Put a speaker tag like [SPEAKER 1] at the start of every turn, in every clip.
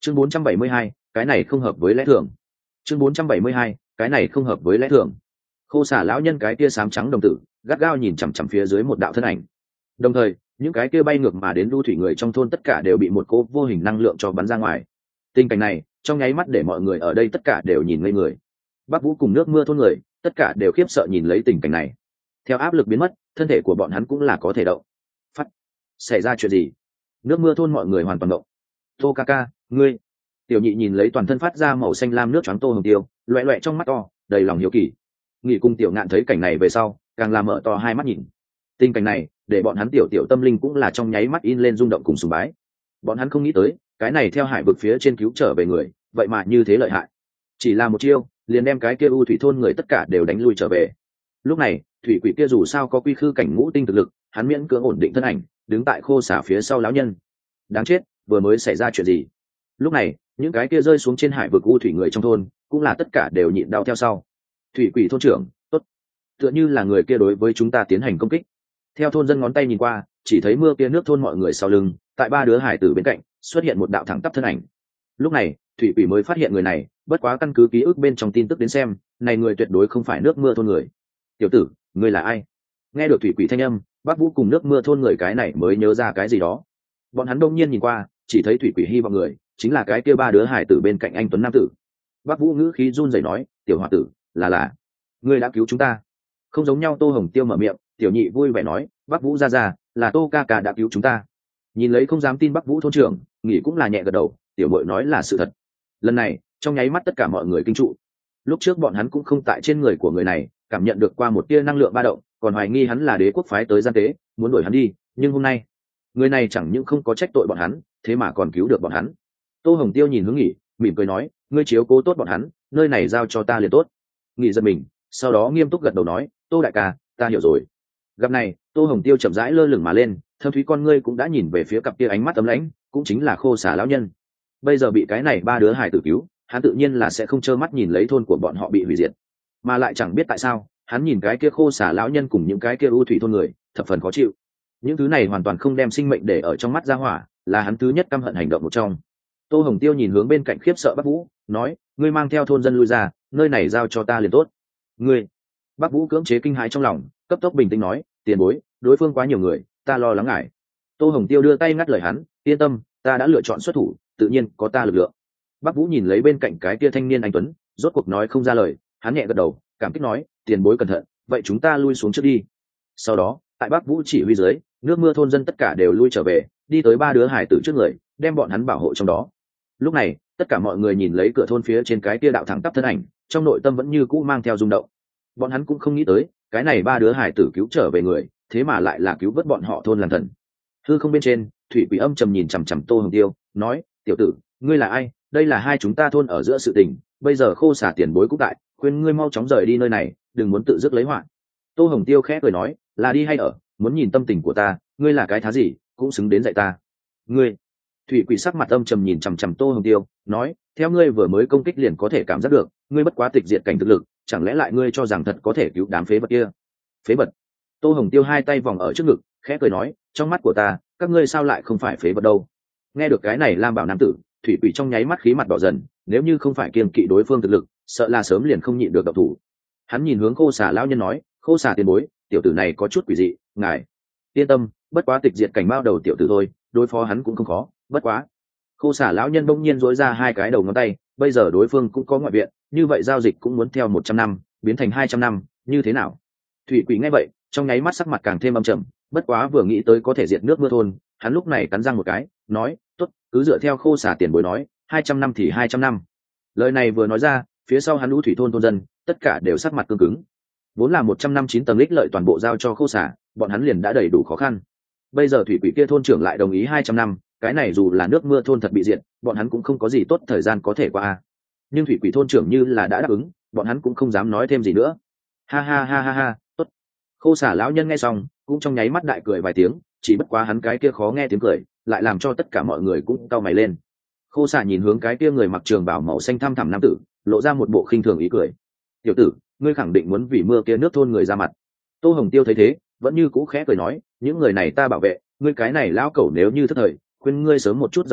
[SPEAKER 1] chương 472, cái này không hợp với lẽ thường. chương 472, cái này không hợp với lẽ thường. Khô xả lão nhân cái kia xám trắng đồng tử gắt gao nhìn chằm chằm phía dưới một đạo thân ảnh, đồng thời những cái kia bay ngược mà đến lưu thủy người trong thôn tất cả đều bị một cô vô hình năng lượng cho bắn ra ngoài. Tình cảnh này trong nháy mắt để mọi người ở đây tất cả đều nhìn ngây người. Bắc Vũ cùng nước mưa thôn người tất cả đều khiếp sợ nhìn lấy tình cảnh này. Theo áp lực biến mất, thân thể của bọn hắn cũng là có thể động. Phát, xảy ra chuyện gì? Nước mưa thôn mọi người hoàn toàn động. Tô ca ca, ngươi. Tiểu nhị nhìn lấy toàn thân phát ra màu xanh lam nước choáng Tô Hồng Tiêu, loẹ loẹ trong mắt to đầy lòng hiếu kỳ. Nghị cùng Tiểu Ngạn thấy cảnh này về sau càng làm mở to hai mắt nhìn. Tình cảnh này để bọn hắn tiểu tiểu tâm linh cũng là trong nháy mắt in lên rung động cùng sùng bái. Bọn hắn không nghĩ tới cái này theo hải vực phía trên cứu trở về người vậy mà như thế lợi hại, chỉ là một chiêu liền đem cái kia u thủy thôn người tất cả đều đánh lui trở về. Lúc này thủy quỷ kia dù sao có quy khư cảnh ngũ tinh thực lực, hắn miễn cưỡng ổn định thân ảnh đứng tại khô xả phía sau lão nhân. Đáng chết, vừa mới xảy ra chuyện gì? Lúc này những cái kia rơi xuống trên hải vực u thủy người trong thôn cũng là tất cả đều nhịn đau theo sau. Thủy quỷ thôn trưởng, tốt, tựa như là người kia đối với chúng ta tiến hành công kích. Theo thôn dân ngón tay nhìn qua, chỉ thấy mưa kia nước thôn mọi người sau lưng, tại ba đứa hải tử bên cạnh xuất hiện một đạo thẳng tắp thân ảnh. Lúc này thủy quỷ mới phát hiện người này, bất quá căn cứ ký ức bên trong tin tức đến xem, này người tuyệt đối không phải nước mưa thôn người. Tiểu tử, ngươi là ai? Nghe được thủy quỷ thanh âm, Bắc Vũ cùng nước mưa thôn người cái này mới nhớ ra cái gì đó. Bọn hắn đông nhiên nhìn qua, chỉ thấy thủy quỷ hy vọng người chính là cái kia ba đứa hải tử bên cạnh anh tuấn nam tử. Bắc Vũ ngữ khí run rẩy nói, tiểu hòa tử, là ngươi đã cứu chúng ta. Không giống nhau. Tô Hồng Tiêu mở miệng, tiểu nhị vui vẻ nói, Bắc Vũ ra là Tô ca ca đã cứu chúng ta. Nhìn lấy không dám tin Bắc Vũ thôn trưởng, nghĩ cũng là nhẹ gật đầu, tiểu muội nói là sự thật. Lần này trong nháy mắt tất cả mọi người kinh trụ. Lúc trước bọn hắn cũng không tại trên người của người này cảm nhận được qua một tia năng lượng ba động, còn hoài nghi hắn là đế quốc phái tới gian tế muốn đuổi hắn đi, nhưng hôm nay người này chẳng những không có trách tội bọn hắn, thế mà còn cứu được bọn hắn. Tô Hồng Tiêu nhìn hướng Nghị, mỉm cười nói, ngươi chiếu cố tốt bọn hắn, nơi này giao cho ta liền tốt. Nghị giật mình, sau đó nghiêm túc gật đầu nói, Tô đại ca, ta hiểu rồi. Gặp này, Tô Hồng Tiêu chậm rãi lơ lửng mà lên, thâm thúy con ngươi cũng đã nhìn về phía cặp kia ánh mắt ấm lãnh, cũng chính là khô xả lão nhân. Bây giờ bị cái này ba đứa hài tử cứu, hắn tự nhiên là sẽ không trơ mắt nhìn lấy thôn của bọn họ bị hủy diệt, mà lại chẳng biết tại sao hắn nhìn cái kia khô xả lão nhân cùng những cái kia u thủy thôn người thập phần khó chịu. Những thứ này hoàn toàn không đem sinh mệnh để ở trong mắt ra hỏa, là hắn thứ nhất căm hận hành động một trong. Tô Hồng Tiêu nhìn hướng bên cạnh khiếp sợ Bắc Vũ, nói, ngươi mang theo thôn dân lui ra, nơi này giao cho ta liền tốt. Ngươi. Bắc Vũ cưỡng chế kinh hãi trong lòng, cấp tốc bình tĩnh nói, tiền bối, đối phương quá nhiều người, ta lo lắng ngại. Tô Hồng Tiêu đưa tay ngắt lời hắn, yên tâm, ta đã lựa chọn xuất thủ, tự nhiên có ta lực lượng. Bắc Vũ nhìn lấy bên cạnh cái kia thanh niên anh tuấn, rốt cuộc nói không ra lời, hắn nhẹ gật đầu, cảm kích nói, tiền bối cẩn thận, vậy chúng ta lui xuống trước đi. Sau đó tại Bắc Vũ chỉ huy dưới, nước mưa thôn dân tất cả đều lui trở về, đi tới ba đứa hải tử trước người, đem bọn hắn bảo hộ trong đó. Lúc này tất cả mọi người nhìn lấy cửa thôn phía trên cái kia đạo thẳng tắp thân ảnh, trong nội tâm vẫn như cũ mang theo rung động. Bọn hắn cũng không nghĩ tới cái này ba đứa hải tử cứu trở về người, thế mà lại là cứu vớt bọn họ thôn làng thần. Hư không bên trên, thủy quỷ âm trầm nhìn chằm chằm Tô Hồng Tiêu, nói, tiểu tử, ngươi là ai? Đây là hai chúng ta thôn ở giữa sự tình, bây giờ khô xả tiền bối cũng tại, khuyên ngươi mau chóng rời đi nơi này, đừng muốn tự dứt lấy họa. Tô Hồng Tiêu khẽ cười nói, là đi hay ở, muốn nhìn tâm tình của ta, ngươi là cái thá gì cũng xứng đến dạy ta. Ngươi. Thủy quỷ sắc mặt âm trầm nhìn chằm chằm Tô Hồng Tiêu, nói, theo ngươi vừa mới công kích liền có thể cảm giác được, ngươi bất quá tịch diệt cảnh thực lực, chẳng lẽ lại ngươi cho rằng thật có thể cứu đám phế vật kia? Phế vật? Tô Hồng Tiêu hai tay vòng ở trước ngực, khẽ cười nói, trong mắt của ta, các ngươi sao lại không phải phế vật đâu? Nghe được cái này Lam Bảo nam tử, thủy quỷ trong nháy mắt khí mặt đỏ dần, nếu như không phải kiêng kỵ đối phương thực lực, sợ là sớm liền không nhịn được động thủ. Hắn nhìn hướng khô xả lão nhân nói, khô xả tiền bối, tiểu tử này có chút quỷ dị, ngài yên tâm, bất quá tịch diệt cảnh bao đầu tiểu tử thôi, đối phó hắn cũng không khó, bất quá. Khô xả lão nhân bỗng nhiên dối ra hai cái đầu ngón tay, bây giờ đối phương cũng có ngoại viện, như vậy giao dịch cũng muốn theo 100 năm biến thành 200 năm, như thế nào? Thủy quỷ nghe vậy, trong nháy mắt sắc mặt càng thêm âm trầm, bất quá vừa nghĩ tới có thể diệt nước mưa thôn, hắn lúc này cắn răng một cái, nói, tốt, cứ dựa theo khô xả tiền bối nói, 200 năm thì 200 năm. Lời này vừa nói ra, phía sau hắn lũ thủy thôn thôn dân tất cả đều sắc mặt cứng cứng. Vốn là 100 năm 9 tầng lích lợi toàn bộ giao cho khô xả, bọn hắn liền đã đầy đủ khó khăn. Bây giờ thủy quỷ kia thôn trưởng lại đồng ý 200 năm, cái này dù là nước mưa thôn thật bị diệt, bọn hắn cũng không có gì tốt thời gian có thể qua. Nhưng thủy quỷ thôn trưởng như là đã đáp ứng, bọn hắn cũng không dám nói thêm gì nữa. Ha ha ha ha ha, tốt. Khô xả lão nhân nghe xong, cũng trong nháy mắt đại cười vài tiếng, chỉ bất quá hắn cái kia khó nghe tiếng cười, lại làm cho tất cả mọi người cũng cau mày lên. Khô xả nhìn hướng cái kia người mặc trường bào màu xanh thăm thẳm nam tử, lộ ra một bộ khinh thường ý cười. Tiểu tử, ngươi khẳng định muốn vì mưa kia nước thôn người ra mặt. Tô Hồng Tiêu thấy thế, vẫn như cũ khẽ cười nói, những người này ta bảo vệ, ngươi cái này lão cẩu nếu như thất thời, khuyên ngươi sớm một chút rời đi,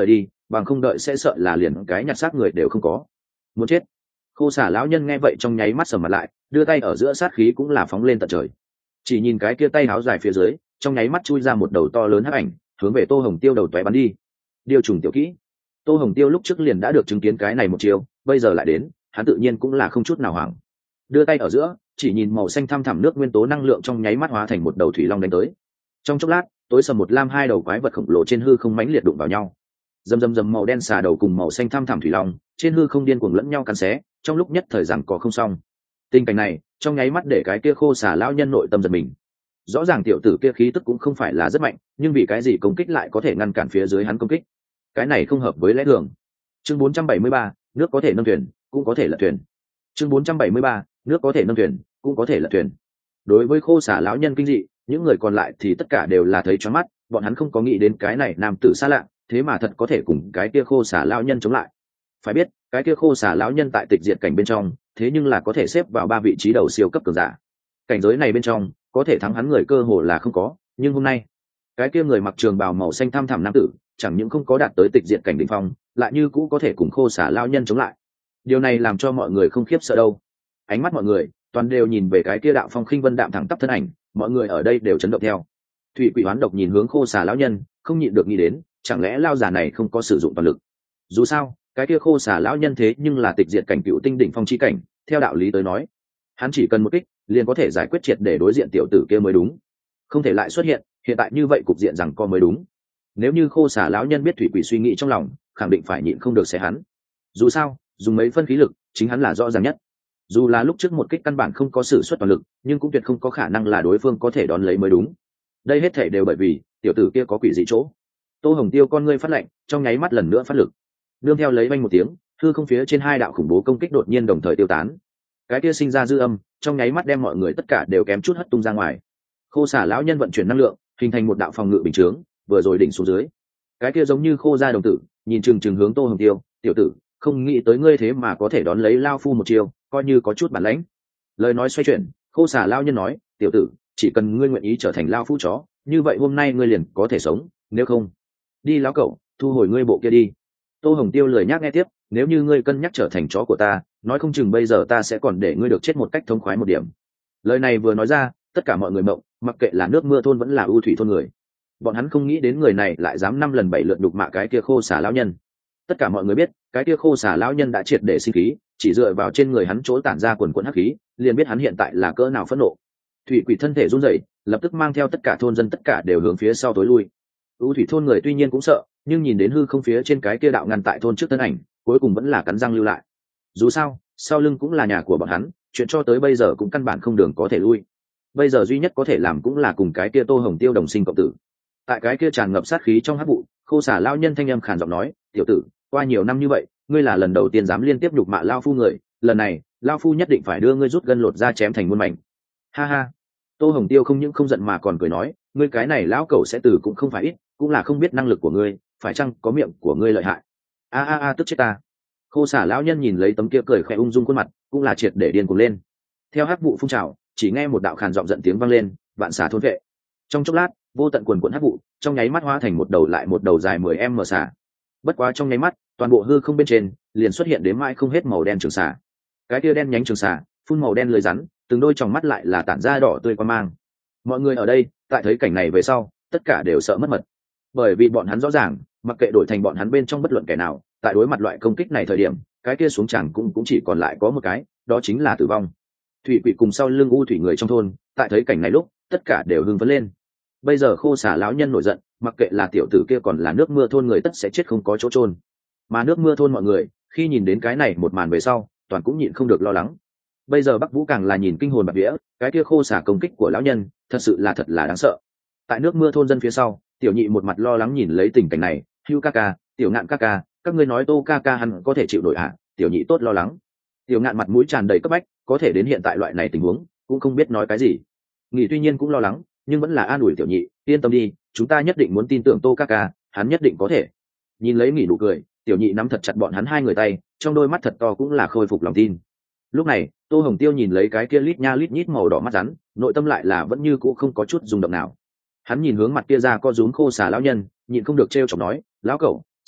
[SPEAKER 1] bằng không đợi sẽ sợ là liền cái nhặt xác người đều không có. Muốn chết. Khô xả lão nhân nghe vậy trong nháy mắt sầm mặt lại, đưa tay ở giữa sát khí cũng là phóng lên tận trời. Chỉ nhìn cái kia tay áo dài phía dưới, trong nháy mắt chui ra một đầu to lớn hắc ảnh, hướng về Tô Hồng Tiêu đầu toé bắn đi. Điều trùng tiểu kỹ. Tô Hồng Tiêu lúc trước liền đã được chứng kiến cái này một chiều, bây giờ lại đến, hắn tự nhiên cũng là không chút nào hoảng. Đưa tay ở giữa, chỉ nhìn màu xanh thăm thẳm nước nguyên tố năng lượng trong nháy mắt hóa thành một đầu thủy long đánh tới. Trong chốc lát, tối sầm một lam hai đầu quái vật khổng lồ trên hư không mãnh liệt đụng vào nhau. Dầm dầm dầm màu đen xà đầu cùng màu xanh thăm thẳm thủy long, trên hư không điên cuồng lẫn nhau cắn xé, trong lúc nhất thời rằng có không xong. Tình cảnh này, trong nháy mắt để cái kia khô xà lão nhân nội tâm giật mình. Rõ ràng tiểu tử kia khí tức cũng không phải là rất mạnh, nhưng vì cái gì công kích lại có thể ngăn cản phía dưới hắn công kích? Cái này không hợp với lẽ thường. Chương 473, nước có thể nâng thuyền, cũng có thể lật thuyền. Chương 473, nước có thể nâng thuyền, cũng có thể lật thuyền. Đối với khô xà lão nhân kinh dị, những người còn lại thì tất cả đều là thấy choáng mắt, bọn hắn không có nghĩ đến cái này nam tử xa lạ, thế mà thật có thể cùng cái kia khô xà lão nhân chống lại. Phải biết, cái kia khô xà lão nhân tại tịch diệt cảnh bên trong, thế nhưng là có thể xếp vào 3 vị trí đầu siêu cấp cường giả. Cảnh giới này bên trong, có thể thắng hắn người cơ hồ là không có, nhưng hôm nay, cái kia người mặc trường bào màu xanh thăm thẳm nam tử, chẳng những không có đạt tới tịch diệt cảnh đỉnh phong, lại như cũ có thể cùng khô xà lão nhân chống lại. Điều này làm cho mọi người không khiếp sợ đâu. Ánh mắt mọi người toàn đều nhìn về cái kia đạo phong khinh vân đạm thẳng tắp thân ảnh, mọi người ở đây đều chấn động theo. Thủy Quỷ hoán độc nhìn hướng khô xà lão nhân, không nhịn được nghĩ đến, chẳng lẽ lao giả này không có sử dụng toàn lực? Dù sao, cái kia khô xà lão nhân thế nhưng là tịch diệt cảnh cựu tinh đỉnh phong chi cảnh, theo đạo lý tới nói, hắn chỉ cần một kích, liền có thể giải quyết triệt để đối diện tiểu tử kia mới đúng. Không thể lại xuất hiện hiện tại như vậy cục diện rằng co mới đúng. Nếu như khô xà lão nhân biết Thủy Quỷ suy nghĩ trong lòng, khẳng định phải nhịn không được xé hắn. Dù sao, dùng mấy phân khí lực, chính hắn là rõ ràng nhất. Dù là lúc trước một kích căn bản không có sử xuất toàn lực, nhưng cũng tuyệt không có khả năng là đối phương có thể đón lấy mới đúng. Đây hết thể đều bởi vì tiểu tử kia có quỷ dị chỗ. Tô Hồng Tiêu con ngươi phát lạnh, trong nháy mắt lần nữa phát lực. Nương theo lấy vang một tiếng, hư không phía trên hai đạo khủng bố công kích đột nhiên đồng thời tiêu tán. Cái kia sinh ra dư âm, trong nháy mắt đem mọi người tất cả đều kém chút hất tung ra ngoài. Khô xả lão nhân vận chuyển năng lượng, hình thành một đạo phòng ngự bình chướng, vừa rồi đỉnh xuống dưới. Cái kia giống như khô gia đồng tử, nhìn chừng hướng Tô Hồng Tiêu, "Tiểu tử, không nghĩ tới ngươi thế mà có thể đón lấy lao phu một chiêu, coi như có chút bản lãnh." Lời nói xoay chuyển, khô xả lão nhân nói, "Tiểu tử, chỉ cần ngươi nguyện ý trở thành lao phu chó, như vậy hôm nay ngươi liền có thể sống, nếu không, đi lão cẩu, thu hồi ngươi bộ kia đi." Tô Hồng Tiêu lười nhác nghe tiếp, "Nếu như ngươi cân nhắc trở thành chó của ta, nói không chừng bây giờ ta sẽ còn để ngươi được chết một cách thống khoái một điểm." Lời này vừa nói ra, tất cả mọi người mộng, mặc kệ là nước mưa thôn vẫn là ưu thủy thôn người. Bọn hắn không nghĩ đến người này lại dám 5 lần 7 lượt đục mạ cái kia khô xả lão nhân. Tất cả mọi người biết, cái kia khô xả lão nhân đã triệt để sinh khí, chỉ dựa vào trên người hắn chỗ tản ra quần quần hắc khí, liền biết hắn hiện tại là cỡ nào phẫn nộ. Thủy Quỷ thân thể run rẩy, lập tức mang theo tất cả thôn dân tất cả đều hướng phía sau tối lui. Ưu thủy thôn người tuy nhiên cũng sợ, nhưng nhìn đến hư không phía trên cái kia đạo ngăn tại thôn trước thân ảnh, cuối cùng vẫn là cắn răng lưu lại. Dù sao, sau lưng cũng là nhà của bọn hắn, chuyện cho tới bây giờ cũng căn bản không đường có thể lui. Bây giờ duy nhất có thể làm cũng là cùng cái kia Tô Hồng Tiêu đồng sinh cộng tử. Tại cái kia tràn ngập sát khí trong hắc vụ, khô xả lão nhân thanh âm khàn giọng nói, "Tiểu tử, qua nhiều năm như vậy, ngươi là lần đầu tiên dám liên tiếp nhục mạ lao phu người, lần này, lao phu nhất định phải đưa ngươi rút gân lột da chém thành muôn mảnh." Ha ha. Tô Hồng Tiêu không những không giận mà còn cười nói, "Ngươi cái này lão cẩu sẽ từ cũng không phải ít, cũng là không biết năng lực của ngươi, phải chăng có miệng của ngươi lợi hại." A tức chết ta. Khô xả lão nhân nhìn lấy tấm kia cười khẽ ung dung khuôn mặt, cũng là triệt để điên cuồng lên. Theo hắc vụ phun trào, chỉ nghe một đạo khàn giọng giận tiếng vang lên, "Vạn xà thôn vệ." Trong chốc lát, vô tận quần quần hắc vụ, trong nháy mắt hóa thành một đầu lại một đầu dài 10m xà. Bất quá trong nháy mắt, toàn bộ hư không bên trên liền xuất hiện đến mãi không hết màu đen trường xà. Cái kia đen nhánh trường xà, phun màu đen lưới rắn, từng đôi tròng mắt lại là tản ra đỏ tươi quan mang. Mọi người ở đây, tại thấy cảnh này về sau, tất cả đều sợ mất mật. Bởi vì bọn hắn rõ ràng, mặc kệ đổi thành bọn hắn bên trong bất luận kẻ nào, tại đối mặt loại công kích này thời điểm, cái kia xuống chẳng cũng chỉ còn lại có một cái, đó chính là tử vong. Thủy Quỷ cùng sau lưng u thủy người trong thôn, tại thấy cảnh này lúc, tất cả đều hưng phấn lên. Bây giờ khô xả lão nhân nổi giận, mặc kệ là tiểu tử kia còn là nước mưa thôn người tất sẽ chết không có chỗ chôn. Mà nước mưa thôn mọi người, khi nhìn đến cái này một màn về sau, toàn cũng nhịn không được lo lắng. Bây giờ Bắc Vũ càng là nhìn kinh hồn bạt vía, cái kia khô xả công kích của lão nhân, thật là đáng sợ. Tại nước mưa thôn dân phía sau, Tiểu Nhị một mặt lo lắng nhìn lấy tình cảnh này, "Hưu ca ca, Tiểu Ngạn ca ca, các ngươi nói Tô ca ca hắn có thể chịu nổi à?" Tiểu Nhị tốt lo lắng. Tiểu Ngạn mặt mũi tràn đầy cấp bách, có thể đến hiện tại loại này tình huống, cũng không biết nói cái gì. Nghị tuy nhiên cũng lo lắng, nhưng vẫn là an ủi Tiểu Nhị, "Yên tâm đi, chúng ta nhất định muốn tin tưởng Tô ca ca, hắn nhất định có thể." Nhìn lấy Nghị nụ cười, Tiểu Nhị nắm thật chặt bọn hắn hai người tay, trong đôi mắt thật to cũng là khôi phục lòng tin. Lúc này, Tô Hồng Tiêu nhìn lấy cái kia lít nha lít nhít màu đỏ mắt rắn, nội tâm lại là vẫn như cũ không có chút rung động nào. Hắn nhìn hướng mặt kia ra co rúm khô xà lão nhân, nhịn không được trêu chọc nói, "Lão cẩu,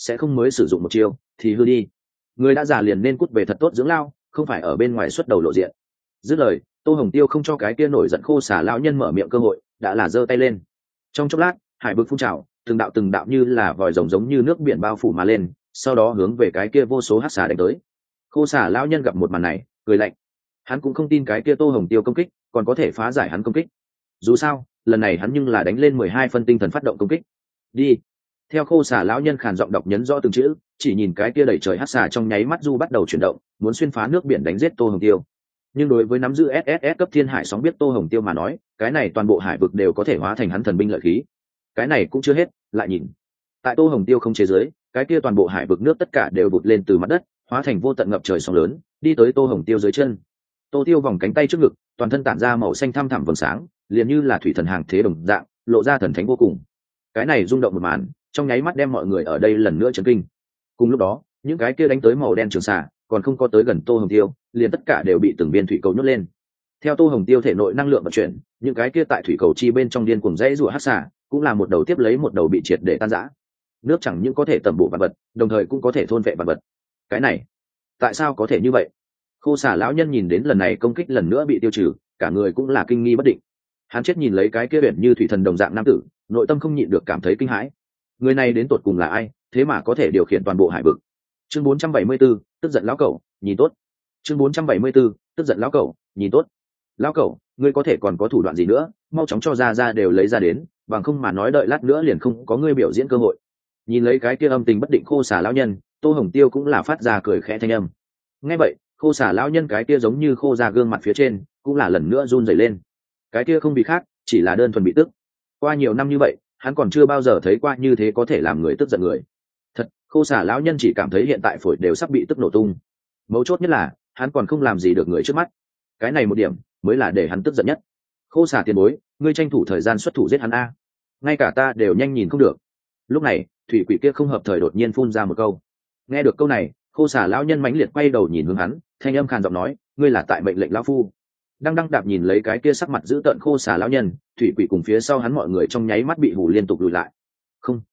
[SPEAKER 1] sẽ không mới sử dụng một chiêu thì hư đi. Người đã già liền nên cút về thật tốt dưỡng lao, không phải ở bên ngoài xuất đầu lộ diện. Dứt lời, Tô Hồng Tiêu không cho cái kia nổi giận khô xà lão nhân mở miệng cơ hội, đã là giơ tay lên. Trong chốc lát, hải vực phun trào, từng đạo như là vòi rồng giống như nước biển bao phủ mà lên, sau đó hướng về cái kia vô số hắc xà đánh tới. Khô xà lão nhân gặp một màn này, cười lạnh. Hắn cũng không tin cái kia Tô Hồng Tiêu công kích còn có thể phá giải hắn công kích. Dù sao, lần này hắn nhưng là đánh lên 12 phân tinh thần phát động công kích. Đi. Theo khô xà lão nhân khàn giọng đọc nhấn rõ từng chữ, chỉ nhìn cái kia đẩy trời hắc xà trong nháy mắt du bắt đầu chuyển động, muốn xuyên phá nước biển đánh giết Tô Hồng Tiêu. Nhưng đối với nắm giữ SSS cấp thiên hải sóng biết Tô Hồng Tiêu mà nói, cái này toàn bộ hải vực đều có thể hóa thành hắn thần binh lợi khí. Cái này cũng chưa hết, lại nhìn. Tại Tô Hồng Tiêu không chế giới, cái kia toàn bộ hải vực nước tất cả đều vụt lên từ mặt đất, hóa thành vô tận ngập trời sóng lớn, đi tới Tô Hồng Tiêu dưới chân. Tô Tiêu vòng cánh tay trước ngực, toàn thân tản ra màu xanh thăm thẳm vầng sáng, liền như là thủy thần hàng thế đồng dạng, lộ ra thần thánh vô cùng. Cái này rung động một màn, trong nháy mắt đem mọi người ở đây lần nữa chấn kinh. Cùng lúc đó, những cái kia đánh tới màu đen trường xà, còn không có tới gần Tô Hồng Tiêu, liền tất cả đều bị từng viên thủy cầu nhốt lên. Theo Tô Hồng Tiêu thể nội năng lượng vận chuyển, những cái kia tại thủy cầu chi bên trong điên cuồng dãy rủa hắc xà, cũng là một đầu tiếp lấy một đầu bị triệt để tan rã. Nước chẳng những có thể tẩm bổ vạn vật, đồng thời cũng có thể thôn vệ vạn vật. Cái này, tại sao có thể như vậy? Khô xà lão nhân nhìn đến lần này công kích lần nữa bị tiêu trừ, cả người cũng là kinh nghi bất định. Hắn chết nhìn lấy cái kia biển như thủy thần đồng dạng nam tử, nội tâm không nhịn được cảm thấy kinh hãi. Người này đến tột cùng là ai, thế mà có thể điều khiển toàn bộ hải vực? Chương 474, tức giận lão cẩu, nhìn tốt. Chương 474, tức giận lão cẩu, nhìn tốt. Lão cẩu, ngươi có thể còn có thủ đoạn gì nữa, mau chóng cho ra đều lấy ra đến, bằng không mà nói đợi lát nữa liền không có ngươi biểu diễn cơ hội. Nhìn lấy cái kia âm tình bất định khô xà lão nhân, Tô Hồng Tiêu cũng là phát ra cười khẽ thanh âm. Nghe vậy, khô xà lão nhân cái kia giống như khô ra gương mặt phía trên, cũng là lần nữa run rẩy lên. Cái kia không bị khác, chỉ là đơn thuần bị tức. Qua nhiều năm như vậy, hắn còn chưa bao giờ thấy qua như thế có thể làm người tức giận người. Thật, khô xà lão nhân chỉ cảm thấy hiện tại phổi đều sắp bị tức nổ tung. Mấu chốt nhất là, hắn còn không làm gì được người trước mắt. Cái này một điểm mới là để hắn tức giận nhất. Khô xà tiền bối, ngươi tranh thủ thời gian xuất thủ giết hắn a. Ngay cả ta đều nhanh nhìn không được. Lúc này, thủy quỷ kia không hợp thời đột nhiên phun ra một câu. Nghe được câu này, khô xà lão nhân mãnh liệt quay đầu nhìn hướng hắn, thanh âm khàn giọng nói, ngươi là tại mệnh lệnh lão phu. Đang đạp nhìn lấy cái kia sắc mặt dữ tợn khô xà lão nhân, thủy quỷ cùng phía sau hắn mọi người trong nháy mắt bị hù liên tục lùi lại. Không,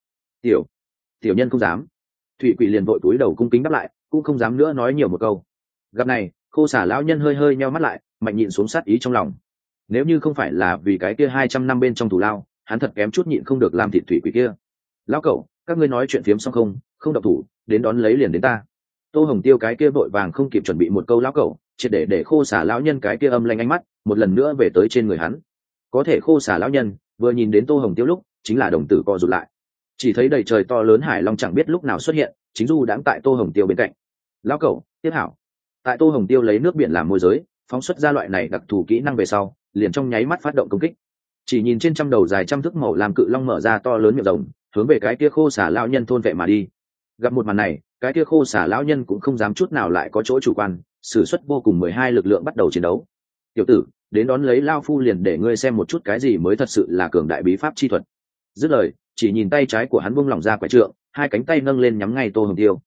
[SPEAKER 1] tiểu nhân không dám. Thủy quỷ liền vội cúi đầu cung kính đáp lại, cũng không dám nữa nói nhiều một câu. Gặp này, khô xà lão nhân hơi hơi nheo mắt lại, mạnh nhịn xuống sát ý trong lòng. Nếu như không phải là vì cái kia 200 năm bên trong tù lao, hắn thật kém chút nhịn không được làm thịt thủy quỷ kia. Lão cẩu, các ngươi nói chuyện phiếm xong không động thủ, đến đón lấy liền đến ta. Tô Hồng Tiêu cái kia vội vàng không kịp chuẩn bị một câu lão cẩu, triệt để khô xà lão nhân cái kia âm lanh ánh mắt một lần nữa về tới trên người hắn. Có thể khô xà lão nhân vừa nhìn đến Tô Hồng Tiêu lúc, chính là đồng tử co rụt lại. Chỉ thấy đầy trời to lớn hải long chẳng biết lúc nào xuất hiện, chính du đãng tại Tô Hồng Tiêu bên cạnh. Lão cẩu, tiếp hảo. Tại Tô Hồng Tiêu lấy nước biển làm môi giới, phóng xuất ra loại này đặc thù kỹ năng về sau, liền trong nháy mắt phát động công kích. Chỉ nhìn trên trăm đầu dài trăm thước màu làm cự long mở ra to lớn miệng rồng, hướng về cái kia khô xà lão nhân thôn vệ mà đi. Gặp một màn này, cái kia khô xà lão nhân cũng không dám chút nào lại có chỗ chủ quan, sử xuất vô cùng 12 lực lượng bắt đầu chiến đấu. Tiểu tử, đến đón lấy lao phu liền để ngươi xem một chút cái gì mới thật sự là cường đại bí pháp chi thuật. Dứt lời, chỉ nhìn tay trái của hắn buông lỏng ra quải trượng, hai cánh tay nâng lên nhắm ngay Tô Hồng Tiêu.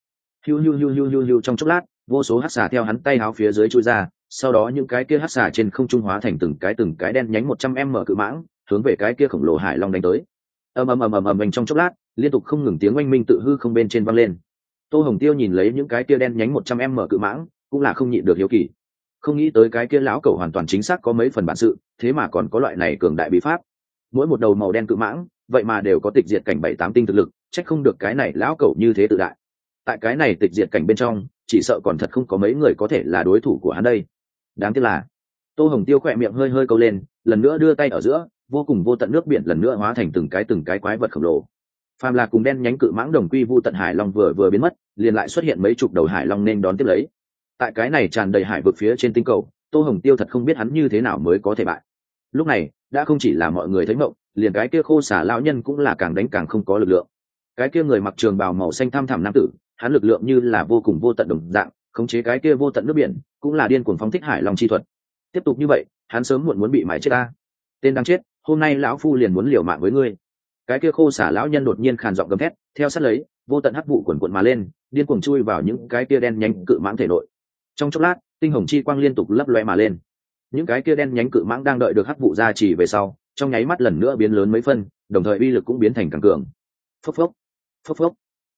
[SPEAKER 1] Hiu trong chốc lát, vô số hắc xà theo hắn tay háo phía dưới chui ra, sau đó những cái kia hắc xà trên không trung hóa thành từng cái đen nhánh 100m cự mãng, hướng về cái kia khổng lồ hải long đánh tới. Ầm trong chốc lát, liên tục không ngừng tiếng oanh minh tự hư không bên trên vang lên. Tô Hồng Tiêu nhìn lấy những cái kia đen nhánh 100m cự mãng, cũng là không nhịn được hiếu kỳ. Không nghĩ tới cái kia lão cẩu hoàn toàn chính xác có mấy phần bản sự, thế mà còn có loại này cường đại bí pháp. Mỗi một đầu màu đen cự mãng, vậy mà đều có tịch diệt cảnh 7-8 tinh thực lực, trách không được cái này lão cẩu như thế tự đại. Tại cái này tịch diệt cảnh bên trong, chỉ sợ còn thật không có mấy người có thể là đối thủ của hắn đây. Đáng tiếc là, Tô Hồng Tiêu khỏe miệng hơi hơi câu lên, lần nữa đưa tay ở giữa, vô cùng vô tận nước biển lần nữa hóa thành từng cái quái vật khổng lồ. Phàm là cùng đen nhánh cự mãng đồng quy vu tận hải long vừa biến mất, liền lại xuất hiện mấy chục đầu hải long nên đón tiếp lấy. Tại cái này tràn đầy hải vực phía trên tinh cầu, Tô Hồng Tiêu thật không biết hắn như thế nào mới có thể bại. Lúc này, đã không chỉ là mọi người thấy mộng, liền cái kia khô xà lão nhân cũng là càng đánh càng không có lực lượng. Cái kia người mặc trường bào màu xanh thăm thẳm nam tử, hắn lực lượng như là vô cùng vô tận đồng dạng, khống chế cái kia vô tận nước biển, cũng là điên cuồng phóng thích hải long chi thuật. Tiếp tục như vậy, hắn sớm muộn muốn bị mài chết ta. Tên đang chết, hôm nay lão phu liền muốn liều mạng với ngươi. Cái kia khô xà lão nhân đột nhiên khàn giọng gầm thét, theo sát lấy, vô tận hắc vụ quần quần mà lên, điên cuồng chui vào những cái kia đen nhánh cự mãng thể nội. Trong chốc lát, tinh hồng chi quang liên tục lấp loe mà lên. Những cái kia đen nhánh cự mãng đang đợi được hắc vụ ra chỉ về sau, trong nháy mắt lần nữa biến lớn mấy phân, đồng thời uy lực cũng biến thành càng cường. Phốc phốc.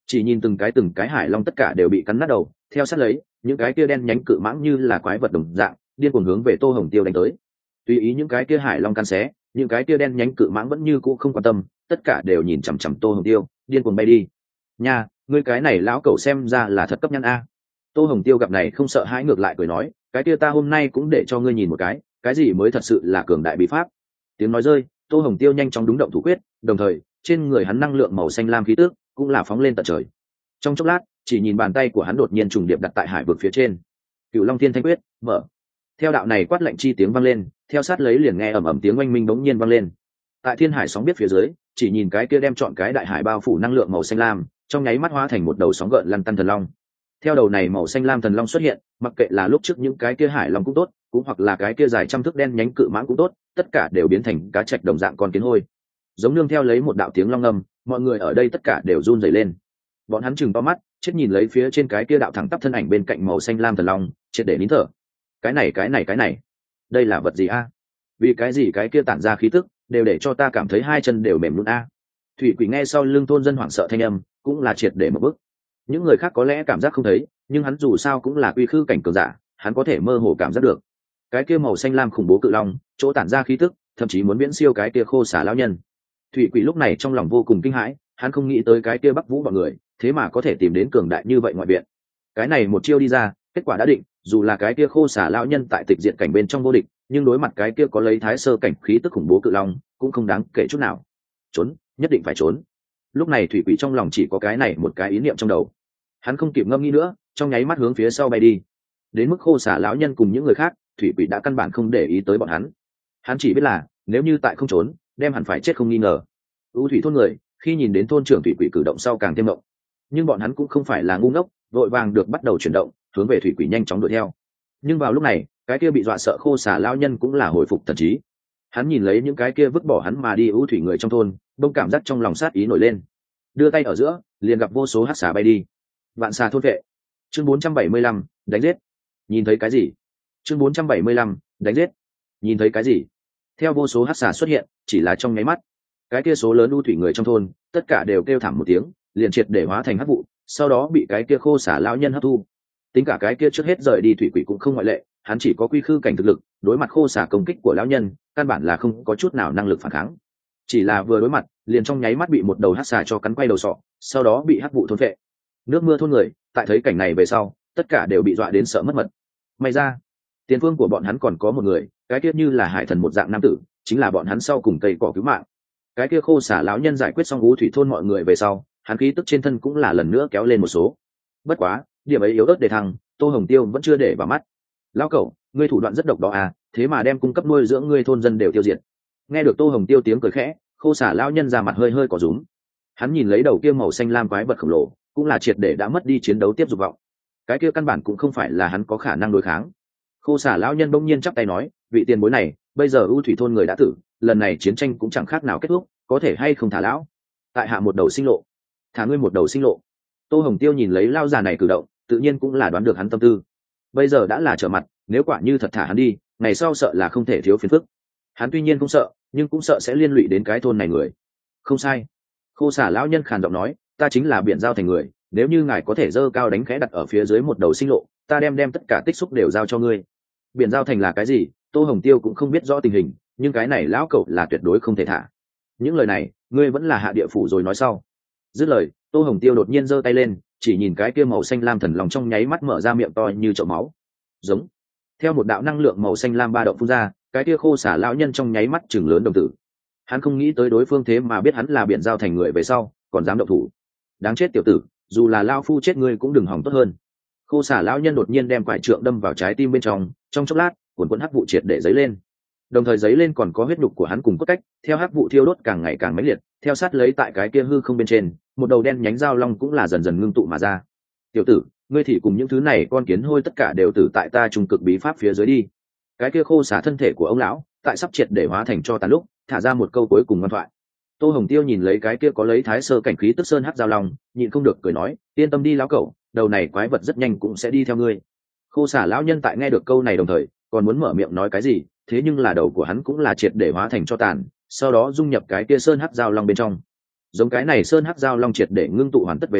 [SPEAKER 1] chỉ nhìn từng cái hải long tất cả đều bị cắn nát đầu, theo sát lấy những cái kia đen nhánh cự mãng như là quái vật đồng dạng điên cuồng hướng về Tô Hồng Tiêu đánh tới. Tùy ý những cái kia hải long căn xé, những cái kia đen nhánh cự mãng vẫn như cũ không quan tâm, tất cả đều nhìn chằm chằm Tô Hồng Tiêu, điên cuồng bay đi. Nha, ngươi cái này lão cẩu xem ra là thật cấp nhăn a. Tô Hồng Tiêu gặp này không sợ hãi, ngược lại cười nói, cái kia ta hôm nay cũng để cho ngươi nhìn một cái gì mới thật sự là cường đại bí pháp. Tiếng nói rơi, Tô Hồng Tiêu nhanh chóng đúng động thủ quyết, đồng thời trên người hắn năng lượng màu xanh lam khí tức cũng là phóng lên tận trời. Trong chốc lát, chỉ nhìn bàn tay của hắn đột nhiên trùng điệp đặt tại hải vực phía trên. Cửu Long Thiên Thanh Quyết, mở. Theo đạo này quát lệnh chi tiếng vang lên, theo sát lấy liền nghe ầm ầm tiếng oanh minh bỗng nhiên vang lên. Tại thiên hải sóng biết phía dưới, chỉ nhìn cái kia đem chọn cái đại hải bao phủ năng lượng màu xanh lam, trong nháy mắt hóa thành một đầu sóng gợn lăn tăn thần long. Theo đầu này màu xanh lam thần long xuất hiện, mặc kệ là lúc trước những cái kia hải long cũng tốt, cũng hoặc là cái kia dài trăm thước đen nhánh cự mãng cũng tốt, tất cả đều biến thành cá trạch đồng dạng con kiến hôi. Giống nương theo lấy một đạo tiếng long ngâm, mọi người ở đây tất cả đều run rẩy lên. Bọn hắn chừng to mắt, chết nhìn lấy phía trên cái kia đạo thẳng tắp thân ảnh bên cạnh màu xanh lam thần long, triệt để nín thở. Cái này, đây là vật gì a? Vì cái gì cái kia tản ra khí tức, đều để cho ta cảm thấy hai chân đều mềm nhũn a. Thủy Quỷ nghe sau lưng thôn dân hoảng sợ thanh âm, cũng là triệt để một bước. Những người khác có lẽ cảm giác không thấy, nhưng hắn dù sao cũng là quy khư cảnh cường giả, hắn có thể mơ hồ cảm giác được. Cái kia màu xanh lam khủng bố cự long, chỗ tản ra khí tức, thậm chí muốn viễn siêu cái kia khô xả lão nhân. Thủy Quỷ lúc này trong lòng vô cùng kinh hãi, hắn không nghĩ tới cái kia Bắc Vũ bọn người, thế mà có thể tìm đến cường đại như vậy ngoại viện. Cái này một chiêu đi ra, kết quả đã định, dù là cái kia khô xả lão nhân tại tịch diện cảnh bên trong vô địch, nhưng đối mặt cái kia có lấy thái sơ cảnh khí tức khủng bố cự long, cũng không đáng kể chút nào. Trốn, nhất định phải trốn. Lúc này Thủy Quỷ trong lòng chỉ có cái này một cái ý niệm trong đầu. Hắn không kịp ngâm nghĩ nữa, trong nháy mắt hướng phía sau bay đi. Đến mức khô xả lão nhân cùng những người khác, Thủy Quỷ đã căn bản không để ý tới bọn hắn. Hắn chỉ biết là nếu như tại không trốn, đem hẳn phải chết không nghi ngờ. U thủy thôn người khi nhìn đến thôn trưởng Thủy Quỷ cử động sau càng thêm mộng, nhưng bọn hắn cũng không phải là ngu ngốc, vội vàng được bắt đầu chuyển động, hướng về Thủy Quỷ nhanh chóng đuổi theo. Nhưng vào lúc này, cái kia bị dọa sợ khô xả lão nhân cũng là hồi phục thần trí. Hắn nhìn lấy những cái kia vứt bỏ hắn mà đi u thủy người trong thôn, đông cảm giác trong lòng sát ý nổi lên, đưa tay ở giữa liền gặp vô số hắc xà bay đi. Vạn xà thôn vệ. Chương 475, đánh giết. Nhìn thấy cái gì? Chương 475, đánh giết. Nhìn thấy cái gì? Theo vô số hắc xà xuất hiện, chỉ là trong nháy mắt, cái kia số lớn u thủy người trong thôn, tất cả đều kêu thảm một tiếng, liền triệt để hóa thành hắc vụ, sau đó bị cái kia khô xả lão nhân hấp thu. Tính cả cái kia trước hết rời đi Thủy Quỷ cũng không ngoại lệ, hắn chỉ có quy khư cảnh thực lực, đối mặt khô xả công kích của lão nhân, căn bản là không có chút nào năng lực phản kháng. Chỉ là vừa đối mặt, liền trong nháy mắt bị một đầu hắc xà cho cắn quay đầu sọ, sau đó bị hắc vụ thôn phệ. Nước mưa thôn người, tại thấy cảnh này về sau, tất cả đều bị dọa đến sợ mất mật. May ra, tiền phương của bọn hắn còn có một người, cái kia như là hải thần một dạng nam tử, chính là bọn hắn sau cùng cây cỏ cứu mạng. Cái kia khô xả lão nhân giải quyết xong u thủy thôn mọi người về sau, hắn khí tức trên thân cũng là lần nữa kéo lên một số. Bất quá, điểm ấy yếu ớt để thăng, Tô Hồng Tiêu vẫn chưa để vào mắt. Lão cẩu, ngươi thủ đoạn rất độc đó à, thế mà đem cung cấp nuôi dưỡng ngươi thôn dân đều tiêu diệt. Nghe được Tô Hồng Tiêu tiếng cười khẽ, khô xả lão nhân ra mặt hơi hơi có rúm. Hắn nhìn lấy đầu kia màu xanh lam quái vật khổng lồ, cũng là triệt để đã mất đi chiến đấu tiếp dục vọng. Cái kia căn bản cũng không phải là hắn có khả năng đối kháng. Khô xả lão nhân bỗng nhiên chắp tay nói, vị tiền bối này, bây giờ ưu thủy thôn người đã tử, lần này chiến tranh cũng chẳng khác nào kết thúc, có thể hay không thả lão? Tại hạ một đầu sinh lộ, thả ngươi một đầu sinh lộ. Tô Hồng Tiêu nhìn lấy lao già này cử động, tự nhiên cũng là đoán được hắn tâm tư. Bây giờ đã là trở mặt, nếu quả như thật thả hắn đi, ngày sau sợ là không thể thiếu phiền phức. Hắn tuy nhiên không sợ, nhưng cũng sợ sẽ liên lụy đến cái thôn này người. Không sai. Khô xả lão nhân khàn giọng nói, ta chính là biển giao thành người, nếu như ngài có thể dơ cao đánh khẽ đặt ở phía dưới một đầu sinh lộ, ta đem tất cả tích xúc đều giao cho ngươi. Biển giao thành là cái gì? Tô Hồng Tiêu cũng không biết rõ tình hình, nhưng cái này lão cẩu là tuyệt đối không thể thả. Những lời này, ngươi vẫn là hạ địa phủ rồi nói sau. Dứt lời, Tô Hồng Tiêu đột nhiên giơ tay lên, chỉ nhìn cái kia màu xanh lam thần lòng trong nháy mắt mở ra miệng to như chậu máu. Giống. Theo một đạo năng lượng màu xanh lam ba động phun ra, cái kia khô xả lão nhân trong nháy mắt chừng lớn đồng tử. Hắn không nghĩ tới đối phương thế mà biết hắn là biển giao thành người về sau, còn dám động thủ. Đáng chết tiểu tử, dù là lao phu chết ngươi cũng đừng hỏng tốt hơn. Khô xả lão nhân đột nhiên đem quải trượng đâm vào trái tim bên trong chốc lát, cuồn cuộn hắc vụ triệt để dấy lên. Đồng thời dấy lên còn có huyết nhục của hắn cùng cốt cách, theo hắc vụ thiêu đốt càng ngày càng mãnh liệt, theo sát lấy tại cái kia hư không bên trên, một đầu đen nhánh dao long cũng là dần dần ngưng tụ mà ra. Tiểu tử, ngươi thì cùng những thứ này con kiến hôi tất cả đều tử tại ta trung cực bí pháp phía dưới đi. Cái kia khô xả thân thể của ông lão, tại sắp triệt để hóa thành cho tàn lúc, thả ra một câu cuối cùng ngoan thoại. Tô Hồng Tiêu nhìn lấy cái kia có lấy thái sơ cảnh khí tức sơn hắc dao long, nhịn không được cười nói, yên tâm đi lão cẩu, đầu này quái vật rất nhanh cũng sẽ đi theo ngươi. Khô xả lão nhân tại nghe được câu này đồng thời, còn muốn mở miệng nói cái gì, thế nhưng là đầu của hắn cũng là triệt để hóa thành cho tàn, sau đó dung nhập cái kia sơn hắc dao long bên trong. Giống cái này sơn hắc dao long triệt để ngưng tụ hoàn tất về sau,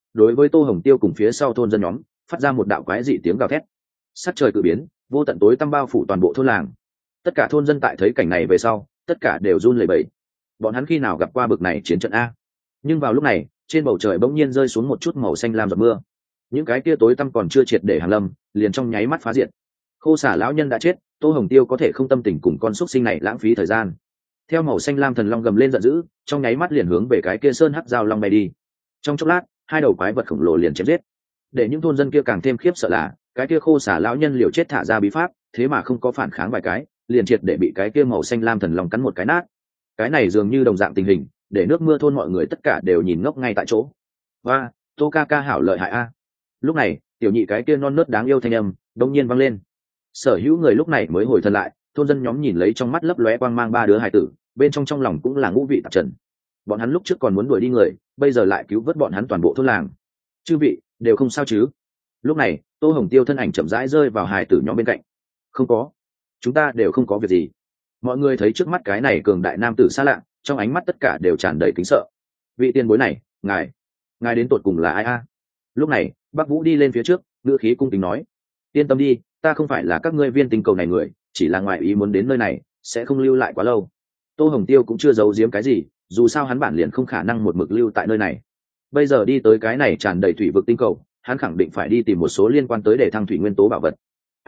[SPEAKER 1] đối với Tô Hồng Tiêu cùng phía sau thôn dân nhóm phát ra một đạo quái dị tiếng gào thét. Sắc trời cự biến, vô tận tối tăm bao phủ toàn bộ thôn làng. Tất cả thôn dân tại thấy cảnh này về sau, tất cả đều run lẩy bẩy. Bọn hắn khi nào gặp qua bực này chiến trận a? Nhưng vào lúc này, trên bầu trời bỗng nhiên rơi xuống một chút màu xanh lam giọt mưa. Những cái kia tối tăm còn chưa triệt để hàng lâm, liền trong nháy mắt phá diệt. Khô xả lão nhân đã chết, Tô Hồng Tiêu có thể không tâm tình cùng con xúc sinh này lãng phí thời gian. Theo màu xanh lam thần long gầm lên giận dữ, trong nháy mắt liền hướng về cái kia sơn hắc giao long bay đi. Trong chốc lát, hai đầu quái vật khổng lồ liền chém giết. Để những thôn dân kia càng thêm khiếp sợ là, cái kia khô xả lão nhân liều chết thả ra bí pháp, thế mà không có phản kháng vài cái, liền triệt để bị cái kia màu xanh lam thần long cắn một cái nát. Cái này dường như đồng dạng tình hình, để nước mưa thôn mọi người tất cả đều nhìn ngốc ngay tại chỗ. Và Tô ca ca hảo lợi hại a. Lúc này, tiểu nhị cái kia non nớt đáng yêu thanh âm đông nhiên vang lên. Sở hữu người lúc này mới hồi thần lại, thôn dân nhóm nhìn lấy trong mắt lấp lóe quang mang ba đứa hài tử, bên trong lòng cũng là ngũ vị tạp trần. Bọn hắn lúc trước còn muốn đuổi đi người, bây giờ lại cứu vớt bọn hắn toàn bộ thôn làng. Chư vị đều không sao chứ? Lúc này, Tô Hồng Tiêu thân ảnh chậm rãi rơi vào hài tử nhóm bên cạnh. Không có, chúng ta đều không có việc gì. Mọi người thấy trước mắt cái này cường đại nam tử xa lạ, trong ánh mắt tất cả đều tràn đầy kính sợ. Vị tiền bối này, ngài đến tột cùng là ai a? Lúc này, Bắc Vũ đi lên phía trước, ngữ khí cung kính nói: yên tâm đi, ta không phải là các ngươi viên tinh cầu này người, chỉ là ngoại ý muốn đến nơi này, sẽ không lưu lại quá lâu. Tô Hồng Tiêu cũng chưa giấu giếm cái gì, dù sao hắn bản liền không khả năng một mực lưu tại nơi này. Bây giờ đi tới cái này tràn đầy thủy vực tinh cầu, hắn khẳng định phải đi tìm một số liên quan tới để thăng thủy nguyên tố bảo vật.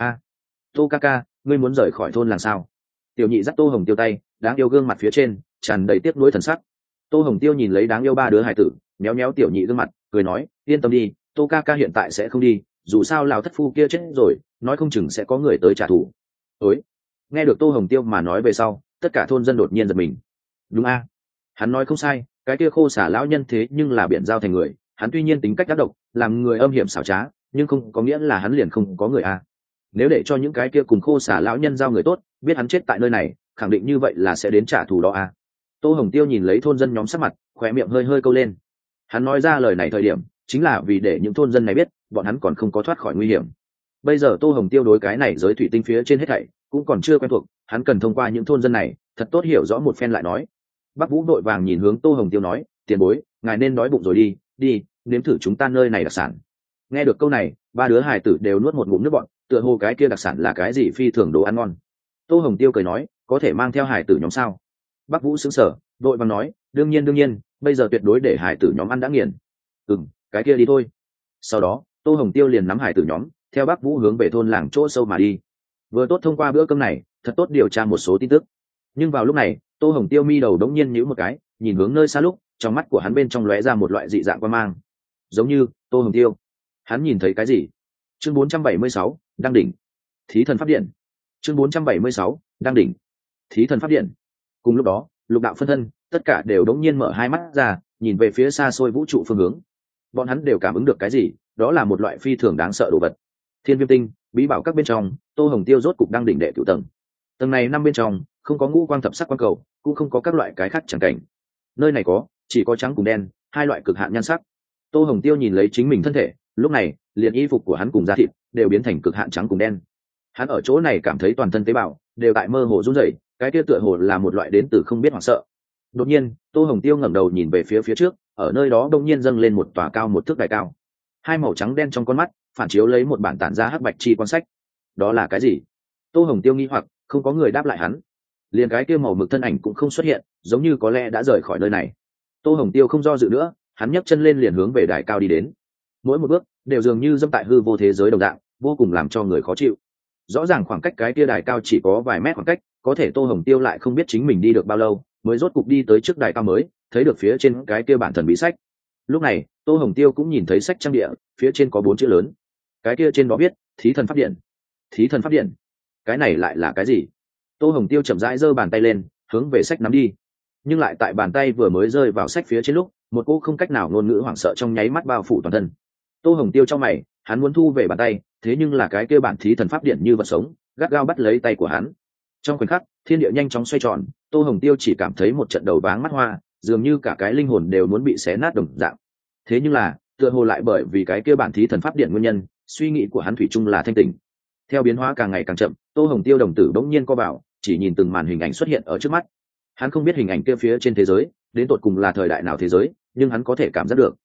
[SPEAKER 1] Tô ca ca, ngươi muốn rời khỏi thôn làng sao? Tiểu nhị dắt Tô Hồng Tiêu tay, đáng yêu gương mặt phía trên tràn đầy tiếc nuối thần sắc. Tô Hồng Tiêu nhìn lấy đáng yêu ba đứa hải tử, méo méo tiểu nhị gương mặt, cười nói: yên tâm đi, Tô ca ca hiện tại sẽ không đi, dù sao lão thất phu kia chết rồi, nói không chừng sẽ có người tới trả thù. Ối! Nghe được Tô Hồng Tiêu mà nói về sau, tất cả thôn dân đột nhiên giật mình. Đúng a, hắn nói không sai, cái kia khô xả lão nhân thế nhưng là biển giao thành người, hắn tuy nhiên tính cách ác độc, làm người âm hiểm xảo trá, nhưng không có nghĩa là hắn liền không có người a. Nếu để cho những cái kia cùng khô xả lão nhân giao người tốt, biết hắn chết tại nơi này, khẳng định như vậy là sẽ đến trả thù đó a. Tô Hồng Tiêu nhìn lấy thôn dân nhóm sắc mặt, khóe miệng hơi hơi câu lên. Hắn nói ra lời này thời điểm, chính là vì để những thôn dân này biết, bọn hắn còn không có thoát khỏi nguy hiểm. Bây giờ Tô Hồng Tiêu đối cái này giới thủy tinh phía trên hết thảy cũng còn chưa quen thuộc, hắn cần thông qua những thôn dân này thật tốt hiểu rõ một phen lại nói. Bắc Vũ đội vàng nhìn hướng Tô Hồng Tiêu nói: tiền bối, ngài nên đói bụng rồi đi nếm thử chúng ta nơi này đặc sản. Nghe được câu này, ba đứa hài tử đều nuốt một ngụm nước bọt, tựa hồ cái kia đặc sản là cái gì phi thường đồ ăn ngon. Tô Hồng Tiêu cười nói: có thể mang theo hài tử nhóm sao? Bắc Vũ sững sờ, đội vàng nói: đương nhiên, bây giờ tuyệt đối để hài tử nhóm ăn đã nghiền. Cái kia đi thôi. Sau đó, Tô Hồng Tiêu liền nắm hài tử nhóm theo Bắc Vũ hướng về thôn làng chỗ sâu mà đi. Vừa tốt thông qua bữa cơm này, thật tốt điều tra một số tin tức. Nhưng vào lúc này, Tô Hồng Tiêu mi đầu đống nhiên nhíu một cái, nhìn hướng nơi xa lúc, trong mắt của hắn bên trong lóe ra một loại dị dạng quan mang. Giống như Tô Hồng Tiêu, hắn nhìn thấy cái gì? Chương 476, đăng đỉnh. Thí thần pháp điện. Chương 476, đăng đỉnh. Thí thần pháp điện. Cùng lúc đó, lục đạo phân thân, tất cả đều đống nhiên mở hai mắt ra, nhìn về phía xa xôi vũ trụ phương hướng. Bọn hắn đều cảm ứng được cái gì, đó là một loại phi thường đáng sợ đồ vật. Thiên Viêm Tinh, bí bảo các bên trong, Tô Hồng Tiêu rốt cục đăng đỉnh đệ cửu tầng. Tầng này năm bên trong, không có ngũ quang thập sắc quang cầu, cũng không có các loại cái khác chẳng cảnh. Nơi này chỉ có trắng cùng đen, hai loại cực hạn nhan sắc. Tô Hồng Tiêu nhìn lấy chính mình thân thể, lúc này, liền y phục của hắn cùng da thịt đều biến thành cực hạn trắng cùng đen. Hắn ở chỗ này cảm thấy toàn thân tế bào đều tại mơ hồ run rẩy, cái kia tựa hồ là một loại đến từ không biết hoảng sợ. Đột nhiên, Tô Hồng Tiêu ngẩng đầu nhìn về phía trước, ở nơi đó đông nhiên dâng lên một tòa cao một thước đài cao. Hai màu trắng đen trong con mắt phản chiếu lấy một bản tản ra hắc bạch chi quan sách. Đó là cái gì? Tô Hồng Tiêu nghi hoặc, không có người đáp lại hắn. Liền cái kia màu mực thân ảnh cũng không xuất hiện, giống như có lẽ đã rời khỏi nơi này. Tô Hồng Tiêu không do dự nữa, hắn nhấc chân lên liền hướng về đài cao đi đến. Mỗi một bước đều dường như dẫm tại hư vô thế giới đồng dạng, vô cùng làm cho người khó chịu. Rõ ràng khoảng cách cái kia đài cao chỉ có vài mét khoảng cách, có thể Tô Hồng Tiêu lại không biết chính mình đi được bao lâu, mới rốt cục đi tới trước đài cao mới, thấy được phía trên cái kia bản thần bí sách. Lúc này, Tô Hồng Tiêu cũng nhìn thấy sách trang địa, phía trên có 4 chữ lớn. Cái kia trên đó viết: Thí thần pháp điện. Thí thần pháp điện. Cái này lại là cái gì? Tô Hồng Tiêu chậm rãi giơ bàn tay lên, hướng về sách nắm đi. Nhưng lại tại bàn tay vừa mới rơi vào sách phía trên lúc, một cô không cách nào ngôn ngữ hoảng sợ trong nháy mắt bao phủ toàn thân. Tô Hồng Tiêu trong mày, hắn muốn thu về bàn tay, thế nhưng là cái kia bản thí thần pháp điện như vật sống, gắt gao bắt lấy tay của hắn. Trong khoảnh khắc, thiên địa nhanh chóng xoay tròn, Tô Hồng Tiêu chỉ cảm thấy một trận đầu váng mắt hoa, dường như cả cái linh hồn đều muốn bị xé nát đồng dạng. Thế nhưng là, tựa hồ lại bởi vì cái kia bản thí thần pháp điện nguyên nhân, suy nghĩ của hắn thủy chung là thanh tỉnh. Theo biến hóa càng ngày càng chậm, Tô Hồng Tiêu đồng tử bỗng nhiên co vào, chỉ nhìn từng màn hình ảnh xuất hiện ở trước mắt. Hắn không biết hình ảnh kia phía trên thế giới đến tột cùng là thời đại nào thế giới, nhưng hắn có thể cảm giác được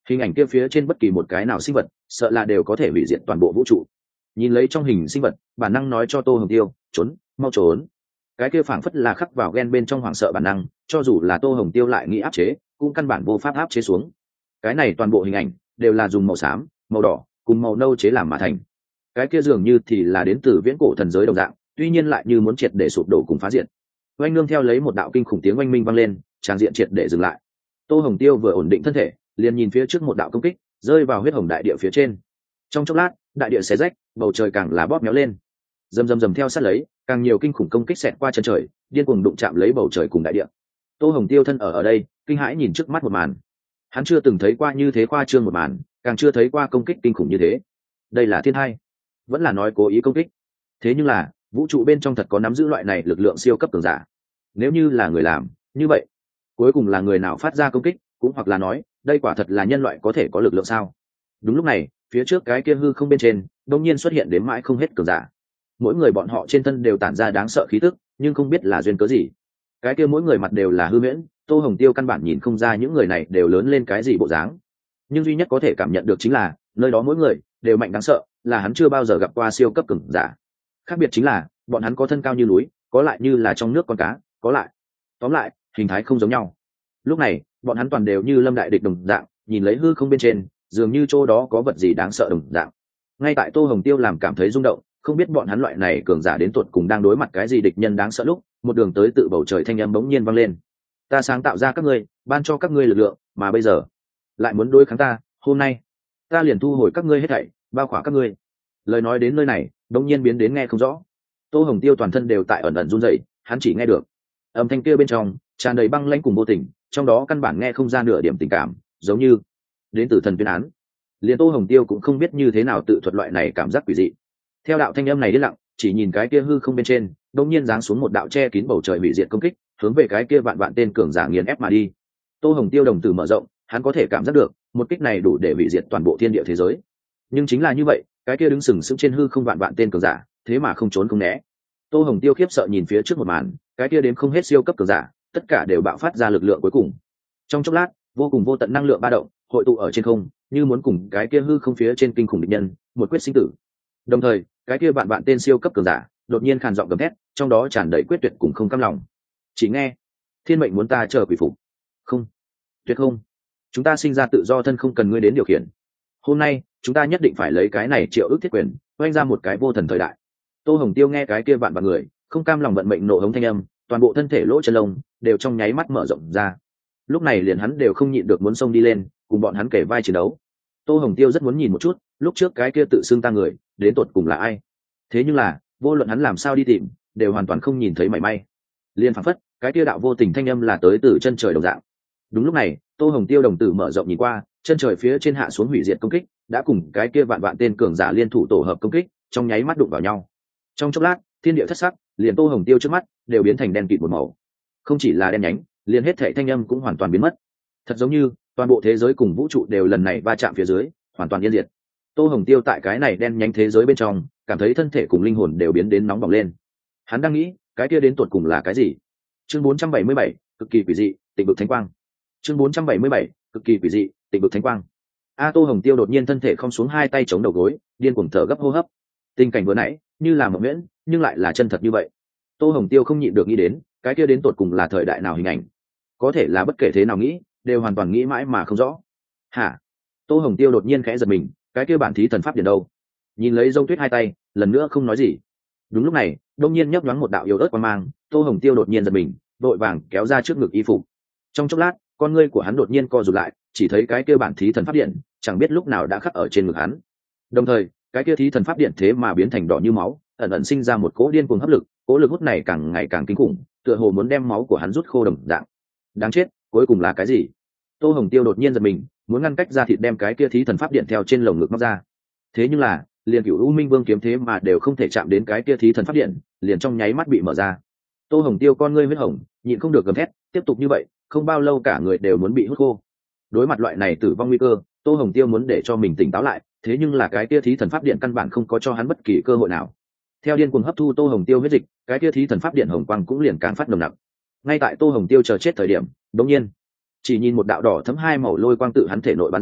[SPEAKER 1] hình ảnh kia phía trên bất kỳ một cái nào sinh vật sợ là đều có thể hủy diệt toàn bộ vũ trụ. Nhìn lấy trong hình sinh vật, bản năng nói cho Tô Hồng Tiêu trốn, mau trốn. Cái kia phảng phất là khắc vào gen bên trong hoảng sợ bản năng, cho dù là Tô Hồng Tiêu lại nghĩ áp chế cũng căn bản vô pháp áp chế xuống. Cái này toàn bộ hình ảnh đều là dùng màu xám, màu đỏ cùng màu nâu chế làm mà thành. Cái kia dường như thì là đến từ viễn cổ thần giới đồng dạng, tuy nhiên lại như muốn triệt để sụp đổ cùng phá diện. Oanh nương theo lấy một đạo kinh khủng tiếng oanh minh vang lên, tràng diện triệt để dừng lại. Tô Hồng Tiêu vừa ổn định thân thể, liền nhìn phía trước một đạo công kích rơi vào huyết hồng đại địa phía trên. Trong chốc lát, đại địa xé rách, bầu trời càng là bóp méo lên. Rầm theo sát lấy, càng nhiều kinh khủng công kích xẹt qua chân trời, điên cuồng đụng chạm lấy bầu trời cùng đại địa. Tô Hồng Tiêu thân ở đây, kinh hãi nhìn trước mắt một màn. Hắn chưa từng thấy qua như thế khoa trương một màn, càng chưa thấy qua công kích kinh khủng như thế. Đây là thiên hai, vẫn là nói cố ý công kích? Thế nhưng là, vũ trụ bên trong thật có nắm giữ loại này lực lượng siêu cấp cường giả. Nếu như là người làm, như vậy, cuối cùng là người nào phát ra công kích, cũng hoặc là nói, đây quả thật là nhân loại có thể có lực lượng sao? Đúng lúc này, phía trước cái kia hư không bên trên, đột nhiên xuất hiện đến mãi không hết cường giả. Mỗi người bọn họ trên thân đều tản ra đáng sợ khí tức, nhưng không biết là duyên cớ gì. Cái kia mỗi người mặt đều là hư huyễn, Tô Hồng Tiêu căn bản nhìn không ra những người này đều lớn lên cái gì bộ dáng. Nhưng duy nhất có thể cảm nhận được chính là, nơi đó mỗi người đều mạnh đáng sợ, là hắn chưa bao giờ gặp qua siêu cấp cường giả. Khác biệt chính là, bọn hắn có thân cao như núi, có lại như là trong nước con cá, có lại, tóm lại, hình thái không giống nhau. Lúc này, bọn hắn toàn đều như lâm đại địch đồng dạng, nhìn lấy hư không bên trên, dường như chỗ đó có vật gì đáng sợ đồng dạng. Ngay tại Tô Hồng Tiêu làm cảm thấy rung động, không biết bọn hắn loại này cường giả đến tuột cùng đang đối mặt cái gì địch nhân đáng sợ lúc, một đường tới tự bầu trời thanh âm bỗng nhiên vang lên. Ta sáng tạo ra các ngươi, ban cho các ngươi lực lượng, mà bây giờ lại muốn đối kháng ta, hôm nay ta liền thu hồi các ngươi hết thảy, bao khỏa các ngươi. Lời nói đến nơi này, bỗng nhiên biến đến nghe không rõ. Tô Hồng Tiêu toàn thân đều tại ẩn ẩn run rẩy, hắn chỉ nghe được âm thanh kia bên trong tràn đầy băng lãnh cùng vô tình, trong đó căn bản nghe không ra nửa điểm tình cảm, giống như đến từ thần tuyên án. Liền Tô Hồng Tiêu cũng không biết như thế nào tự thuật loại này cảm giác quỷ dị. Theo đạo thanh âm này đến lặng, chỉ nhìn cái kia hư không bên trên, đột nhiên giáng xuống một đạo che kín bầu trời hủy diệt công kích, hướng về cái kia vạn vạn tên cường giả nghiền ép mà đi. Tô Hồng Tiêu đồng tử mở rộng, hắn có thể cảm giác được, một kích này đủ để hủy diệt toàn bộ thiên địa thế giới. Nhưng chính là như vậy, cái kia đứng sừng sững trên hư không vạn vạn tên cường giả, thế mà không trốn không né. Tô Hồng Tiêu khiếp sợ nhìn phía trước một màn, cái kia đến không hết siêu cấp cường giả, tất cả đều bạo phát ra lực lượng cuối cùng. Trong chốc lát, vô cùng vô tận năng lượng ba động, hội tụ ở trên không, như muốn cùng cái kia hư không phía trên kinh khủng địch nhân, một quyết sinh tử. Đồng thời, cái kia vạn vạn tên siêu cấp cường giả, đột nhiên khàn giọng gầm thét, trong đó tràn đầy quyết tuyệt cùng không cam lòng. Chỉ nghe, thiên mệnh muốn ta chờ quỷ phục. Không, tuyệt không. Chúng ta sinh ra tự do thân không cần ngươi đến điều khiển. Hôm nay, chúng ta nhất định phải lấy cái này triệu ước thiết quyền, oanh ra một cái vô thần thời đại. Tô Hồng Tiêu nghe cái kia vạn vạn người, không cam lòng vận mệnh nộ hống thanh âm, toàn bộ thân thể lỗ chân lông đều trong nháy mắt mở rộng ra. Lúc này liền hắn đều không nhịn được muốn xông đi lên, cùng bọn hắn kể vai chiến đấu. Tô Hồng Tiêu rất muốn nhìn một chút, lúc trước cái kia tự xưng ta người, đến tột cùng là ai. Thế nhưng là, vô luận hắn làm sao đi tìm, đều hoàn toàn không nhìn thấy mảy may. Liên phảng phất, cái kia đạo vô tình thanh âm là tới từ chân trời đồng dạng. Đúng lúc này, Tô Hồng Tiêu đồng tử mở rộng nhìn qua, chân trời phía trên hạ xuống hủy diệt công kích, đã cùng cái kia vạn vạn tên cường giả liên thủ tổ hợp công kích, trong nháy mắt đụng vào nhau. Trong chốc lát, thiên địa thất sắc, liền Tô Hồng Tiêu trước mắt đều biến thành đen kịt một màu. Không chỉ là đen nhánh, liền hết thảy thanh âm cũng hoàn toàn biến mất. Thật giống như toàn bộ thế giới cùng vũ trụ đều lần này va chạm phía dưới, hoàn toàn yên diệt. Tô Hồng Tiêu tại cái này đen nhánh thế giới bên trong, cảm thấy thân thể cùng linh hồn đều biến đến nóng bỏng lên. Hắn đang nghĩ, cái kia đến tột cùng là cái gì? Chương 477, cực kỳ quỷ dị, tịnh vực thánh quang. Chương 477, cực kỳ quỷ dị, tịnh vực thánh quang. Tô Hồng Tiêu đột nhiên thân thể khom xuống hai tay chống đầu gối, điên cuồng thở gấp hô hấp. Tình cảnh vừa nãy, như là mộng miễn, nhưng lại là chân thật như vậy. Tô Hồng Tiêu không nhịn được nghĩ đến, cái kia đến tột cùng là thời đại nào hình ảnh? Có thể là bất kể thế nào nghĩ, đều hoàn toàn nghĩ mãi mà không rõ. Hả? Tô Hồng Tiêu đột nhiên khẽ giật mình, cái kia bản thí thần pháp điển đâu? Nhìn lấy Dông Tuyết hai tay, lần nữa không nói gì. Đúng lúc này, đông nhiên nhấp nhoáng một đạo yếu ớt quang mang, Tô Hồng Tiêu đột nhiên giật mình, vội vàng kéo ra trước ngực y phục. Trong chốc lát, con ngươi của hắn đột nhiên co rụt lại, chỉ thấy cái kia bản thí thần pháp điện, chẳng biết lúc nào đã khắc ở trên ngực hắn. Đồng thời, cái kia thí thần pháp điện thế mà biến thành đỏ như máu, ẩn ẩn sinh ra một cỗ điên cuồng hấp lực, cỗ lực hút này càng ngày càng kinh khủng, tựa hồ muốn đem máu của hắn rút khô đồng dạng. Đáng chết, cuối cùng là cái gì? Tô Hồng Tiêu đột nhiên giật mình, muốn ngăn cách ra thịt đem cái kia thí thần pháp điện theo trên lồng ngực móc ra. Thế nhưng là, liền Cửu U Minh Vương kiếm thế mà đều không thể chạm đến cái kia thí thần pháp điện, liền trong nháy mắt bị mở ra. Tô Hồng Tiêu con ngươi huyết hồng, nhịn không được gầm thét, tiếp tục như vậy, không bao lâu cả người đều muốn bị hút khô. Đối mặt loại này tử vong nguy cơ, Tô Hồng Tiêu muốn để cho mình tỉnh táo lại, thế nhưng là cái kia thí thần pháp điện căn bản không có cho hắn bất kỳ cơ hội nào. Theo điên cuồng hấp thu Tô Hồng Tiêu huyết dịch, cái kia thí thần pháp điện hồng quang cũng liền càng phát nồng nặc. Ngay tại Tô Hồng Tiêu chờ chết thời điểm, đột nhiên, chỉ nhìn một đạo đỏ thấm hai màu lôi quang tự hắn thể nội bắn ra,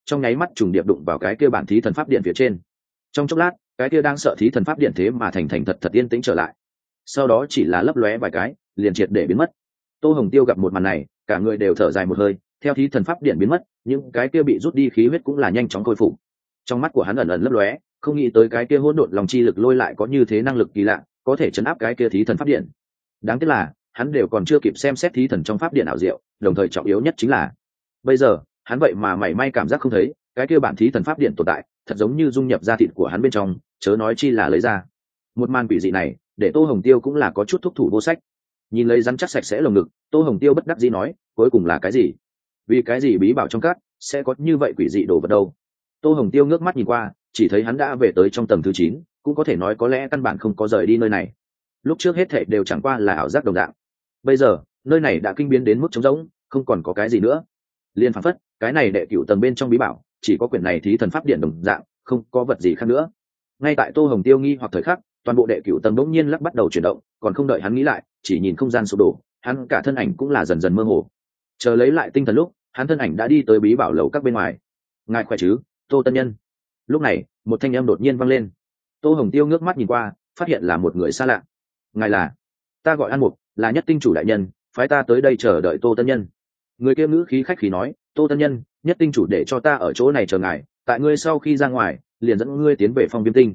[SPEAKER 1] trong nháy mắt trùng điệp đụng vào cái kia bản thí thần pháp điện phía trên. Trong chốc lát, cái kia đang sợ thí thần pháp điện thế mà thành thật thật yên tĩnh trở lại, sau đó chỉ là lấp lóe vài cái liền triệt để biến mất. Tô Hồng Tiêu gặp một màn này, cả người đều thở dài một hơi. Theo thí thần pháp điện biến mất, những cái kia bị rút đi khí huyết cũng là nhanh chóng khôi phục. Trong mắt của hắn ẩn ẩn lấp lóe, không nghĩ tới cái kia hỗn độn lòng chi lực lôi lại có như thế năng lực kỳ lạ, có thể chấn áp cái kia thí thần pháp điện. Đáng tiếc là hắn đều còn chưa kịp xem xét thí thần trong pháp điện ảo diệu, đồng thời trọng yếu nhất chính là bây giờ hắn vậy mà mảy may cảm giác không thấy cái kia bản thí thần pháp điện tồn tại, thật giống như dung nhập ra thịt của hắn bên trong, chớ nói chi là lấy ra. Một màn quỷ dị này để Tô Hồng Tiêu cũng là có chút thúc thủ vô sách. Nhìn lấy rắn chắc sạch sẽ lồng ngực, Tô Hồng Tiêu bất đắc dĩ nói, cuối cùng là cái gì? Vì cái gì bí bảo trong cát sẽ có như vậy quỷ dị đồ vật đâu? Tô Hồng Tiêu ngước mắt nhìn qua, chỉ thấy hắn đã về tới trong tầng thứ 9, cũng có thể nói có lẽ căn bản không có rời đi nơi này. Lúc trước hết thảy đều chẳng qua là ảo giác đồng dạng. Bây giờ, nơi này đã kinh biến đến mức trống rỗng, không còn có cái gì nữa. Liên phảng phất, cái này đệ cửu tầng bên trong bí bảo, chỉ có quyển này thí thần pháp điện đồng dạng, không có vật gì khác nữa. Ngay tại Tô Hồng Tiêu nghi hoặc thời khắc, toàn bộ đệ cửu tầng bỗng nhiên lắc bắt đầu chuyển động, còn không đợi hắn nghĩ lại, chỉ nhìn không gian sụp đổ, hắn cả thân ảnh cũng là dần dần mơ hồ. Chờ lấy lại tinh thần lúc, hắn thân ảnh đã đi tới bí bảo lầu các bên ngoài. Ngài khỏe chứ, Tô Tân Nhân? Lúc này, một thanh âm đột nhiên vang lên. Tô Hồng Tiêu ngước mắt nhìn qua, phát hiện là một người xa lạ. Ngài là? Ta gọi An Mục, là Nhất Tinh chủ đại nhân, phái ta tới đây chờ đợi Tô Tân Nhân. Người kia ngữ khí khách khí nói, Tô Tân Nhân, Nhất Tinh chủ để cho ta ở chỗ này chờ ngài, tại ngươi sau khi ra ngoài liền dẫn ngươi tiến về Phong Viêm Tinh.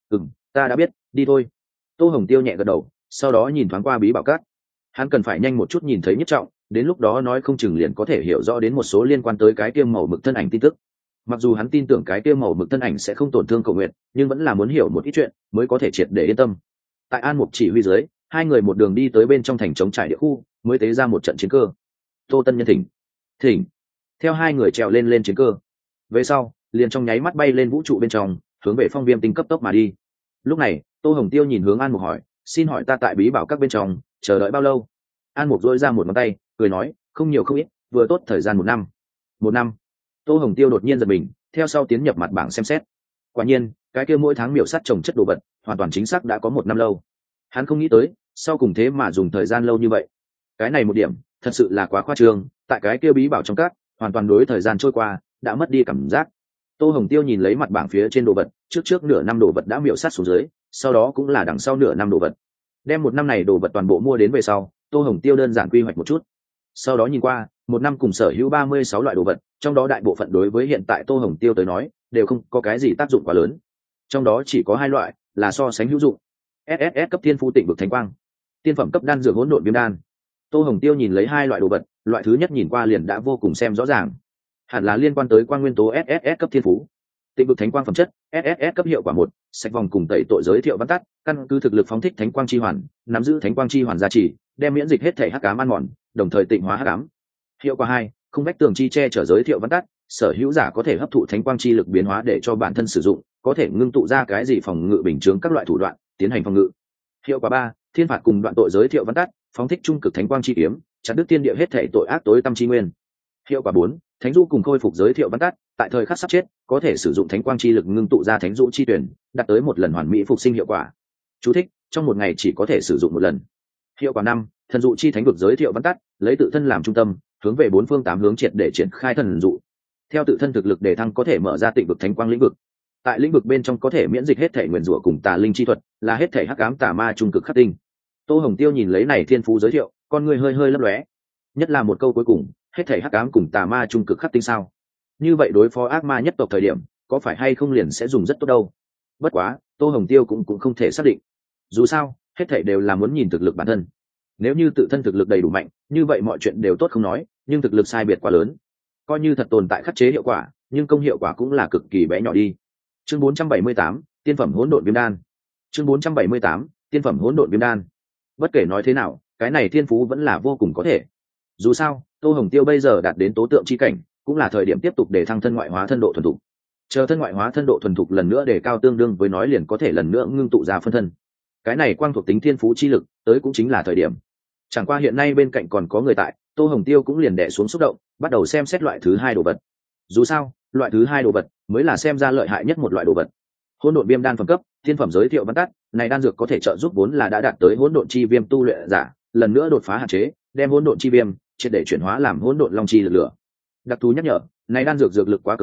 [SPEAKER 1] Ta đã biết, đi thôi. Tô Hồng Tiêu nhẹ gật đầu, sau đó nhìn thoáng qua bí bảo cát. Hắn cần phải nhanh một chút nhìn thấy Nhất Trọng, đến lúc đó nói không chừng liền có thể hiểu rõ đến một số liên quan tới cái tiêm màu mực thân ảnh tin tức. Mặc dù hắn tin tưởng cái tiêm màu mực thân ảnh sẽ không tổn thương Cầu Nguyệt, nhưng vẫn là muốn hiểu một ít chuyện mới có thể triệt để yên tâm. Tại An Mục chỉ huy dưới, hai người một đường đi tới bên trong thành trống trải địa khu, mới tế ra một trận chiến cơ. Tô Tân Nhân thỉnh. Theo hai người trèo lên chiến cơ, về sau liền trong nháy mắt bay lên vũ trụ bên trong, hướng về Phong Viêm Tinh cấp tốc mà đi. Lúc này, Tô Hồng Tiêu nhìn hướng An Mục hỏi, xin hỏi ta tại bí bảo các bên trong chờ đợi bao lâu? An Mục dỗi ra một ngón tay, cười nói, không nhiều không ít, vừa tốt thời gian 1 năm. 1 năm? Tô Hồng Tiêu đột nhiên giật mình, theo sau tiến nhập mặt bảng xem xét. Quả nhiên, cái kia mỗi tháng miểu sát trồng chất đồ vật, hoàn toàn chính xác đã có 1 năm lâu. Hắn không nghĩ tới, sau cùng thế mà dùng thời gian lâu như vậy. Cái này một điểm, thật sự là quá khoa trương, tại cái kia bí bảo trong các, hoàn toàn đối thời gian trôi qua, đã mất đi cảm giác. Tô Hồng Tiêu nhìn lấy mặt bảng phía trên đồ vật, trước nửa năm đồ vật đã miểu sát xuống dưới, sau đó cũng là đằng sau nửa năm đồ vật. Đem 1 năm này đồ vật toàn bộ mua đến về sau, Tô Hồng Tiêu đơn giản quy hoạch một chút. Sau đó nhìn qua, 1 năm cùng sở hữu 36 loại đồ vật, trong đó đại bộ phận đối với hiện tại Tô Hồng Tiêu tới nói, đều không có cái gì tác dụng quá lớn. Trong đó chỉ có 2 loại là so sánh hữu dụng. SSS cấp thiên phú tịnh vực thánh quang, tiên phẩm cấp đan dược hỗn độn viêm đan. Tô Hồng Tiêu nhìn lấy 2 loại đồ vật, loại thứ nhất nhìn qua liền đã vô cùng xem rõ ràng, hẳn là liên quan tới quang nguyên tố SSS cấp thiên phú. Tịnh vực thánh quang phẩm chất, SSS cấp hiệu quả 1, sạch vòng cùng tẩy tội giới thiệu văn tắt, căn cứ thực lực phóng thích thánh quang chi hoàn, nắm giữ thánh quang chi hoàn gia trì, đem miễn dịch hết thể hắc ám ăn mòn, đồng thời tịnh hóa hắc ám. Hiệu quả 2, không vách tường chi che chở giới thiệu văn tắt, sở hữu giả có thể hấp thụ thánh quang chi lực biến hóa để cho bản thân sử dụng, có thể ngưng tụ ra cái gì phòng ngự bình chướng các loại thủ đoạn, tiến hành phòng ngự. Hiệu quả 3, thiên phạt cùng đoạn tội giới thiệu văn tắt, phóng thích trung cực thánh quang chi kiếm, chặt đứt tiên địa hết thể tội ác tối tâm chi nguyên. Hiệu quả 4, thánh du cùng khôi phục giới thiệu văn tắt, tại thời khắc sắp chết có thể sử dụng thánh quang chi lực ngưng tụ ra thánh du chi tuyển, đạt tới 1 lần hoàn mỹ phục sinh hiệu quả. Chú thích, trong 1 ngày chỉ có thể sử dụng 1 lần. Hiệu quả 5, thần dụ chi thánh vực giới thiệu văn tắt, lấy tự thân làm trung tâm, hướng về 4 phương 8 hướng triệt để triển khai thần dụ. Theo tự thân thực lực đề thăng có thể mở ra tịnh vực thánh quang lĩnh vực. Tại lĩnh vực bên trong có thể miễn dịch hết thể nguyền rủa cùng tà linh chi thuật, là hết thể hắc ám tà ma trung cực khắc tinh. Tô Hồng Tiêu nhìn lấy này thiên phú giới thiệu, con người hơi lấp lóe. Nhất là một câu cuối cùng, hết thể hắc ám cùng tà ma trung cực khắc tinh sao? Như vậy đối phó ác ma nhất tộc thời điểm, có phải hay không liền sẽ dùng rất tốt đâu? Bất quá, Tô Hồng Tiêu cũng không thể xác định. Dù sao, hết thể đều là muốn nhìn thực lực bản thân. Nếu như tự thân thực lực đầy đủ mạnh, như vậy mọi chuyện đều tốt không nói, nhưng thực lực sai biệt quá lớn, coi như thật tồn tại khắc chế hiệu quả, nhưng công hiệu quả cũng là cực kỳ bé nhỏ đi. Chương 478, tiên phẩm hỗn độn viêm đan. Chương 478, tiên phẩm hỗn độn viêm đan. Bất kể nói thế nào, cái này thiên phú vẫn là vô cùng có thể. Dù sao, Tô Hồng Tiêu bây giờ đạt đến tố tượng chi cảnh, cũng là thời điểm tiếp tục để thăng thân ngoại hóa thân độ thuần thục. Chờ thân ngoại hóa thân độ thuần thục lần nữa để cao tương đương với nói liền có thể lần nữa ngưng tụ ra phân thân. Cái này quang thuộc tính thiên phú chi lực, tới cũng chính là thời điểm. Chẳng qua hiện nay bên cạnh còn có người tại, Tô Hồng Tiêu cũng liền đè xuống xúc động, bắt đầu xem xét loại thứ 2 đồ vật. Dù sao, loại thứ 2 đồ vật mới là xem ra lợi hại nhất một loại đồ vật. Hỗn độn viêm đan phẩm cấp, thiên phẩm giới thiệu văn tắt, này đan dược có thể trợ giúp vốn là đã đạt tới hỗn độn chi viêm tu luyện giả, lần nữa đột phá hạn chế, đem hỗn độn chi viêm triệt để chuyển hóa làm hỗn độn long chi lực lửa. Đặc thù nhắc nhở, này đan dược dược lực quá cường đại,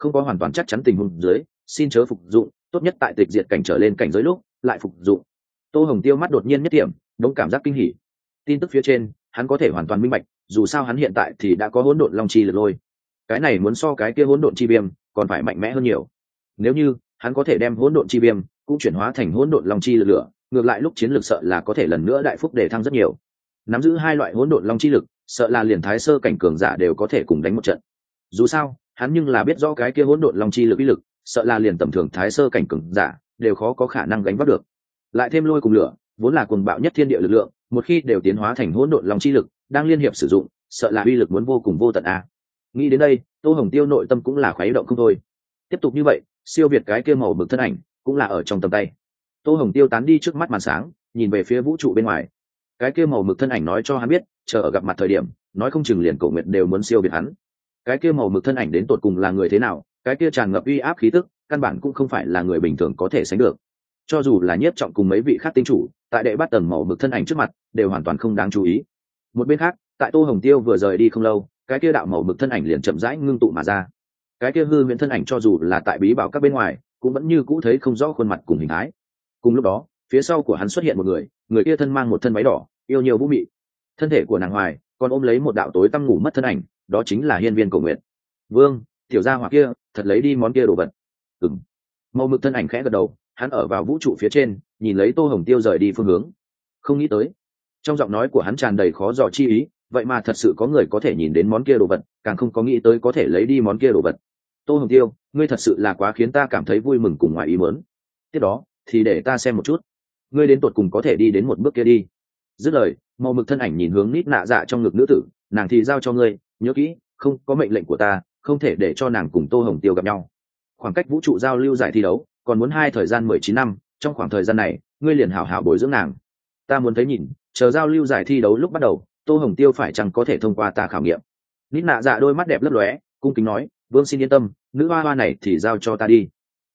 [SPEAKER 1] không có hoàn toàn chắc chắn tình huống dưới xin chớ phục dụng, tốt nhất tại tịch diệt cảnh trở lên cảnh giới lúc lại phục dụng. Tô Hồng Tiêu mắt đột nhiên nhất điểm, đống cảm giác kinh hỉ. Tin tức phía trên hắn có thể hoàn toàn minh bạch, dù sao hắn hiện tại thì đã có hỗn độn long chi lực lôi, cái này muốn so cái kia hỗn độn chi viêm còn phải mạnh mẽ hơn nhiều. Nếu như hắn có thể đem hỗn độn chi viêm cũng chuyển hóa thành hỗn độn long chi lực lửa, ngược lại lúc chiến lược sợ là có thể lần nữa đại phúc để thăng rất nhiều. Nắm giữ hai loại hỗn độn long chi lực, sợ là liền thái sơ cảnh cường giả đều có thể cùng đánh một trận. Dù sao hắn nhưng là biết rõ cái kia hỗn độn long chi lực uy lực, sợ là liền tầm thường thái sơ cảnh cường giả đều khó có khả năng gánh vác được. Lại thêm lôi cùng lửa vốn là cuồng bạo nhất thiên địa lực lượng, một khi đều tiến hóa thành hỗn độn long chi lực đang liên hiệp sử dụng, sợ là uy lực muốn vô cùng vô tận a. Nghĩ đến đây, Tô Hồng Tiêu nội tâm cũng là khuấy động không thôi. Tiếp tục như vậy, siêu việt cái kia màu mực thân ảnh cũng là ở trong tầm tay. Tô Hồng Tiêu tán đi trước mắt màn sáng, nhìn về phía vũ trụ bên ngoài. Cái kia màu mực thân ảnh nói cho hắn biết, chờ ở gặp mặt thời điểm, nói không chừng liền Cổ Nguyệt đều muốn siêu việt hắn. Cái kia màu mực thân ảnh đến tột cùng là người thế nào, cái kia tràn ngập uy áp khí tức, căn bản cũng không phải là người bình thường có thể sánh được. Cho dù là Nhiếp Trọng cùng mấy vị khác tinh chủ, tại đệ bắt tầng màu mực thân ảnh trước mặt, đều hoàn toàn không đáng chú ý. Một bên khác, tại Tô Hồng Tiêu vừa rời đi không lâu, cái kia đạo màu mực thân ảnh liền chậm rãi ngưng tụ mà ra. Cái kia hư huyễn thân ảnh cho dù là tại bí bảo các bên ngoài, cũng vẫn như cũ thấy không rõ khuôn mặt cùng hình thái. Cùng lúc đó, phía sau của hắn xuất hiện một người, người kia thân mang một thân váy đỏ, yêu nhiều vũ mị. Thân thể của nàng hoài còn ôm lấy một đạo tối tăm ngủ mất thân ảnh, đó chính là Hiên Viên Cổ Nguyệt. Vương, tiểu gia hỏa kia, thật lấy đi món kia đồ vật. Ừm. Màu mực thân ảnh khẽ gật đầu, hắn ở vào vũ trụ phía trên, nhìn lấy Tô Hồng Tiêu rời đi phương hướng. Không nghĩ tới, trong giọng nói của hắn tràn đầy khó dò chi ý, vậy mà thật sự có người có thể nhìn đến món kia đồ vật, càng không có nghĩ tới có thể lấy đi món kia đồ vật. Tô Hồng Tiêu, ngươi thật sự là quá khiến ta cảm thấy vui mừng cùng ngoài ý muốn. Tiếp đó, thì để ta xem một chút, ngươi đến tột cùng có thể đi đến một bước kia đi. Dứt lời, màu mực thân ảnh nhìn hướng Nít Nạ Dạ trong ngực nữ tử, nàng thì giao cho ngươi, nhớ kỹ, không có mệnh lệnh của ta, không thể để cho nàng cùng Tô Hồng Tiêu gặp nhau. Khoảng cách vũ trụ giao lưu giải thi đấu còn muốn thời gian 19 năm, trong khoảng thời gian này, ngươi liền hảo hảo bồi dưỡng nàng. Ta muốn thấy nhìn, chờ giao lưu giải thi đấu lúc bắt đầu, Tô Hồng Tiêu phải chăng có thể thông qua ta khảo nghiệm. Nít Nạ Dạ đôi mắt đẹp lấp lóe, cung kính nói, Vương xin yên tâm, nữ hoa hoa này thì giao cho ta đi.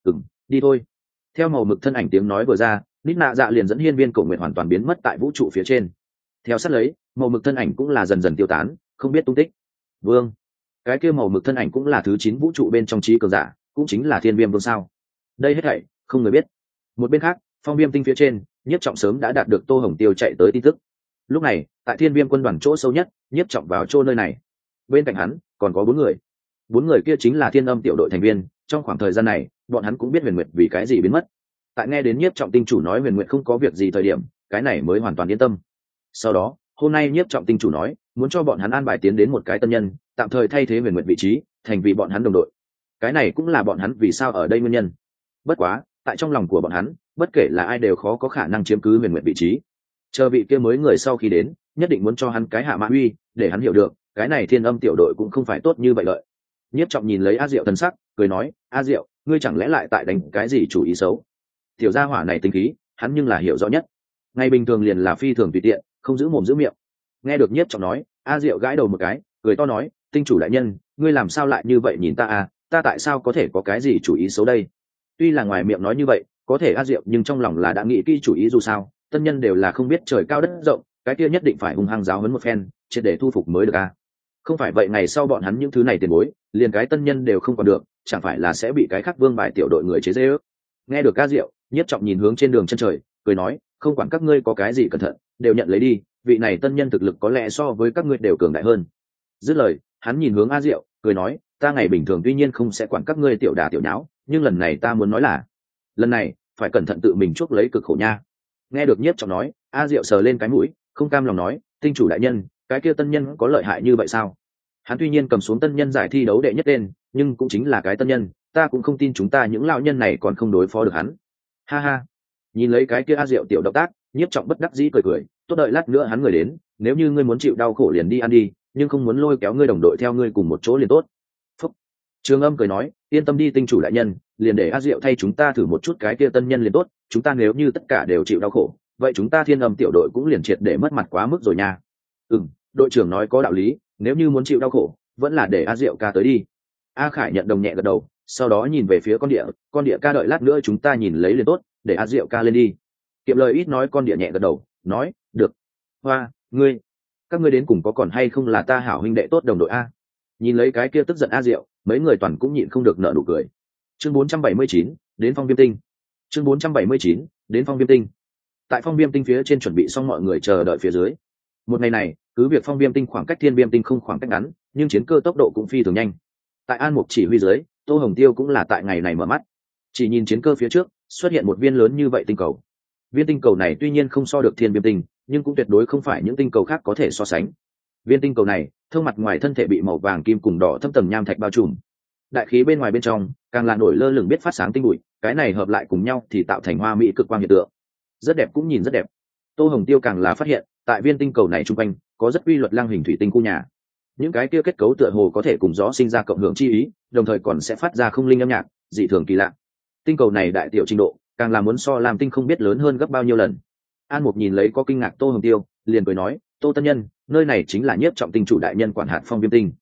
[SPEAKER 1] Đi thôi. Theo màu mực thân ảnh tiếng nói vừa ra, Nít Nạ Dạ liền dẫn Hiên Viên Cổ Nguyệt hoàn toàn biến mất tại vũ trụ phía trên. Theo sát lấy, màu mực thân ảnh cũng là dần dần tiêu tán, không biết tung tích. Vương, cái kia màu mực thân ảnh cũng là thứ 9 vũ trụ bên trong trí cường giả, cũng chính là Thiên Viêm Vương sao? Đây hết thảy không người biết. Một bên khác, Phong Viêm tinh phía trên, Nhiếp Trọng sớm đã đạt được Tô Hồng Tiêu chạy tới tin tức. Lúc này, tại Thiên Viêm quân đoàn chỗ sâu nhất, Nhiếp Trọng vào chỗ nơi này. Bên cạnh hắn còn có 4 người. 4 người kia chính là Thiên Âm tiểu đội thành viên. Trong khoảng thời gian này, bọn hắn cũng biết Huyền Nguyệt vì cái gì biến mất. Tại nghe đến Nhiếp Trọng tinh chủ nói Huyền Nguyệt không có việc gì thời điểm, cái này mới hoàn toàn yên tâm. Sau đó, hôm nay Nhiếp Trọng tinh chủ nói muốn cho bọn hắn an bài tiến đến một cái tân nhân, tạm thời thay thế Huyền Nguyệt vị trí, thành vì bọn hắn đồng đội. Cái này cũng là bọn hắn vì sao ở đây nguyên nhân. Bất quá, tại trong lòng của bọn hắn, bất kể là ai đều khó có khả năng chiếm cứ Huyền Nguyệt vị trí. Chờ vị kia mới người sau khi đến, nhất định muốn cho hắn cái hạ mã uy, để hắn hiểu được, cái này Thiên Âm tiểu đội cũng không phải tốt như vậy lợi. Nhiếp Trọng nhìn lấy A Diệu thần sắc, cười nói, A Diệu, ngươi chẳng lẽ lại tại đánh cái gì chủ ý xấu? Tiểu gia hỏa này tính khí, hắn nhưng là hiểu rõ nhất. Ngày bình thường liền là phi thường tùy tiện, không giữ mồm giữ miệng. Nghe được Nhiếp Trọng nói, A Diệu gãi đầu một cái, cười to nói, tinh chủ đại nhân, ngươi làm sao lại như vậy nhìn ta à? Ta tại sao có thể có cái gì chủ ý xấu đây? Tuy là ngoài miệng nói như vậy, có thể A Diệu nhưng trong lòng là đã nghĩ kỹ chủ ý dù sao, tân nhân đều là không biết trời cao đất rộng, cái kia nhất định phải hung hăng giáo huấn một phen, triệt để thu phục mới được a. Không phải vậy ngày sau bọn hắn những thứ này tiền bối, liền cái tân nhân đều không còn được, chẳng phải là sẽ bị cái khác vương bài tiểu đội người chế giễu. Nghe được A Diệu, Nhiếp Trọng nhìn hướng trên đường chân trời, cười nói, không quản các ngươi có cái gì cẩn thận, đều nhận lấy đi, vị này tân nhân thực lực có lẽ so với các ngươi đều cường đại hơn. Dứt lời, hắn nhìn hướng A Diệu, cười nói, ta ngày bình thường tuy nhiên không sẽ quản các ngươi tiểu đả tiểu nháo, nhưng lần này ta muốn nói là, lần này phải cẩn thận tự mình chuốc lấy cực khổ nha. Nghe được Nhiếp Trọng nói, A Diệu sờ lên cái mũi, không cam lòng nói, tinh chủ đại nhân, cái kia tân nhân có lợi hại như vậy sao? Hắn tuy nhiên cầm xuống tân nhân giải thi đấu đệ nhất tên, nhưng cũng chính là cái tân nhân, ta cũng không tin chúng ta những lão nhân này còn không đối phó được hắn. Ha ha. Nhìn lấy cái kia A Diệu tiểu động tác, Nhiếp Trọng bất đắc dĩ cười cười, tốt đợi lát nữa hắn người đến, nếu như ngươi muốn chịu đau khổ liền đi ăn đi, nhưng không muốn lôi kéo ngươi đồng đội theo ngươi cùng một chỗ liền tốt. Phúc. Trường Âm cười nói, yên tâm đi tinh chủ đại nhân, liền để A Diệu thay chúng ta thử một chút cái kia tân nhân liền tốt, chúng ta nếu như tất cả đều chịu đau khổ, vậy chúng ta Thiên Âm tiểu đội cũng liền triệt để mất mặt quá mức rồi nha. Đội trưởng nói có đạo lý, nếu như muốn chịu đau khổ, vẫn là để A Diệu ca tới đi. A Khải nhận đồng nhẹ gật đầu, sau đó nhìn về phía con địa ca đợi lát nữa chúng ta nhìn lấy liền tốt, để A Diệu ca lên đi. Kiệm lời ít nói con địa nhẹ gật đầu, nói, được. Hoa, ngươi, các ngươi đến cùng có còn hay không là ta hảo huynh đệ tốt đồng đội a? Nhìn lấy cái kia tức giận A Diệu, mấy người toàn cũng nhịn không được nở nụ cười. Chương 479, đến Phong Viêm Tinh. Chương 479, đến Phong Viêm Tinh. Tại Phong Viêm Tinh phía trên chuẩn bị xong mọi người chờ đợi phía dưới. Một ngày này, cứ việc Phong Viêm Tinh khoảng cách Thiên Viêm Tinh không khoảng cách ngắn, nhưng chiến cơ tốc độ cũng phi thường nhanh. Tại An Mục chỉ huy dưới, Tô Hồng Tiêu cũng là tại ngày này mở mắt. Chỉ nhìn chiến cơ phía trước, xuất hiện một viên lớn như vậy tinh cầu. Viên tinh cầu này tuy nhiên không so được Thiên Viêm Tinh, nhưng cũng tuyệt đối không phải những tinh cầu khác có thể so sánh. Viên tinh cầu này, thông mặt ngoài thân thể bị màu vàng kim cùng đỏ thâm tầng nham thạch bao trùm. Đại khí bên ngoài bên trong, càng là nổi lơ lửng biết phát sáng tinh bụi, cái này hợp lại cùng nhau thì tạo thành hoa mỹ cực quang hiện tượng. Rất đẹp, cũng nhìn rất đẹp. Tô Hồng Tiêu càng là phát hiện, tại viên tinh cầu này trung quanh có rất quy luật lăng hình thủy tinh khu nhà. Những cái kia kết cấu tựa hồ có thể cùng gió sinh ra cộng hưởng chi ý, đồng thời còn sẽ phát ra không linh âm nhạc, dị thường kỳ lạ. Tinh cầu này đại tiểu trình độ, càng là muốn so làm tinh không biết lớn hơn gấp bao nhiêu lần. An Mục nhìn lấy có kinh ngạc Tô Hồng Tiêu, liền cười nói, Tô Tân Nhân, nơi này chính là Nhiếp Trọng Tinh chủ đại nhân quản hạt Phong Viêm Tinh.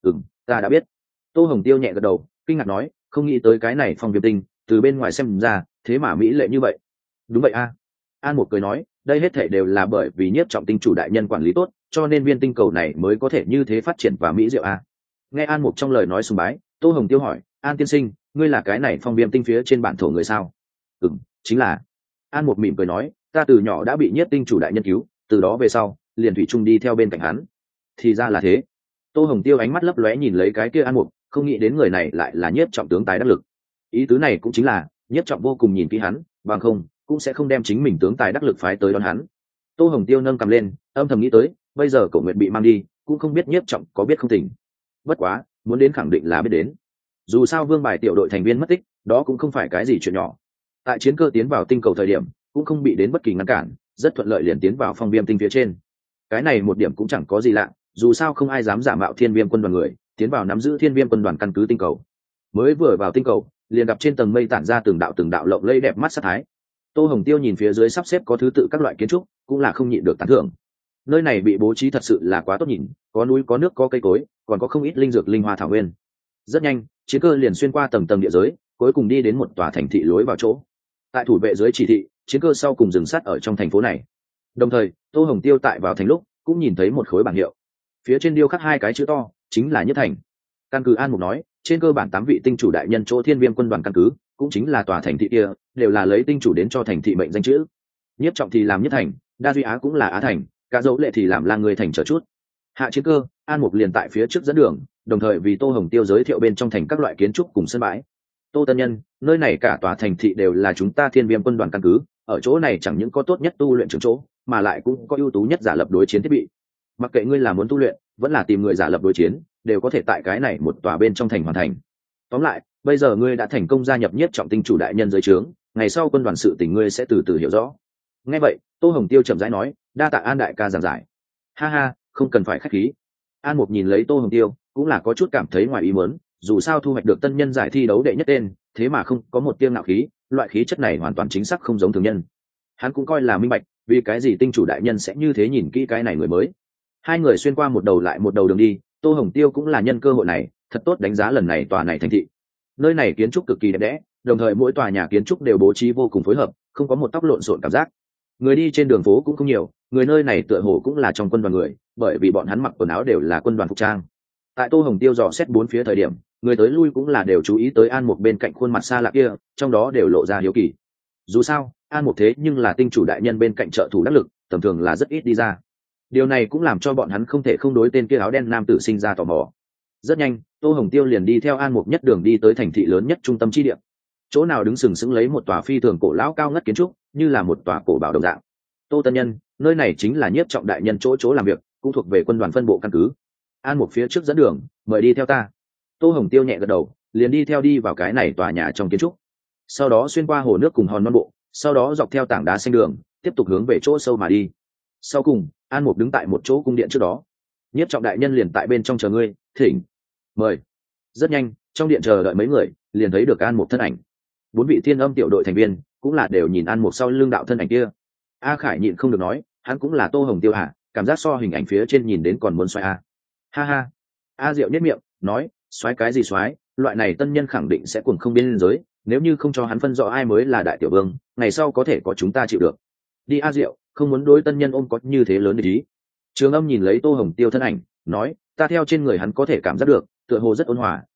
[SPEAKER 1] Ta đã biết. Tô Hồng Tiêu nhẹ gật đầu, kinh ngạc nói, không nghĩ tới cái này Phong Viêm Tinh, từ bên ngoài xem ra, thế mà mỹ lệ như vậy. Đúng vậy a. An Mục cười nói, đây hết thảy đều là bởi vì Nhiếp Trọng Tinh chủ đại nhân quản lý tốt, cho nên viên tinh cầu này mới có thể như thế phát triển và mỹ diệu a. Nghe An Mục trong lời nói sùng bái, Tô Hồng Tiêu hỏi, An tiên sinh, ngươi là cái này Phong Viêm Tinh phía trên bản thổ người sao? Chính là. An Mục mỉm cười nói, ta từ nhỏ đã bị Nhiếp Tinh chủ đại nhân cứu, từ đó về sau, liền thủy chung đi theo bên cạnh hắn. Thì ra là thế. Tô Hồng Tiêu ánh mắt lấp lóe nhìn lấy cái kia An Mục, không nghĩ đến người này lại là Nhiếp Trọng tướng tài đắc lực. Ý tứ này cũng chính là, Nhiếp Trọng vô cùng nhìn kỹ hắn, bằng không cũng sẽ không đem chính mình tướng tài đắc lực phái tới đón hắn. Tô Hồng Tiêu nâng cầm lên, âm thầm nghĩ tới, bây giờ Cổ Nguyệt bị mang đi, cũng không biết Nhiếp Trọng có biết không tỉnh. Bất quá, muốn đến khẳng định là biết đến. Dù sao Vương Bài tiểu đội thành viên mất tích, đó cũng không phải cái gì chuyện nhỏ. Tại chiến cơ tiến vào tinh cầu thời điểm, cũng không bị đến bất kỳ ngăn cản, rất thuận lợi liền tiến vào Phong Viêm Tinh phía trên. Cái này một điểm cũng chẳng có gì lạ, dù sao không ai dám giả mạo Thiên Viêm quân đoàn người, tiến vào nắm giữ Thiên Viêm quân đoàn căn cứ tinh cầu. Mới vừa vào tinh cầu, liền gặp trên tầng mây tản ra từng đạo lộng lẫy đẹp mắt sát thái. Tô Hồng Tiêu nhìn phía dưới sắp xếp có thứ tự các loại kiến trúc, cũng là không nhịn được tán thưởng. Nơi này bị bố trí thật sự là quá tốt nhìn, có núi có nước có cây cối, còn có không ít linh dược linh hoa thảo nguyên. Rất nhanh, chiến cơ liền xuyên qua tầng địa giới, cuối cùng đi đến một tòa thành thị lối vào chỗ. Tại thủ vệ dưới chỉ thị, chiến cơ sau cùng dừng sát ở trong thành phố này. Đồng thời, Tô Hồng Tiêu tại vào thành lúc cũng nhìn thấy một khối bảng hiệu, phía trên điêu khắc hai cái chữ to, chính là Nhất Thành. Căn cứ An Mục nói, trên cơ bản 8 vị tinh chủ đại nhân chỗ Thiên Viêm quân đoàn căn cứ, cũng chính là tòa thành thị kia, đều là lấy tinh chủ đến cho thành thị mệnh danh chữ. Nhiếp Trọng thì làm Nhất Thành, Đa Duy Á cũng là Á Thành, cả Dấu Lệ thì làm Lang Người Thành chờ chút. Hạ chiến cơ, An Mục liền tại phía trước dẫn đường, đồng thời vì Tô Hồng Tiêu giới thiệu bên trong thành các loại kiến trúc cùng sân bãi. Tô Tân Nhân, nơi này cả tòa thành thị đều là chúng ta Thiên Viêm quân đoàn căn cứ, ở chỗ này chẳng những có tốt nhất tu luyện trường chỗ, mà lại cũng có ưu tú nhất giả lập đối chiến thiết bị. Mặc kệ ngươi là muốn tu luyện, vẫn là tìm người giả lập đối chiến, đều có thể tại cái này một tòa bên trong thành hoàn thành. Tóm lại, bây giờ ngươi đã thành công gia nhập Nhiếp Trọng Tinh chủ đại nhân dưới trướng, ngày sau quân đoàn sự tình ngươi sẽ từ từ hiểu rõ. Nghe vậy, Tô Hồng Tiêu chậm rãi nói, đa tạ An đại ca giảng giải. Ha ha, không cần phải khách khí. An Mục nhìn lấy Tô Hồng Tiêu, cũng là có chút cảm thấy ngoài ý muốn, dù sao thu hoạch được tân nhân giải thi đấu đệ nhất tên, thế mà không có một tiêm nạo khí, loại khí chất này hoàn toàn chính xác không giống thường nhân. Hắn cũng coi là minh bạch, vì cái gì tinh chủ đại nhân sẽ như thế nhìn kỹ cái này người mới. Hai người xuyên qua một đầu lại một đầu đường đi, Tô Hồng Tiêu cũng là nhân cơ hội này, thật tốt đánh giá lần này tòa này thành thị. Nơi này kiến trúc cực kỳ đẹp đẽ, đồng thời mỗi tòa nhà kiến trúc đều bố trí vô cùng phối hợp, không có một tóc lộn xộn cảm giác. Người đi trên đường phố cũng không nhiều, người nơi này tựa hồ cũng là trong quân đoàn người, bởi vì bọn hắn mặc quần áo đều là quân đoàn phục trang. Tại Tô Hồng Tiêu dò xét bốn phía thời điểm, người tới lui cũng là đều chú ý tới An Mục bên cạnh khuôn mặt xa lạ kia, trong đó đều lộ ra hiếu kỳ. Dù sao, An Mục thế nhưng là tinh chủ đại nhân bên cạnh trợ thủ đắc lực, tầm thường là rất ít đi ra. Điều này cũng làm cho bọn hắn không thể không đối tên kia áo đen nam tử sinh ra tò mò. Rất nhanh, Tô Hồng Tiêu liền đi theo An Mục nhất đường đi tới thành thị lớn nhất trung tâm chi địa. Chỗ nào đứng sừng sững lấy một tòa phi thường cổ lão cao ngất kiến trúc, như là một tòa cổ bảo đồng dạng. Tô Tân Nhân, nơi này chính là Nhiếp Trọng đại nhân chỗ làm việc, cũng thuộc về quân đoàn phân bộ căn cứ. An Mục phía trước dẫn đường, mời đi theo ta. Tô Hồng Tiêu nhẹ gật đầu, liền đi theo đi vào cái này tòa nhà trong kiến trúc. Sau đó xuyên qua hồ nước cùng hòn non bộ, sau đó dọc theo tảng đá xanh đường, tiếp tục hướng về chỗ sâu mà đi. Sau cùng, An Mục đứng tại một chỗ cung điện trước đó. Nhiếp Trọng đại nhân liền tại bên trong chờ ngươi, thỉnh. Mời. Rất nhanh, trong điện chờ đợi mấy người, liền thấy được An Mục thân ảnh. 4 vị Thiên Âm tiểu đội thành viên, cũng là đều nhìn An Mục sau lưng đạo thân ảnh kia. A Khải nhịn không được nói, hắn cũng là Tô Hồng Tiêu à, cảm giác so hình ảnh phía trên nhìn đến còn muốn xoay a. Ha ha. A Diệu nhếch miệng, nói, xoáy cái gì xoáy, loại này tân nhân khẳng định sẽ cuồng không biên giới, nếu như không cho hắn phân rõ ai mới là đại tiểu vương, ngày sau có thể có chúng ta chịu được. Đi A Diệu, không muốn đối tân nhân ôm có như thế lớn để ý. Trường Âm nhìn lấy Tô Hồng Tiêu thân ảnh, nói, ta theo trên người hắn có thể cảm giác được, tựa hồ rất ôn hòa,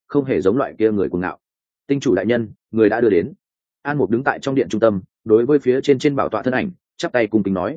[SPEAKER 1] không hề giống loại kia người cuồng ngạo. Tinh chủ đại nhân, người đã đưa đến. An Mục đứng tại trong điện trung tâm, đối với phía trên bảo tọa thân ảnh chắp tay cung kính nói: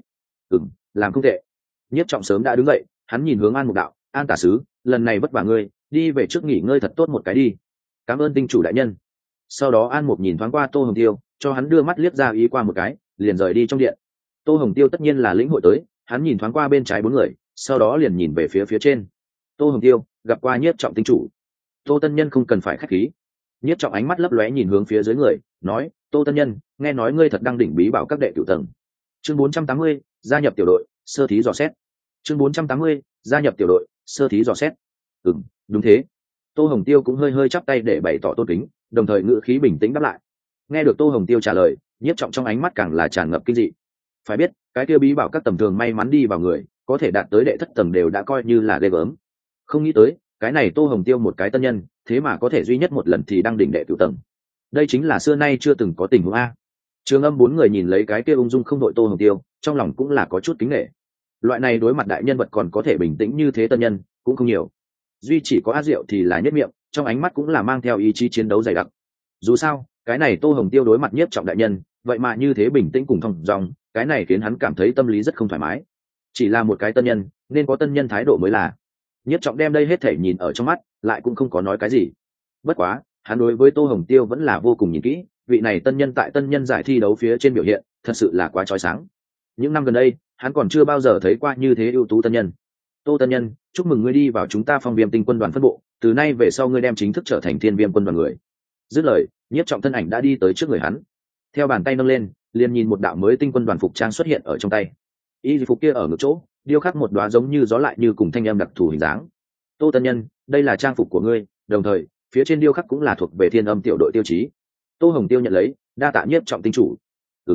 [SPEAKER 1] làm không tệ. Nhiếp Trọng sớm đã đứng dậy, hắn nhìn hướng An Mục đạo: An tả sứ, lần này vất vả ngươi, đi về trước nghỉ ngơi thật tốt một cái đi. Cảm ơn tinh chủ đại nhân. Sau đó An Mục nhìn thoáng qua Tô Hồng Tiêu, cho hắn đưa mắt liếc ra ý qua một cái, liền rời đi trong điện. Tô Hồng Tiêu tất nhiên là lĩnh hội tới, hắn nhìn thoáng qua bên trái bốn người, sau đó liền nhìn về phía trên. Tô Hồng Tiêu gặp qua Nhiếp Trọng tinh chủ. Tô Tân Nhân không cần phải khách khí. Nhiếp Trọng ánh mắt lấp lóe nhìn hướng phía dưới người, nói: Tô Tân Nhân, nghe nói ngươi thật đang đỉnh bí bảo các đệ cửu tầng. Chương 480, gia nhập tiểu đội, sơ thí dò xét. Chương 480, gia nhập tiểu đội, sơ thí dò xét. Đúng thế. Tô Hồng Tiêu cũng hơi chắp tay để bày tỏ tôn kính, đồng thời ngữ khí bình tĩnh đáp lại. Nghe được Tô Hồng Tiêu trả lời, Nhiếp Trọng trong ánh mắt càng là tràn ngập kinh dị. Phải biết, cái kia bí bảo các tầm thường may mắn đi vào người, có thể đạt tới đệ thất tầng đều đã coi như là ghê gớm. Không nghĩ tới, cái này Tô Hồng Tiêu một cái tân nhân, thế mà có thể duy nhất một lần thì đăng đỉnh đệ cửu tầng. Đây chính là xưa nay chưa từng có tình huống a. Trường Âm bốn người nhìn lấy cái kia ung dung không đội Tô Hồng Tiêu, trong lòng cũng là có chút kính nể. Loại này đối mặt đại nhân vật còn có thể bình tĩnh như thế tân nhân, cũng không nhiều. Duy chỉ có A Diệu thì là nhất miệng, trong ánh mắt cũng là mang theo ý chí chiến đấu dày đặc. Dù sao, cái này Tô Hồng Tiêu đối mặt Nhiếp Trọng đại nhân, vậy mà như thế bình tĩnh cùng thong dong, cái này khiến hắn cảm thấy tâm lý rất không thoải mái. Chỉ là một cái tân nhân, nên có tân nhân thái độ mới là. Nhiếp Trọng đem đây hết thể nhìn ở trong mắt, lại cũng không có nói cái gì. Bất quá, hắn đối với Tô Hồng Tiêu vẫn là vô cùng nhìn kỹ, vị này tân nhân tại tân nhân giải thi đấu phía trên biểu hiện, thật sự là quá chói sáng. Những năm gần đây, hắn còn chưa bao giờ thấy qua như thế ưu tú tân nhân. Tô tân nhân, chúc mừng ngươi đi vào chúng ta Phong Viêm Tinh quân đoàn phân bộ, từ nay về sau ngươi đem chính thức trở thành Thiên Viêm quân đoàn người. Dứt lời, Nhiếp Trọng thân ảnh đã đi tới trước người hắn, theo bàn tay nâng lên, liền nhìn một đạo mới tinh quân đoàn phục trang xuất hiện ở trong tay. Y phục kia ở ngực chỗ, điêu khắc một đóa giống như gió lại như cùng thanh âm đặc thù hình dáng. Tô tân nhân, đây là trang phục của ngươi, đồng thời phía trên điêu khắc cũng là thuộc về Thiên Âm tiểu đội tiêu chí. Tô Hồng Tiêu nhận lấy, đa tạ Nhiếp Trọng tinh chủ.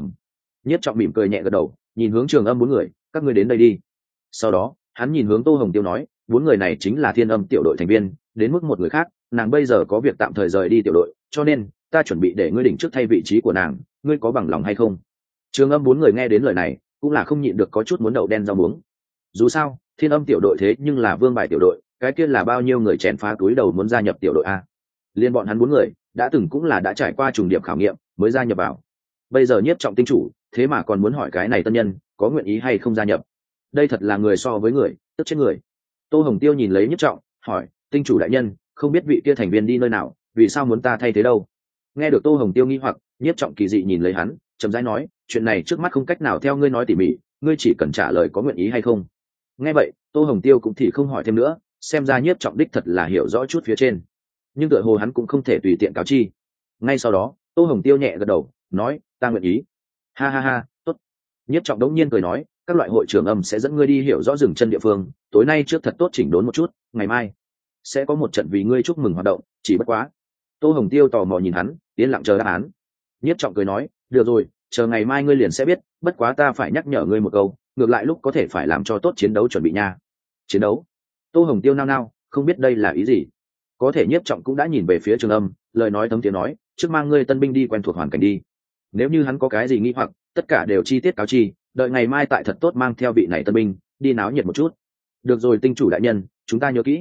[SPEAKER 1] Nhiếp Trọng mỉm cười nhẹ gật đầu, nhìn hướng Trường Âm bốn người, các ngươi đến đây đi. Sau đó, hắn nhìn hướng Tô Hồng Tiêu nói, bốn người này chính là Thiên Âm tiểu đội thành viên, đến mức một người khác, nàng bây giờ có việc tạm thời rời đi tiểu đội, cho nên ta chuẩn bị để ngươi đỉnh trước thay vị trí của nàng, ngươi có bằng lòng hay không? Trường Âm bốn người nghe đến lời này, cũng là không nhịn được có chút muốn đậu đen rau muống. Dù sao, Thiên Âm tiểu đội thế nhưng là vương bài tiểu đội, cái kia là bao nhiêu người chèn phá túi đầu muốn gia nhập tiểu đội a? Liên bọn hắn bốn người, đã từng cũng là đã trải qua trùng điệp khảo nghiệm mới gia nhập vào. Bây giờ Nhiếp Trọng tinh chủ, thế mà còn muốn hỏi cái này tân nhân có nguyện ý hay không gia nhập. Đây thật là người so với người, tức chết người. Tô Hồng Tiêu nhìn lấy Nhiếp Trọng, hỏi: tinh chủ đại nhân, không biết vị kia thành viên đi nơi nào, vì sao muốn ta thay thế đâu? Nghe được Tô Hồng Tiêu nghi hoặc, Nhiếp Trọng kỳ dị nhìn lấy hắn, chậm rãi nói: chuyện này trước mắt không cách nào theo ngươi nói tỉ mỉ, ngươi chỉ cần trả lời có nguyện ý hay không. Nghe vậy, Tô Hồng Tiêu cũng thì không hỏi thêm nữa, xem ra Nhiếp Trọng đích thật là hiểu rõ chút phía trên, nhưng tựa hồ hắn cũng không thể tùy tiện cáo chi. Ngay sau đó, Tô Hồng Tiêu nhẹ gật đầu, nói: ta nguyện ý. Ha ha ha, tốt. Nhiếp Trọng đống nhiên cười nói: các loại hội trưởng âm sẽ dẫn ngươi đi hiểu rõ rừng chân địa phương, tối nay trước thật tốt chỉnh đốn một chút, ngày mai sẽ có một trận vì ngươi chúc mừng hoạt động, chỉ bất quá. Tô Hồng Tiêu tò mò nhìn hắn, yên lặng chờ đáp án. Nhiếp Trọng cười nói: được rồi, chờ ngày mai ngươi liền sẽ biết, bất quá ta phải nhắc nhở ngươi một câu, ngược lại lúc có thể phải làm cho tốt chiến đấu chuẩn bị nha. Chiến đấu? Tô Hồng Tiêu nao nao, không biết đây là ý gì. Có thể Nhiếp Trọng cũng đã nhìn về phía Trường Âm, lời nói thấm tiếng nói: trước mang ngươi tân binh đi quen thuộc hoàn cảnh đi. Nếu như hắn có cái gì nghi hoặc, tất cả đều chi tiết cáo chi, đợi ngày mai tại thật tốt mang theo vị này tân binh đi náo nhiệt một chút. Được rồi tinh chủ đại nhân, chúng ta nhớ kỹ.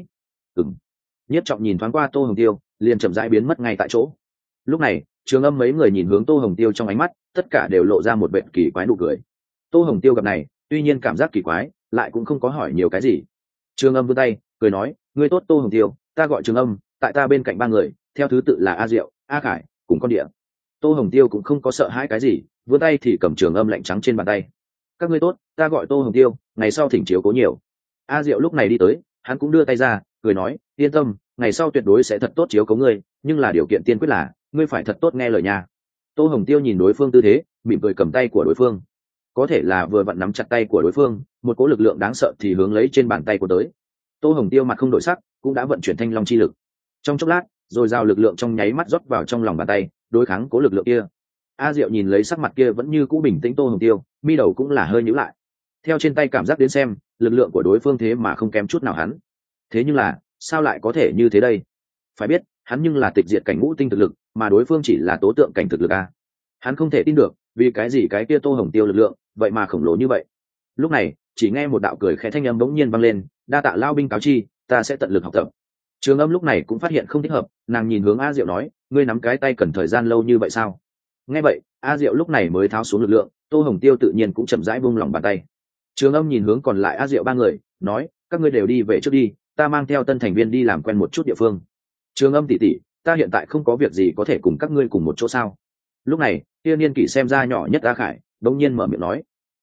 [SPEAKER 1] Nhiếp Trọng nhìn thoáng qua Tô Hồng Tiêu, liền chậm rãi biến mất ngay tại chỗ. Lúc này, Trường Âm mấy người nhìn hướng Tô Hồng Tiêu trong ánh mắt, tất cả đều lộ ra một vẻ kỳ quái nụ cười. Tô Hồng Tiêu gặp này, tuy nhiên cảm giác kỳ quái, lại cũng không có hỏi nhiều cái gì. Trường Âm vươn tay, cười nói: ngươi tốt Tô Hồng Tiêu, ta gọi Trường Âm, tại ta bên cạnh ba người, theo thứ tự là A Diệu, A Khải, cùng con địa. Tô Hồng Tiêu cũng không có sợ hãi cái gì, vươn tay thì cầm Trường Âm lạnh trắng trên bàn tay. các ngươi tốt, ta gọi Tô Hồng Tiêu, ngày sau thỉnh chiếu cố nhiều. A Diệu lúc này đi tới, hắn cũng đưa tay ra, cười nói: yên tâm, ngày sau tuyệt đối sẽ thật tốt chiếu cố ngươi, nhưng là điều kiện tiên quyết là ngươi phải thật tốt nghe lời nha. Tô Hồng Tiêu nhìn đối phương tư thế, mỉm cười cầm tay của đối phương. Có thể là vừa vặn nắm chặt tay của đối phương, một cỗ lực lượng đáng sợ thì hướng lấy trên bàn tay của tới. Tô Hồng Tiêu mặt không đổi sắc, cũng đã vận chuyển thanh long chi lực. Trong chốc lát, rồi giao lực lượng trong nháy mắt rót vào trong lòng bàn tay, đối kháng cố lực lượng kia. A Diệu nhìn lấy sắc mặt kia vẫn như cũ bình tĩnh Tô Hồng Tiêu, mi đầu cũng là hơi nhíu lại. Theo trên tay cảm giác đến xem, lực lượng của đối phương thế mà không kém chút nào hắn. Thế nhưng là, sao lại có thể như thế đây? Phải biết, hắn nhưng là tịch diệt cảnh ngũ tinh thực lực, mà đối phương chỉ là tố tượng cảnh thực lực a. Hắn không thể tin được, vì cái gì cái kia Tô Hồng Tiêu lực lượng, vậy mà khổng lồ như vậy. Lúc này, chỉ nghe một đạo cười khẽ thanh âm bỗng nhiên vang lên: đa tạ lao binh cáo chi, ta sẽ tận lực học tập. Trường Âm lúc này cũng phát hiện không thích hợp, nàng nhìn hướng A Diệu nói, ngươi nắm cái tay cần thời gian lâu như vậy sao? Nghe vậy, A Diệu lúc này mới tháo xuống lực lượng, Tô Hồng Tiêu tự nhiên cũng chậm rãi buông lỏng bàn tay. Trường Âm nhìn hướng còn lại A Diệu ba người, nói, các ngươi đều đi về trước đi, ta mang theo tân thành viên đi làm quen một chút địa phương. Trường Âm tỷ tỷ, ta hiện tại không có việc gì có thể cùng các ngươi cùng một chỗ sao? Lúc này, Tiên Niên Kỷ xem ra nhỏ nhất A Khải, đống nhiên mở miệng nói.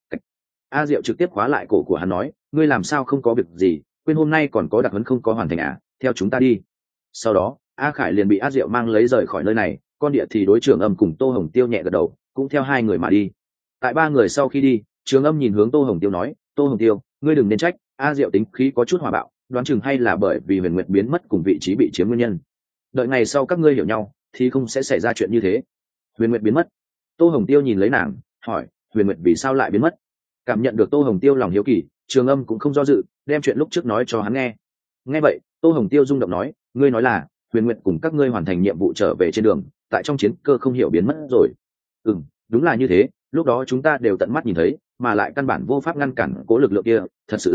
[SPEAKER 1] A Diệu trực tiếp khóa lại cổ của hắn nói, ngươi làm sao không có việc gì, quên hôm nay còn có đặc huấn không có hoàn thành à, theo chúng ta đi. Sau đó, A Khải liền bị A Diệu mang lấy rời khỏi nơi này, con địa thì đối Trường Âm cùng Tô Hồng Tiêu nhẹ gật đầu, cũng theo hai người mà đi. Tại ba người sau khi đi, Trường Âm nhìn hướng Tô Hồng Tiêu nói, Tô Hồng Tiêu, ngươi đừng nên trách, A Diệu tính khí có chút hòa bạo, đoán chừng hay là bởi vì Huyền Nguyệt biến mất cùng vị trí bị chiếm nguyên nhân. Đợi ngày sau các ngươi hiểu nhau, thì không sẽ xảy ra chuyện như thế. Huyền Nguyệt biến mất. Tô Hồng Tiêu nhìn lấy nàng, hỏi, Huyền Nguyệt vì sao lại biến mất? Cảm nhận được Tô Hồng Tiêu lòng hiếu kỳ, Trường Âm cũng không do dự, đem chuyện lúc trước nói cho hắn nghe. Nghe vậy, Tô Hồng Tiêu rung động nói, ngươi nói là Huyền Nguyệt cùng các ngươi hoàn thành nhiệm vụ trở về trên đường, tại trong chiến cơ không hiểu biến mất rồi. Đúng là như thế, lúc đó chúng ta đều tận mắt nhìn thấy, mà lại căn bản vô pháp ngăn cản cố lực lượng kia,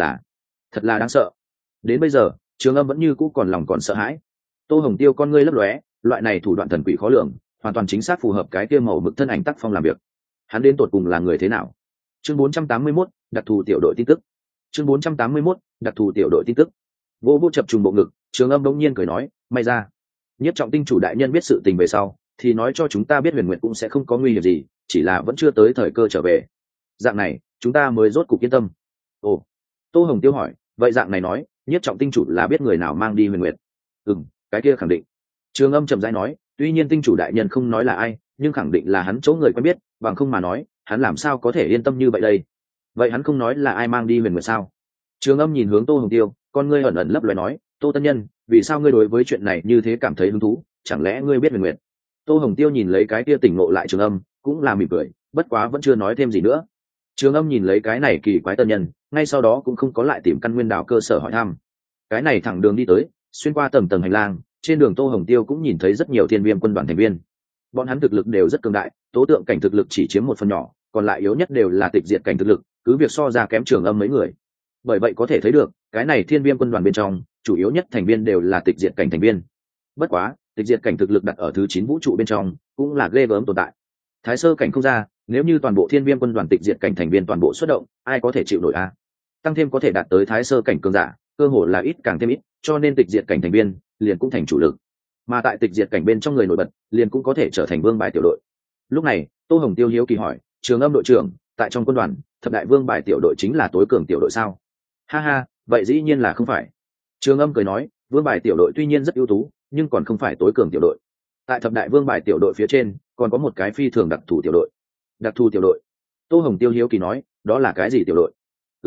[SPEAKER 1] thật là đáng sợ. Đến bây giờ, Trường Âm vẫn như cũ còn lòng còn sợ hãi. Tô Hồng Tiêu con ngươi lấp lóe, loại này thủ đoạn thần quỷ khó lường, hoàn toàn chính xác phù hợp cái kia màu mực thân ảnh tác phong làm việc. Hắn đến tột cùng là người thế nào? Chương 481, đặc thù tiểu đội tin tức. Chương 481, đặc thù tiểu đội tin tức. Vô chập trùng bộ ngực, Trường Âm đống nhiên cười nói, may ra. Nhất Trọng Tinh chủ đại nhân biết sự tình về sau, thì nói cho chúng ta biết Huyền Nguyệt cũng sẽ không có nguy hiểm gì, chỉ là vẫn chưa tới thời cơ trở về. Dạng này, chúng ta mới rốt cục yên tâm. Ồ, Tô Hồng Tiêu hỏi, vậy dạng này nói, Nhất Trọng Tinh chủ là biết người nào mang đi Huyền Nguyệt? Cái kia khẳng định. Trường Âm chậm rãi nói, tuy nhiên tinh chủ đại nhân không nói là ai, nhưng khẳng định là hắn chỗ người quen biết, bằng không mà nói, hắn làm sao có thể yên tâm như vậy đây? Vậy hắn không nói là ai mang đi Huyền Nguyệt sao? Trường Âm nhìn hướng Tô Hồng Tiêu, con ngươi ẩn ẩn lấp loé nói, Tô Tân Nhân, vì sao ngươi đối với chuyện này như thế cảm thấy hứng thú? Chẳng lẽ ngươi biết Huyền Nguyệt? Tô Hồng Tiêu nhìn lấy cái kia tỉnh ngộ lại Trường Âm, cũng là mỉm cười, bất quá vẫn chưa nói thêm gì nữa. Trường Âm nhìn lấy cái này kỳ quái tân nhân, ngay sau đó cũng không có lại tìm căn nguyên đào cơ sở hỏi thăm. Cái này thẳng đường đi tới, xuyên qua tầng tầng hành lang, trên đường Tô Hồng Tiêu cũng nhìn thấy rất nhiều Thiên Viêm quân đoàn thành viên. Bọn hắn thực lực đều rất cường đại, tố tượng cảnh thực lực chỉ chiếm một phần nhỏ, còn lại yếu nhất đều là tịch diệt cảnh thực lực, cứ việc so ra kém Trường Âm mấy người. Bởi vậy có thể thấy được, cái này Thiên Viêm quân đoàn bên trong, chủ yếu nhất thành viên đều là tịch diệt cảnh thành viên. Bất quá, tịch diệt cảnh thực lực đặt ở thứ 9 vũ trụ bên trong, cũng là ghê gớm tồn tại. Thái sơ cảnh không ra, nếu như toàn bộ Thiên Viêm quân đoàn tịch diệt cảnh thành viên toàn bộ xuất động, ai có thể chịu nổi a? Tăng thêm có thể đạt tới thái sơ cảnh cường giả, cơ hội là ít càng thêm ít, cho nên tịch diệt cảnh thành viên liền cũng thành chủ lực. Mà tại tịch diệt cảnh bên trong người nổi bật, liền cũng có thể trở thành vương bài tiểu đội. Lúc này, Tô Hồng Tiêu hiếu kỳ hỏi, Trường Âm đội trưởng, tại trong quân đoàn, thập đại vương bài tiểu đội chính là tối cường tiểu đội sao? Ha ha, vậy dĩ nhiên là không phải. Trường Âm cười nói, vương bài tiểu đội tuy nhiên rất ưu tú, nhưng còn không phải tối cường tiểu đội. Tại thập đại vương bài tiểu đội phía trên, còn có một cái phi thường đặc thù tiểu đội. Đặc thù tiểu đội? Tô Hồng Tiêu hiếu kỳ nói, đó là cái gì tiểu đội?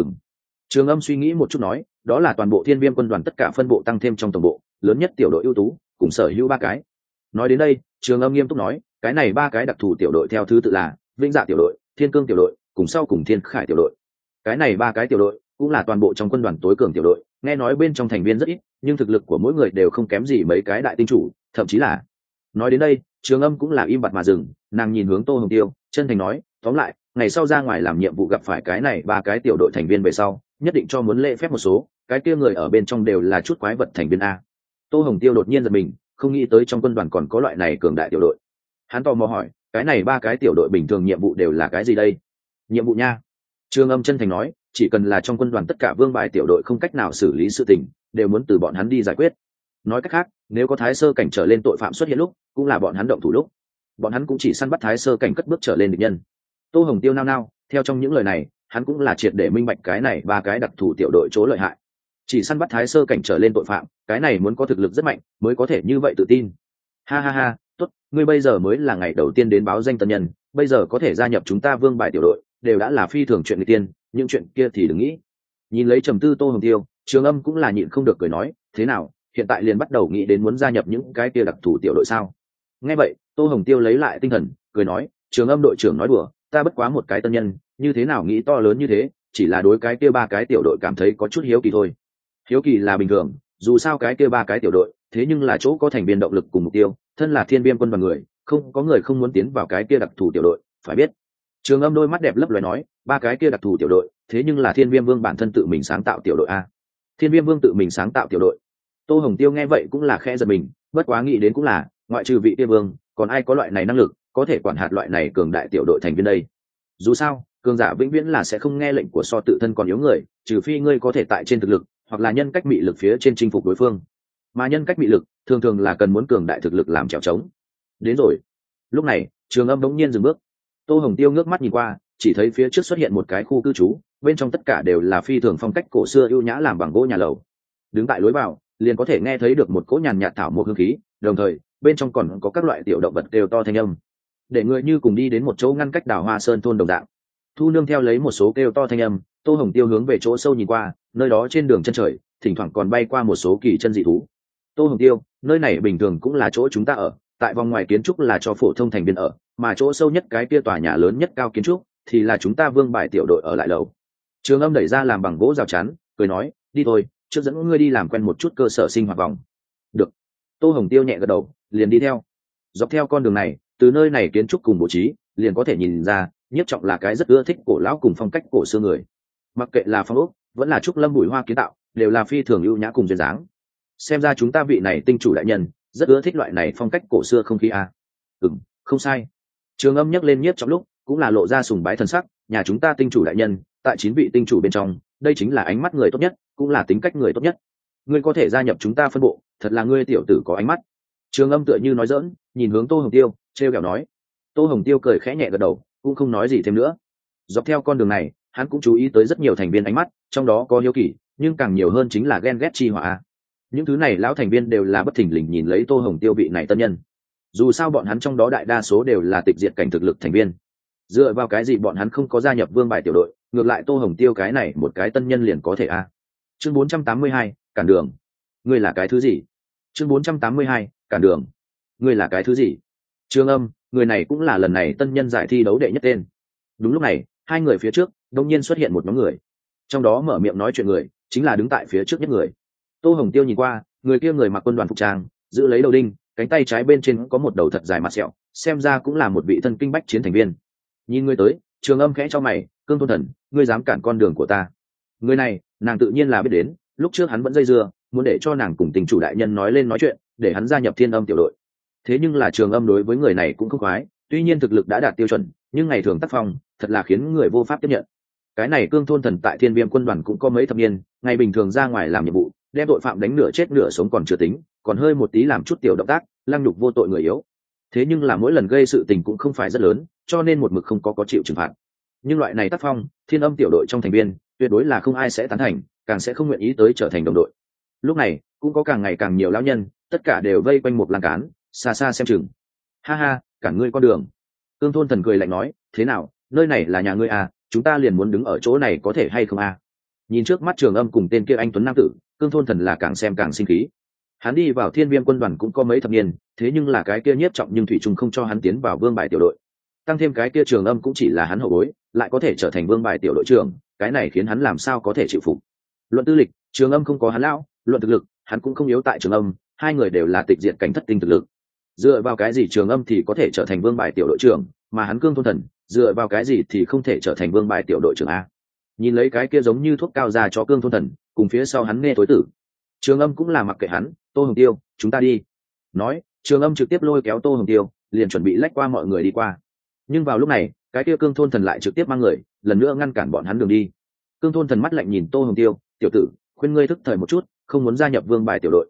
[SPEAKER 1] Trường Âm suy nghĩ một chút nói, đó là toàn bộ Thiên Viêm quân đoàn tất cả phân bộ tăng thêm trong tổng bộ, lớn nhất tiểu đội ưu tú, cùng sở hữu 3 cái. Nói đến đây, Trường Âm nghiêm túc nói, cái này 3 cái đặc thù tiểu đội theo thứ tự là Vĩnh Dạ tiểu đội, Thiên Cương tiểu đội, cùng sau cùng Thiên Khải tiểu đội. Cái này 3 cái tiểu đội cũng là toàn bộ trong quân đoàn tối cường tiểu đội, nghe nói bên trong thành viên rất ít, nhưng thực lực của mỗi người đều không kém gì mấy cái đại tinh chủ, thậm chí là. Nói đến đây, Trường Âm cũng là im bặt mà dừng, nàng nhìn hướng Tô Hồng Tiêu, chân thành nói, tóm lại, ngày sau ra ngoài làm nhiệm vụ gặp phải cái này 3 cái tiểu đội thành viên về sau, nhất định cho muốn lễ phép một số, cái kia người ở bên trong đều là chút quái vật thành viên a. Tô Hồng Tiêu đột nhiên giật mình, không nghĩ tới trong quân đoàn còn có loại này cường đại tiểu đội. Hắn tò mò hỏi, cái này 3 cái tiểu đội bình thường nhiệm vụ đều là cái gì đây? Nhiệm vụ nha. Trường Âm chân thành nói, chỉ cần là trong quân đoàn tất cả vương bài tiểu đội không cách nào xử lý sự tình, đều muốn từ bọn hắn đi giải quyết. Nói cách khác, nếu có thái sơ cảnh trở lên tội phạm xuất hiện lúc, cũng là bọn hắn động thủ lúc. Bọn hắn cũng chỉ săn bắt thái sơ cảnh cất bước trở lên địch nhân. Tô Hồng Tiêu nao nao, theo trong những lời này, hắn cũng là triệt để minh bạch cái này 3 cái đặc thù tiểu đội chỗ lợi hại. Chỉ săn bắt thái sơ cảnh trở lên tội phạm, cái này muốn có thực lực rất mạnh mới có thể như vậy tự tin. Ha ha ha, tốt, ngươi bây giờ mới là ngày đầu tiên đến báo danh tân nhân, bây giờ có thể gia nhập chúng ta vương bài tiểu đội, đều đã là phi thường chuyện người tiên, những chuyện kia thì đừng nghĩ. Nhìn lấy trầm tư Tô Hồng Tiêu, Trường Âm cũng là nhịn không được cười nói, thế nào, hiện tại liền bắt đầu nghĩ đến muốn gia nhập những cái kia đặc thù tiểu đội sao? Nghe vậy, Tô Hồng Tiêu lấy lại tinh thần, cười nói, Trường Âm đội trưởng nói đùa, ta bất quá một cái tân nhân, như thế nào nghĩ to lớn như thế, chỉ là đối cái kia 3 cái tiểu đội cảm thấy có chút hiếu kỳ thôi. Hiếu kỳ là bình thường, dù sao cái kia 3 cái tiểu đội, thế nhưng là chỗ có thành viên động lực cùng mục tiêu, thân là Thiên Viêm quân đoàn người, không có người không muốn tiến vào cái kia đặc thù tiểu đội, phải biết. Trường Âm đôi mắt đẹp lấp loé nói, 3 cái kia đặc thù tiểu đội, thế nhưng là Thiên Viêm Vương bản thân tự mình sáng tạo tiểu đội a. Thiên Viêm Vương tự mình sáng tạo tiểu đội. Tô Hồng Tiêu nghe vậy cũng là khẽ giật mình, bất quá nghĩ đến cũng là ngoại trừ vị kia vương, còn ai có loại này năng lực có thể quản hạt loại này cường đại tiểu đội thành viên đây. Dù sao cường giả vĩnh viễn là sẽ không nghe lệnh của so tự thân còn yếu người, trừ phi ngươi có thể tại trên thực lực hoặc là nhân cách mị lực phía trên chinh phục đối phương, mà nhân cách mị lực thường thường là cần muốn cường đại thực lực làm trèo trống. Đến rồi. Lúc này Trường Âm bỗng nhiên dừng bước. Tô Hồng Tiêu ngước mắt nhìn qua, chỉ thấy phía trước xuất hiện một cái khu cư trú, bên trong tất cả đều là phi thường phong cách cổ xưa ưu nhã làm bằng gỗ nhà lầu. Đứng tại lối vào liền có thể nghe thấy được một cỗ nhàn nhạt thảo mộc hương khí, đồng thời bên trong còn có các loại tiểu động vật đều to thanh âm, để người như cùng đi đến một chỗ ngăn cách đảo Hoa Sơn thôn đồng dạng. Thu nương theo lấy một số kêu to thanh âm, Tô Hồng Tiêu hướng về chỗ sâu nhìn qua, nơi đó trên đường chân trời thỉnh thoảng còn bay qua một số kỳ chân dị thú. Tô Hồng Tiêu, nơi này bình thường cũng là chỗ chúng ta ở, tại vòng ngoài kiến trúc là cho phổ thông thành viên ở, mà chỗ sâu nhất cái kia tòa nhà lớn nhất cao kiến trúc thì là chúng ta Vương Bài tiểu đội ở lại lầu. Trường Âm đẩy ra làm bằng gỗ rào chắn, cười nói, đi thôi, trước dẫn ngươi đi làm quen một chút cơ sở sinh hoạt vòng. Được. Tô Hồng Tiêu nhẹ gật đầu, liền đi theo. Dọc theo con đường này, từ nơi này kiến trúc cùng bố trí liền có thể nhìn ra, Nhiếp Trọng là cái rất ưa thích cổ lão cùng phong cách cổ xưa người. Mặc kệ là phong ốc vẫn là trúc lâm bụi hoa kiến tạo, đều là phi thường ưu nhã cùng duyên dáng. Xem ra chúng ta vị này tinh chủ đại nhân rất ưa thích loại này phong cách cổ xưa không khí a. Không sai. Trường Âm nhắc lên Nhiếp Trọng lúc cũng là lộ ra sùng bái thần sắc, nhà chúng ta tinh chủ đại nhân tại 9 vị tinh chủ bên trong, đây chính là ánh mắt người tốt nhất, cũng là tính cách người tốt nhất. Ngươi có thể gia nhập chúng ta phân bộ, thật là ngươi tiểu tử có ánh mắt. Trường Âm tựa như nói giỡn, nhìn hướng Tô Hồng Tiêu, trêu ghẹo nói. Tô Hồng Tiêu cười khẽ nhẹ gật đầu, cũng không nói gì thêm nữa. Dọc theo con đường này, hắn cũng chú ý tới rất nhiều thành viên ánh mắt, trong đó có hiếu kỳ, nhưng càng nhiều hơn chính là ghen ghét chi hỏa. Những thứ này lão thành viên đều là bất thình lình nhìn lấy Tô Hồng Tiêu vị này tân nhân. Dù sao bọn hắn trong đó đại đa số đều là tịch diệt cảnh thực lực thành viên. Dựa vào cái gì bọn hắn không có gia nhập Vương Bài tiểu đội, ngược lại Tô Hồng Tiêu cái này một cái tân nhân liền có thể a. Chương 482, cản đường. Ngươi là cái thứ gì? Chương 482, cản đường. Ngươi là cái thứ gì? Trường Âm, người này cũng là lần này tân nhân giải thi đấu đệ nhất tên. Đúng lúc này, hai người phía trước đột nhiên xuất hiện một nhóm người. Trong đó mở miệng nói chuyện người chính là đứng tại phía trước nhất người. Tô Hồng Tiêu nhìn qua, người kia người mặc quân đoàn phục trang, giữ lấy đầu đinh, cánh tay trái bên trên có một đầu thật dài mặt sẹo, xem ra cũng là một vị thân kinh bách chiến thành viên. Nhìn ngươi tới, Trường Âm khẽ cho mày, Cương Thôn Thần, ngươi dám cản con đường của ta? Người này, nàng tự nhiên là biết đến, lúc trước hắn vẫn dây dưa, muốn để cho nàng cùng tình chủ đại nhân nói lên nói chuyện, để hắn gia nhập Thiên Âm tiểu đội. Thế nhưng là Trường Âm đối với người này cũng không khoái, tuy nhiên thực lực đã đạt tiêu chuẩn, nhưng ngày thường tác phong thật là khiến người vô pháp tiếp nhận. Cái này Cương Thôn Thần tại Thiên Viêm quân đoàn cũng có mấy thập niên, ngày bình thường ra ngoài làm nhiệm vụ, đem tội phạm đánh nửa chết nửa sống còn chưa tính, còn hơi một tí làm chút tiểu động tác, lăng nhục vô tội người yếu. Thế nhưng là mỗi lần gây sự tình cũng không phải rất lớn, cho nên một mực không có chịu trừng phạt. Nhưng loại này tác phong, Thiên Âm tiểu đội trong thành viên tuyệt đối là không ai sẽ tán thành, càng sẽ không nguyện ý tới trở thành đồng đội. Lúc này cũng có càng ngày càng nhiều lão nhân, tất cả đều vây quanh một lan cán, xa xa xem chừng. Ha ha, cản ngươi con đường. Cương Thôn Thần cười lạnh nói, thế nào, nơi này là nhà ngươi à, chúng ta liền muốn đứng ở chỗ này có thể hay không à? Nhìn trước mắt Trường Âm cùng tên kia anh tuấn nam tử, Cương Thôn Thần là càng xem càng sinh khí. Hắn đi vào Thiên Viêm quân đoàn cũng có mấy thập niên, thế nhưng là cái kia Nhiếp Trọng nhưng thủy chung không cho hắn tiến vào Vương Bài tiểu đội. Tăng thêm cái kia Trường Âm cũng chỉ là hắn hậu bối, lại có thể trở thành Vương Bài tiểu đội trưởng, cái này khiến hắn làm sao có thể chịu phục. Luận tư lịch, Trường Âm không có hắn lão, luận thực lực, hắn cũng không yếu tại Trường Âm, hai người đều là tịch diệt cảnh thất tinh thực lực. Dựa vào cái gì Trường Âm thì có thể trở thành Vương Bài tiểu đội trưởng, mà hắn Cương Thôn Thần, dựa vào cái gì thì không thể trở thành Vương Bài tiểu đội trưởng a? Nhìn lấy cái kia giống như thuốc cao ra cho Cương Thôn Thần, cùng phía sau hắn nghe tối tử. Trường Âm cũng là mặc kệ hắn, Tô Hồng Tiêu, chúng ta đi. Nói, Trường Âm trực tiếp lôi kéo Tô Hồng Tiêu, liền chuẩn bị lách qua mọi người đi qua. Nhưng vào lúc này, cái kia Cương Thôn Thần lại trực tiếp mang người, lần nữa ngăn cản bọn hắn đường đi. Cương Thôn Thần mắt lạnh nhìn Tô Hồng Tiêu, tiểu tử, khuyên ngươi thức thời một chút, không muốn gia nhập Vương Bài tiểu đội,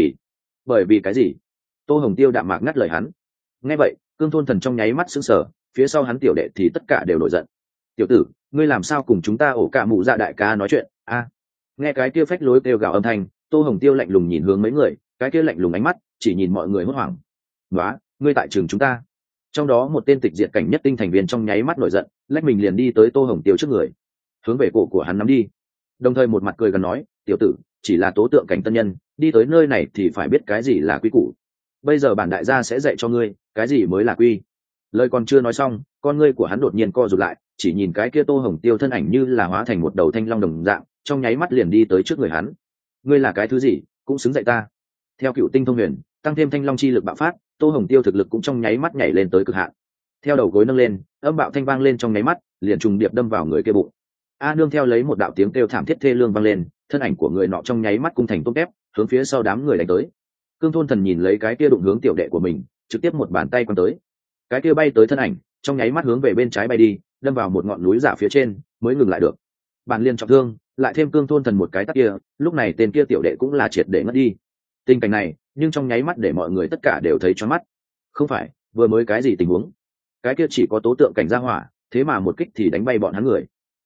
[SPEAKER 1] bởi vì cái gì? Tô Hồng Tiêu đạm mạc ngắt lời hắn. Nghe vậy, Cương Thôn Thần trong nháy mắt sững sờ, phía sau hắn tiểu đệ thì tất cả đều nổi giận. Tiểu tử, ngươi làm sao cùng chúng ta ổ cả mụ dạ đại ca nói chuyện a? Nghe cái kia phách lối kêu gào âm thanh, Tô Hồng Tiêu lạnh lùng nhìn hướng mấy người, cái kia lạnh lùng ánh mắt chỉ nhìn mọi người hốt hoảng. Nóa, ngươi tại trường chúng ta? Trong đó một tên tịch diệt cảnh nhất tinh thành viên trong nháy mắt nổi giận, lách mình liền đi tới Tô Hồng Tiêu trước người, hướng về cổ của hắn nắm đi, đồng thời một mặt cười gần nói, tiểu tử, chỉ là tố tượng cảnh tân nhân, đi tới nơi này thì phải biết cái gì là quy củ. Bây giờ bản đại gia sẽ dạy cho ngươi cái gì mới là quy. Lời còn chưa nói xong, con ngươi của hắn đột nhiên co rụt lại, chỉ nhìn cái kia Tô Hồng Tiêu thân ảnh như là hóa thành một đầu thanh long đồng dạng, trong nháy mắt liền đi tới trước người hắn. Ngươi là cái thứ gì, cũng xứng dạy ta? Theo Cựu Tinh thông huyền, tăng thêm thanh long chi lực bạo phát, Tô Hồng Tiêu thực lực cũng trong nháy mắt nhảy lên tới cực hạn. Theo đầu gối nâng lên, âm bạo thanh vang lên trong nháy mắt, liền trùng điệp đâm vào người kia bụng. A nương theo lấy một đạo tiếng kêu thảm thiết thê lương vang lên, thân ảnh của người nọ trong nháy mắt cung thành tôm tép, hướng phía sau đám người đánh tới. Cương Thôn Thần nhìn lấy cái kia đụng hướng tiểu đệ của mình, trực tiếp một bàn tay quăng tới. Cái kia bay tới thân ảnh trong nháy mắt hướng về bên trái bay đi, đâm vào một ngọn núi giả phía trên mới ngừng lại được. Bản liên trọng thương, lại thêm Cương Thôn Thần một cái tát kia, lúc này tên kia tiểu đệ cũng là triệt để ngất đi. Tình cảnh này nhưng trong nháy mắt để mọi người tất cả đều thấy choáng mắt. Không phải vừa mới cái gì tình huống, cái kia chỉ có tố tượng cảnh gia hỏa, thế mà một kích thì đánh bay bọn hắn người.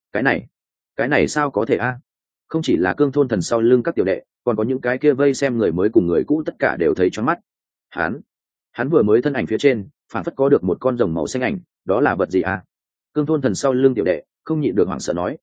[SPEAKER 1] Cái này sao có thể a? Không chỉ là Cương Thôn Thần sau lưng các tiểu đệ, còn có những cái kia vây xem người mới cùng người cũ tất cả đều thấy choáng mắt. Hắn vừa mới thân ảnh phía trên phản phất có được một con rồng màu xanh ảnh, đó là vật gì a? Cương Thôn Thần sau lưng tiểu đệ không nhịn được hoảng sợ nói,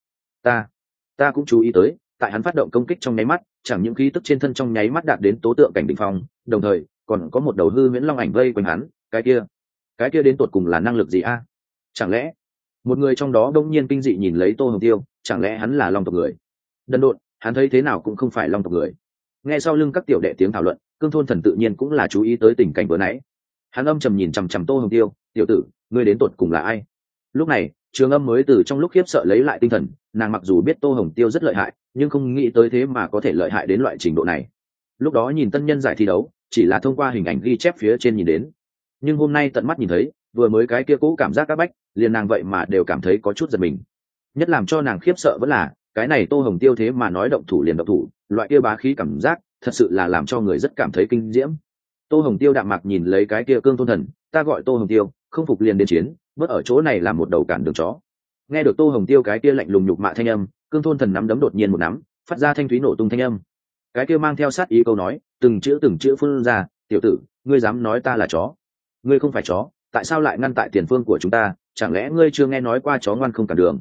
[SPEAKER 1] ta cũng chú ý tới, tại hắn phát động công kích trong nháy mắt, chẳng những khí tức trên thân trong nháy mắt đạt đến tố tượng cảnh đỉnh phong, đồng thời còn có một đầu hư huyễn long ảnh vây quanh hắn. Cái kia đến tột cùng là năng lực gì a? Chẳng lẽ một người trong đó đông nhiên kinh dị nhìn lấy Tô Hồng Tiêu, chẳng lẽ hắn là long tộc người? Đần độn, hắn thấy thế nào cũng không phải long tộc người. Nghe sau lưng các tiểu đệ tiếng thảo luận, Cương Thôn Thần tự nhiên cũng là chú ý tới tình cảnh vừa nãy. Hắn âm trầm nhìn chằm chằm Tô Hồng Tiêu, tiểu tử, ngươi đến tột cùng là ai? Lúc này Trường Âm mới từ trong lúc khiếp sợ lấy lại tinh thần, nàng mặc dù biết Tô Hồng Tiêu rất lợi hại, nhưng không nghĩ tới thế mà có thể lợi hại đến loại trình độ này. Lúc đó nhìn tân nhân giải thi đấu chỉ là thông qua hình ảnh ghi chép phía trên nhìn đến, nhưng hôm nay tận mắt nhìn thấy, vừa mới cái kia cũ cảm giác áp bách, liền nàng vậy mà đều cảm thấy có chút giật mình. Nhất làm cho nàng khiếp sợ vẫn là cái này Tô Hồng Tiêu thế mà nói động thủ liền động thủ, loại kia bá khí cảm giác thật sự là làm cho người rất cảm thấy kinh diễm. Tô Hồng Tiêu đạm mạc nhìn lấy cái kia Cương Thôn Thần, ta gọi Tô Hồng Tiêu, không phục liền đến chiến, bớt ở chỗ này làm một đầu cản đường chó. Nghe được Tô Hồng Tiêu cái kia lạnh lùng nhục mạ thanh âm, Cương Thôn Thần nắm đấm đột nhiên một nắm, phát ra thanh thúy nổ tung thanh âm. Cái kia mang theo sát ý câu nói, từng chữ phun ra, tiểu tử, ngươi dám nói ta là chó? Ngươi không phải chó, tại sao lại ngăn tại tiền phương của chúng ta? Chẳng lẽ ngươi chưa nghe nói qua chó ngoan không cản đường?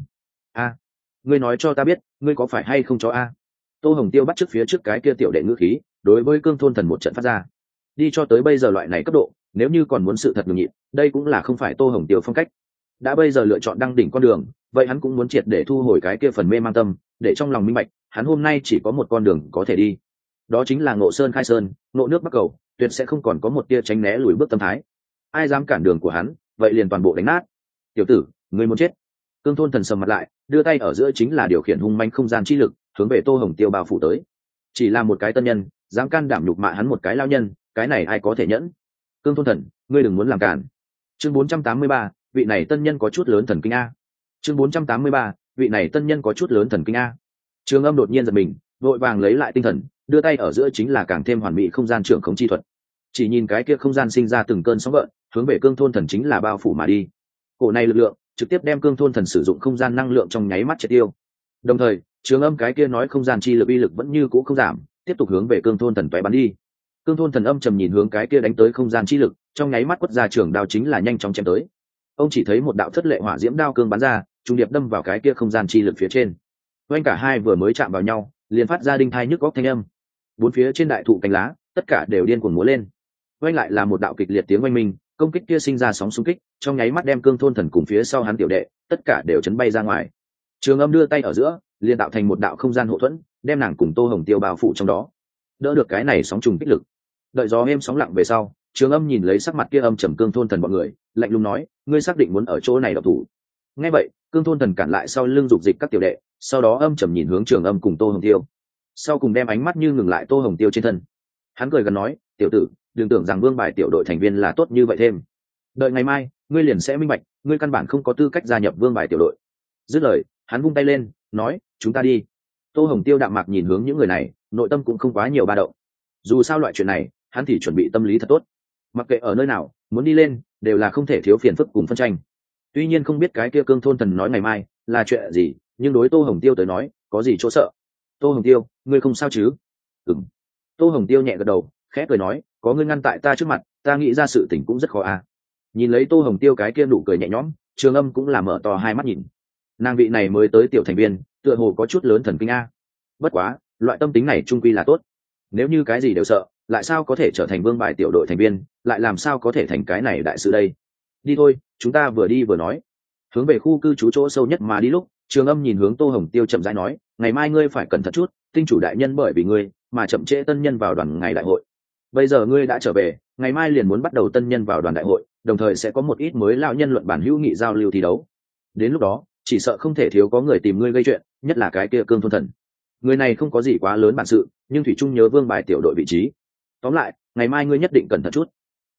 [SPEAKER 1] Ngươi nói cho ta biết, ngươi có phải hay không chó a? Tô Hồng Tiêu bắt trước phía trước cái kia tiểu đệ ngữ khí, đối với Cương Thôn Thần một trận phát ra. Đi cho tới bây giờ loại này cấp độ, nếu như còn muốn sự thật nhường nhịn, đây cũng là không phải Tô Hồng Tiêu phong cách. Đã bây giờ lựa chọn đăng đỉnh con đường, vậy hắn cũng muốn triệt để thu hồi cái kia phần mê mang tâm, để trong lòng minh bạch, hắn hôm nay chỉ có một con đường có thể đi, đó chính là ngộ sơn khai sơn, ngộ nước bắc cầu, tuyệt sẽ không còn có một tia tránh né lùi bước tâm thái. Ai dám cản đường của hắn, vậy liền toàn bộ đánh nát. Tiểu tử, ngươi muốn chết? Cương Thôn Thần sầm mặt lại, đưa tay ở giữa chính là điều khiển hung manh không gian chi lực, hướng về Tô Hồng Tiêu bao phủ tới. Chỉ là một cái tân nhân, dám can đảm nhục mạ hắn một cái lao nhân, cái này ai có thể nhẫn? Cương Thôn Thần, ngươi đừng muốn làm cản. Chương 483, vị này tân nhân có chút lớn thần kinh a. Chương 483, vị này tân nhân có chút lớn thần kinh a. Trường Âm đột nhiên giật mình, vội vàng lấy lại tinh thần, đưa tay ở giữa chính là càng thêm hoàn mỹ không gian trưởng khống chi thuật. Chỉ nhìn cái kia không gian sinh ra từng cơn sóng gợn, hướng về Cương Thôn Thần chính là bao phủ mà đi. Cổ này lực lượng trực tiếp đem Cương Thôn Thần sử dụng không gian năng lượng trong nháy mắt triệt tiêu. Đồng thời, Trường Âm cái kia nói không gian chi lực uy lực vẫn như cũ không giảm, tiếp tục hướng về Cương Thôn Thần toé bắn đi. Cương Thôn Thần âm trầm nhìn hướng cái kia đánh tới không gian chi lực, trong nháy mắt quất ra trường đao chính là nhanh chóng chém tới. Ông chỉ thấy một đạo thất lệ hỏa diễm đao cương bắn ra, trùng điệp đâm vào cái kia không gian chi lực phía trên. Oanh cả hai vừa mới chạm vào nhau, liền phát ra đinh thai nhức góc thanh âm. Bốn phía trên đại thụ cành lá, tất cả đều điên cuồng múa lên. Oanh lại là một đạo kịch liệt tiếng oanh minh, công kích kia sinh ra sóng xung kích, trong nháy mắt đem Cương Thôn Thần cùng phía sau hắn tiểu đệ, tất cả đều chấn bay ra ngoài. Trường Âm đưa tay ở giữa, liền tạo thành một đạo không gian hộ thuẫn, đem nàng cùng Tô Hồng Tiêu bao phủ trong đó. Đỡ được cái này sóng trùng kích lực. Đợi gió êm sóng lặng về sau, Trường Âm nhìn lấy sắc mặt kia âm trầm Cương Thôn Thần bọn người, lạnh lùng nói, ngươi xác định muốn ở chỗ này độc thủ? Nghe vậy, Cương Thôn Thần cản lại sau lưng dục dịch các tiểu đệ, sau đó âm trầm nhìn hướng Trường Âm cùng Tô Hồng Tiêu, sau cùng đem ánh mắt như ngừng lại Tô Hồng Tiêu trên thân. Hắn cười gần nói, tiểu tử, đừng tưởng rằng vương bài tiểu đội thành viên là tốt như vậy thêm. Đợi ngày mai, ngươi liền sẽ minh bạch, ngươi căn bản không có tư cách gia nhập vương bài tiểu đội. Dứt lời, hắn vung tay lên, nói, chúng ta đi. Tô Hồng Tiêu đạm mạc nhìn hướng những người này, nội tâm cũng không quá nhiều ba động. Dù sao loại chuyện này, hắn thì chuẩn bị tâm lý thật tốt. Mặc kệ ở nơi nào, muốn đi lên, đều là không thể thiếu phiền phức cùng phân tranh. Tuy nhiên không biết cái kia Cương Thôn Thần nói ngày mai là chuyện gì, nhưng đối Tô Hồng Tiêu tới nói, có gì chỗ sợ? Tô Hồng Tiêu, ngươi không sao chứ? Ừm. Tô Hồng Tiêu nhẹ gật đầu, khẽ cười nói, có ngươi ngăn tại ta trước mặt, ta nghĩ ra sự tình cũng rất khó à. Nhìn lấy Tô Hồng Tiêu cái kia nụ cười nhẹ nhõm, Trường Âm cũng là mở to hai mắt nhìn. Nàng vị này mới tới tiểu thành viên, tựa hồ có chút lớn thần kinh a. Bất quá, loại tâm tính này trung quy là tốt. Nếu như cái gì đều sợ, lại sao có thể trở thành vương bài tiểu đội thành viên, lại làm sao có thể thành cái này đại sự đây? Đi thôi, chúng ta vừa đi vừa nói. Hướng về khu cư trú chỗ sâu nhất mà đi lúc, Trường Âm nhìn hướng Tô Hồng Tiêu chậm rãi nói, ngày mai ngươi phải cẩn thận chút, tinh chủ đại nhân bởi vì ngươi mà chậm trễ tân nhân vào đoàn ngày đại hội. Bây giờ ngươi đã trở về, ngày mai liền muốn bắt đầu tân nhân vào đoàn đại hội, đồng thời sẽ có một ít mới lão nhân luận bản hữu nghị giao lưu thi đấu. Đến lúc đó, chỉ sợ không thể thiếu có người tìm ngươi gây chuyện, nhất là cái kia Cương Thôn Thần. Người này không có gì quá lớn bản sự, nhưng thủy trung nhớ vương bài tiểu đội vị trí. Tóm lại ngày mai ngươi nhất định cẩn thận chút.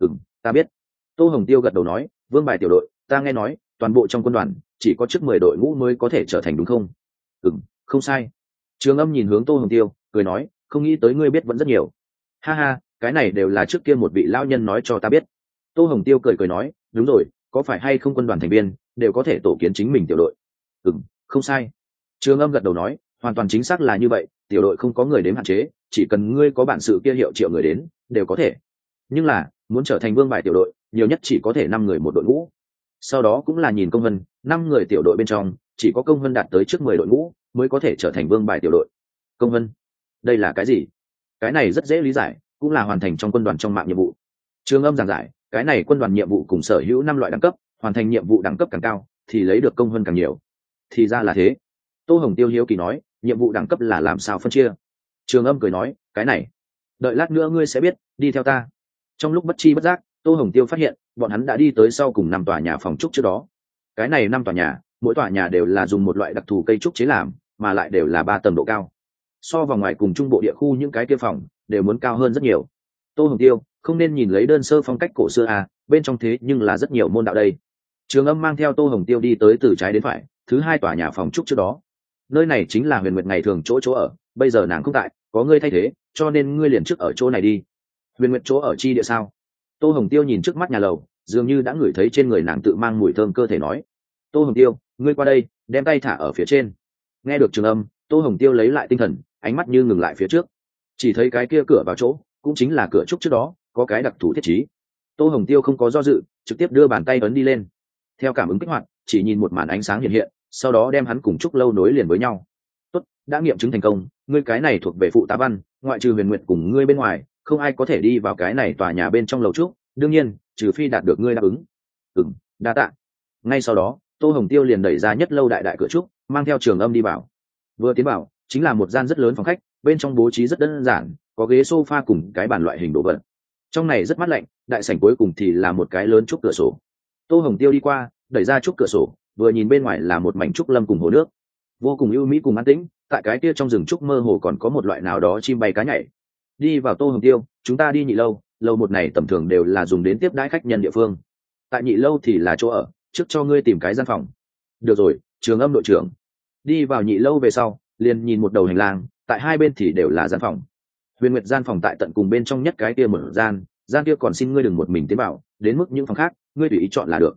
[SPEAKER 1] Ta biết. Tô Hồng Tiêu gật đầu nói, vương bài tiểu đội, ta nghe nói toàn bộ trong quân đoàn chỉ có trước 10 đội ngũ mới có thể trở thành đúng không? Không sai. Trường Âm nhìn hướng Tô Hồng Tiêu cười nói, không nghĩ tới ngươi biết vẫn rất nhiều. Ha ha, cái này đều là trước kia một vị lão nhân nói cho ta biết. Tô Hồng Tiêu cười nói, đúng rồi, có phải hay không quân đoàn thành viên đều có thể tổ kiến chính mình tiểu đội? Không sai. Trường Âm gật đầu nói, hoàn toàn chính xác là như vậy, tiểu đội không có người đếm hạn chế, chỉ cần ngươi có bản sự kia hiệu triệu người đến đều có thể. Nhưng là muốn trở thành vương bài tiểu đội nhiều nhất chỉ có thể 5 người một đội ngũ, sau đó cũng là nhìn công vân, 5 người tiểu đội bên trong chỉ có công vân đạt tới trước 10 đội ngũ mới có thể trở thành vương bài tiểu đội. Công vân, đây là cái gì? Cái này rất dễ lý giải, cũng là hoàn thành trong quân đoàn trong mạng nhiệm vụ. Trường Âm giảng giải, cái này quân đoàn nhiệm vụ cùng sở hữu 5 loại đẳng cấp, hoàn thành nhiệm vụ đẳng cấp càng cao thì lấy được công vân càng nhiều. Thì ra là thế. Tô Hồng Tiêu hiếu kỳ nói, nhiệm vụ đẳng cấp là làm sao phân chia? Trường Âm cười nói, cái này đợi lát nữa ngươi sẽ biết, đi theo ta. Trong lúc bất chi bất giác, Tô Hồng Tiêu phát hiện bọn hắn đã đi tới sau cùng 5 tòa nhà phòng trúc trước đó. Cái này 5 tòa nhà, mỗi tòa nhà đều là dùng một loại đặc thù cây trúc chế làm, mà lại đều là 3 tầng độ cao. So vào ngoài cùng trung bộ địa khu những cái kia phòng đều muốn cao hơn rất nhiều. Tô Hồng Tiêu, không nên nhìn lấy đơn sơ phong cách cổ xưa à, bên trong thế nhưng là rất nhiều môn đạo đây. Trường Âm mang theo Tô Hồng Tiêu đi tới từ trái đến phải, thứ 2 tòa nhà phòng trúc trước đó. Nơi này chính là Huyền Nguyệt ngày thường chỗ ở, bây giờ nàng không tại, có ngươi thay thế, cho nên ngươi liền trước ở chỗ này đi. Huyền Nguyệt chỗ ở chi địa sao? Tô Hồng Tiêu nhìn trước mắt nhà lầu, dường như đã ngửi thấy trên người nàng tự mang mùi thơm cơ thể nói, Tô Hồng Tiêu, ngươi qua đây, đem tay thả ở phía trên. Nghe được Trường Âm, Tô Hồng Tiêu lấy lại tinh thần, ánh mắt như ngừng lại phía trước, chỉ thấy cái kia cửa vào chỗ cũng chính là cửa trúc trước đó có cái đặc thù thiết trí. Tô Hồng Tiêu không có do dự, trực tiếp đưa bàn tay ấn đi lên. Theo cảm ứng kích hoạt, chỉ nhìn một màn ánh sáng hiện hiện, sau đó đem hắn cùng trúc lâu nối liền với nhau. Tốt, đã nghiệm chứng thành công, ngươi cái này thuộc về phụ tá văn, ngoại trừ Huyền Nguyệt cùng ngươi bên ngoài không ai có thể đi vào cái này tòa nhà bên trong lầu trúc, đương nhiên trừ phi đạt được ngươi đáp ứng. Đa tạ. Ngay sau đó Tô Hồng Tiêu liền đẩy ra nhất lâu đại cửa trúc, mang theo Trường Âm đi vào. Vừa tiến vào chính là một gian rất lớn phòng khách, bên trong bố trí rất đơn giản, có ghế sofa cùng cái bàn loại hình đồ vật. Trong này rất mát lạnh, đại sảnh cuối cùng thì là một cái lớn trúc cửa sổ. Tô Hồng Tiêu đi qua, đẩy ra trúc cửa sổ, vừa nhìn bên ngoài là một mảnh trúc lâm cùng hồ nước, vô cùng ưu mỹ cùng an tĩnh. Tại cái kia trong rừng trúc mơ hồ còn có một loại nào đó chim bay cá nhảy. Đi vào Tô Hồng Tiêu, chúng ta đi nhị lâu, lâu một này tầm thường đều là dùng đến tiếp đãi khách nhân địa phương. Tại nhị lâu thì là chỗ ở, trước cho ngươi tìm cái gian phòng. Được rồi, Trường Âm đội trưởng. Đi vào nhị lâu về sau, liền nhìn một đầu hành lang, tại hai bên thì đều là gian phòng. Huyền Nguyệt gian phòng tại tận cùng bên trong nhất cái kia một gian kia còn xin ngươi đừng một mình tiến vào, đến mức những phòng khác ngươi tùy ý chọn là được.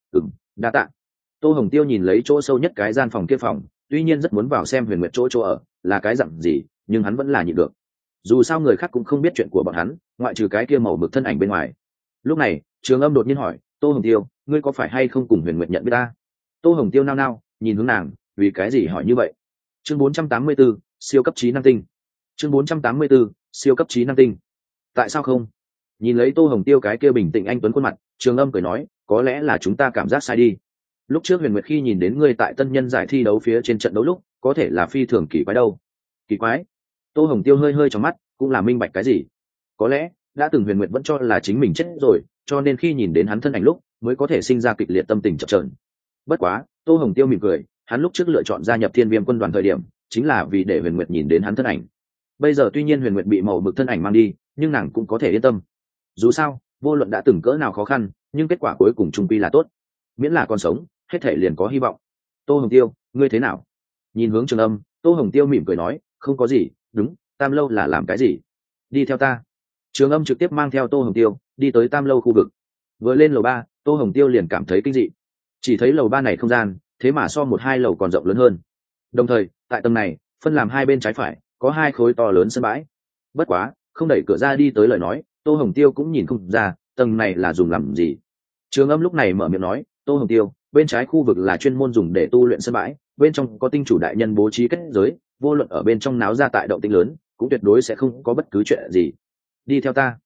[SPEAKER 1] Đa tạ. Tô Hồng Tiêu nhìn lấy chỗ sâu nhất cái gian phòng kia phòng, tuy nhiên rất muốn vào xem Huyền Nguyệt chỗ ở là cái dạng gì, nhưng hắn vẫn là nhịn được. Dù sao người khác cũng không biết chuyện của bọn hắn, ngoại trừ cái kia màu mực thân ảnh bên ngoài. Lúc này Trường Âm đột nhiên hỏi, Tô Hồng Tiêu, ngươi có phải hay không cùng Huyền Nguyệt nhận biết ta? Tô Hồng Tiêu nao nao nhìn hướng nàng, vì cái gì hỏi như vậy? Chương 484, siêu cấp trí năng tinh. Chương 484, siêu cấp trí năng tinh. Tại sao không? Nhìn lấy Tô Hồng Tiêu cái kia bình tĩnh anh tuấn khuôn mặt, Trường Âm cười nói, có lẽ là chúng ta cảm giác sai đi. Lúc trước Huyền Nguyệt khi nhìn đến ngươi tại tân nhân giải thi đấu phía trên trận đấu lúc, có thể là phi thường kỳ quái đâu. Kỳ quái? Tô Hồng Tiêu hơi hơi trong mắt, cũng là minh bạch cái gì. Có lẽ đã từng Huyền Nguyệt vẫn cho là chính mình chết rồi, cho nên khi nhìn đến hắn thân ảnh lúc mới có thể sinh ra kịch liệt tâm tình chập chờn. Bất quá Tô Hồng Tiêu mỉm cười, hắn lúc trước lựa chọn gia nhập Thiên Viêm quân đoàn thời điểm chính là vì để Huyền Nguyệt nhìn đến hắn thân ảnh. Bây giờ tuy nhiên Huyền Nguyệt bị màu mực thân ảnh mang đi, nhưng nàng cũng có thể yên tâm. Dù sao vô luận đã từng cỡ nào khó khăn, nhưng kết quả cuối cùng trung quy là tốt. Miễn là còn sống, hết thể liền có hy vọng. Tô Hồng Tiêu, ngươi thế nào? Nhìn hướng Trường Âm, Tô Hồng Tiêu mỉm cười nói, không có gì. Đúng, Tam lâu là làm cái gì? Đi theo ta. Trường Âm trực tiếp mang theo Tô Hồng Tiêu đi tới Tam lâu khu vực. Vừa lên lầu 3, Tô Hồng Tiêu liền cảm thấy kinh dị. Chỉ thấy lầu 3 này không gian thế mà so 1-2 lầu còn rộng lớn hơn. Đồng thời tại tầng này phân làm hai bên trái phải có 2 khối to lớn sân bãi. Bất quá không đẩy cửa ra đi tới lời nói, Tô Hồng Tiêu cũng nhìn không ra tầng này là dùng làm gì. Trường Âm lúc này mở miệng nói, Tô Hồng Tiêu, bên trái khu vực là chuyên môn dùng để tu luyện sân bãi, bên trong có tinh chủ đại nhân bố trí kết giới, vô luận ở bên trong náo ra tại động tĩnh lớn cũng tuyệt đối sẽ không có bất cứ chuyện gì. Đi theo ta.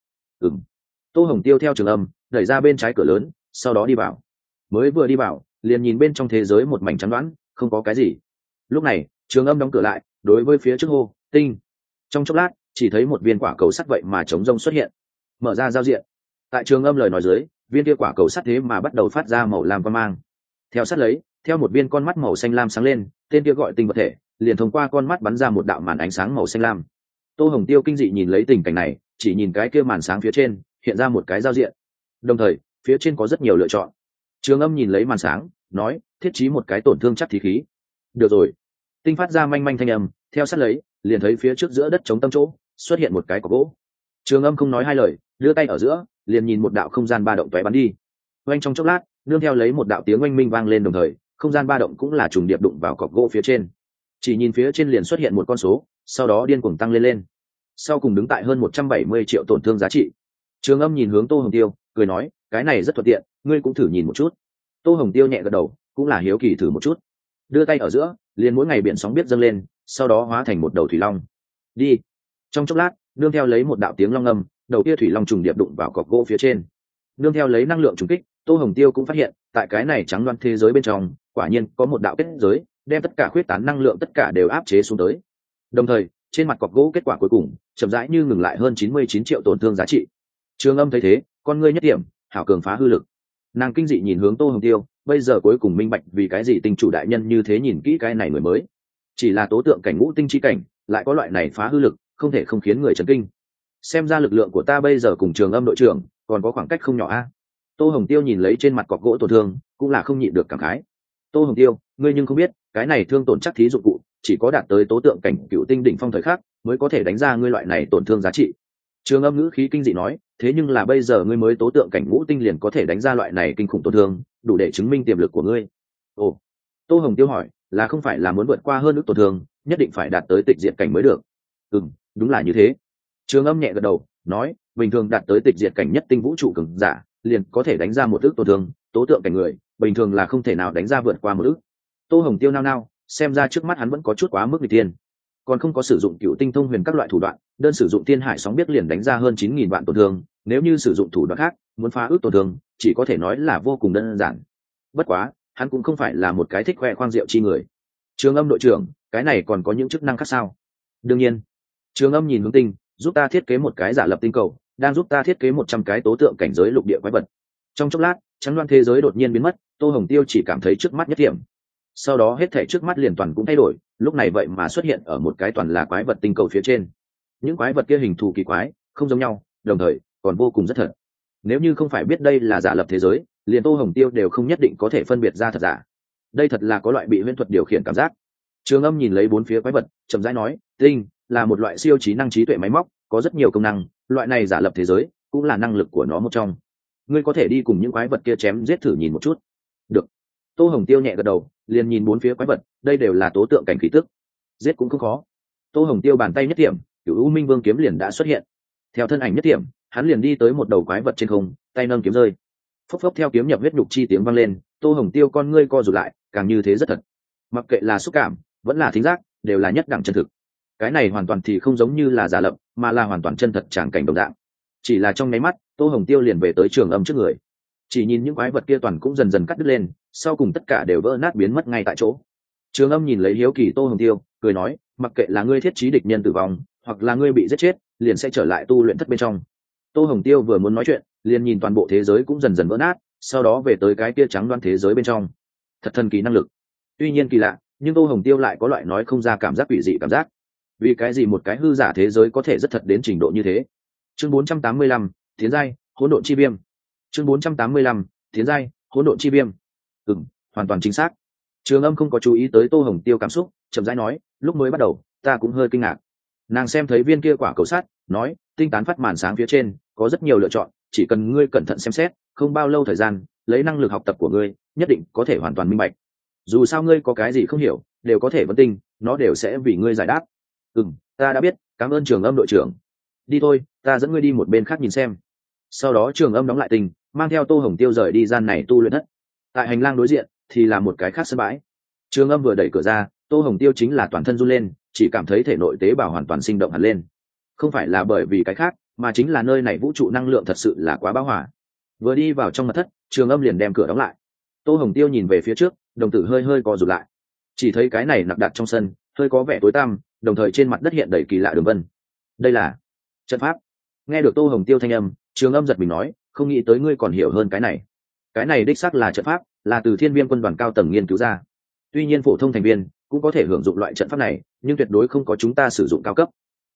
[SPEAKER 1] Tô Hồng Tiêu theo Trường Âm đẩy ra bên trái cửa lớn, sau đó đi vào. Mới vừa đi vào liền nhìn bên trong thế giới một mảnh trắng đoán, không có cái gì. Lúc này Trường Âm đóng cửa lại, đối với phía trước hô, tinh. Trong chốc lát chỉ thấy một viên quả cầu sắt vậy mà trống rông xuất hiện, mở ra giao diện. Tại Trường Âm lời nói dưới, viên kia quả cầu sắt thế mà bắt đầu phát ra màu lam quang mang. Theo sát lấy, theo một viên con mắt màu xanh lam sáng lên, tên kia gọi tinh vật thể liền thông qua con mắt bắn ra một đạo màn ánh sáng màu xanh lam. Tô Hồng Tiêu kinh dị nhìn lấy tình cảnh này, chỉ nhìn cái kia màn sáng phía trên hiện ra một cái giao diện, đồng thời phía trên có rất nhiều lựa chọn. Trường Âm nhìn lấy màn sáng nói, thiết trí một cái tổn thương chắc thí khí. Được rồi. Tinh phát ra manh manh thanh âm, theo sát lấy liền thấy phía trước giữa đất chống tâm chỗ xuất hiện một cái cọc gỗ. Trường Âm không nói hai lời, đưa tay ở giữa liền nhìn một đạo không gian ba động tóe bắn đi. Oanh trong chốc lát, nương theo lấy một đạo tiếng oanh minh vang lên, đồng thời không gian ba động cũng là trùng điệp đụng vào cọc gỗ phía trên. Chỉ nhìn phía trên liền xuất hiện một con số, sau đó điên cuồng tăng lên, sau cùng đứng tại hơn 170 triệu tổn thương giá trị. Trường Âm nhìn hướng Tô Hồng Tiêu, cười nói, cái này rất thuận tiện, ngươi cũng thử nhìn một chút. Tô Hồng Tiêu nhẹ gật đầu, cũng là hiếu kỳ thử một chút. Đưa tay ở giữa liền mỗi ngày biển sóng biết dâng lên, sau đó hóa thành một đầu thủy long. Đi. Trong chốc lát, nương theo lấy một đạo tiếng long ngâm, đầu kia thủy long trùng điệp đụng vào cọc gỗ phía trên. Nương theo lấy năng lượng trùng kích, Tô Hồng Tiêu cũng phát hiện tại cái này trắng loan thế giới bên trong quả nhiên có một đạo kết giới, đem tất cả khuyết tán năng lượng tất cả đều áp chế xuống tới. Đồng thời trên mặt cọc gỗ kết quả cuối cùng chậm rãi như ngừng lại hơn 99 triệu tổn thương giá trị. Trường Âm thấy thế, con ngươi nhất điểm, hảo cường phá hư lực. Nàng kinh dị nhìn hướng Tô Hồng Tiêu, bây giờ cuối cùng minh bạch vì cái gì tinh chủ đại nhân như thế nhìn kỹ cái này người mới. Chỉ là tố tượng cảnh ngũ tinh chi cảnh, lại có loại này phá hư lực, không thể không khiến người chấn kinh. Xem ra lực lượng của ta bây giờ cùng Trường Âm đội trưởng còn có khoảng cách không nhỏ a. Tô Hồng Tiêu nhìn lấy trên mặt cọc gỗ tổn thương, cũng là không nhịn được cảm khái. Tô Hồng Tiêu, ngươi nhưng không biết, cái này thương tổn chắc thí dụng cụ, chỉ có đạt tới tố tượng cảnh cựu tinh đỉnh phong thời khắc mới có thể đánh ra ngươi loại này tổn thương giá trị. Trường Âm ngữ khí kinh dị nói, thế nhưng là bây giờ ngươi mới tố tượng cảnh ngũ tinh liền có thể đánh ra loại này kinh khủng tổn thương, đủ để chứng minh tiềm lực của ngươi. Ồ. Tô Hồng Tiêu hỏi, là không phải là muốn vượt qua hơn ước tổn thương, nhất định phải đạt tới tịch diệt cảnh mới được? Đúng là như thế. Trường Âm nhẹ gật đầu, nói, bình thường đạt tới tịch diệt cảnh nhất tinh vũ trụ cường giả, liền có thể đánh ra một ước tổn thương, tố tượng cảnh người, bình thường là không thể nào đánh ra vượt qua một ước. Tô Hồng Tiêu nao nao, xem ra trước mắt hắn vẫn có chút quá mức nghịch tiên, còn không có sử dụng cựu tinh thông huyền các loại thủ đoạn, đơn sử dụng thiên hải sóng biết liền đánh ra hơn 9.000 vạn tổn thương, nếu như sử dụng thủ đoạn khác muốn phá ước tổn thương chỉ có thể nói là vô cùng đơn giản. Bất quá hắn cũng không phải là một cái thích khoe khoang rượu chi người. Trường Âm đội trưởng, cái này còn có những chức năng khác sao? Đương nhiên. Trường Âm nhìn hướng tinh, giúp ta thiết kế một cái giả lập tinh cầu, đang giúp ta thiết kế 100 cái tố tượng cảnh giới lục địa quái vật. Trong chốc lát, trắng loan thế giới đột nhiên biến mất, Tô Hồng Tiêu chỉ cảm thấy trước mắt nhất điểm, sau đó hết thảy trước mắt liền toàn cũng thay đổi, lúc này vậy mà xuất hiện ở một cái toàn là quái vật tinh cầu phía trên. Những quái vật kia hình thù kỳ quái, không giống nhau, đồng thời còn vô cùng rất thật. Nếu như không phải biết đây là giả lập thế giới, liền Tô Hồng Tiêu đều không nhất định có thể phân biệt ra thật giả. Đây thật là có loại bị huyễn thuật điều khiển cảm giác. Trường Âm nhìn lấy bốn phía quái vật, chậm rãi nói, tinh là một loại siêu trí năng trí tuệ máy móc, có rất nhiều công năng, loại này giả lập thế giới cũng là năng lực của nó một trong. Ngươi có thể đi cùng những quái vật kia chém giết thử nhìn một chút. Được. Tô Hồng Tiêu nhẹ gật đầu, liền nhìn bốn phía quái vật, đây đều là tố tượng cảnh khí tức, giết cũng không khó. Tô Hồng Tiêu bàn tay nhất điểm, Cửu U Minh Vương kiếm liền đã xuất hiện. Theo thân ảnh nhất điểm, hắn liền đi tới một đầu quái vật trên không, tay nâng kiếm rơi. Phốc phốc theo kiếm nhập huyết nhục chi tiếng vang lên, Tô Hồng Tiêu con ngươi co rụt lại, càng như thế rất thật. Mặc kệ là xúc cảm, vẫn là thính giác, đều là nhất đẳng chân thực. Cái này hoàn toàn thì không giống như là giả lập, mà là hoàn toàn chân thật tràng cảnh đồng dạng. Chỉ là trong nháy mắt, Tô Hồng Tiêu liền về tới Trường Âm trước người. Chỉ nhìn những quái vật kia toàn cũng dần dần cắt đứt lên, sau cùng tất cả đều vỡ nát biến mất ngay tại chỗ. Trường Âm nhìn lấy hiếu kỳ Tô Hồng Tiêu, cười nói, mặc kệ là ngươi thiết trí địch nhân tử vong, hoặc là ngươi bị giết chết, liền sẽ trở lại tu luyện thất bên trong. Tô Hồng Tiêu vừa muốn nói chuyện, liền nhìn toàn bộ thế giới cũng dần dần vỡ nát, sau đó về tới cái kia trắng đoán thế giới bên trong. Thật thần kỳ năng lực. Tuy nhiên kỳ lạ, nhưng Tô Hồng Tiêu lại có loại nói không ra cảm giác quỷ dị cảm giác. Vì cái gì một cái hư giả thế giới có thể rất thật đến trình độ như thế? Chương 485, Tiến giai, Hỗn độn chi viêm. Chương 485, Tiến giai, Hỗn độn chi viêm. Hoàn toàn chính xác. Trường Âm không có chú ý tới Tô Hồng Tiêu cảm xúc, chậm rãi nói, lúc mới bắt đầu ta cũng hơi kinh ngạc. Nàng xem thấy viên kia quả cầu sắt, nói, tinh tán phát màn sáng phía trên có rất nhiều lựa chọn, chỉ cần ngươi cẩn thận xem xét, không bao lâu thời gian, lấy năng lực học tập của ngươi, nhất định có thể hoàn toàn minh bạch. Dù sao ngươi có cái gì không hiểu, đều có thể vấn tinh, nó đều sẽ vì ngươi giải đáp. Ta đã biết, cảm ơn Trường Âm đội trưởng. Đi thôi, ta dẫn ngươi đi một bên khác nhìn xem. Sau đó Trường Âm đóng lại tình, mang theo Tô Hồng Tiêu rời đi gian này tu luyện thất. Tại hành lang đối diện thì là một cái khác sân bãi. Trường Âm vừa đẩy cửa ra, Tô Hồng Tiêu chính là toàn thân run lên, chỉ cảm thấy thể nội tế bào hoàn toàn sinh động hẳn lên. Không phải là bởi vì cái khác, mà chính là nơi này vũ trụ năng lượng thật sự là quá bão hòa. Vừa đi vào trong mật thất, Trường Âm liền đem cửa đóng lại. Tô Hồng Tiêu nhìn về phía trước, đồng tử hơi hơi co rụt lại. Chỉ thấy cái này nặc đặt trong sân, hơi có vẻ tối tăm, đồng thời trên mặt đất hiện đầy kỳ lạ đường vân. Đây là trận pháp. Nghe được Tô Hồng Tiêu thanh âm, Trường Âm giật mình nói, không nghĩ tới ngươi còn hiểu hơn cái này. Cái này đích xác là trận pháp, là từ Thiên Viêm quân đoàn cao tầng nghiên cứu ra. Tuy nhiên phổ thông thành viên cũng có thể hưởng dụng loại trận pháp này, nhưng tuyệt đối không có chúng ta sử dụng cao cấp.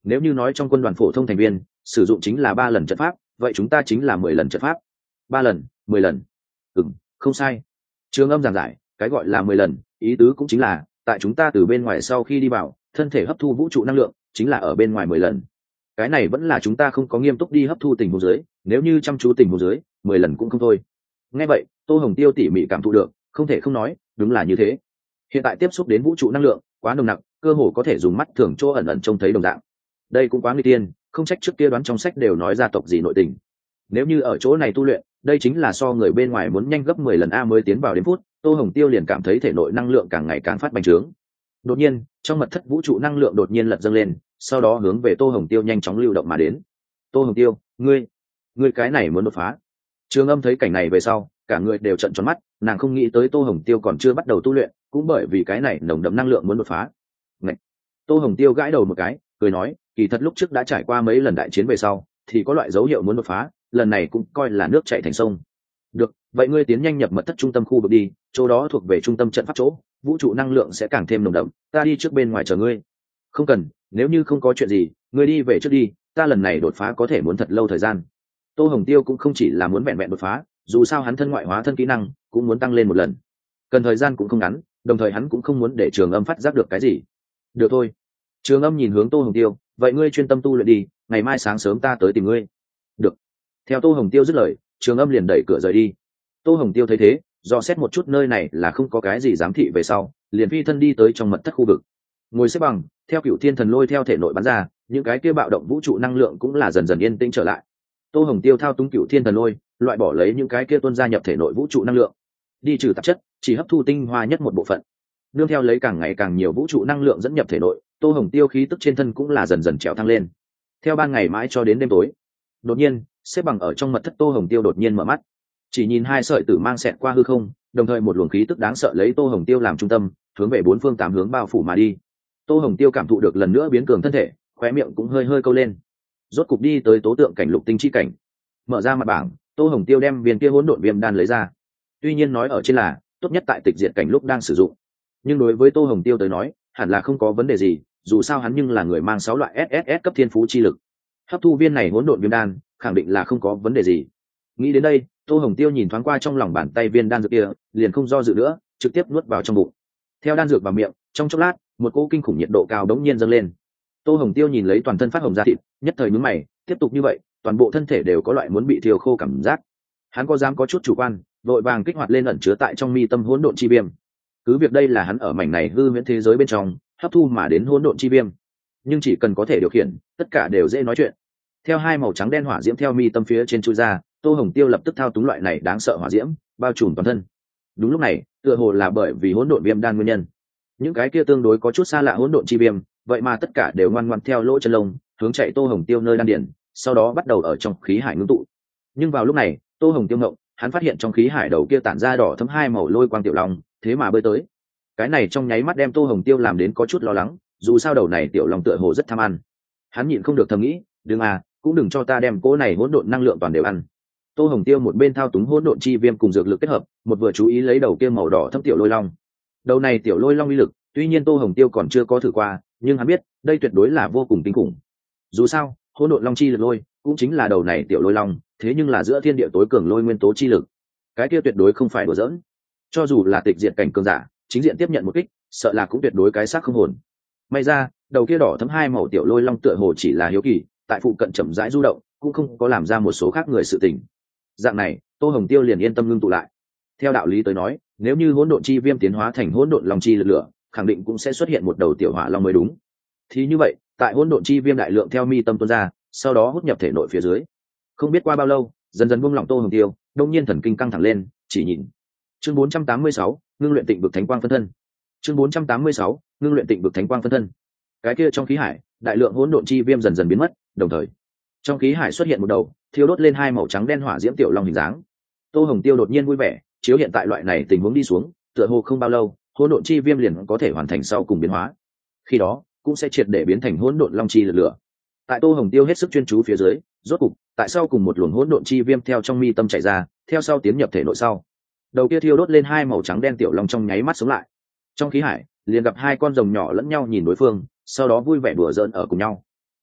[SPEAKER 1] Nếu như nói trong quân đoàn phổ thông thành viên sử dụng chính là 3 lần trận pháp, vậy chúng ta chính là 10 lần trận pháp. 3 lần, 10 lần. Không sai. Trường Âm giảng giải, cái gọi là 10 lần, ý tứ cũng chính là tại chúng ta từ bên ngoài sau khi đi vào, thân thể hấp thu vũ trụ năng lượng chính là ở bên ngoài 10 lần. Cái này vẫn là chúng ta không có nghiêm túc đi hấp thu tình huống dưới, nếu như chăm chú tình huống dưới, 10 lần cũng không thôi. Nghe vậy, Tô Hồng Tiêu tỉ mỉ cảm thụ được, không thể không nói, đúng là như thế. Hiện tại tiếp xúc đến vũ trụ năng lượng quá nồng nặc, cơ hồ có thể dùng mắt thường chỗ ẩn ẩn trông thấy đồng dạng. Đây cũng quá nguy tiên, không trách trước kia đoán trong sách đều nói gia tộc gì nội tình. Nếu như ở chỗ này tu luyện, đây chính là so người bên ngoài muốn nhanh gấp 10 lần a mới tiến vào đến phút. Tô Hồng Tiêu liền cảm thấy thể nội năng lượng càng ngày càng phát bành trướng. Đột nhiên, trong mật thất vũ trụ năng lượng đột nhiên lật dâng lên, sau đó hướng về Tô Hồng Tiêu nhanh chóng lưu động mà đến. Tô Hồng Tiêu, ngươi cái này muốn đột phá. Trường Âm thấy cảnh này về sau, cả người đều trợn tròn mắt, nàng không nghĩ tới Tô Hồng Tiêu còn chưa bắt đầu tu luyện, cũng bởi vì cái này nồng đậm năng lượng muốn đột phá. Ngậy. Tô Hồng Tiêu gãi đầu một cái, cười nói, kỳ thật lúc trước đã trải qua mấy lần đại chiến về sau, thì có loại dấu hiệu muốn đột phá, lần này cũng coi là nước chảy thành sông. Được, vậy ngươi tiến nhanh nhập mật thất trung tâm khu vực đi, chỗ đó thuộc về trung tâm trận pháp chỗ, vũ trụ năng lượng sẽ càng thêm nồng đậm, ta đi trước bên ngoài chờ ngươi. Không cần, nếu như không có chuyện gì, ngươi đi về trước đi, ta lần này đột phá có thể muốn thật lâu thời gian. Tô Hồng Tiêu cũng không chỉ là muốn vẹn vẹn đột phá, dù sao hắn thân ngoại hóa thân kỹ năng cũng muốn tăng lên một lần, cần thời gian cũng không ngắn, đồng thời hắn cũng không muốn để Trường Âm phát giác được cái gì. Được thôi. Trường Âm nhìn hướng Tô Hồng Tiêu, vậy ngươi chuyên tâm tu luyện đi, ngày mai sáng sớm ta tới tìm ngươi. Được. Theo Tô Hồng Tiêu dứt lời, Trường Âm liền đẩy cửa rời đi. Tô Hồng Tiêu thấy thế, dò xét một chút nơi này là không có cái gì giám thị về sau, liền phi thân đi tới trong mật thất khu vực. Ngồi xếp bằng, theo Cửu Thiên Thần Lôi theo thể nội bắn ra, những cái kia bạo động vũ trụ năng lượng cũng là dần dần yên tĩnh trở lại. Tô Hồng Tiêu thao túng Cửu Thiên Thần Lôi, loại bỏ lấy những cái kia tuôn ra nhập thể nội vũ trụ năng lượng, đi trừ tạp chất, chỉ hấp thu tinh hoa nhất một bộ phận. Nương theo lấy càng ngày càng nhiều vũ trụ năng lượng dẫn nhập thể nội, Tô Hồng Tiêu khí tức trên thân cũng là dần dần trèo thăng lên. Theo ban ngày mãi cho đến đêm tối, đột nhiên, xếp bằng ở trong mật thất Tô Hồng Tiêu đột nhiên mở mắt, chỉ nhìn hai sợi tử mang xẹt qua hư không, đồng thời một luồng khí tức đáng sợ lấy Tô Hồng Tiêu làm trung tâm, hướng về bốn phương tám hướng bao phủ mà đi. Tô Hồng Tiêu cảm thụ được lần nữa biến cường thân thể, khóe miệng cũng hơi hơi câu lên. Rốt cục đi tới tố tượng cảnh lục tinh chi cảnh. Mở ra mặt bảng, Tô Hồng Tiêu đem viên kia hỗn độn viêm đan lấy ra. Tuy nhiên nói ở trên là tốt nhất tại tịch diệt cảnh lúc đang sử dụng, nhưng đối với Tô Hồng Tiêu tới nói, hẳn là không có vấn đề gì, dù sao hắn nhưng là người mang 6 loại SSS cấp thiên phú chi lực. Hấp thu viên này hỗn độn viêm đan, khẳng định là không có vấn đề gì. Nghĩ đến đây, Tô Hồng Tiêu nhìn thoáng qua trong lòng bàn tay viên đan dược kia, liền không do dự nữa, trực tiếp nuốt vào trong bụng. Theo đan dược vào miệng, trong chốc lát, một cỗ kinh khủng nhiệt độ cao đống nhiên dâng lên. Tô Hồng Tiêu nhìn lấy toàn thân phát hồng da thịt, nhất thời nhướng mày, tiếp tục như vậy, toàn bộ thân thể đều có loại muốn bị thiêu khô cảm giác. Hắn có dám có chút chủ quan, vội vàng kích hoạt lên ẩn chứa tại trong mi tâm hỗn độn chi viêm. Cứ việc đây là hắn ở mảnh này hư huyễn thế giới bên trong hấp thu mà đến hỗn độn chi viêm, nhưng chỉ cần có thể điều khiển, tất cả đều dễ nói chuyện. Theo hai màu trắng đen hỏa diễm theo mi tâm phía trên chui ra, Tô Hồng Tiêu lập tức thao túng loại này đáng sợ hỏa diễm, bao trùm toàn thân. Đúng lúc này, tựa hồ là bởi vì hỗn độn viêm đan nguyên nhân, những cái kia tương đối có chút xa lạ hỗn độn chi viêm, vậy mà tất cả đều ngoan ngoãn theo lỗ chân lông hướng chạy Tô Hồng Tiêu nơi đan điển, sau đó bắt đầu ở trong khí hải ngưng tụ. Nhưng vào lúc này, Tô Hồng Tiêu ngộng, hắn phát hiện trong khí hải đầu kia tản ra đỏ thẫm hai màu lôi quang tiểu long, thế mà bơi tới. Cái này trong nháy mắt đem Tô Hồng Tiêu làm đến có chút lo lắng, dù sao đầu này tiểu long tựa hồ rất tham ăn. Hắn nhịn không được thầm nghĩ, đừng cũng đừng cho ta đem cỗ này hỗn độn năng lượng toàn đều ăn. Tô Hồng Tiêu một bên thao túng hỗn độn chi viêm cùng dược lực kết hợp, một vừa chú ý lấy đầu kia màu đỏ thẫm tiểu lôi long. Đầu này tiểu lôi long uy lực, tuy nhiên Tô Hồng Tiêu còn chưa có thử qua, nhưng hắn biết, đây tuyệt đối là vô cùng kinh khủng. Dù sao, hỗn độn long chi lực lôi, cũng chính là đầu này tiểu lôi long, thế nhưng là giữa thiên địa tối cường lôi nguyên tố chi lực. Cái kia tuyệt đối không phải đùa giỡn. Cho dù là tịch diệt cảnh cường giả, chính diện tiếp nhận một kích, sợ là cũng tuyệt đối cái xác không hồn. May ra, đầu kia đỏ thẫm hai màu tiểu lôi long tựa hồ chỉ là hiếu kỳ, tại phụ cận chậm rãi du động, cũng không có làm ra một số khác người sự tình. Dạng này, Tô Hồng Tiêu liền yên tâm ngưng tụ lại. Theo đạo lý tới nói, nếu như hỗn độn chi viêm tiến hóa thành hỗn độn long chi lực lửa, khẳng định cũng sẽ xuất hiện một đầu tiểu hỏa long mới đúng. Thì như vậy, tại hỗn độn chi viêm đại lượng theo mi tâm tuôn ra, sau đó hút nhập thể nội phía dưới. Không biết qua bao lâu, dần dần buông lỏng Tô Hồng Tiêu, đông nhiên thần kinh căng thẳng lên, chỉ nhìn. Chương 486, ngưng luyện tịnh vực thánh quang phân thân. Chương 486, ngưng luyện tịnh vực thánh quang phân thân. Cái kia trong khí hải, đại lượng hỗn độn chi viêm dần dần biến mất, đồng thời, trong khí hải xuất hiện một đầu thiêu đốt lên hai màu trắng đen hỏa diễm tiểu long hình dáng. Tô Hồng Tiêu đột nhiên vui vẻ, chiếu hiện tại loại này tình huống đi xuống, tựa hồ không bao lâu, hỗn độn chi viêm liền có thể hoàn thành sau cùng biến hóa. Khi đó, cũng sẽ triệt để biến thành hỗn độn long chi lực lửa. Tại Tô Hồng Tiêu hết sức chuyên chú phía dưới, rốt cục, tại sau cùng một luồng hỗn độn chi viêm theo trong mi tâm chạy ra, theo sau tiến nhập thể nội sau. Đầu kia thiêu đốt lên hai màu trắng đen tiểu long trong nháy mắt sống lại. Trong khí hải, liền gặp hai con rồng nhỏ lẫn nhau nhìn đối phương, sau đó vui vẻ đùa giỡn ở cùng nhau.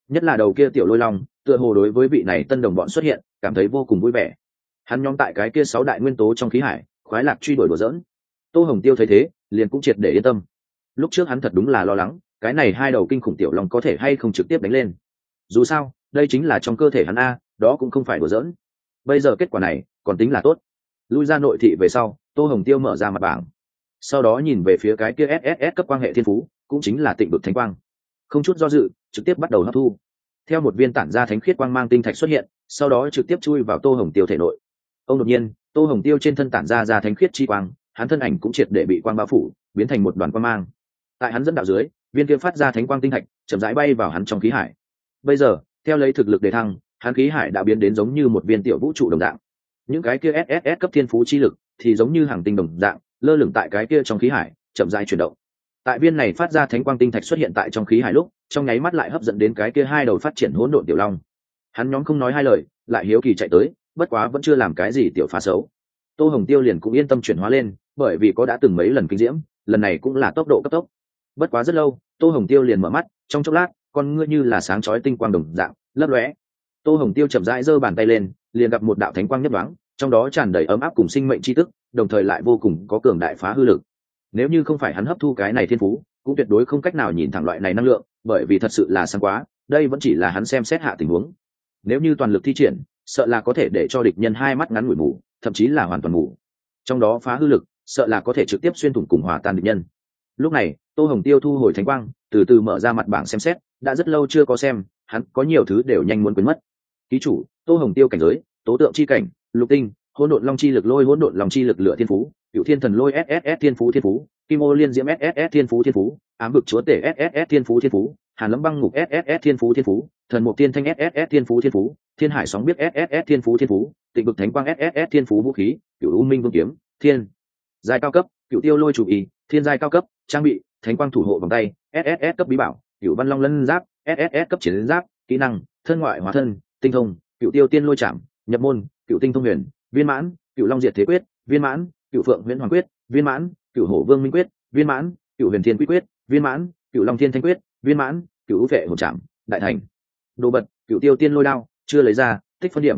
[SPEAKER 1] nhất là đầu kia tiểu lôi long tựa hồ đối với vị này tân đồng bọn xuất hiện cảm thấy vô cùng vui vẻ. Hắn nhóm tại cái kia 6 đại nguyên tố trong khí hải khoái lạc truy đuổi đùa giỡn. Tô Hồng Tiêu thấy thế liền cũng triệt để yên tâm. Lúc trước hắn thật đúng là lo lắng cái này hai đầu kinh khủng tiểu long có thể hay không trực tiếp đánh lên, dù sao đây chính là trong cơ thể hắn a, đó cũng không phải đùa giỡn. Bây giờ kết quả này còn tính là tốt. Lui ra nội thị về sau, Tô Hồng Tiêu mở ra mặt bảng, sau đó nhìn về phía cái kia SSS cấp quang hệ thiên phú, cũng chính là tịnh vực thánh quang, không chút do dự trực tiếp bắt đầu hấp thu. Theo một viên tản ra thánh khiết quang mang tinh thạch xuất hiện, sau đó trực tiếp chui vào Tô Hồng Tiêu thể nội. Ông đột nhiên, Tô Hồng Tiêu trên thân tản ra thánh khiết chi quang, hắn thân ảnh cũng triệt để bị quang bao phủ, biến thành một đoàn quang mang. Tại hắn dẫn đạo dưới, viên kia phát ra thánh quang tinh thạch chậm rãi bay vào hắn trong khí hải. Bây giờ, theo lấy thực lực đề thăng, hắn khí hải đã biến đến giống như một viên tiểu vũ trụ đồng dạng. Những cái kia SSS cấp thiên phú chi lực thì giống như hàng tinh đồng dạng, lơ lửng tại cái kia trong khí hải, chậm rãi chuyển động. Tại viên này phát ra thánh quang tinh thạch xuất hiện tại trong khí hải lúc, trong nháy mắt lại hấp dẫn đến cái kia hai đầu phát triển hỗn độn tiểu long. Hắn nhóm không nói hai lời, lại hiếu kỳ chạy tới, bất quá vẫn chưa làm cái gì tiểu phá xấu. Tô Hồng Tiêu liền cũng yên tâm chuyển hóa lên, bởi vì có đã từng mấy lần kinh diễm, lần này cũng là tốc độ cấp tốc. Bất quá rất lâu, Tô Hồng Tiêu liền mở mắt, trong chốc lát, con ngươi như là sáng chói tinh quang đồng dạng, lấp lóe. Tô Hồng Tiêu chậm rãi giơ bàn tay lên, liền gặp một đạo thánh quang nhất đoáng, trong đó tràn đầy ấm áp cùng sinh mệnh chi tức, đồng thời lại vô cùng có cường đại phá hư lực. Nếu như không phải hắn hấp thu cái này thiên phú, cũng tuyệt đối không cách nào nhìn thẳng loại này năng lượng, bởi vì thật sự là sáng quá, đây vẫn chỉ là hắn xem xét hạ tình huống. Nếu như toàn lực thi triển, sợ là có thể để cho địch nhân hai mắt ngắn ngủi mù, thậm chí là hoàn toàn mù. Trong đó phá hư lực, sợ là có thể trực tiếp xuyên thủng cùng hòa tan địch nhân. Lúc này, Tô Hồng Tiêu thu hồi thánh quang, từ từ mở ra mặt bảng xem xét, đã rất lâu chưa có xem, hắn có nhiều thứ đều nhanh muốn quên mất. Ký chủ, Tô Hồng Tiêu cảnh giới, tố tượng chi cảnh, lục tinh, hỗn độn long chi lực lôi hỗn độn long chi lực lửa thiên phú, cựu thiên thần lôi SSS thiên phú, kim ô liên diễm SSS thiên phú, ám vực chúa tể SSS thiên phú, hàn lâm băng ngục SSS thiên phú, thần mục tiên thanh SSS thiên phú, thiên hải sóng biết SSS thiên phú, tịnh vực thánh quang SSS thiên phú vũ khí, cựu u minh vương kiếm, thiên giai cao cấp, cựu tiêu lôi chủ y, thiên giai cao cấp, trang bị thánh quang thủ hộ vòng tay SSS cấp bí bảo, cựu văn long lân giáp SSS cấp chiến giáp, kỹ năng thân ngoại hóa thân, tinh thông, cựu tiêu tiên lôi chạm, nhập môn, cựu tinh thông huyền, viên mãn, cựu long diệt thế quyết, viên mãn, cựu phượng huyễn hoàng quyết, viên mãn, cựu hổ vương minh quyết, viên mãn, cựu huyền thiên quy quyết, viên mãn, cựu long thiên thanh quyết, viên mãn, cựu vệ hồn trảm, đại thành. Đồ bật, cựu tiêu tiên lôi đao chưa lấy ra, tích phân điểm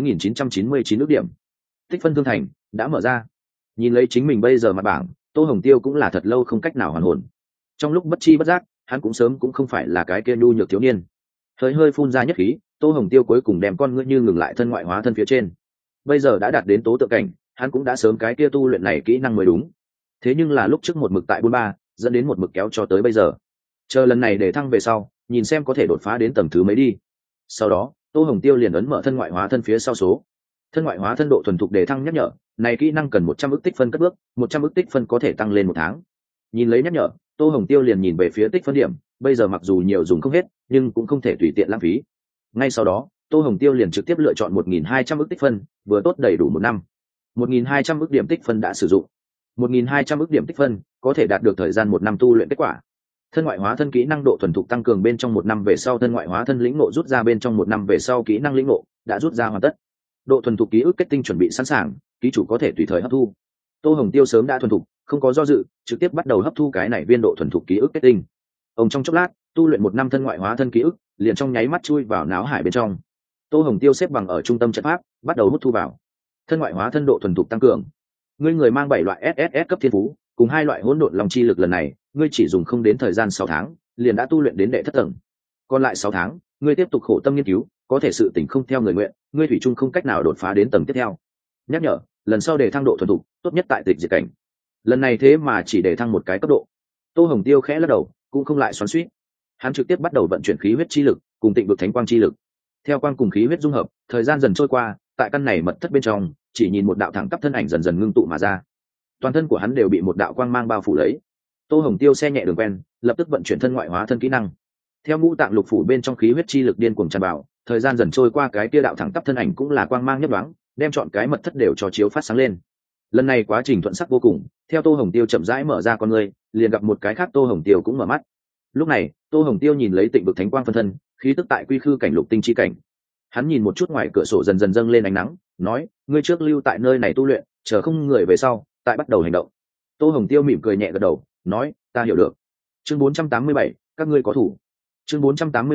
[SPEAKER 1] 9.999 ước điểm. Tích phân thương thành đã mở ra. Nhìn lấy chính mình bây giờ mặt bảng, Tô Hồng Tiêu cũng là thật lâu không cách nào hoàn hồn. Trong lúc bất chi bất giác, hắn cũng sớm cũng không phải là cái kia nhu nhược thiếu niên. Hơi phun ra nhất khí, Tô Hồng Tiêu cuối cùng đem con ngươi như ngừng lại thân ngoại hóa thân phía trên. Bây giờ đã đạt đến tố tượng cảnh, hắn cũng đã sớm cái kia tu luyện này kỹ năng mới đúng. Thế nhưng là lúc trước một mực tại 43, dẫn đến một mực kéo cho tới bây giờ. Chờ lần này để thăng về sau, nhìn xem có thể đột phá đến tầng thứ mấy đi. Sau đó, Tô Hồng Tiêu liền ấn mở thân ngoại hóa thân phía sau số. Thân ngoại hóa thân độ thuần thục để thăng nhắc nhở, này kỹ năng cần 100 ức tích phân cất bước, 100 ức tích phân có thể tăng lên một tháng. Nhìn lấy nhắc nhở, Tô Hồng Tiêu liền nhìn về phía tích phân điểm, bây giờ mặc dù nhiều dùng không hết, nhưng cũng không thể tùy tiện lãng phí. Ngay sau đó, Tô Hồng Tiêu liền trực tiếp lựa chọn 1.200 ức tích phân, vừa tốt đầy đủ một năm. 1.200 ức điểm tích phân đã sử dụng. 1.200 ức điểm tích phân có thể đạt được thời gian một năm tu luyện kết quả. Thân ngoại hóa thân kỹ năng độ thuần thục tăng cường bên trong một năm về sau, thân ngoại hóa thân lĩnh ngộ rút ra bên trong một năm về sau, kỹ năng lĩnh ngộ đã rút ra hoàn tất. Độ thuần thục ký ức kết tinh chuẩn bị sẵn sàng, ký chủ có thể tùy thời hấp thu. Tô Hồng Tiêu sớm đã thuần thục, không có do dự, trực tiếp bắt đầu hấp thu cái này viên độ thuần thục ký ức kết tinh. Ông trong chốc lát, tu luyện một năm thân ngoại hóa thân ký ức, liền trong nháy mắt chui vào não hải bên trong. Tô Hồng Tiêu xếp bằng ở trung tâm trận pháp, bắt đầu hút thu vào. Thân ngoại hóa thân độ thuần thục tăng cường. Ngươi người mang 7 loại SSS cấp thiên phú, cùng 2 loại hỗn độn long chi lực, lần này, ngươi chỉ dùng không đến thời gian 6 tháng, liền đã tu luyện đến đệ thất tầng. Còn lại 6 tháng, ngươi tiếp tục khổ tâm nghiên cứu, có thể sự tình không theo người nguyện, ngươi thủy chung không cách nào đột phá đến tầng tiếp theo. Nhắc nhở, lần sau để thăng độ thuần thục, tốt nhất tại tịch diệt cảnh. Lần này thế mà chỉ để thăng một cái cấp độ. Tô Hồng Tiêu khẽ lắc đầu, cũng không lại xoắn xuýt. Hắn trực tiếp bắt đầu vận chuyển khí huyết chi lực, cùng tịnh vực thánh quang chi lực. Theo quang cùng khí huyết dung hợp, thời gian dần trôi qua, tại căn này mật thất bên trong, chỉ nhìn một đạo thẳng tắp thân ảnh dần dần ngưng tụ mà ra. Toàn thân của hắn đều bị một đạo quang mang bao phủ lấy. Tô Hồng Tiêu xe nhẹ đường quen, lập tức vận chuyển thân ngoại hóa thân kỹ năng. Theo ngũ tạng lục phủ bên trong khí huyết chi lực điên cuồng tràn vào, thời gian dần trôi qua, cái kia đạo thẳng tắp thân ảnh cũng là quang mang nhấp nhoáng, đem chọn cái mật thất đều cho chiếu phát sáng lên. Lần này quá trình thuận sắc vô cùng, theo Tô Hồng Tiêu chậm rãi mở ra con ngươi, liền gặp một cái khác Tô Hồng Tiêu cũng mở mắt. Lúc này, Tô Hồng Tiêu nhìn lấy tịnh vực thánh quang phân thân, khí tức tại quy khư cảnh lục tinh chi cảnh. Hắn nhìn một chút ngoài cửa sổ dần dần dâng lên ánh nắng, nói: ngươi trước lưu tại nơi này tu luyện, chờ không người về sau, tại bắt đầu hành động. Tô Hồng Tiêu mỉm cười nhẹ gật đầu, nói: ta hiểu được. Chương 487, các ngươi có thủ. Chương 487,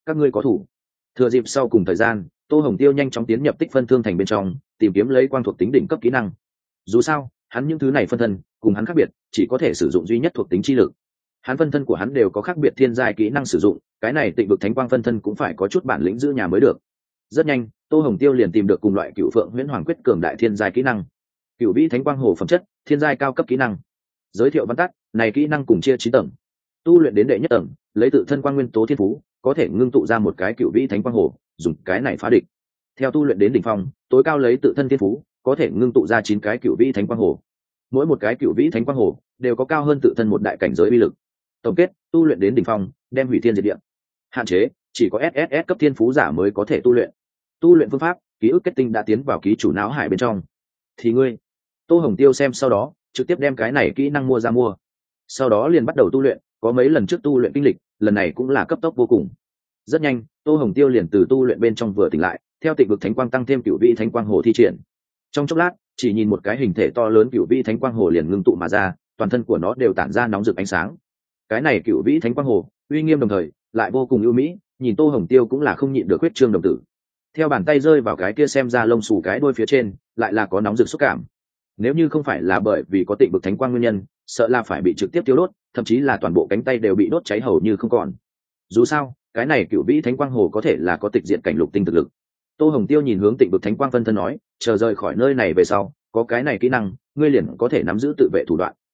[SPEAKER 1] các ngươi có thủ. Thừa dịp sau cùng thời gian, Tô Hồng Tiêu nhanh chóng tiến nhập tích phân thương thành bên trong, tìm kiếm lấy quang thuộc tính đỉnh cấp kỹ năng. Dù sao, hắn những thứ này phân thân cùng hắn khác biệt, chỉ có thể sử dụng duy nhất thuộc tính chi lực. Hắn phân thân của hắn đều có khác biệt thiên giai kỹ năng sử dụng, cái này Tịnh vực thánh quang phân thân cũng phải có chút bản lĩnh giữ nhà mới được. Rất nhanh, Tô Hồng Tiêu liền tìm được cùng loại Cựu Phượng Huyễn Hoàng quyết cường đại thiên giai kỹ năng. Cựu Vĩ Thánh Quang Hồ phẩm chất, thiên giai cao cấp kỹ năng. Giới thiệu văn tắt, này kỹ năng cùng chia 9 tầng. Tu luyện đến đệ nhất tầng, lấy tự thân quang nguyên tố thiên phú, có thể ngưng tụ ra một cái Cựu Vĩ Thánh Quang Hồ, dùng cái này phá địch. Theo tu luyện đến đỉnh phong, tối cao lấy tự thân thiên phú, có thể ngưng tụ ra 9 cái Cựu Vĩ Thánh Quang Hồ. Mỗi một cái Cựu Vĩ Thánh Quang Hồ đều có cao hơn tự thân một đại cảnh giới uy lực. Tổng kết, tu luyện đến đỉnh phong, đem hủy thiên diệt địa. Hạn chế, chỉ có SSS cấp thiên phú giả mới có thể tu luyện. Tu luyện phương pháp, ký ức kết tinh đã tiến vào ký chủ não hải bên trong. Thì ngươi, Tô Hồng Tiêu xem sau đó, trực tiếp đem cái này kỹ năng mua ra mua. Sau đó liền bắt đầu tu luyện, có mấy lần trước tu luyện kinh lịch, lần này cũng là cấp tốc vô cùng. Rất nhanh, Tô Hồng Tiêu liền từ tu luyện bên trong vừa tỉnh lại, theo Tịnh vực thánh quang tăng thêm Cựu Vĩ Thánh Quang Hồ thi triển. Trong chốc lát, chỉ nhìn một cái hình thể to lớn Cựu Vĩ Thánh Quang Hồ liền ngưng tụ mà ra, toàn thân của nó đều tản ra nóng rực ánh sáng. Cái này Cựu Vĩ Thánh Quang Hồ, uy nghiêm đồng thời, lại vô cùng ưu mỹ, nhìn Tô Hồng Tiêu cũng là không nhịn được huyết trương đồng tử. Theo bàn tay rơi vào cái kia xem ra lông xù cái đuôi phía trên, lại là có nóng rực xúc cảm. Nếu như không phải là bởi vì có Tịnh vực thánh quang nguyên nhân, sợ là phải bị trực tiếp tiêu đốt, thậm chí là toàn bộ cánh tay đều bị đốt cháy hầu như không còn. Dù sao, cái này Cựu Vĩ Thánh Quang Hồ có thể là có tịch diện cảnh lục tinh thực lực. Tô Hồng Tiêu nhìn hướng Tịnh vực thánh quang phân thân nói, chờ rời khỏi nơi này về sau, có cái này kỹ năng, ngươi liền có thể nắm giữ tự vệ thủ đoạn.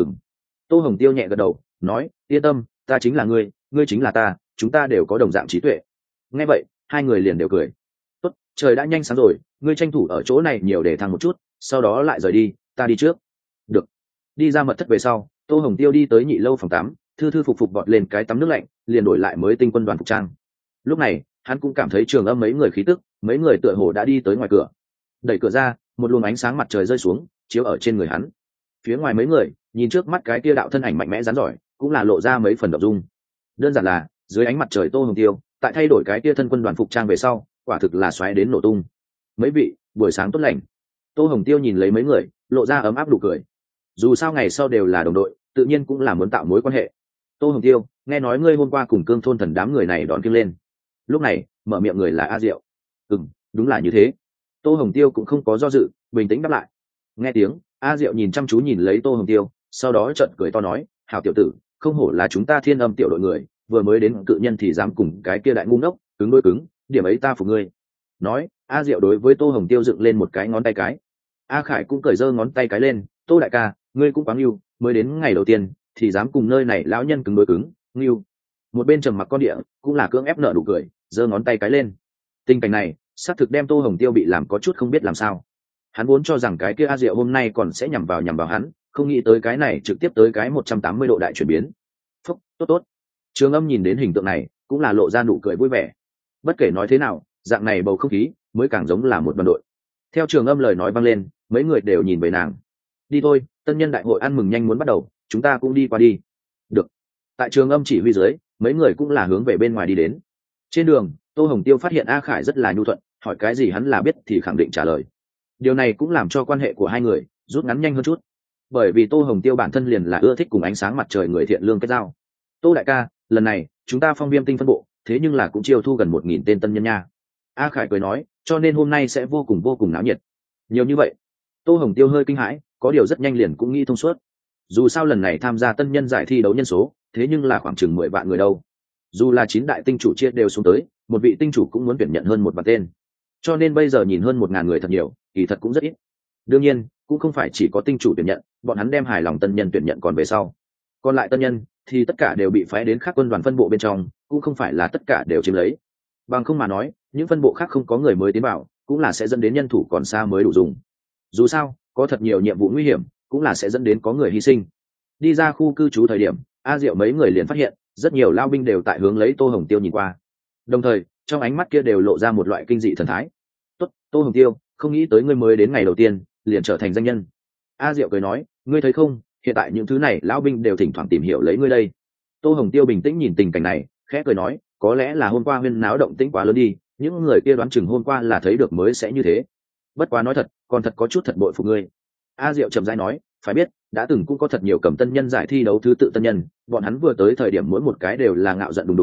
[SPEAKER 1] Tô Hồng Tiêu nhẹ gật đầu, nói, yên tâm, ta chính là ngươi chính là ta, chúng ta đều có đồng dạng trí tuệ. Nghe vậy, hai người liền đều cười. Tốt, trời đã nhanh sáng rồi, ngươi tranh thủ ở chỗ này nhiều để thăng một chút, sau đó lại rời đi, ta đi trước. Được. Đi ra mật thất về sau, Tô Hồng Tiêu đi tới nhị lâu phòng tắm, thư thư phục phục bọt lên cái tắm nước lạnh, liền đổi lại mới tinh quân đoàn phục trang. Lúc này, hắn cũng cảm thấy Trường Âm mấy người khí tức, mấy người tựa hồ đã đi tới ngoài cửa. Đẩy cửa ra, một luồng ánh sáng mặt trời rơi xuống, chiếu ở trên người hắn. Phía ngoài mấy người, nhìn trước mắt cái kia đạo thân ảnh mạnh mẽ rắn giỏi, cũng là lộ ra mấy phần động dung. Đơn giản là, dưới ánh mặt trời Tô Hồng Tiêu, tại thay đổi cái kia thân quân đoàn phục trang về sau, quả thực là xoáy đến nổ tung. Mấy vị, buổi sáng tốt lành. Tô Hồng Tiêu nhìn lấy mấy người, lộ ra ấm áp nụ cười. Dù sao ngày sau đều là đồng đội, tự nhiên cũng là muốn tạo mối quan hệ. Tô Hồng Tiêu, nghe nói ngươi hôm qua cùng Cương thôn thần đám người này đón kiêng lên. Lúc này, mở miệng người là A Diệu. Đúng là như thế. Tô Hồng Tiêu cũng không có do dự, bình tĩnh đáp lại. Nghe tiếng, A Diệu nhìn chăm chú nhìn lấy Tô Hồng Tiêu, sau đó trợn cười to nói, hảo tiểu tử, không hổ là chúng ta Thiên Âm tiểu đội người, vừa mới đến cự nhân thì dám cùng cái kia đại ngu ngốc cứng đôi cứng, điểm ấy ta phục ngươi. Nói, A Diệu đối với Tô Hồng Tiêu dựng lên một cái ngón tay cái. A Khải cũng cởi giơ ngón tay cái lên, Tô đại ca, ngươi cũng quá ngưu, mới đến ngày đầu tiên thì dám cùng nơi này lão nhân cứng đối cứng, ngưu. Một bên trầm mặc con địa cũng là cưỡng ép nợ nụ cười, giơ ngón tay cái lên. Tình cảnh này xác thực đem Tô Hồng Tiêu bị làm có chút không biết làm sao. Hắn vốn cho rằng cái kia A Diệu hôm nay còn sẽ nhằm vào hắn, không nghĩ tới cái này trực tiếp tới cái 180 độ đại chuyển biến. Phúc, tốt. Trường Âm nhìn đến hình tượng này, cũng là lộ ra nụ cười vui vẻ. Bất kể nói thế nào, dạng này bầu không khí mới càng giống là một đoàn đội. Theo Trường Âm lời nói vang lên, mấy người đều nhìn về nàng. Đi thôi, tân nhân đại hội ăn mừng nhanh muốn bắt đầu, chúng ta cũng đi qua đi. Được. Tại Trường Âm chỉ huy dưới, mấy người cũng là hướng về bên ngoài đi đến. Trên đường, Tô Hồng Tiêu phát hiện A Khải rất là nhu thuận, hỏi cái gì hắn là biết thì khẳng định trả lời. Điều này cũng làm cho quan hệ của hai người rút ngắn nhanh hơn chút. Bởi vì Tô Hồng Tiêu bản thân liền là ưa thích cùng ánh sáng mặt trời người thiện lương kết giao. Tô đại ca, lần này chúng ta Phong Viêm tinh phân bộ, thế nhưng là cũng chiêu thu gần 1000 tên tân nhân nha. A Khải cười nói, cho nên hôm nay sẽ vô cùng náo nhiệt. Nhiều như vậy. Tô Hồng Tiêu hơi kinh hãi, có điều rất nhanh liền cũng nghĩ thông suốt. Dù sao lần này tham gia tân nhân giải thi đấu nhân số, thế nhưng là khoảng chừng 10 vạn người đâu. Dù là 9 đại tinh chủ chia đều xuống tới, một vị tinh chủ cũng muốn tuyển nhận hơn 1 vạn tên. Cho nên bây giờ nhìn hơn 1000 người thật nhiều, kỳ thật cũng rất ít. Đương nhiên, cũng không phải chỉ có tinh chủ tuyển nhận, bọn hắn đem hài lòng tân nhân tuyển nhận còn về sau. Còn lại tân nhân thì tất cả đều bị phái đến các quân đoàn phân bộ bên trong, cũng không phải là tất cả đều chiếm lấy. Bằng không mà nói, những phân bộ khác không có người mới tiến vào, cũng là sẽ dẫn đến nhân thủ còn xa mới đủ dùng. Dù sao, có thật nhiều nhiệm vụ nguy hiểm, cũng là sẽ dẫn đến có người hy sinh. Đi ra khu cư trú thời điểm, A Diệu mấy người liền phát hiện, rất nhiều lao binh đều tại hướng lấy Tô Hồng Tiêu nhìn qua. Đồng thời, trong ánh mắt kia đều lộ ra một loại kinh dị thần thái. Tốt, Tô Hồng Tiêu, không nghĩ tới ngươi mới đến ngày đầu tiên, liền trở thành danh nhân. A Diệu cười nói, ngươi thấy không, hiện tại những thứ này lão binh đều thỉnh thoảng tìm hiểu lấy ngươi đây. Tô Hồng Tiêu bình tĩnh nhìn tình cảnh này, khẽ cười nói, có lẽ là hôm qua huyên náo động tĩnh quá lớn đi, những người kia đoán chừng hôm qua là thấy được mới sẽ như thế. Bất quá nói thật, còn thật có chút thật bội phục ngươi. A Diệu chậm rãi nói, phải biết, đã từng cũng có thật nhiều cầm tân nhân giải thi đấu thứ tự tân nhân, bọn hắn vừa tới thời điểm mỗi một cái đều là ngạo giận đùng đùng,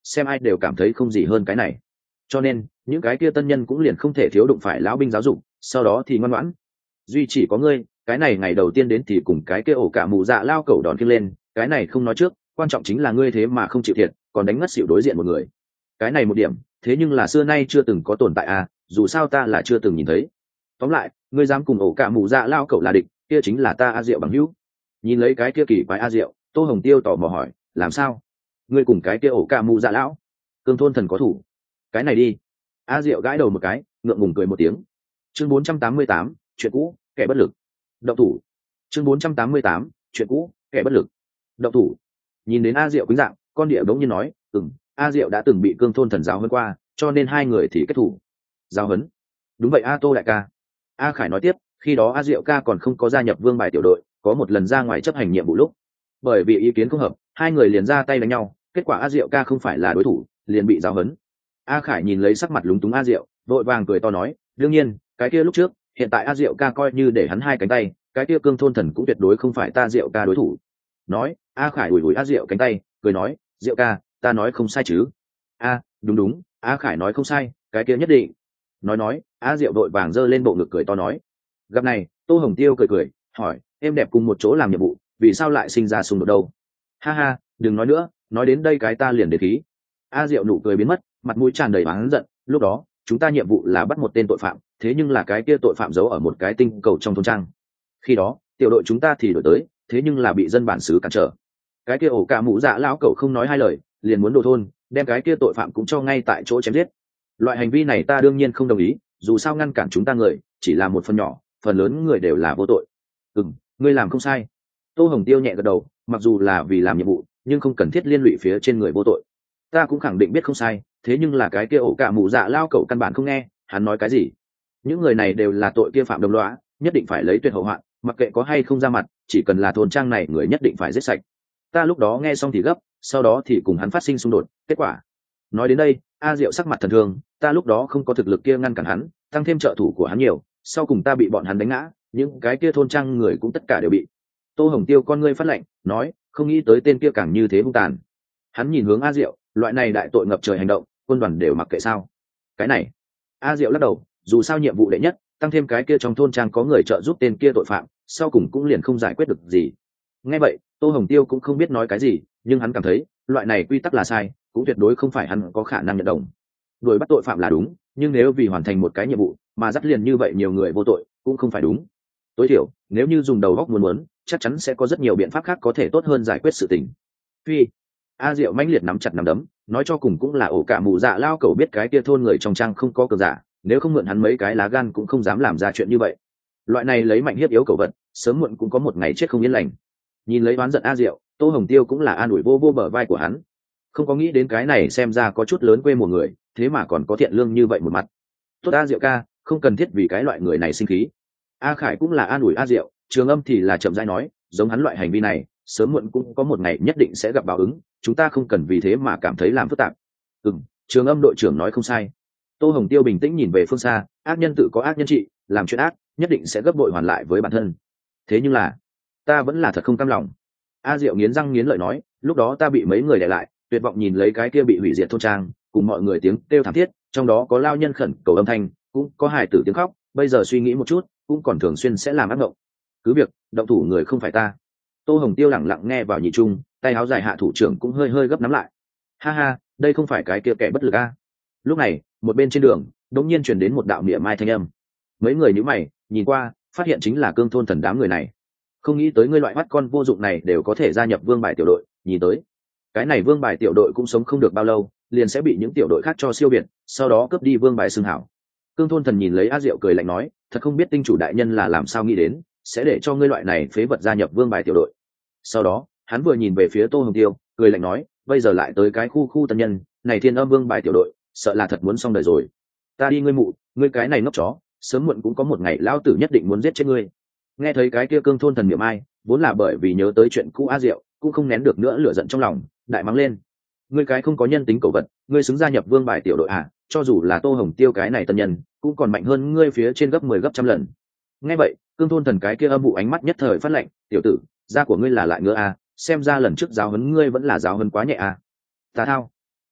[SPEAKER 1] xem ai đều cảm thấy không gì hơn cái này. Cho nên những cái kia tân nhân cũng liền không thể thiếu đụng phải lão binh giáo dục, sau đó thì ngoan ngoãn. Duy chỉ có ngươi, cái này ngày đầu tiên đến thì cùng cái kia ổ cả mù dạ lao cẩu đòn kia lên, cái này không nói trước, quan trọng chính là ngươi thế mà không chịu thiệt, còn đánh ngất xỉu đối diện một người. Cái này một điểm, thế nhưng là xưa nay chưa từng có tồn tại à, dù sao ta là chưa từng nhìn thấy. Tóm lại, ngươi dám cùng ổ cả mù dạ lao cẩu là địch, kia chính là ta A Diệu bằng hữu. Nhìn lấy cái kia kỳ quái A Diệu, Tô Hồng Tiêu tò mò hỏi, làm sao? Ngươi cùng cái kia ổ cả mù dạ lão, cương thôn thần có thủ? Cái này đi. A Diệu gãi đầu một cái, ngượng ngùng cười một tiếng. Chương 488, chuyện cũ, kẻ bất lực. Động thủ. Chương 488, chuyện cũ, kẻ bất lực. Động thủ. Nhìn đến A Diệu quýnh dạng, con địa bỗng nhiên nói, A Diệu đã từng bị cương thôn thần giáo huấn qua, cho nên hai người thì kết thủ. Giáo huấn? Đúng vậy A Tô đại ca. A Khải nói tiếp, khi đó A Diệu ca còn không có gia nhập vương bài tiểu đội, có một lần ra ngoài chấp hành nhiệm vụ lúc, bởi vì ý kiến không hợp, hai người liền ra tay đánh nhau, kết quả A Diệu ca không phải là đối thủ, liền bị giáo huấn. A Khải nhìn lấy sắc mặt lúng túng A Diệu, vội vàng cười to nói, đương nhiên, cái kia lúc trước, hiện tại A Diệu ca coi như để hắn hai cánh tay, cái kia cương thôn thần cũng tuyệt đối không phải ta Diệu ca đối thủ. Nói, A Khải ủi ủi A Diệu cánh tay, cười nói, Diệu ca, ta nói không sai chứ? A, đúng đúng, A Khải nói không sai, cái kia nhất định. Nói, A Diệu vội vàng giơ lên bộ ngực cười to nói. Gặp này, Tô Hồng Tiêu cười, hỏi, em đẹp cùng một chỗ làm nhiệm vụ, vì sao lại sinh ra xung đột đâu? Ha ha, đừng nói nữa, nói đến đây cái ta liền để khí. A Diệu nụ cười biến mất, mặt mũi tràn đầy oán giận, lúc đó, chúng ta nhiệm vụ là bắt một tên tội phạm, thế nhưng là cái kia tội phạm giấu ở một cái tinh cầu trong thôn trang. Khi đó, tiểu đội chúng ta thì đổi tới, thế nhưng là bị dân bản xứ cản trở. Cái kia ổ cả mũ dạ lão cậu không nói hai lời, liền muốn đổ thôn, đem cái kia tội phạm cũng cho ngay tại chỗ chém giết. Loại hành vi này ta đương nhiên không đồng ý, dù sao ngăn cản chúng ta người chỉ là một phần nhỏ, phần lớn người đều là vô tội. Ngươi làm không sai. Tô Hồng Tiêu nhẹ gật đầu, mặc dù là vì làm nhiệm vụ, nhưng không cần thiết liên lụy phía trên người vô tội. Ta cũng khẳng định biết không sai, thế nhưng là cái kia ổ cả mù dạ lao cậu căn bản không nghe, hắn nói cái gì? Những người này đều là tội kia phạm đồng lõa, nhất định phải lấy tuyệt hậu hoạn, mặc kệ có hay không ra mặt, chỉ cần là thôn trang này người nhất định phải giết sạch. Ta lúc đó nghe xong thì gấp, sau đó thì cùng hắn phát sinh xung đột, kết quả. Nói đến đây, A Diệu sắc mặt thần thường, ta lúc đó không có thực lực kia ngăn cản hắn, tăng thêm trợ thủ của hắn nhiều, sau cùng ta bị bọn hắn đánh ngã, những cái kia thôn trang người cũng tất cả đều bị. Tô Hồng Tiêu con ngươi phát lệnh, nói, không nghĩ tới tên kia càng như thế hung tàn. Hắn nhìn hướng A Diệu, loại này đại tội ngập trời hành động, quân đoàn đều mặc kệ sao? Cái này, A Diệu lắc đầu, dù sao nhiệm vụ đệ nhất, tăng thêm cái kia trong thôn trang có người trợ giúp tên kia tội phạm, sau cùng cũng liền không giải quyết được gì. Nghe vậy, Tô Hồng Tiêu cũng không biết nói cái gì, nhưng hắn cảm thấy, loại này quy tắc là sai, cũng tuyệt đối không phải hắn có khả năng nhận đồng. Đuổi bắt tội phạm là đúng, nhưng nếu vì hoàn thành một cái nhiệm vụ mà dắt liền như vậy nhiều người vô tội, cũng không phải đúng. Tối thiểu, nếu như dùng đầu óc muốn, chắc chắn sẽ có rất nhiều biện pháp khác có thể tốt hơn giải quyết sự tình. Phi, A Diệu mãnh liệt nắm chặt nắm đấm, nói cho cùng cũng là ổ cả mù dạ lao cẩu biết cái kia thôn người trong trang không có cờ giả, nếu không mượn hắn mấy cái lá gan cũng không dám làm ra chuyện như vậy. Loại này lấy mạnh hiếp yếu cẩu vật, sớm muộn cũng có một ngày chết không yên lành. Nhìn lấy oán giận A Diệu, Tô Hồng Tiêu cũng là an ủi vô bờ vai của hắn. Không có nghĩ đến cái này xem ra có chút lớn quê một người, thế mà còn có thiện lương như vậy một mặt. Tốt A Diệu ca, không cần thiết vì cái loại người này sinh khí. A Khải cũng là an ủi A Diệu, Trường Âm thì là chậm rãi nói, giống hắn loại hành vi này, sớm muộn cũng có một ngày nhất định sẽ gặp báo ứng, chúng ta không cần vì thế mà cảm thấy làm phức tạp. Trường Âm đội trưởng nói không sai. Tô Hồng Tiêu bình tĩnh nhìn về phương xa, ác nhân tự có ác nhân trị, làm chuyện ác nhất định sẽ gấp bội hoàn lại với bản thân. Thế nhưng là, ta vẫn là thật không cam lòng. A Diệu nghiến răng nghiến lợi nói, lúc đó ta bị mấy người đè lại, tuyệt vọng nhìn lấy cái kia bị hủy diệt thôn trang, cùng mọi người tiếng kêu thảm thiết, trong đó có lao nhân khẩn cầu âm thanh, cũng có hài tử tiếng khóc, bây giờ suy nghĩ một chút, cũng còn thường xuyên sẽ làm ác mộng. Cứ việc, động thủ người không phải ta. Tô Hồng Tiêu lẳng lặng nghe vào nhị trung, tay áo dài hạ thủ trưởng cũng hơi hơi gấp nắm lại. Ha ha, đây không phải cái kia kẻ bất lực a. Lúc này, một bên trên đường, đống nhiên truyền đến một đạo niệm mai thanh âm. Mấy người nhíu mày, nhìn qua, phát hiện chính là cương thôn thần đám người này. Không nghĩ tới ngươi loại mắt con vô dụng này đều có thể gia nhập vương bài tiểu đội, nhìn tới cái này vương bài tiểu đội cũng sống không được bao lâu, liền sẽ bị những tiểu đội khác cho siêu việt, sau đó cướp đi vương bài xưng hảo. Cương thôn thần nhìn lấy A Diệu cười lạnh nói, thật không biết tinh chủ đại nhân là làm sao nghĩ đến, sẽ để cho ngươi loại này phế vật gia nhập vương bài tiểu đội. Sau đó, hắn vừa nhìn về phía Tô Hồng Tiêu, cười lạnh nói, bây giờ lại tới cái khu tân nhân, này Thiên Âm vương bài tiểu đội, sợ là thật muốn xong đời rồi. Ta đi ngươi mụ, ngươi cái này ngốc chó, sớm muộn cũng có một ngày lão tử nhất định muốn giết chết ngươi. Nghe thấy cái kia cương thôn thần miệng ai, vốn là bởi vì nhớ tới chuyện cũ A Diệu, cũng không nén được nữa lửa giận trong lòng, đại mắng lên. Ngươi cái không có nhân tính cẩu vật, ngươi xứng gia nhập vương bài tiểu đội à? Cho dù là Tô Hồng Tiêu cái này tân nhân, cũng còn mạnh hơn ngươi phía trên gấp 10 gấp trăm lần. Nghe vậy, cương thôn thần cái kia âm vụ ánh mắt nhất thời phát lạnh, tiểu tử, da của ngươi là lại ngựa à? Xem ra lần trước giáo huấn ngươi vẫn là giáo huấn quá nhẹ à? Ta thao.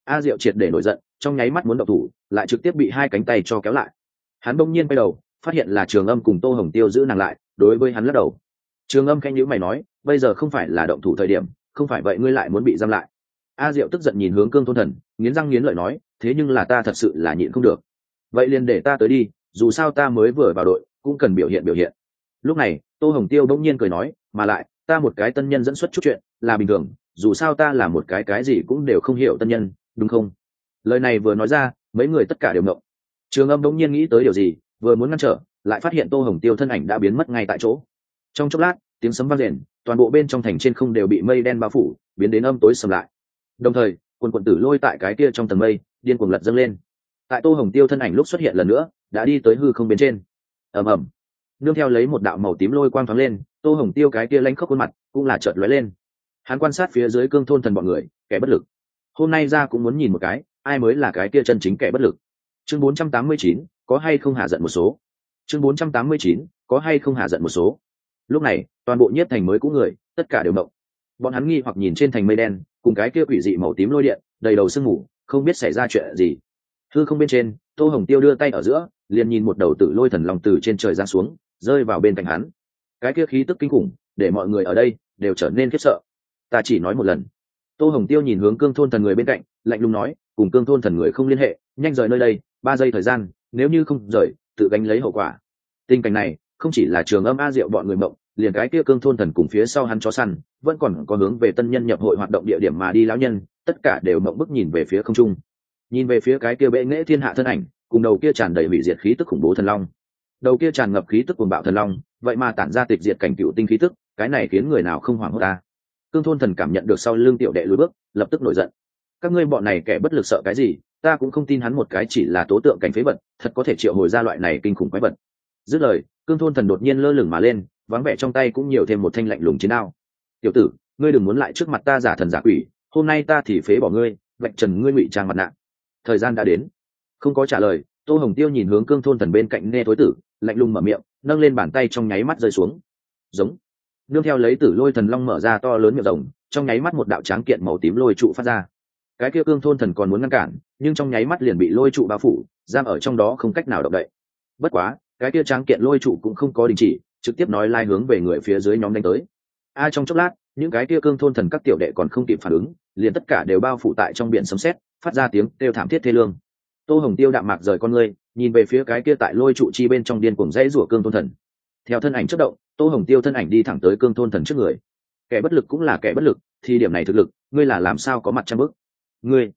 [SPEAKER 1] A Diệu triệt để nổi giận, trong nháy mắt muốn động thủ, lại trực tiếp bị hai cánh tay cho kéo lại. Hắn bỗng nhiên quay đầu, phát hiện là Trường Âm cùng Tô Hồng Tiêu giữ nàng lại, đối với hắn lắc đầu. Trường Âm khẽ nhíu mày nói, bây giờ không phải là động thủ thời điểm, không phải vậy ngươi lại muốn bị giam lại. A Diệu tức giận nhìn hướng Cương Thôn Thần, nghiến răng nghiến lợi nói, thế nhưng là ta thật sự là nhịn không được. Vậy liền để ta tới đi, dù sao ta mới vừa vào đội, cũng cần biểu hiện. Lúc này, Tô Hồng Tiêu bỗng nhiên cười nói, mà lại, ta một cái tân nhân dẫn xuất chút chuyện, là bình thường, dù sao ta là một cái gì cũng đều không hiểu tân nhân, đúng không? Lời này vừa nói ra, mấy người tất cả đều ngộng. Trường Âm bỗng nhiên nghĩ tới điều gì, vừa muốn ngăn trở, lại phát hiện Tô Hồng Tiêu thân ảnh đã biến mất ngay tại chỗ. Trong chốc lát, tiếng sấm vang rền, toàn bộ bên trong thành trên không đều bị mây đen bao phủ, biến đến âm tối sầm lại. Đồng thời, quần tử lôi tại cái kia trong tầng mây, điên cuồng lật dâng lên. Tại Tô Hồng Tiêu thân ảnh lúc xuất hiện lần nữa, đã đi tới hư không bên trên. Ầm ầm, nương theo lấy một đạo màu tím lôi quang thoáng lên, Tô Hồng Tiêu cái kia lanh khóc khuôn mặt cũng là chợt lóe lên. Hắn quan sát phía dưới Cương Thôn Thần bọn người, kẻ bất lực. Hôm nay ra cũng muốn nhìn một cái, ai mới là cái kia chân chính kẻ bất lực. Chương 489, có hay không hạ giận một số. Chương 489, có hay không hạ giận một số. Lúc này, toàn bộ Nhiếp Thành mới cũ người, tất cả đều động. Bọn hắn nghi hoặc nhìn trên thành mây đen, cùng cái kia quỷ dị màu tím lôi điện, đầy đầu sương mù, không biết xảy ra chuyện gì. Hư không bên trên, Tô Hồng Tiêu đưa tay ở giữa, liền nhìn một đầu tử lôi thần long từ trên trời giáng xuống, rơi vào bên cạnh hắn. Cái kia khí tức kinh khủng, để mọi người ở đây đều trở nên khiếp sợ. Ta chỉ nói một lần. Tô Hồng Tiêu nhìn hướng Cương Thôn Thần người bên cạnh, lạnh lùng nói, cùng Cương Thôn Thần người không liên hệ, nhanh rời nơi đây, 3 giây thời gian, nếu như không rời, tự gánh lấy hậu quả. Tình cảnh này, không chỉ là Trường Âm A Diệu bọn người mộng, liền cái kia Cương Thôn Thần cùng phía sau hắn chó săn, vẫn còn có hướng về tân nhân nhập hội hoạt động địa điểm mà đi lão nhân, tất cả đều mộng bức nhìn về phía không trung. Nhìn về phía cái kia bệ nghệ thiên hạ thân ảnh, cùng đầu kia tràn đầy hủy diệt khí tức khủng bố thần long. Đầu kia tràn ngập khí tức cuồng bạo thần long, vậy mà tản ra tịch diệt cảnh cựu tinh khí tức, cái này khiến người nào không hoảng hốt ta. Cương Thôn Thần cảm nhận được sau lưng tiểu đệ lùi bước, lập tức nổi giận. Các ngươi bọn này kẻ bất lực sợ cái gì, ta cũng không tin hắn một cái chỉ là tố tượng cảnh phế vật, thật có thể triệu hồi ra loại này kinh khủng quái vật. Dứt lời, Cương Thôn Thần đột nhiên lơ lửng mà lên, vắng vẻ trong tay cũng nhiều thêm một thanh lạnh lùng chiến đao. Tiểu tử, ngươi đừng muốn lại trước mặt ta giả thần giả quỷ, hôm nay ta thì phế bỏ ngươi, vạch trần ngươi ngụy trang mặt nạ. Thời gian đã đến. Không có trả lời, Tô Hồng Tiêu nhìn hướng Cương Thôn Thần bên cạnh nghe thối tử, lạnh lùng mở miệng, nâng lên bàn tay trong nháy mắt rơi xuống. Giống. Nương theo lấy tử lôi thần long mở ra to lớn miệng rồng, trong nháy mắt một đạo tráng kiện màu tím lôi trụ phát ra. Cái kia Cương Thôn Thần còn muốn ngăn cản, nhưng trong nháy mắt liền bị lôi trụ bao phủ, giam ở trong đó không cách nào động đậy. Bất quá, cái kia tráng kiện lôi trụ cũng không có đình chỉ, trực tiếp nói lai hướng về người phía dưới nhóm đánh tới. Trong chốc lát, những cái kia Cương Thôn Thần các tiểu đệ còn không kịp phản ứng, liền tất cả đều bao phủ tại trong biển sấm sét, phát ra tiếng kêu thảm thiết thê lương. Tô Hồng Tiêu đạm mạc rời con ngươi, nhìn về phía cái kia tại lôi trụ chi bên trong điên cuồng dãy rủa Cương Thôn Thần. Theo thân ảnh chớp động, Tô Hồng Tiêu thân ảnh đi thẳng tới Cương Thôn Thần trước người. Kẻ bất lực cũng là kẻ bất lực, thì điểm này thực lực, ngươi là làm sao có mặt trăm bước? Ngươi,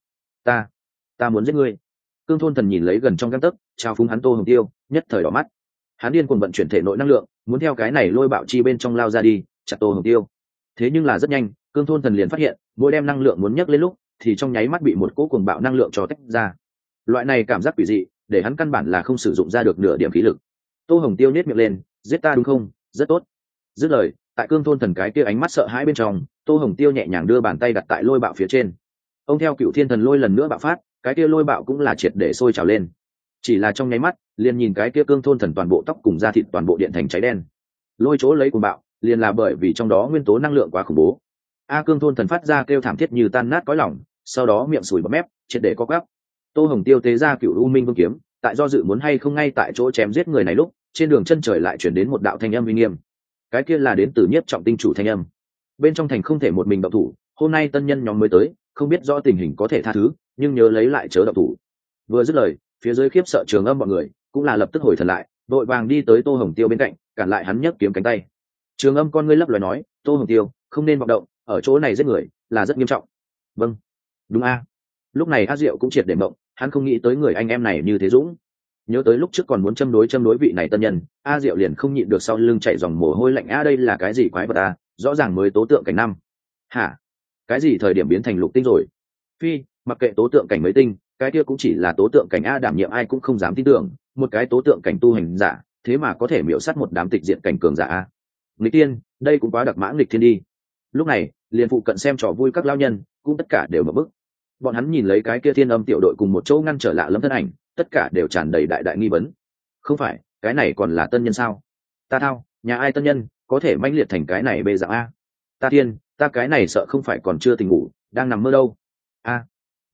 [SPEAKER 1] ta muốn giết ngươi. Cương Thôn Thần nhìn lấy gần trong gang tấc, trao phúng hắn Tô Hồng Tiêu, nhất thời đỏ mắt. Hắn điên cuồng vận chuyển thể nội năng lượng, muốn theo cái này lôi bạo chi bên trong lao ra đi, chặt Tô Hồng Tiêu. Thế nhưng là rất nhanh, Cương Thôn Thần liền phát hiện, mỗi đem năng lượng muốn nhấc lên lúc, thì trong nháy mắt bị một cỗ cuồng bạo năng lượng cho tách ra. Loại này cảm giác quỷ dị, để hắn căn bản là không sử dụng ra được nửa điểm khí lực. Tô Hồng Tiêu nhếch miệng lên, giết ta đúng không? Rất tốt. Dứt lời, tại Cương Thôn Thần cái kia ánh mắt sợ hãi bên trong, Tô Hồng Tiêu nhẹ nhàng đưa bàn tay đặt tại lôi bạo phía trên. Ông theo Cựu Thiên Thần lôi lần nữa bạo phát, cái kia lôi bạo cũng là triệt để sôi trào lên. Chỉ là trong nháy mắt, liền nhìn cái kia Cương Thôn Thần toàn bộ tóc cùng da thịt toàn bộ điện thành cháy đen. Lôi chỗ lấy cuồng bạo, liền là bởi vì trong đó nguyên tố năng lượng quá khủng bố. Cương Thôn Thần phát ra kêu thảm thiết như tan nát cõi lòng, sau đó miệng sùi bọt mép, triệt để co quắp. Tô Hồng Tiêu tế ra Cựu U Minh Vương kiếm, tại do dự muốn hay không ngay tại chỗ chém giết người này lúc, trên đường chân trời lại chuyển đến một đạo thanh âm uy nghiêm. Cái kia là đến từ Nhiếp Trọng Tinh chủ thanh âm. Bên trong thành không thể một mình động thủ, hôm nay tân nhân nhóm mới tới, không biết rõ tình hình có thể tha thứ, nhưng nhớ lấy lại chớ động thủ. Vừa dứt lời, phía dưới khiếp sợ Trường Âm bọn người cũng là lập tức hồi thần lại, đội vàng đi tới Tô Hồng Tiêu bên cạnh, cản lại hắn nhấc kiếm cánh tay. Trường Âm con ngươi lấp loài nói, Tô Hồng Tiêu, không nên vọng động, ở chỗ này giết người là rất nghiêm trọng. Vâng, đúng a. Lúc này A Diệu cũng triệt để mộng, hắn không nghĩ tới người anh em này như thế dũng. Nhớ tới lúc trước còn muốn châm đối vị này tân nhân, A Diệu liền không nhịn được sau lưng chảy dòng mồ hôi lạnh. Đây là cái gì quái vật a, rõ ràng mới tố tượng cảnh năm. Hả? Cái gì thời điểm biến thành lục tinh rồi? Phi, mặc kệ tố tượng cảnh mấy tinh, cái kia cũng chỉ là tố tượng cảnh a, đảm nhiệm ai cũng không dám tin tưởng, một cái tố tượng cảnh tu hành giả, thế mà có thể miểu sát một đám tịch diện cảnh cường giả a. Nghịch tiên, đây cũng quá đặc mã nghịch thiên đi. Lúc này, liền phụ cận xem trò vui các lao nhân, cũng tất cả đều mở bức. Bọn hắn nhìn lấy cái kia Thiên Âm tiểu đội cùng một chỗ ngăn trở lạ lẫm thân ảnh, tất cả đều tràn đầy đại nghi vấn. Không phải, cái này còn là tân nhân sao? Ta thao, nhà ai tân nhân có thể manh liệt thành cái này bê dạng a? Ta thiên, ta cái này sợ không phải còn chưa tỉnh ngủ, đang nằm mơ đâu. A,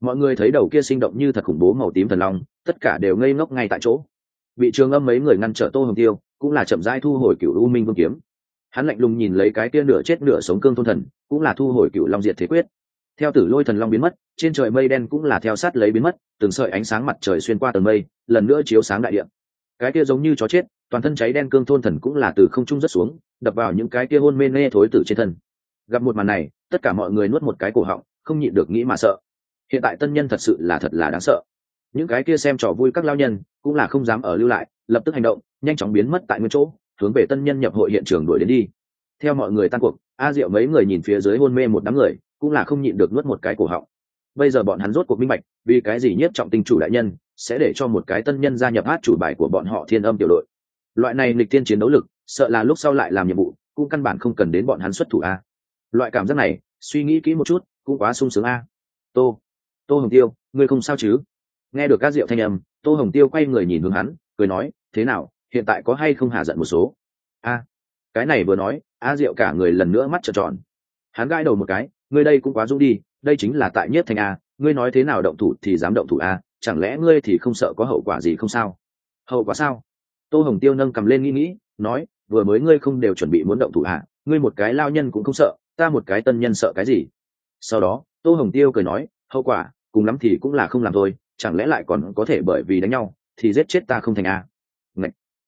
[SPEAKER 1] Mọi người thấy đầu kia sinh động như thật khủng bố màu tím thần long, tất cả đều ngây ngốc ngay tại chỗ. Bị Trường Âm mấy người ngăn trở Tô Hồng Tiêu cũng là chậm rãi thu hồi Cửu U Minh Vương kiếm. Hắn lạnh lùng nhìn lấy cái kia nửa chết nửa sống cương thôn thần, cũng là thu hồi Cửu Long Diệt Thế Quyết. Theo Tử Lôi thần long biến mất, trên trời mây đen cũng là theo sát lấy biến mất, từng sợi ánh sáng mặt trời xuyên qua tầng mây, lần nữa chiếu sáng đại địa. Cái kia giống như chó chết, toàn thân cháy đen cương thôn thần cũng là từ không trung rớt xuống, đập vào những cái kia hôn mê nê thối tử trên thân. Gặp một màn này, tất cả mọi người nuốt một cái cổ họng, không nhịn được nghĩ mà sợ. Hiện tại tân nhân thật sự là thật là đáng sợ. Những cái kia xem trò vui các lao nhân cũng là không dám ở lưu lại, lập tức hành động, nhanh chóng biến mất tại nguyên chỗ, hướng về tân nhân nhập hội hiện trường đuổi đến đi. Theo mọi người tan cuộc, A Diệu mấy người nhìn phía dưới hôn mê một đám người, cũng là không nhịn được nuốt một cái cổ họng. Bây giờ bọn hắn rốt cuộc minh bạch, vì cái gì Nhiếp Trọng Tinh chủ đại nhân sẽ để cho một cái tân nhân gia nhập át chủ bài của bọn họ Thiên Âm tiểu đội. Loại này nghịch tiên chiến đấu lực, sợ là lúc sau lại làm nhiệm vụ, cũng căn bản không cần đến bọn hắn xuất thủ a. Loại cảm giác này, suy nghĩ kỹ một chút, cũng quá sung sướng a. Tô Hồng Tiêu, ngươi không sao chứ? Nghe được A Diệu thanh âm, Tô Hồng Tiêu quay người nhìn hướng hắn, cười nói, thế nào, hiện tại có hay không hà giận một số? A, cái này vừa nói, A Diệu cả người lần nữa mắt trợn tròn. Hắn gãi đầu một cái, ngươi đây cũng quá dũng đi, đây chính là tại Nhiếp Thành a, ngươi nói thế nào động thủ thì dám động thủ a, chẳng lẽ ngươi thì không sợ có hậu quả gì không sao? Hậu quả sao? Tô Hồng Tiêu nâng cầm lên nghĩ, nói, vừa mới ngươi không đều chuẩn bị muốn động thủ à, ngươi một cái lao nhân cũng không sợ, ta một cái tân nhân sợ cái gì? Sau đó, Tô Hồng Tiêu cười nói, hậu quả, cùng lắm thì cũng là không làm thôi, chẳng lẽ lại còn có thể bởi vì đánh nhau thì giết chết ta không thành a? Ngạch,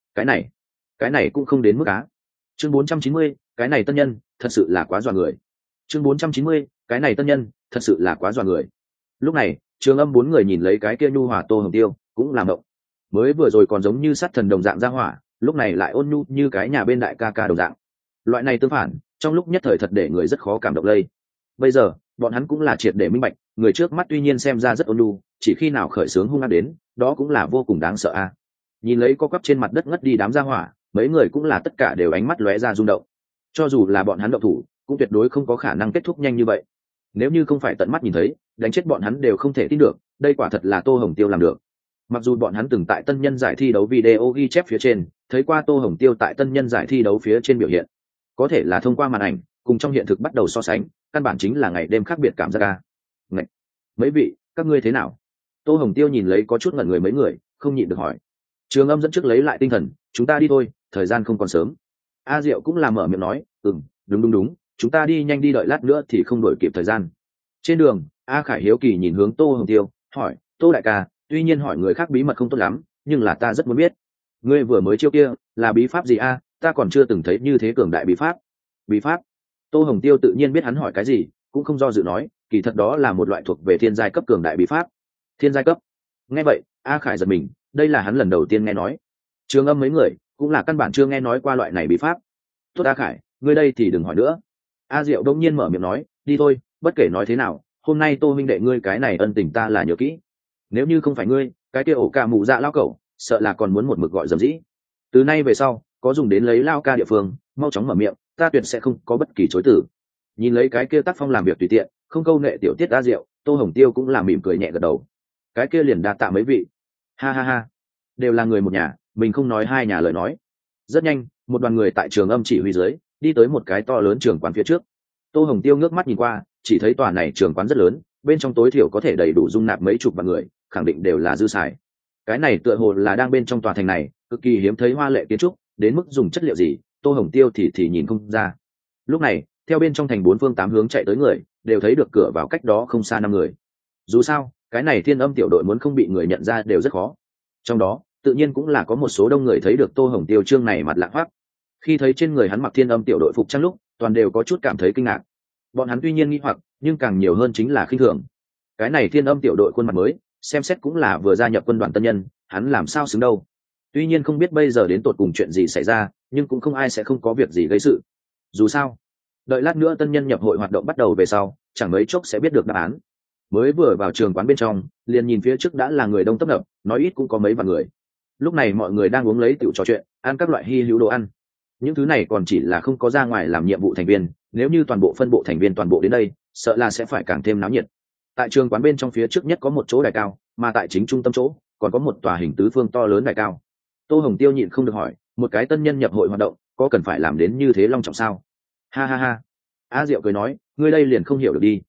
[SPEAKER 1] cái này cũng không đến mức á. Chương 490, cái này tân nhân, thật sự là quá dọa người. Chương 490, cái này tân nhân, thật sự là quá dọa người. Lúc này, Trường Âm bốn người nhìn lấy cái kia nhu hòa Tô Hồng Tiêu, cũng làm động. Mới vừa rồi còn giống như sát thần đồng dạng ra hỏa, lúc này lại ôn nhu như cái nhà bên đại ca ca đồng dạng. Loại này tương phản, trong lúc nhất thời thật để người rất khó cảm động lây. Bây giờ, bọn hắn cũng là triệt để minh bạch, người trước mắt tuy nhiên xem ra rất ôn nhu, chỉ khi nào khởi sướng hung ác đến, đó cũng là vô cùng đáng sợ a. Nhìn lấy co quắp trên mặt đất ngất đi đám gia hỏa, mấy người cũng là tất cả đều ánh mắt lóe ra rung động. Cho dù là bọn hắn động thủ, cũng tuyệt đối không có khả năng kết thúc nhanh như vậy. Nếu như không phải tận mắt nhìn thấy, đánh chết bọn hắn đều không thể tin được, đây quả thật là Tô Hồng Tiêu làm được. Mặc dù bọn hắn từng tại tân nhân giải thi đấu video ghi chép phía trên thấy qua Tô Hồng Tiêu tại tân nhân giải thi đấu phía trên biểu hiện, có thể là thông qua màn ảnh cùng trong hiện thực bắt đầu so sánh, căn bản chính là ngày đêm khác biệt cảm giác ca. Ngạch, mấy vị, các ngươi thế nào? Tô Hồng Tiêu nhìn lấy có chút ngẩn người mấy người, không nhịn được hỏi. Trường Âm dẫn trước lấy lại tinh thần, chúng ta đi thôi, thời gian không còn sớm. A Diệu cũng là mở miệng nói, đúng, chúng ta đi nhanh đi, đợi lát nữa thì không đổi kịp thời gian. Trên đường, A Khải hiếu kỳ nhìn hướng Tô Hồng Tiêu, hỏi, Tô đại ca, tuy nhiên hỏi người khác bí mật không tốt lắm, nhưng là ta rất muốn biết, ngươi vừa mới chiêu kia là bí pháp gì a? Ta còn chưa từng thấy như thế cường đại bí pháp. Bí pháp? Tô Hồng Tiêu tự nhiên biết hắn hỏi cái gì, cũng không do dự nói, kỳ thật đó là một loại thuộc về thiên giai cấp cường đại bí pháp. Thiên giai cấp? Nghe vậy, A Khải giật mình, đây là hắn lần đầu tiên nghe nói. Trường Âm mấy người cũng là căn bản chưa nghe nói qua loại này bí pháp. Tốt A Khải, ngươi đây thì đừng hỏi nữa. A Diệu đông nhiên mở miệng nói, đi thôi, bất kể nói thế nào, hôm nay Tô minh đệ ngươi cái này ân tình ta là nhớ kỹ. Nếu như không phải ngươi, cái kia ổ ca mụ dạ lao cẩu, sợ là còn muốn một mực gọi dầm dĩ. Từ nay về sau, có dùng đến lấy lao ca địa phương, mau chóng mở miệng, ta tuyệt sẽ không có bất kỳ chối từ. Nhìn lấy cái kia tác phong làm việc tùy tiện, không câu nệ tiểu tiết A Diệu, Tô Hồng Tiêu cũng là mỉm cười nhẹ gật đầu. Cái kia liền đa tạ mấy vị. Ha ha ha, đều là người một nhà, mình không nói hai nhà lời nói. Rất nhanh, một đoàn người tại Trường Âm chỉ huy dưới, đi tới một cái to lớn trường quán phía trước. Tô Hồng Tiêu ngước mắt nhìn qua, chỉ thấy tòa này trường quán rất lớn, bên trong tối thiểu có thể đầy đủ dung nạp mấy chục vạn người, khẳng định đều là dư xài. Cái này tựa hồ là đang bên trong tòa thành này, cực kỳ hiếm thấy hoa lệ kiến trúc, đến mức dùng chất liệu gì, Tô Hồng Tiêu thì nhìn không ra. Lúc này, theo bên trong thành bốn phương tám hướng chạy tới người, đều thấy được cửa vào cách đó không xa 5 người. Dù sao, cái này Thiên Âm tiểu đội muốn không bị người nhận ra đều rất khó. Trong đó, tự nhiên cũng là có một số đông người thấy được Tô Hồng Tiêu trương này mặt lạ hoắc. Khi thấy trên người hắn mặc Thiên Âm tiểu đội phục trang lúc, toàn đều có chút cảm thấy kinh ngạc. Bọn hắn tuy nhiên nghi hoặc, nhưng càng nhiều hơn chính là khinh thường. Cái này Thiên Âm tiểu đội khuôn mặt mới, xem xét cũng là vừa gia nhập quân đoàn tân nhân, hắn làm sao xứng đâu. Tuy nhiên không biết bây giờ đến tột cùng chuyện gì xảy ra, nhưng cũng không ai sẽ không có việc gì gây sự. Dù sao, đợi lát nữa tân nhân nhập hội hoạt động bắt đầu về sau, chẳng mấy chốc sẽ biết được đáp án. Mới vừa vào trường quán bên trong, liền nhìn phía trước đã là người đông tấp nập, nói ít cũng có mấy vạn người. Lúc này mọi người đang uống lấy tiểu trò chuyện, ăn các loại hi hữu đồ ăn. Những thứ này còn chỉ là không có ra ngoài làm nhiệm vụ thành viên, nếu như toàn bộ phân bộ thành viên toàn bộ đến đây, sợ là sẽ phải càng thêm náo nhiệt. Tại trường quán bên trong phía trước nhất có một chỗ đài cao, mà tại chính trung tâm chỗ còn có một tòa hình tứ phương to lớn đài cao. Tô Hồng Tiêu nhịn không được hỏi, một cái tân nhân nhập hội hoạt động, có cần phải làm đến như thế long trọng sao? Ha ha ha. A Diệu cười nói, ngươi đây liền không hiểu được đi.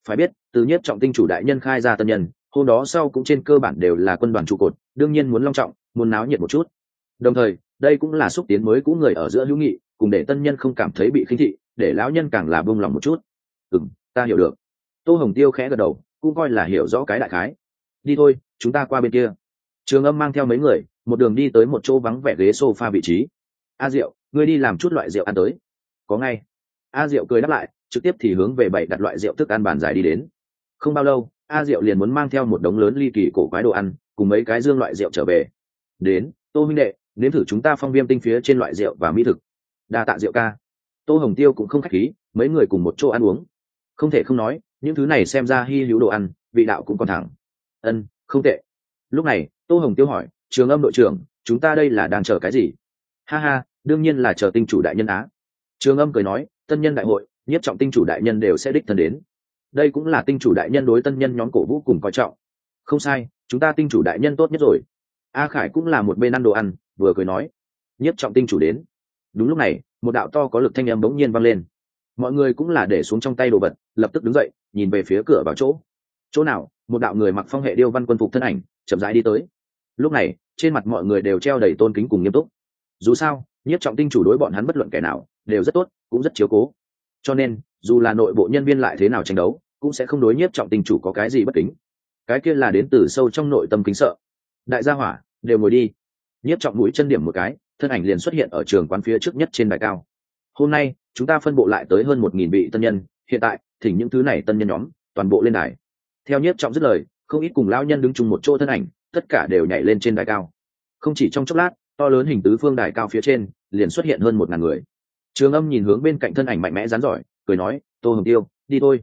[SPEAKER 1] Phải biết từ nhiếp trọng tinh chủ đại nhân khai ra tân nhân hôm đó sau cũng trên cơ bản đều là quân đoàn trụ cột, đương nhiên muốn long trọng, muốn náo nhiệt một chút. Đồng thời đây cũng là xúc tiến mới cũ người ở giữa hữu nghị, cùng để tân nhân không cảm thấy bị khinh thị, để lão nhân càng là buông lòng một chút. Ta hiểu được. Tô Hồng Tiêu khẽ gật đầu, cũng coi là hiểu rõ cái đại khái. Đi thôi, chúng ta qua bên kia. Trường Âm mang theo mấy người một đường đi tới một chỗ vắng vẻ ghế sofa vị trí. A Diệu, ngươi đi làm chút loại rượu ăn tới. Có ngay. A Diệu cười đáp lại, trực tiếp thì hướng về bày đặt loại rượu thức ăn bàn dài đi đến. Không bao lâu A Diệu liền muốn mang theo một đống lớn ly kỳ cổ quái đồ ăn cùng mấy cái dương loại rượu trở về. Đến, Tô huynh đệ, nếm thử chúng ta phong viêm tinh phía trên loại rượu và mỹ thực. Đa tạ Diệu ca. Tô Hồng Tiêu cũng không khách khí, mấy người cùng một chỗ ăn uống. Không thể không nói, những thứ này xem ra hi hữu đồ ăn, vị đạo cũng còn thẳng. Không tệ. Lúc này Tô Hồng Tiêu hỏi, Trường Âm đội trưởng, chúng ta đây là đang chờ cái gì? Ha ha, đương nhiên là chờ tinh chủ đại nhân á. Trường Âm cười nói, tân nhân đại hội, nhất trọng tinh chủ đại nhân đều sẽ đích thân đến. Đây cũng là tinh chủ đại nhân đối tân nhân nhóm cổ vũ cùng coi trọng. Không sai, chúng ta tinh chủ đại nhân tốt nhất rồi. A Khải cũng là một bên ăn đồ ăn, vừa cười nói, nhất trọng tinh chủ đến. Đúng lúc này một đạo to có lực thanh âm bỗng nhiên vang lên. Mọi người cũng là để xuống trong tay đồ vật, lập tức đứng dậy nhìn về phía cửa vào chỗ nào một đạo người mặc phong hệ điêu văn quân phục thân ảnh chậm rãi đi tới. Lúc này trên mặt mọi người đều treo đầy tôn kính cùng nghiêm túc. Dù sao nhiếp trọng tinh chủ đối bọn hắn bất luận kẻ nào đều rất tốt, cũng rất chiếu cố, cho nên dù là nội bộ nhân viên lại thế nào tranh đấu cũng sẽ không đối nhiếp trọng tinh chủ có cái gì bất kính. Cái kia là đến từ sâu trong nội tâm kính sợ. Đại gia hỏa đều ngồi đi. Nhiếp trọng mũi chân điểm một cái, thân ảnh liền xuất hiện ở trường quán phía trước nhất trên đài cao. Hôm nay chúng ta phân bộ lại tới hơn 1000 vị tân nhân, hiện tại thỉnh những thứ này tân nhân nhóm toàn bộ lên đài. Theo nhiếp trọng dứt lời, không ít cùng lão nhân đứng chung một chỗ thân ảnh tất cả đều nhảy lên trên đài cao. Không chỉ trong chốc lát, to lớn hình tứ phương đài cao phía trên liền xuất hiện hơn 1000 người. Trường Âm nhìn hướng bên cạnh thân ảnh mạnh mẽ rắn giỏi, cười nói, Tô Hồng Tiêu, đi thôi.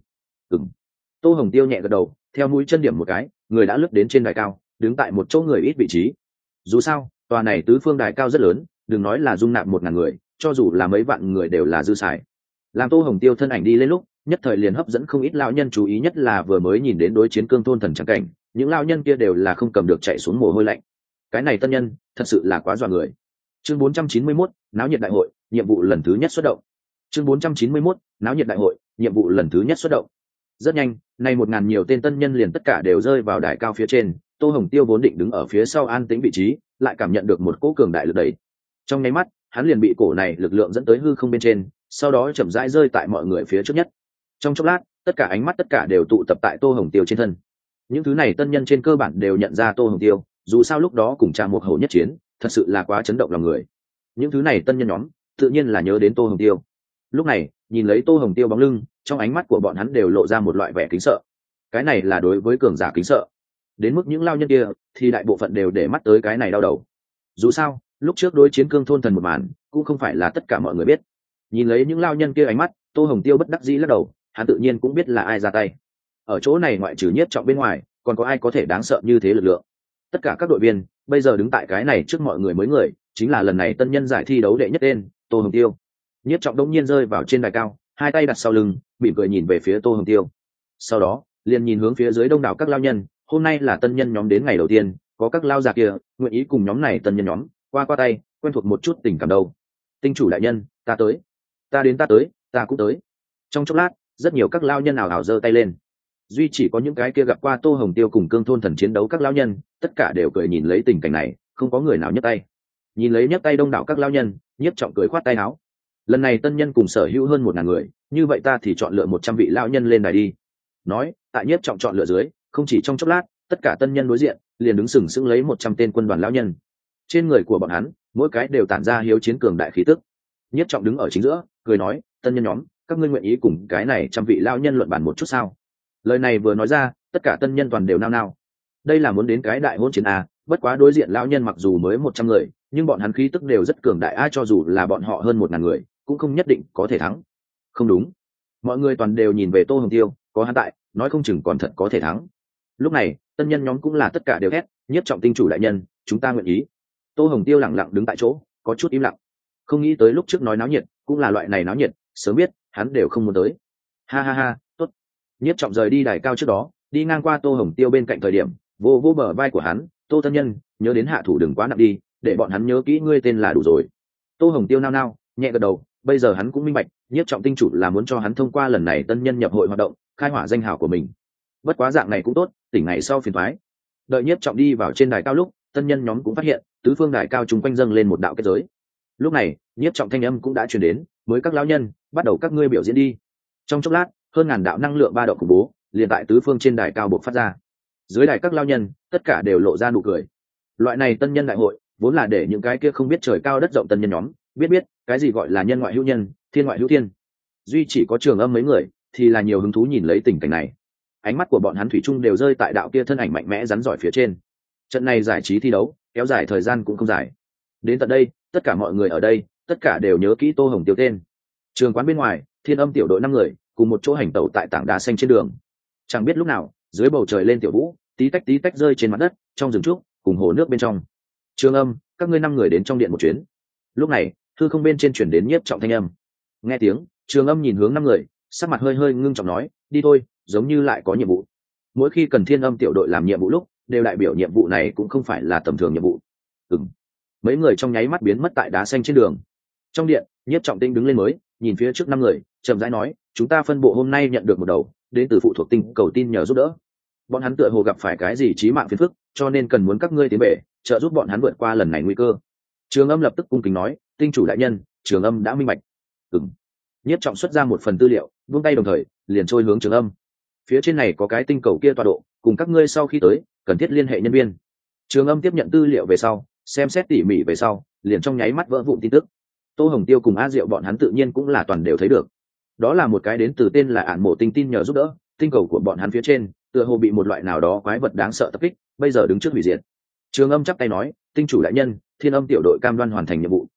[SPEAKER 1] Tô Hồng Tiêu nhẹ gật đầu, theo mũi chân điểm một cái, người đã lướt đến trên đài cao, đứng tại một chỗ người ít vị trí. Dù sao tòa này tứ phương đài cao rất lớn, đừng nói là dung nạp 1000 người, cho dù là mấy vạn người đều là dư xài. Làm Tô Hồng Tiêu thân ảnh đi lên lúc, nhất thời liền hấp dẫn không ít lão nhân chú ý, nhất là vừa mới nhìn đến đối chiến cương thôn thần trắng cảnh, những lão nhân kia đều là không cầm được chạy xuống mồ hôi lạnh. Cái này tân nhân thật sự là quá dọa người. Chương 491, náo nhiệt đại hội, nhiệm vụ lần thứ nhất xuất động. Chương 491, náo nhiệt đại hội, nhiệm vụ lần thứ nhất xuất động. Rất nhanh, nay 1000 nhiều tên tân nhân liền tất cả đều rơi vào đài cao phía trên. Tô Hồng Tiêu vốn định đứng ở phía sau an tĩnh vị trí, lại cảm nhận được một cỗ cường đại lực đẩy. Trong nháy mắt, hắn liền bị cổ này lực lượng dẫn tới hư không bên trên, sau đó chậm rãi rơi tại mọi người phía trước nhất. Trong chốc lát, tất cả ánh mắt tất cả đều tụ tập tại Tô Hồng Tiêu trên thân. Những thứ này tân nhân trên cơ bản đều nhận ra Tô Hồng Tiêu, dù sao lúc đó cùng Trà Mục Hầu nhất chiến, thật sự là quá chấn động lòng người. Những thứ này tân nhân nhóm, tự nhiên là nhớ đến Tô Hồng Tiêu. Lúc này, nhìn lấy Tô Hồng Tiêu bóng lưng, trong ánh mắt của bọn hắn đều lộ ra một loại vẻ kính sợ. Cái này là đối với cường giả kính sợ. Đến mức những lao nhân kia, thì đại bộ phận đều để mắt tới cái này đau đầu. Dù sao, lúc trước đối chiến cương thôn thần một màn, cũng không phải là tất cả mọi người biết. Nhìn lấy những lao nhân kia ánh mắt, Tô Hồng Tiêu bất đắc dĩ lắc đầu, hắn tự nhiên cũng biết là ai ra tay. Ở chỗ này ngoại trừ Nhiếp Trọng bên ngoài, còn có ai có thể đáng sợ như thế lực lượng? Tất cả các đội viên bây giờ đứng tại cái này trước mọi người mới người, chính là lần này tân nhân giải thi đấu đệ nhất tên, Tô Hồng Tiêu. Nhiếp Trọng đống nhiên rơi vào trên đài cao, hai tay đặt sau lưng, mỉm cười nhìn về phía Tô Hồng Tiêu. Sau đó, liền nhìn hướng phía dưới đông đảo các lao nhân, hôm nay là tân nhân nhóm đến ngày đầu tiên, có các lao già kia nguyện ý cùng nhóm này tân nhân nhóm qua tay, quen thuộc một chút tình cảm đâu. Tinh chủ đại nhân, ta tới. Ta đến, ta tới, ta cũng tới. Trong chốc lát, rất nhiều các lao nhân ảo ảo giơ tay lên. Duy chỉ có những cái kia gặp qua Tô Hồng Tiêu cùng cương thôn thần chiến đấu các lao nhân, tất cả đều cười nhìn lấy tình cảnh này, không có người nào nhấc tay. Nhìn lấy nhấc tay đông đảo các lao nhân, Nhiếp Trọng cười khoát tay áo. Lần này tân nhân cùng sở hữu hơn 1000 người, như vậy ta thì chọn lựa 100 vị lao nhân lên đài đi. Nói, tại Nhiếp Trọng chọn lựa dưới, không chỉ trong chốc lát, tất cả tân nhân đối diện liền đứng sừng sững lấy 100 tên quân đoàn lao nhân. Trên người của bọn hắn, mỗi cái đều tản ra hiếu chiến cường đại khí tức. Nhiếp Trọng đứng ở chính giữa, cười nói, tân nhân nhóm, các ngươi nguyện ý cùng cái này trăm vị lao nhân luận bàn một chút sao? Lời này vừa nói ra, tất cả tân nhân toàn đều nao nao. Đây là muốn đến cái đại hôn chiến à? Bất quá đối diện lao nhân mặc dù mới 100 người, nhưng bọn hắn khí tức đều rất cường đại, ai cho dù là bọn họ hơn 1000 người, cũng không nhất định có thể thắng. Không đúng, mọi người toàn đều nhìn về Tô Hồng Tiêu, có hắn tại, nói không chừng còn thật có thể thắng. Lúc này, tân nhân nhóm cũng là tất cả đều hét, Nhiếp Trọng tinh chủ đại nhân, chúng ta nguyện ý. Tô Hồng Tiêu lặng lặng đứng tại chỗ, có chút im lặng. Không nghĩ tới lúc trước nói náo nhiệt, cũng là loại này náo nhiệt, sớm biết, hắn đều không muốn tới. Ha ha ha, tốt. Nhiếp Trọng rời đi đài cao trước đó, đi ngang qua Tô Hồng Tiêu bên cạnh thời điểm, vô vô bờ vai của hắn, Tô thân nhân, nhớ đến hạ thủ đừng quá nặng đi, để bọn hắn nhớ kỹ ngươi tên là đủ rồi. Tô Hồng Tiêu nao nao, nhẹ gật đầu, bây giờ hắn cũng minh bạch, Nhiếp Trọng tinh chủ là muốn cho hắn thông qua lần này tân nhân nhập hội hoạt động, khai hỏa danh hào của mình. Bất quá dạng này cũng tốt, tỉnh ngày sau phiền thoái. Đợi Nhiếp Trọng đi vào trên đài cao lúc, tân nhân nhóm cũng phát hiện tứ phương đài cao chung quanh dâng lên một đạo kết giới. Lúc này Nhiếp Trọng thanh âm cũng đã truyền đến, mới các lão nhân, bắt đầu các ngươi biểu diễn đi. Trong chốc lát, hơn ngàn đạo năng lượng ba động khủng bố liền tại tứ phương trên đài cao bộc phát ra. Dưới đài các lão nhân tất cả đều lộ ra nụ cười. Loại này tân nhân đại hội vốn là để những cái kia không biết trời cao đất rộng tân nhân nhóm biết cái gì gọi là nhân ngoại hữu nhân, thiên ngoại hữu thiên. Duy chỉ có Trường Âm mấy người thì là nhiều hứng thú nhìn lấy tình cảnh này. Ánh mắt của bọn hắn thủy chung đều rơi tại đạo kia thân ảnh mạnh mẽ rắn giỏi phía trên. Trận này giải trí thi đấu kéo dài thời gian cũng không dài. Đến tận đây, tất cả mọi người ở đây tất cả đều nhớ kỹ Tô Hồng Tiêu tên. Trường quán bên ngoài, Thiên Âm tiểu đội 5 người cùng một chỗ hành tẩu tại tảng đá xanh trên đường. Chẳng biết lúc nào, dưới bầu trời lên tiểu vũ, tí tách rơi trên mặt đất, trong rừng trúc, cùng hồ nước bên trong. Trường Âm, các ngươi 5 người đến trong điện một chuyến. Lúc này, hư không bên trên chuyển đến Nhiếp Trọng thanh âm. Nghe tiếng, Trường Âm nhìn hướng 5 người, sắc mặt hơi ngưng trọng nói, đi thôi, giống như lại có nhiệm vụ. Mỗi khi cần Thiên Âm tiểu đội làm nhiệm vụ lúc, đều đại biểu nhiệm vụ này cũng không phải là tầm thường nhiệm vụ. Mấy người trong nháy mắt biến mất tại đá xanh trên đường. Trong điện, Nhiếp Trọng Tinh đứng lên mới nhìn phía trước 5 người, chậm rãi nói, chúng ta phân bộ hôm nay nhận được một đầu đến từ phụ thuộc tinh cầu tin nhờ giúp đỡ. Bọn hắn tựa hồ gặp phải cái gì chí mạng phiền phức, cho nên cần muốn các ngươi tiến về trợ giúp bọn hắn vượt qua lần này nguy cơ. Trường Âm lập tức cung kính nói, tinh chủ đại nhân, Trường Âm đã minh bạch. Nhiếp Trọng xuất ra một phần tư liệu, buông tay đồng thời liền trôi hướng Trường Âm. Phía trên này có cái tinh cầu kia tọa độ, cùng các ngươi sau khi tới cần thiết liên hệ nhân viên. Trường Âm tiếp nhận tư liệu về sau, xem xét tỉ mỉ về sau, liền trong nháy mắt vỡ vụn tin tức. Tô Hồng Tiêu cùng A Diệu bọn hắn tự nhiên cũng là toàn đều thấy được. Đó là một cái đến từ tên là Ản Mộ Tinh tin nhờ giúp đỡ, tinh cầu của bọn hắn phía trên tựa hồ bị một loại nào đó quái vật đáng sợ tập kích, bây giờ đứng trước hủy diệt. Trường Âm chắp tay nói, tinh chủ đại nhân, Thiên Âm tiểu đội cam đoan hoàn thành nhiệm vụ.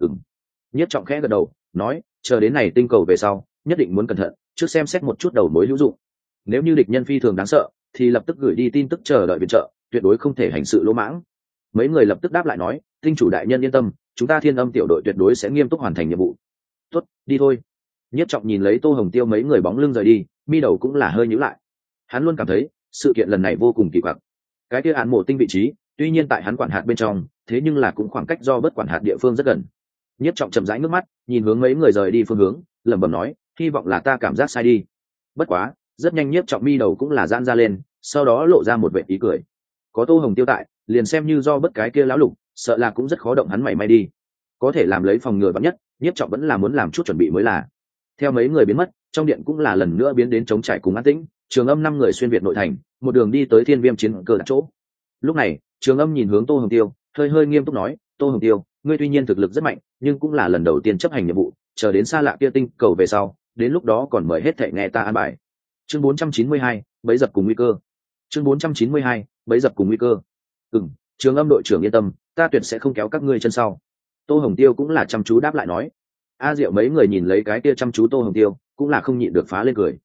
[SPEAKER 1] Nhiếp Trọng khẽ gật đầu, nói, chờ đến này tinh cầu về sau, nhất định muốn cẩn thận, trước xem xét một chút đầu mối hữu dụng. Nếu như địch nhân phi thường đáng sợ, thì lập tức gửi đi tin tức chờ đợi viện trợ, tuyệt đối không thể hành sự lỗ mãng. Mấy người lập tức đáp lại nói, tinh chủ đại nhân yên tâm, chúng ta Thiên Âm tiểu đội tuyệt đối sẽ nghiêm túc hoàn thành nhiệm vụ. Tốt, đi thôi. Nhiếp Trọng nhìn lấy Tô Hồng Tiêu mấy người bóng lưng rời đi, mi đầu cũng là hơi nhíu lại. Hắn luôn cảm thấy sự kiện lần này vô cùng kỳ quặc. Cái kia Ản Mộ Tinh vị trí tuy nhiên tại hắn quản hạt bên trong, thế nhưng là cũng khoảng cách do bất quản hạt địa phương rất gần. Nhiếp Trọng chậm rãi nước mắt nhìn hướng mấy người rời đi phương hướng, lẩm bẩm nói, hy vọng là ta cảm giác sai đi. Bất quá rất nhanh Nhiếp Trọng mi đầu cũng là giãn ra lên, sau đó lộ ra một vẻ ý cười. Có Tô Hồng Tiêu tại, liền xem như do bất cái kia lão lục, sợ là cũng rất khó động hắn mảy may đi. Có thể làm lấy phòng ngừa vạn nhất, Nhiếp Trọng vẫn là muốn làm chút chuẩn bị mới là. Theo mấy người biến mất, trong điện cũng là lần nữa biến đến trống trải cùng an tĩnh. Trường Âm 5 người xuyên việt nội thành, một đường đi tới Thiên Viêm chiến cơ đặt chỗ. Lúc này, Trường Âm nhìn hướng Tô Hồng Tiêu, hơi nghiêm túc nói, Tô Hồng Tiêu, ngươi tuy nhiên thực lực rất mạnh, nhưng cũng là lần đầu tiên chấp hành nhiệm vụ, chờ đến xa lạ kia tinh cầu về sau, đến lúc đó còn mời hết thảy nghe ta an bài. Chương 492, bẫy dập cùng nguy cơ. Chương 492, bẫy dập cùng nguy cơ. Trường Âm đội trưởng yên tâm, ta tuyệt sẽ không kéo các ngươi chân sau. Tô Hồng Tiêu cũng là chăm chú đáp lại nói. A Diệu mấy người nhìn lấy cái kia chăm chú Tô Hồng Tiêu, cũng là không nhịn được phá lên cười.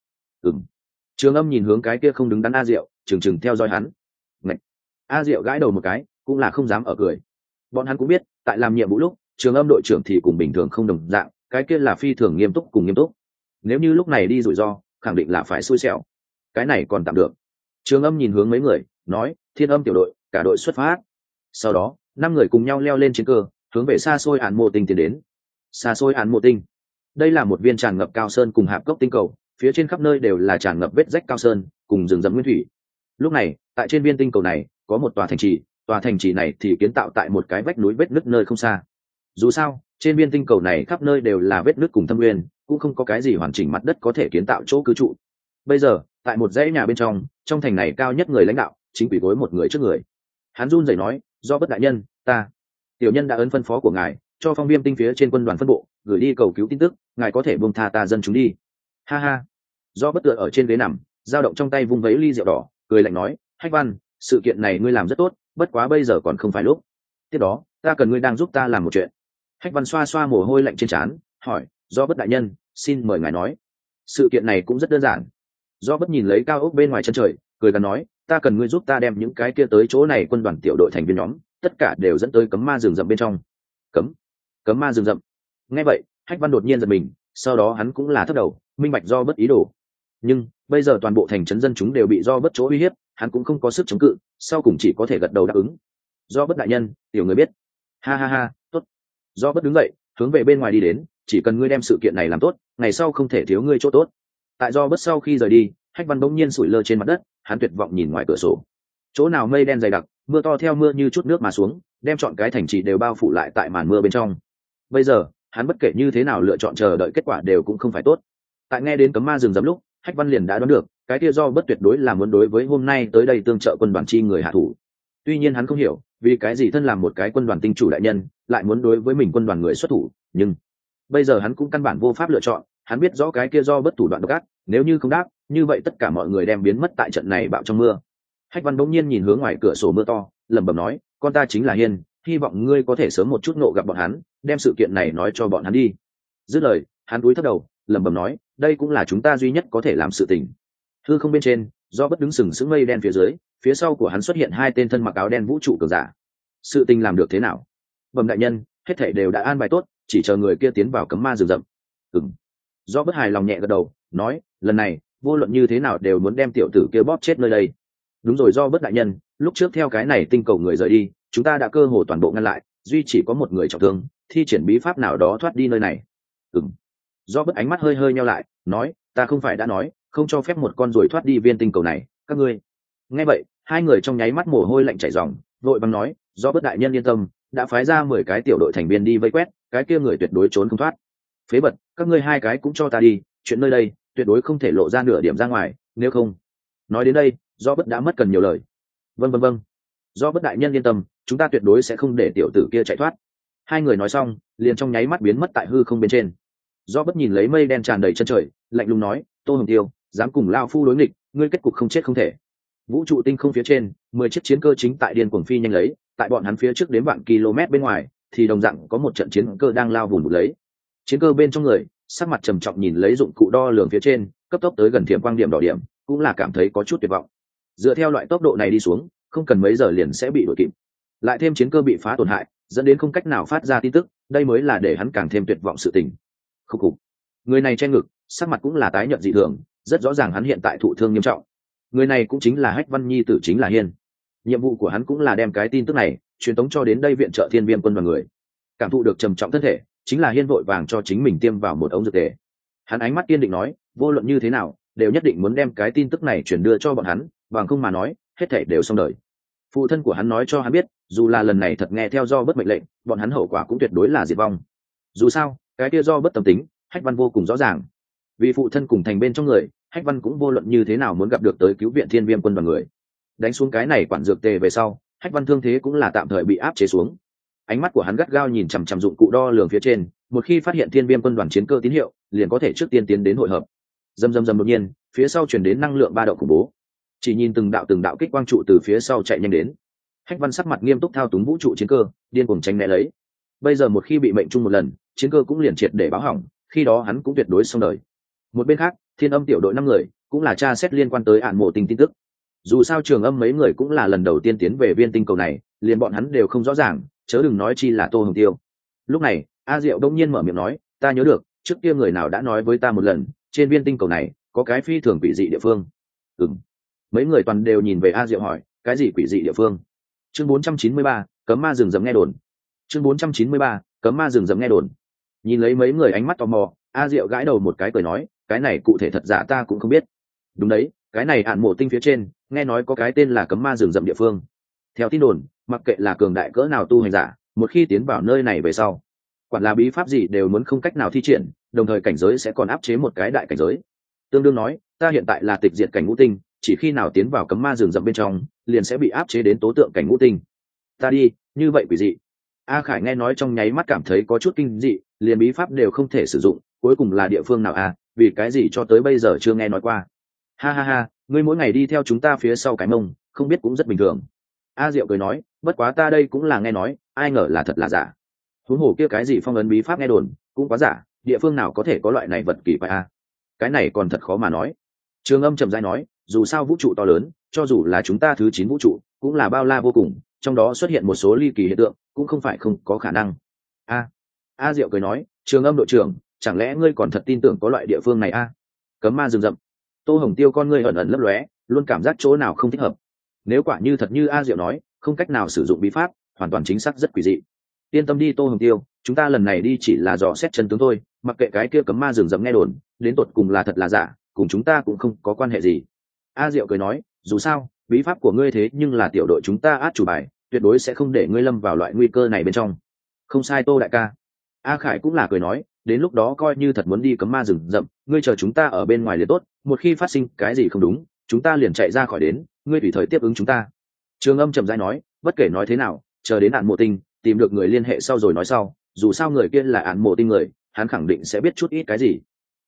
[SPEAKER 1] Trường Âm nhìn hướng cái kia không đứng đắn A Diệu, chừng theo dõi hắn. Ngậy. A Diệu gãi đầu một cái, cũng là không dám ở cười. Bọn hắn cũng biết, tại làm nhiệm vụ lúc, Trường Âm đội trưởng thì cùng bình thường không đồng dạng, cái kia là phi thường nghiêm túc cùng nghiêm túc. Nếu như lúc này đi rủi ro, khẳng định là phải xui xẻo. Cái này còn tạm được. Trường Âm nhìn hướng mấy người, nói, Thiên Âm tiểu đội, cả đội xuất phát. Sau đó, 5 người cùng nhau leo lên chiến cơ, hướng về xa xôi Ản Mộ Tinh tiến đến. Xa xôi Ản Mộ Tinh, đây là một viên tràn ngập cao sơn cùng hạp cốc tinh cầu, phía trên khắp nơi đều là tràn ngập vết rách cao sơn cùng rừng rậm nguyên thủy. Lúc này, tại trên viên tinh cầu này có một tòa thành trì này thì kiến tạo tại một cái vách núi vết nứt nơi không xa. Dù sao, trên viên tinh cầu này khắp nơi đều là vết nứt cùng thâm nguyên, cũng không có cái gì hoàn chỉnh mặt đất có thể kiến tạo chỗ cư trụ. Bây giờ, tại một dãy nhà bên trong thành này cao nhất người lãnh đạo chính quỳ gối một người trước người. Hắn run rẩy nói, do bất đại nhân, ta tiểu nhân đã ấn phân phó của ngài, cho Phong Viêm tinh phía trên quân đoàn phân bộ gửi đi cầu cứu tin tức, ngài có thể buông tha ta dân chúng đi. Ha ha. Do bất tựa ở trên ghế nằm, dao động trong tay vung vấy ly rượu đỏ, cười lạnh nói, Hách Văn, sự kiện này ngươi làm rất tốt, bất quá bây giờ còn không phải lúc. Tiếp đó, ta cần ngươi đang giúp ta làm một chuyện. Hách Văn xoa xoa mồ hôi lạnh trên trán, hỏi, do bất đại nhân, xin mời ngài nói. Sự kiện này cũng rất đơn giản. Do bất nhìn lấy cao ốc bên ngoài chân trời, cười gằn nói, ta cần ngươi giúp ta đem những cái kia tới chỗ này quân đoàn tiểu đội thành viên nhóm, tất cả đều dẫn tới cấm ma rừng rậm bên trong. Cấm ma rừng rậm. Nghe vậy, Hách Văn đột nhiên giật mình, sau đó hắn cũng là thất đầu, minh bạch do bất ý đồ. Nhưng bây giờ toàn bộ thành trấn dân chúng đều bị do bất chỗ uy hiếp, hắn cũng không có sức chống cự, sau cùng chỉ có thể gật đầu đáp ứng. Do bất đại nhân, tiểu người biết. Ha ha ha, tốt. Do bất đứng dậy, hướng về bên ngoài đi đến, chỉ cần ngươi đem sự kiện này làm tốt, ngày sau không thể thiếu ngươi chỗ tốt. Tại do bất sau khi rời đi, Hách Văn bỗng nhiên sủi lơ trên mặt đất, hắn tuyệt vọng nhìn ngoài cửa sổ. Chỗ nào mây đen dày đặc, mưa to theo mưa như chút nước mà xuống, đem trọn cái thành trì đều bao phủ lại tại màn mưa bên trong. Bây giờ, hắn bất kể như thế nào lựa chọn chờ đợi kết quả đều cũng không phải tốt. Tại nghe đến cấm ma rừng rậm lúc, Hách Văn liền đã đoán được, cái kia do bất tuyệt đối là muốn đối với hôm nay tới đây tương trợ quân đoàn chi người hạ thủ. Tuy nhiên hắn không hiểu, vì cái gì thân làm một cái quân đoàn tinh chủ đại nhân, lại muốn đối với mình quân đoàn người xuất thủ, nhưng bây giờ hắn cũng căn bản vô pháp lựa chọn, hắn biết rõ cái kia do bất thủ đoạn độc ác, nếu như không đáp, như vậy tất cả mọi người đem biến mất tại trận này bão trong mưa. Hách Văn bỗng nhiên nhìn hướng ngoài cửa sổ mưa to, lẩm bẩm nói, con ta chính là Hiên, hy vọng ngươi có thể sớm một chút nộ gặp bọn hắn, đem sự kiện này nói cho bọn hắn đi. Dứt lời, hắn cúi thấp đầu, lẩm bẩm nói, đây cũng là chúng ta duy nhất có thể làm sự tình. Hư không bên trên, do bất đứng sừng sững mây đen phía dưới, phía sau của hắn xuất hiện hai tên thân mặc áo đen vũ trụ cường giả. Sự tình làm được thế nào? Bẩm đại nhân, hết thảy đều đã an bài tốt, chỉ chờ người kia tiến vào cấm ma rừng rậm. Do bất hài lòng nhẹ gật đầu, nói, lần này vô luận như thế nào đều muốn đem tiểu tử kia bóp chết nơi đây. Đúng rồi do bất đại nhân, lúc trước theo cái này tinh cầu người rời đi, chúng ta đã cơ hồ toàn bộ ngăn lại, duy chỉ có một người trọng thương, thi triển bí pháp nào đó thoát đi nơi này. Do bất ánh mắt hơi hơi nheo lại, nói, ta không phải đã nói không cho phép một con ruồi thoát đi viên tinh cầu này, các ngươi. Nghe vậy, hai người trong nháy mắt mồ hôi lạnh chảy ròng, vội vàng nói, do bất đại nhân yên tâm, đã phái ra 10 cái tiểu đội thành viên đi vây quét, cái kia người tuyệt đối trốn không thoát. Phế bật, các ngươi hai cái cũng cho ta đi, chuyện nơi đây tuyệt đối không thể lộ ra nửa điểm ra ngoài, nếu không. Nói đến đây, do bất đã mất cần nhiều lời. Vâng, do bất đại nhân yên tâm, chúng ta tuyệt đối sẽ không để tiểu tử kia chạy thoát. Hai người nói xong, liền trong nháy mắt biến mất tại hư không bên trên. Do bất nhìn lấy mây đen tràn đầy chân trời, lạnh lùng nói, Tô Hồng Tiêu, dám cùng lao phu đối nghịch, ngươi kết cục không chết không thể. Vũ trụ tinh không phía trên, 10 chiếc chiến cơ chính tại điên cuồng phi nhanh lấy, tại bọn hắn phía trước đến vạn km bên ngoài, thì đồng dạng có một trận chiến cơ đang lao vùn vụt lấy. Chiến cơ bên trong người, sắc mặt trầm trọng nhìn lấy dụng cụ đo lường phía trên, cấp tốc tới gần thiểm quang điểm đỏ điểm, cũng là cảm thấy có chút tuyệt vọng. Dựa theo loại tốc độ này đi xuống, không cần mấy giờ liền sẽ bị đuổi kịp. Lại thêm chiến cơ bị phá tổn hại, dẫn đến không cách nào phát ra tin tức, đây mới là để hắn càng thêm tuyệt vọng sự tình. Khúc khục. Người này che ngực, sắc mặt cũng là tái nhợt dị thường, rất rõ ràng hắn hiện tại thụ thương nghiêm trọng. Người này cũng chính là Hách Văn nhi tử, chính là Hiên. Nhiệm vụ của hắn cũng là đem cái tin tức này truyền tống cho đến đây viện trợ Thiên Viêm quân đoàn người. Cảm thụ được trầm trọng thân thể, chính là Hiên vội vàng cho chính mình tiêm vào một ống dược tề. Hắn ánh mắt kiên định nói, vô luận như thế nào, đều nhất định muốn đem cái tin tức này truyền đưa cho bọn hắn, bằng không mà nói, hết thảy đều xong đời. Phụ thân của hắn nói cho hắn biết, dù là lần này thật nghe theo do bất mệnh lệnh, bọn hắn hậu quả cũng tuyệt đối là diệt vong. Dù sao, cái kia do bất tâm tính, Hách Văn vô cùng rõ ràng. Vì phụ thân cùng thành bên trong người, Hách Văn cũng vô luận như thế nào muốn gặp được tới cứu viện Thiên Viêm quân đoàn người. Đánh xuống cái này quản dược tề về sau, Hách Văn thương thế cũng là tạm thời bị áp chế xuống. Ánh mắt của hắn gắt gao nhìn chằm chằm dụng cụ đo lường phía trên, một khi phát hiện Thiên Viêm quân đoàn chiến cơ tín hiệu, liền có thể trước tiên tiến đến hội hợp. Rầm đột nhiên, phía sau truyền đến năng lượng ba động khủng bố. Chỉ nhìn từng đạo kích quang trụ từ phía sau chạy nhanh đến. Hách Văn sắc mặt nghiêm túc thao túng vũ trụ chiến cơ, điên cuồng tránh né lấy. Bây giờ một khi bị mệnh trung một lần, chiến cơ cũng liền triệt để báo hỏng, khi đó hắn cũng tuyệt đối xong đời. Một bên khác, Thiên Âm tiểu đội 5 người cũng là tra xét liên quan tới Ản Mộ Tinh tin tức. Dù sao Trường Âm mấy người cũng là lần đầu tiên tiến về viên tinh cầu này, liền bọn hắn đều không rõ ràng, chớ đừng nói chi là Tô Hồng Tiêu. Lúc này, A Diệu đông nhiên mở miệng nói, ta nhớ được, trước kia người nào đã nói với ta một lần, trên viên tinh cầu này có cái phi thường quỷ dị địa phương. Mấy người toàn đều nhìn về A Diệu hỏi, cái gì quỷ dị địa phương? Chương 493, cấm ma rừng rậm nghe đồn. Chương 493, cấm ma rừng rậm nghe đồn. Nhìn lấy mấy người ánh mắt tò mò, A Diệu gãi đầu một cái cười nói, cái này cụ thể thật giả ta cũng không biết. Đúng đấy, cái này Ản Mộ Tinh phía trên, nghe nói có cái tên là cấm ma rừng rậm địa phương. Theo tin đồn, mặc kệ là cường đại cỡ nào tu hành giả, một khi tiến vào nơi này về sau, quản là bí pháp gì đều muốn không cách nào thi triển, đồng thời cảnh giới sẽ còn áp chế một cái đại cảnh giới. Tương đương nói, ta hiện tại là tịch diệt cảnh ngũ tinh, chỉ khi nào tiến vào cấm ma rừng rậm bên trong, liền sẽ bị áp chế đến tố tượng cảnh ngũ tinh. Ta đi, như vậy quỷ dị. A Khải nghe nói trong nháy mắt cảm thấy có chút kinh dị, liền bí pháp đều không thể sử dụng, cuối cùng là địa phương nào à, vì cái gì cho tới bây giờ chưa nghe nói qua. Ha, ngươi mỗi ngày đi theo chúng ta phía sau cái mông, không biết cũng rất bình thường. A Diệu cười nói, bất quá ta đây cũng là nghe nói, ai ngờ là thật là giả. Huống hồ kia cái gì phong ấn bí pháp nghe đồn, cũng quá giả, địa phương nào có thể có loại này vật kỳ quái a? Cái này còn thật khó mà nói. Trường Âm trầm rãi nói, dù sao vũ trụ to lớn, cho dù là chúng ta thứ 9 vũ trụ, cũng là bao la vô cùng, trong đó xuất hiện một số ly kỳ hiện tượng, cũng không phải không có khả năng. A Diệu cười nói, Trường Âm đội trưởng, chẳng lẽ ngươi còn thật tin tưởng có loại địa phương này a? Cấm ma rừng rậm. Tô Hồng Tiêu con ngươi ẩn ẩn lấp lóe, luôn cảm giác chỗ nào không thích hợp. Nếu quả như thật như A Diệu nói, không cách nào sử dụng bí pháp, hoàn toàn chính xác rất quỷ dị. Yên tâm đi Tô Hồng Tiêu, chúng ta lần này đi chỉ là dò xét chân tướng thôi, mặc kệ cái kia cấm ma rừng rậm nghe đồn đến tột cùng là thật là giả, cùng chúng ta cũng không có quan hệ gì. A Diệu cười nói, dù sao bí pháp của ngươi thế nhưng là tiểu đội chúng ta át chủ bài, tuyệt đối sẽ không để ngươi lâm vào loại nguy cơ này bên trong. Không sai Tô đại ca. A Khải cũng là cười nói, đến lúc đó coi như thật muốn đi cấm ma rừng rậm, ngươi chờ chúng ta ở bên ngoài liền tốt, một khi phát sinh cái gì không đúng, chúng ta liền chạy ra khỏi đến, ngươi tùy thời tiếp ứng chúng ta. Trường Âm chậm rãi nói, bất kể nói thế nào, chờ đến Ản Mộ Tinh tìm được người liên hệ sau rồi nói sau, dù sao người kia là Ản Mộ Tinh người, hắn khẳng định sẽ biết chút ít cái gì.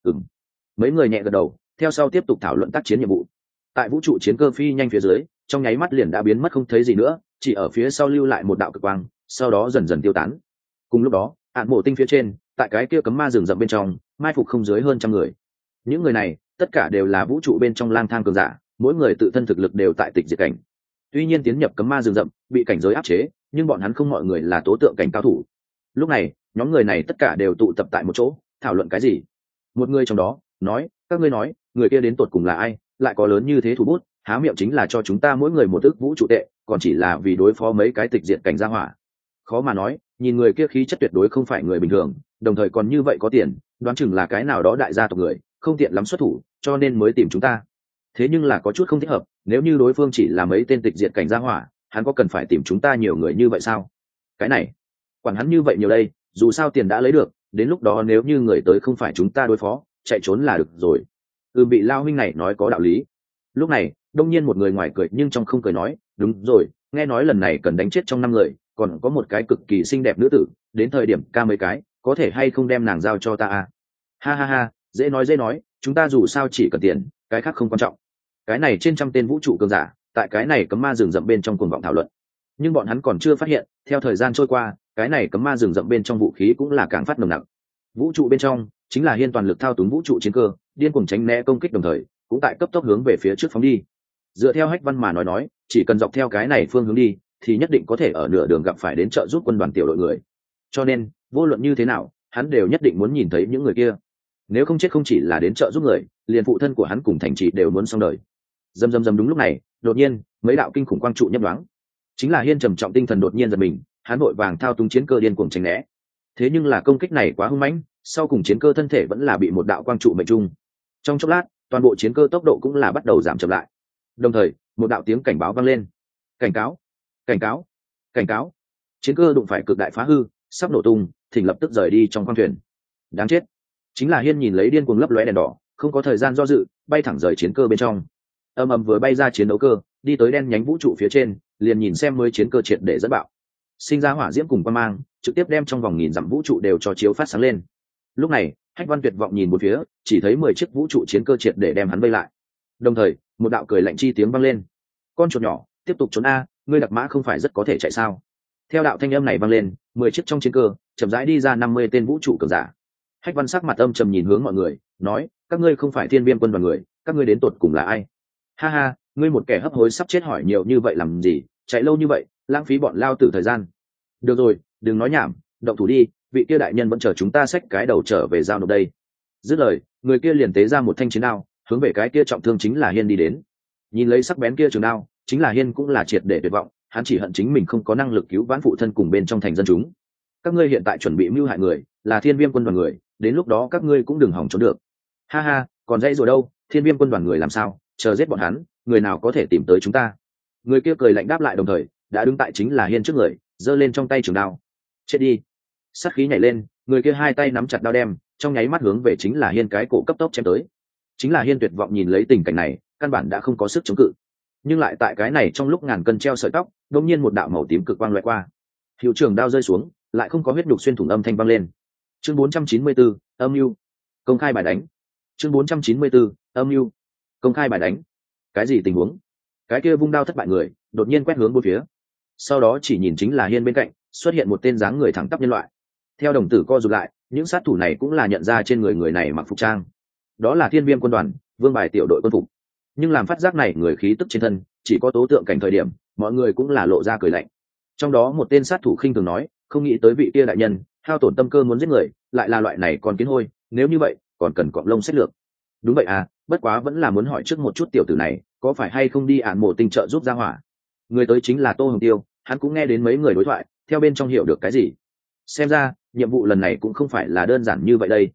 [SPEAKER 1] Mấy người nhẹ gật đầu, theo sau tiếp tục thảo luận tác chiến nhiệm vụ. Tại vũ trụ chiến cơ phi nhanh phía dưới, trong nháy mắt liền đã biến mất không thấy gì nữa, chỉ ở phía sau lưu lại một đạo cực quang, sau đó dần dần tiêu tán. Cùng lúc đó, Ản Mộ Tinh phía trên, tại cái kia cấm ma rừng rậm bên trong, mai phục không dưới hơn 100 người. Những người này, tất cả đều là vũ trụ bên trong lang thang cường giả, mỗi người tự thân thực lực đều tại tịch diệt cảnh. Tuy nhiên tiến nhập cấm ma rừng rậm, bị cảnh giới áp chế, nhưng bọn hắn không mọi người là tố tượng cảnh cao thủ. Lúc này, nhóm người này tất cả đều tụ tập tại một chỗ, thảo luận cái gì. Một người trong đó nói, các ngươi nói, người kia đến tột cùng là ai, lại có lớn như thế thủ bút, há miệng chính là cho chúng ta mỗi người một ức vũ trụ tệ, còn chỉ là vì đối phó mấy cái tịch diệt cảnh gia hỏa. Khó mà nói, nhìn người kia khí chất tuyệt đối không phải người bình thường, đồng thời còn như vậy có tiền, đoán chừng là cái nào đó đại gia tộc người, không tiện lắm xuất thủ, cho nên mới tìm chúng ta. Thế nhưng là có chút không thích hợp, nếu như đối phương chỉ là mấy tên tịch diệt cảnh gia hỏa, hắn có cần phải tìm chúng ta nhiều người như vậy sao? Cái này, quản hắn như vậy nhiều đây, dù sao tiền đã lấy được, đến lúc đó nếu như người tới không phải chúng ta đối phó, chạy trốn là được rồi. Bị lao huynh này nói có đạo lý. Lúc này, đông nhiên một người ngoài cười nhưng trong không cười nói, đúng rồi, nghe nói lần này cần đánh chết trong 5 người, còn có một cái cực kỳ xinh đẹp nữ tử, đến thời điểm ca mấy cái, có thể hay không đem nàng giao cho ta à? Ha ha ha, dễ nói, chúng ta dù sao chỉ cần tiền, cái khác không quan trọng. Cái này trên 100 tên vũ trụ cường giả, tại cái này cấm ma rừng rậm bên trong cuồng vọng thảo luận. Nhưng bọn hắn còn chưa phát hiện, theo thời gian trôi qua, cái này cấm ma rừng rậm bên trong vũ khí cũng là càng phát nồng nặc. Vũ trụ bên trong chính là Hiên toàn lực thao túng vũ trụ chiến cơ, điên cuồng tránh né công kích đồng thời, cũng tại cấp tốc hướng về phía trước phóng đi. Dựa theo Hách Văn mà nói, chỉ cần dọc theo cái này phương hướng đi, thì nhất định có thể ở nửa đường gặp phải đến trợ giúp quân đoàn tiểu đội người. Cho nên, vô luận như thế nào, hắn đều nhất định muốn nhìn thấy những người kia. Nếu không chết không chỉ là đến trợ giúp người, liền phụ thân của hắn cùng thành trì đều muốn xong đời. Dầm đúng lúc này, đột nhiên, mấy đạo kinh khủng quang trụ nhấp nhoáng. Chính là Hiên trầm trọng tinh thần đột nhiên giật mình, hắn vội vàng thao túng chiến cơ điên cuồng tránh né. Thế nhưng là công kích này quá hung mãnh, sau cùng chiến cơ thân thể vẫn là bị một đạo quang trụ mệnh trung. Trong chốc lát, toàn bộ chiến cơ tốc độ cũng là bắt đầu giảm chậm lại. Đồng thời, một đạo tiếng cảnh báo vang lên. Cảnh cáo, cảnh cáo, cảnh cáo. Chiến cơ đụng phải cực đại phá hư, sắp nổ tung, thỉnh lập tức rời đi trong khoang thuyền. Đáng chết. Chính là Hiên nhìn lấy điên cuồng lấp lóe đèn đỏ, không có thời gian do dự, bay thẳng rời chiến cơ bên trong. Ầm vừa bay ra chiến đấu cơ, đi tới đen nhánh vũ trụ phía trên, liền nhìn xem mới chiến cơ triệt để dẫn bạo. Sinh ra hỏa diễm cùng quang mang, trực tiếp đem trong vòng nghìn dặm vũ trụ đều cho chiếu phát sáng lên. Lúc này, Hách Văn tuyệt vọng nhìn một phía, chỉ thấy 10 chiếc vũ trụ chiến cơ triệt để đem hắn vây lại. Đồng thời, một đạo cười lạnh chi tiếng vang lên. Con chuột nhỏ, tiếp tục trốn a, ngươi đặc mã không phải rất có thể chạy sao? Theo đạo thanh âm này vang lên, 10 chiếc trong chiến cơ chậm rãi đi ra 50 tên vũ trụ cường giả. Hách Văn sắc mặt âm trầm nhìn hướng mọi người, nói, các ngươi không phải Thiên Viêm quân đoàn người, các ngươi đến tụt cùng là ai? Ha ha, ngươi một kẻ hấp hối sắp chết hỏi nhiều như vậy làm gì, chạy lâu như vậy, lãng phí bọn lao tử thời gian. Được rồi, đừng nói nhảm, động thủ đi, vị kia đại nhân vẫn chờ chúng ta xách cái đầu trở về giao nộp đây. Dứt lời, người kia liền tế ra một thanh chiến đao, hướng về cái kia trọng thương chính là Hiên đi đến. Nhìn lấy sắc bén kia trường đao, chính là Hiên cũng là triệt để tuyệt vọng, hắn chỉ hận chính mình không có năng lực cứu vãn phụ thân cùng bên trong thành dân chúng. Các ngươi hiện tại chuẩn bị mưu hại người, là Thiên Viêm quân đoàn người, đến lúc đó các ngươi cũng đừng hòng trốn được. Ha ha, còn dãy rồi đâu, Thiên Viêm quân đoàn người làm sao, chờ giết bọn hắn, người nào có thể tìm tới chúng ta? Người kia cười lạnh đáp lại đồng thời, đã đứng tại chính là Hiên trước người, giơ lên trong tay trường đao. Chết đi. Sát khí nhảy lên, người kia hai tay nắm chặt đao đem, trong nháy mắt hướng về chính là Hiên cái cổ cấp tốc chém tới. Chính là Hiên tuyệt vọng nhìn lấy tình cảnh này, căn bản đã không có sức chống cự. Nhưng lại tại cái này trong lúc ngàn cân treo sợi tóc, đột nhiên một đạo màu tím cực quang lóe qua. Hiệu trường đao rơi xuống, lại không có huyết nhục xuyên thủng âm thanh vang lên. Chương 494, âm mưu. Công khai bài đánh. Chương 494, âm mưu. Công khai bài đánh. Cái gì tình huống? Cái kia vung đao thất bại người, đột nhiên quét hướng bốn phía. Sau đó chỉ nhìn chính là Hiên bên cạnh, xuất hiện một tên dáng người thẳng tắp nhân loại. Theo đồng tử co rụt lại, những sát thủ này cũng là nhận ra trên người người này mặc phục trang. Đó là Thiên Viêm quân đoàn, Vương Bài tiểu đội quân phục. Nhưng làm phát giác này người khí tức trên thân, chỉ có tố tượng cảnh thời điểm, mọi người cũng là lộ ra cười lạnh. Trong đó một tên sát thủ khinh thường nói, không nghĩ tới vị kia đại nhân, hao tổn tâm cơ muốn giết người, lại là loại này còn kiến hôi, nếu như vậy, còn cần cọp lông xét lược. Đúng vậy à, bất quá vẫn là muốn hỏi trước một chút tiểu tử này, có phải hay không đi Ản Mộ Tinh trợ giúp ra hỏa. Người tới chính là Tô Hồng Tiêu, hắn cũng nghe đến mấy người đối thoại, theo bên trong hiểu được cái gì. Xem ra, nhiệm vụ lần này cũng không phải là đơn giản như vậy đây.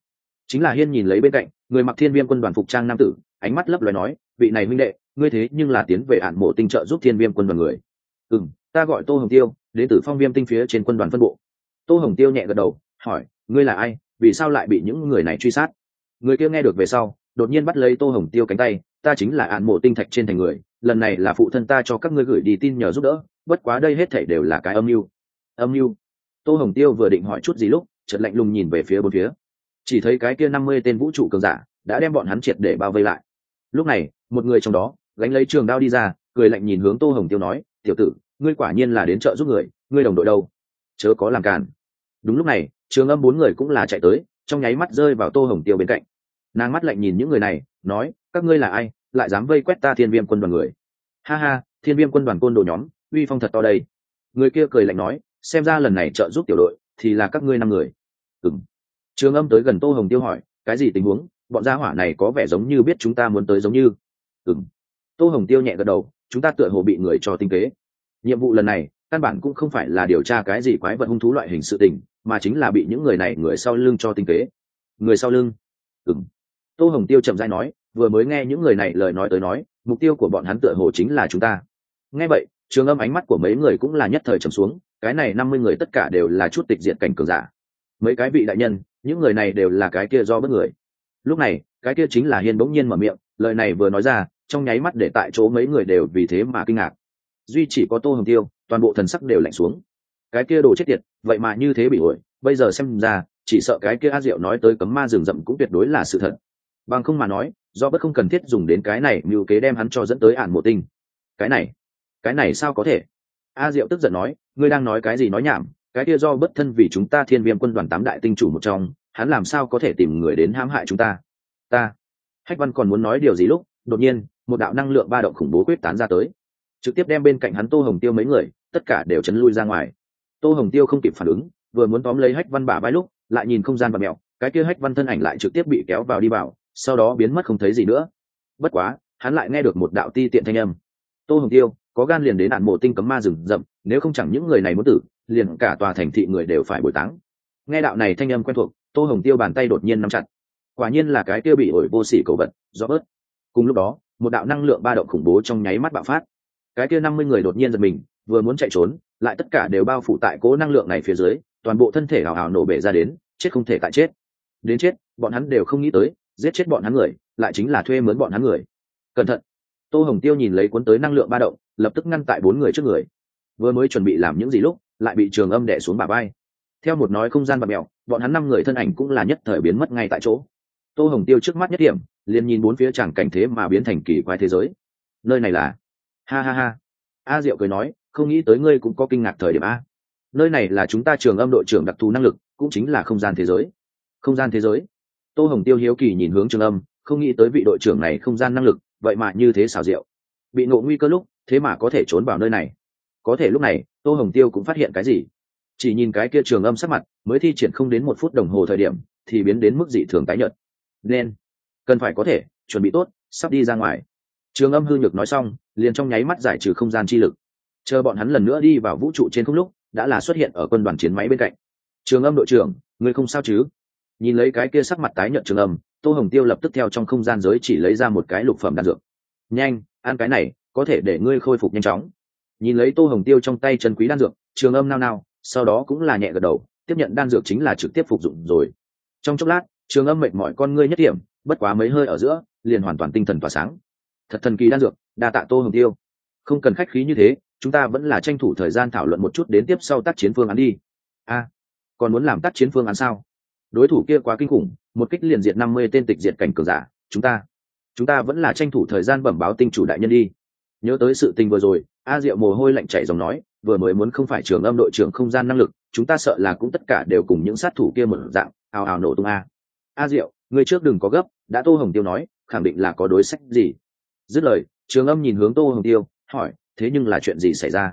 [SPEAKER 1] Chính là Hiên nhìn lấy bên cạnh người mặc Thiên Viêm quân đoàn phục trang nam tử, ánh mắt lấp loé nói, vị này huynh đệ, ngươi thế nhưng là tiến về ản mộ tinh trợ giúp Thiên Viêm quân đoàn người. Ta gọi Tô Hồng Tiêu, đến từ Phong Viêm tinh phía trên quân đoàn phân bộ. Tô Hồng Tiêu nhẹ gật đầu, hỏi, ngươi là ai, vì sao lại bị những người này truy sát? Người kia nghe được về sau, đột nhiên bắt lấy Tô Hồng Tiêu cánh tay, ta chính là ản mộ tinh thạch trên thành người, lần này là phụ thân ta cho các ngươi gửi đi tin nhờ giúp đỡ, bất quá đây hết thảy đều là cái âm mưu. Âm mưu? Tô Hồng Tiêu vừa định hỏi chút gì lúc, chợt lạnh lùng nhìn về phía bốn phía, chỉ thấy cái kia 50 tên vũ trụ cường giả đã đem bọn hắn triệt để bao vây lại. Lúc này, một người trong đó gánh lấy trường đao đi ra, cười lạnh nhìn hướng Tô Hồng Tiêu nói, tiểu tử, ngươi quả nhiên là đến trợ giúp người, ngươi đồng đội đâu? Chớ có làm cản. Đúng lúc này, Trường Âm bốn người cũng là chạy tới, trong nháy mắt rơi vào Tô Hồng Tiêu bên cạnh. Nàng mắt lạnh nhìn những người này, nói, các ngươi là ai, lại dám vây quét ta Thiên Viêm quân đoàn người? Ha ha, Thiên Viêm quân đoàn côn đồ nhóm, uy phong thật to đây. Người kia cười lạnh nói, xem ra lần này trợ giúp tiểu đội thì là các ngươi 5 người. Trường Âm tới gần Tô Hồng Tiêu hỏi, cái gì tình huống, bọn gia hỏa này có vẻ giống như biết chúng ta muốn tới giống như. Tô Hồng Tiêu nhẹ gật đầu, chúng ta tựa hồ bị người cho tinh kế. Nhiệm vụ lần này căn bản cũng không phải là điều tra cái gì quái vật hung thú loại hình sự tình, mà chính là bị những người này người sau lưng cho tinh kế. Người sau lưng? Tô Hồng Tiêu chậm rãi nói, vừa mới nghe những người này lời nói tới nói, mục tiêu của bọn hắn tựa hồ chính là chúng ta. Nghe vậy, Trường Âm ánh mắt của mấy người cũng là nhất thời trầm xuống, cái này 50 người tất cả đều là chút tịch diệt cảnh cường giả. Mấy cái vị đại nhân, những người này đều là cái kia do bất người. Lúc này, cái kia chính là Hiên bỗng nhiên mở miệng, lời này vừa nói ra, trong nháy mắt để tại chỗ mấy người đều vì thế mà kinh ngạc. Duy chỉ có Tô Hồng Tiêu, toàn bộ thần sắc đều lạnh xuống. Cái kia đồ chết tiệt, vậy mà như thế bị ổi, bây giờ xem ra, chỉ sợ cái kia A Diệu nói tới cấm ma rừng rậm cũng tuyệt đối là sự thật. Bằng không mà nói, do bất không cần thiết dùng đến cái này mưu kế đem hắn cho dẫn tới ản mộ tinh. Cái này sao có thể? A Diệu tức giận nói, ngươi đang nói cái gì nói nhảm, cái kia do bất thân vì chúng ta Thiên Viêm quân đoàn 8 đại tinh chủ một trong, hắn làm sao có thể tìm người đến hãm hại chúng ta? Hách Văn còn muốn nói điều gì lúc, đột nhiên, một đạo năng lượng ba động khủng bố quyết tán ra tới, trực tiếp đem bên cạnh hắn Tô Hồng Tiêu mấy người, tất cả đều chấn lui ra ngoài. Tô Hồng Tiêu không kịp phản ứng, vừa muốn tóm lấy Hách Văn bả vai lúc, lại nhìn không gian và mèo, cái kia Hách Văn thân ảnh lại trực tiếp bị kéo vào đi vào, sau đó biến mất không thấy gì nữa. Bất quá, hắn lại nghe được một đạo ti tiện thanh âm. Tô Hồng Tiêu, có gan liền đến ản mộ tinh cấm ma rừng rậm, nếu không chẳng những người này muốn tử, liền cả tòa thành thị người đều phải bồi táng. Nghe đạo này thanh âm quen thuộc, Tô Hồng Tiêu bàn tay đột nhiên nắm chặt. Quả nhiên là cái kia bị ổi vô sỉ cầu vật, do bớt. Cùng lúc đó, một đạo năng lượng ba động khủng bố trong nháy mắt bạo phát. Cái kia 50 người đột nhiên giật mình, vừa muốn chạy trốn, lại tất cả đều bao phủ tại cố năng lượng này phía dưới, toàn bộ thân thể hào hào nổ bể ra đến, chết không thể tại chết. Đến chết, bọn hắn đều không nghĩ tới, giết chết bọn hắn người, lại chính là thuê mướn bọn hắn người. Cẩn thận! Tô Hồng Tiêu nhìn lấy cuốn tới năng lượng ba động, lập tức ngăn tại 4 người trước người. Vừa mới chuẩn bị làm những gì lúc, lại bị Trường Âm đè xuống bả vai. Theo một nói không gian bạt mèo, bọn hắn 5 người thân ảnh cũng là nhất thời biến mất ngay tại chỗ. Tô Hồng Tiêu trước mắt nhất điểm, liền nhìn bốn phía chẳng cảnh thế mà biến thành kỳ quái thế giới. Nơi này là... Ha ha ha! A Diệu cười nói, không nghĩ tới ngươi cũng có kinh ngạc thời điểm A. Nơi này là chúng ta Trường Âm đội trưởng đặc thù năng lực, cũng chính là không gian thế giới. Không gian thế giới? Tô Hồng Tiêu hiếu kỳ nhìn hướng Trường Âm, không nghĩ tới vị đội trưởng này không gian năng lực, vậy mà như thế xảo diệu. Bị ngộ nguy cơ lúc, thế mà có thể trốn vào nơi này. Có thể lúc này, Tô Hồng Tiêu cũng phát hiện cái gì. Chỉ nhìn cái kia Trường Âm sắc mặt, mới thi triển không đến 1 phút đồng hồ thời điểm, thì biến đến mức dị thường tái nhợt. Nên, cần phải có thể, chuẩn bị tốt, sắp đi ra ngoài. Trường Âm hư nhược nói xong, liền trong nháy mắt giải trừ không gian chi lực. Chờ bọn hắn lần nữa đi vào vũ trụ trên không lúc, đã là xuất hiện ở quân đoàn chiến máy bên cạnh. Trường Âm đội trưởng, ngươi không sao chứ? Nhìn lấy cái kia sắc mặt tái nhợt Trường Âm, Tô Hồng Tiêu lập tức theo trong không gian giới chỉ lấy ra một cái lục phẩm đan dược. Nhanh, ăn cái này, có thể để ngươi khôi phục nhanh chóng. Nhìn lấy Tô Hồng Tiêu trong tay chân quý đan dược, Trường Âm nao nao, sau đó cũng là nhẹ gật đầu, tiếp nhận đan dược chính là trực tiếp phục dụng rồi. Trong chốc lát, Trường Âm mệt mỏi con ngươi nhất điểm, bất quá mấy hơi ở giữa, liền hoàn toàn tinh thần tỏa sáng. Thật thần kỳ đan dược, đa tạ Tô Hồng Tiêu. Không cần khách khí như thế, chúng ta vẫn là tranh thủ thời gian thảo luận một chút đến tiếp sau tác chiến phương án đi. Còn muốn làm tác chiến phương án sao? Đối thủ kia quá kinh khủng, một kích liền diệt 50 tên tịch diệt cảnh cường giả, chúng ta vẫn là tranh thủ thời gian bẩm báo tinh chủ đại nhân đi. Nhớ tới sự tình vừa rồi, A Diệu mồ hôi lạnh chảy dòng nói, vừa mới muốn không phải Trường Âm đội trưởng không gian năng lực, chúng ta sợ là cũng tất cả đều cùng những sát thủ kia một dạng, ào ào nổ tung a. A Diệu, người trước đừng có gấp, đã Tô Hồng Tiêu nói, khẳng định là có đối sách gì. Dứt lời, Trường Âm nhìn hướng Tô Hồng Tiêu, hỏi, thế nhưng là chuyện gì xảy ra?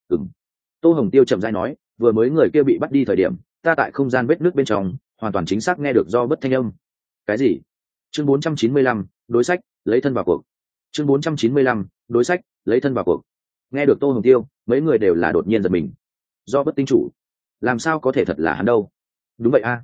[SPEAKER 1] Tô Hồng Tiêu chậm rãi nói, vừa mới người kia bị bắt đi thời điểm, ta tại không gian vết nước bên trong, hoàn toàn chính xác nghe được do bất thanh âm. Cái gì? Chương 495, đối sách, lấy thân vào cuộc. Chương 495, đối sách, lấy thân vào cuộc. Nghe được Tô Hồng Tiêu, mấy người đều là đột nhiên giật mình. Do bất tinh chủ, làm sao có thể thật là hắn đâu? Đúng vậy a.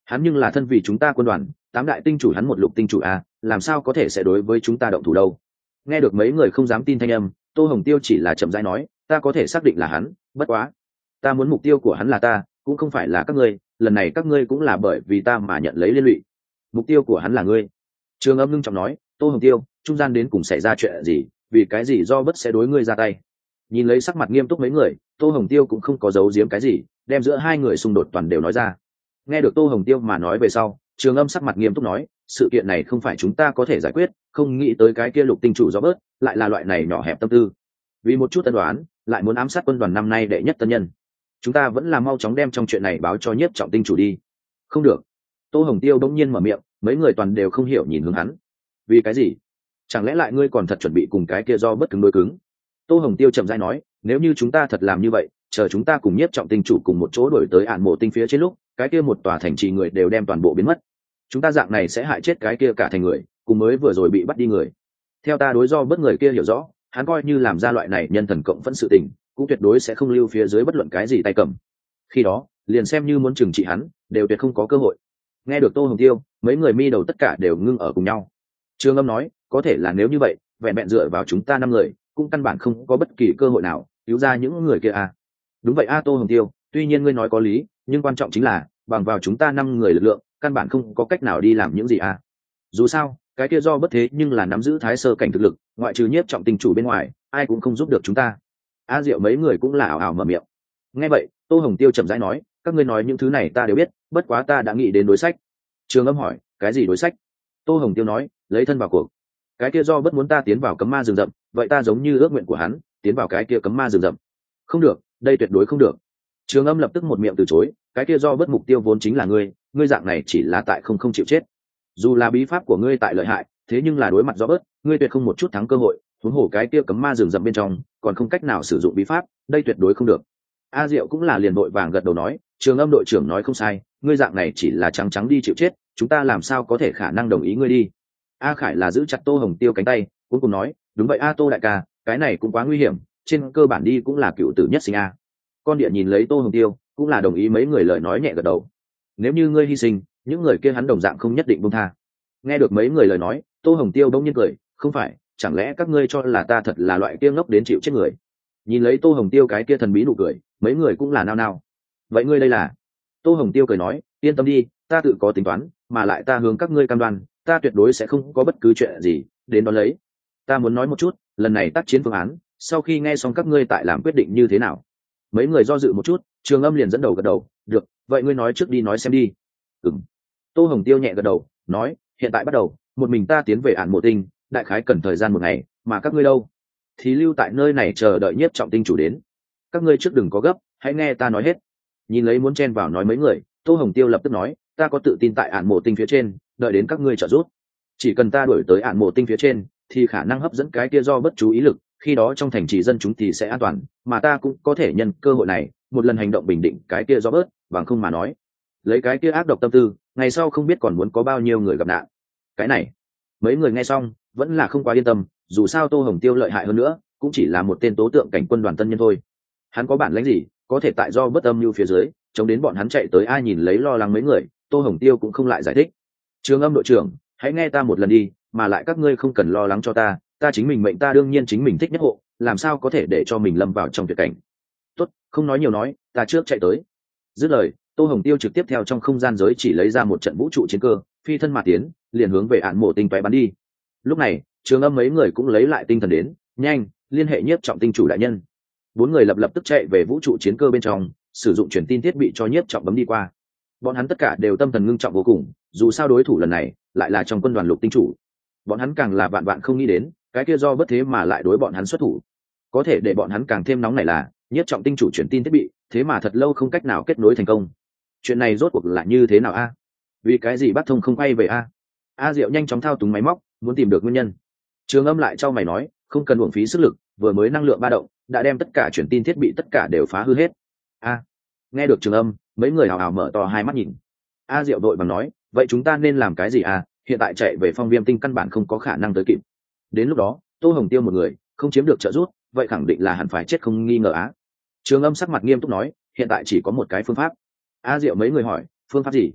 [SPEAKER 1] Hắn nhưng là thân vì chúng ta quân đoàn 8 đại tinh chủ, hắn một lục tinh chủ a, làm sao có thể sẽ đối với chúng ta động thủ đâu. Nghe được mấy người không dám tin thanh âm, Tô Hồng Tiêu chỉ là chậm rãi nói, ta có thể xác định là hắn, bất quá ta muốn mục tiêu của hắn là ta, cũng không phải là các ngươi, lần này các ngươi cũng là bởi vì ta mà nhận lấy liên lụy. Mục tiêu của hắn là ngươi. Trường Âm ngưng trọng nói, Tô Hồng Tiêu, trung gian đến cùng xảy ra chuyện gì, vì cái gì do bất sẽ đối ngươi ra tay. Nhìn lấy sắc mặt nghiêm túc mấy người, Tô Hồng Tiêu cũng không có giấu giếm cái gì, đem giữa hai người xung đột toàn đều nói ra. Nghe được Tô Hồng Tiêu mà nói về sau, Trường Âm sắc mặt nghiêm túc nói, sự kiện này không phải chúng ta có thể giải quyết, không nghĩ tới cái kia lục tinh chủ do bớt lại là loại này nhỏ hẹp tâm tư, vì một chút tân đoán lại muốn ám sát quân đoàn năm nay đệ nhất tân nhân. Chúng ta vẫn là mau chóng đem trong chuyện này báo cho Nhiếp Trọng tinh chủ đi. Không được. Tô Hồng Tiêu bỗng nhiên mở miệng, mấy người toàn đều không hiểu nhìn hướng hắn. Vì cái gì? Chẳng lẽ lại ngươi còn thật chuẩn bị cùng cái kia do bất cứng đối cứng? Tô Hồng Tiêu chậm rãi nói, nếu như chúng ta thật làm như vậy, chờ chúng ta cùng Nhiếp Trọng tinh chủ cùng một chỗ đổi tới Ản Mộ tinh phía trên lúc, cái kia một tòa thành trì người đều đem toàn bộ biến mất. Chúng ta dạng này sẽ hại chết cái kia cả thành người, cùng mới vừa rồi bị bắt đi người. Theo ta đối do bất người kia hiểu rõ, hắn coi như làm ra loại này nhân thần cộng phẫn sự tình, cũng tuyệt đối sẽ không lưu phía dưới bất luận cái gì tay cầm. Khi đó liền xem như muốn trừng trị hắn đều tuyệt không có cơ hội. Nghe được Tô Hồng Tiêu, mấy người mi đầu tất cả đều ngưng ở cùng nhau. Trương Âm nói, có thể là nếu như vậy, vẹn vẹn dựa vào chúng ta 5 người cũng căn bản không có bất kỳ cơ hội nào cứu ra những người kia à. Đúng vậy a, Tô Hồng Tiêu, tuy nhiên ngươi nói có lý, nhưng quan trọng chính là bằng vào chúng ta 5 người lực lượng căn bản không có cách nào đi làm những gì à. Dù sao cái kia do bất thế nhưng là nắm giữ thái sơ cảnh thực lực, ngoại trừ Nhiếp Trọng tinh chủ bên ngoài ai cũng không giúp được chúng ta. A Diệu mấy người cũng là ảo ảo mở miệng. Nghe vậy Tô Hồng Tiêu chậm rãi nói, các ngươi nói những thứ này ta đều biết, bất quá ta đã nghĩ đến đối sách. Trường Âm hỏi, cái gì đối sách? Tô Hồng Tiêu nói, lấy thân vào cuộc. Cái kia do bất muốn ta tiến vào cấm ma rừng rậm, vậy ta giống như ước nguyện của hắn tiến vào cái kia cấm ma rừng rậm. Không được, đây tuyệt đối không được. Trường Âm lập tức một miệng từ chối, cái kia do bất mục tiêu vốn chính là ngươi dạng này chỉ là tại không chịu chết. Dù là bí pháp của ngươi tại lợi hại, thế nhưng là đối mặt do bớt ngươi tuyệt không một chút thắng cơ hội, huống hồ cái kia cấm ma rừng rậm bên trong còn không cách nào sử dụng bí pháp, đây tuyệt đối không được. A Diệu cũng là liền vội vàng gật đầu nói, Trường Âm đội trưởng nói không sai, ngươi dạng này chỉ là trắng trắng đi chịu chết, chúng ta làm sao có thể khả năng đồng ý ngươi đi. A Khải là giữ chặt Tô Hồng Tiêu cánh tay, cuối cùng nói, đúng vậy a Tô đại ca, cái này cũng quá nguy hiểm, trên cơ bản đi cũng là cựu tử nhất sinh a. Con địa nhìn lấy Tô Hồng Tiêu cũng là đồng ý mấy người lời nói nhẹ gật đầu. Nếu như ngươi hy sinh, những người kia hắn đồng dạng không nhất định buông tha. Nghe được mấy người lời nói, Tô Hồng Tiêu bỗng nhiên cười, không phải, chẳng lẽ các ngươi cho là ta thật là loại kia ngốc đến chịu chết người? Nhìn lấy Tô Hồng Tiêu cái kia thần bí nụ cười, mấy người cũng là nao nao. Vậy ngươi đây là? Tô Hồng Tiêu cười nói, yên tâm đi, ta tự có tính toán, mà lại ta hướng các ngươi cam đoan, ta tuyệt đối sẽ không có bất cứ chuyện gì đến đó lấy. Ta muốn nói một chút, lần này tác chiến phương án, sau khi nghe xong các ngươi tại làm quyết định như thế nào? Mấy người do dự một chút, Trường Âm liền dẫn đầu gật đầu, được, vậy ngươi nói trước đi nói xem đi. Ừm. Tô Hồng Tiêu nhẹ gật đầu, nói, hiện tại bắt đầu, một mình ta tiến về Ản Mộ tinh, đại khái cần thời gian 1 ngày, mà các ngươi đâu? Thì lưu tại nơi này chờ đợi Nhiếp Trọng tinh chủ đến. Các ngươi trước đừng có gấp, hãy nghe ta nói hết. Nhìn lấy muốn chen vào nói mấy người, Tô Hồng Tiêu lập tức nói, ta có tự tin tại Ản Mộ tinh phía trên, đợi đến các ngươi trợ giúp. Chỉ cần ta đuổi tới Ản Mộ tinh phía trên, thì khả năng hấp dẫn cái kia do bất chú ý lực, khi đó trong thành trì dân chúng thì sẽ an toàn, mà ta cũng có thể nhân cơ hội này, một lần hành động bình định cái kia do bớt, bằng không mà nói, lấy cái kia ác độc tâm tư, ngày sau không biết còn muốn có bao nhiêu người gặp nạn. Cái này, mấy người nghe xong vẫn là không quá yên tâm, dù sao Tô Hồng Tiêu lợi hại hơn nữa, cũng chỉ là một tên tố tượng cảnh quân đoàn tân nhân thôi. Hắn có bản lĩnh gì, có thể tại do bất âm như phía dưới, chống đến bọn hắn chạy tới. Ai nhìn lấy lo lắng mấy người, Tô Hồng Tiêu cũng không lại giải thích. Trường Âm đội trưởng, hãy nghe ta một lần đi, mà lại các ngươi không cần lo lắng cho ta, ta chính mình mệnh ta đương nhiên chính mình thích nhất hộ, làm sao có thể để cho mình lâm vào trong tuyệt cảnh. Tốt, không nói nhiều nói, ta trước chạy tới. Dứt lời, Tô Hồng Tiêu trực tiếp theo trong không gian giới chỉ lấy ra một trận vũ trụ chiến cơ, phi thân mà tiến, liền hướng về Ản Mộ tinh tóe bắn đi. Lúc này, Trường Âm mấy người cũng lấy lại tinh thần đến, nhanh, liên hệ Nhiếp Trọng tinh chủ đại nhân. 4 người lập tức chạy về vũ trụ chiến cơ bên trong, sử dụng truyền tin thiết bị cho Nhiếp Trọng bấm đi qua. Bọn hắn tất cả đều tâm thần ngưng trọng vô cùng, dù sao đối thủ lần này lại là trong quân đoàn lục tinh chủ. Bọn hắn càng là vạn vạn không nghĩ đến, cái kia do bất thế mà lại đối bọn hắn xuất thủ. Có thể để bọn hắn càng thêm nóng này là, Nhiếp Trọng tinh chủ truyền tin thiết bị, thế mà thật lâu không cách nào kết nối thành công. Chuyện này rốt cuộc là như thế nào a? Vì cái gì bắt thông không quay về a? A Diệu nhanh chóng thao túng máy móc, muốn tìm được nguyên nhân. Trường Âm lại cho mày nói, không cần uổng phí sức lực, vừa mới năng lượng ba động đã đem tất cả truyền tin thiết bị tất cả đều phá hư hết. A. Nghe được Trường Âm, mấy người hào hào mở to hai mắt nhìn. A Diệu đội bằng nói, vậy chúng ta nên làm cái gì a? Hiện tại chạy về Phong Viêm tinh căn bản không có khả năng tới kịp. Đến lúc đó, Tô Hồng Tiêu một người không chiếm được trợ giúp, vậy khẳng định là hẳn phải chết không nghi ngờ á. Trường Âm sắc mặt nghiêm túc nói, hiện tại chỉ có một cái phương pháp. A Diệu mấy người hỏi, phương pháp gì?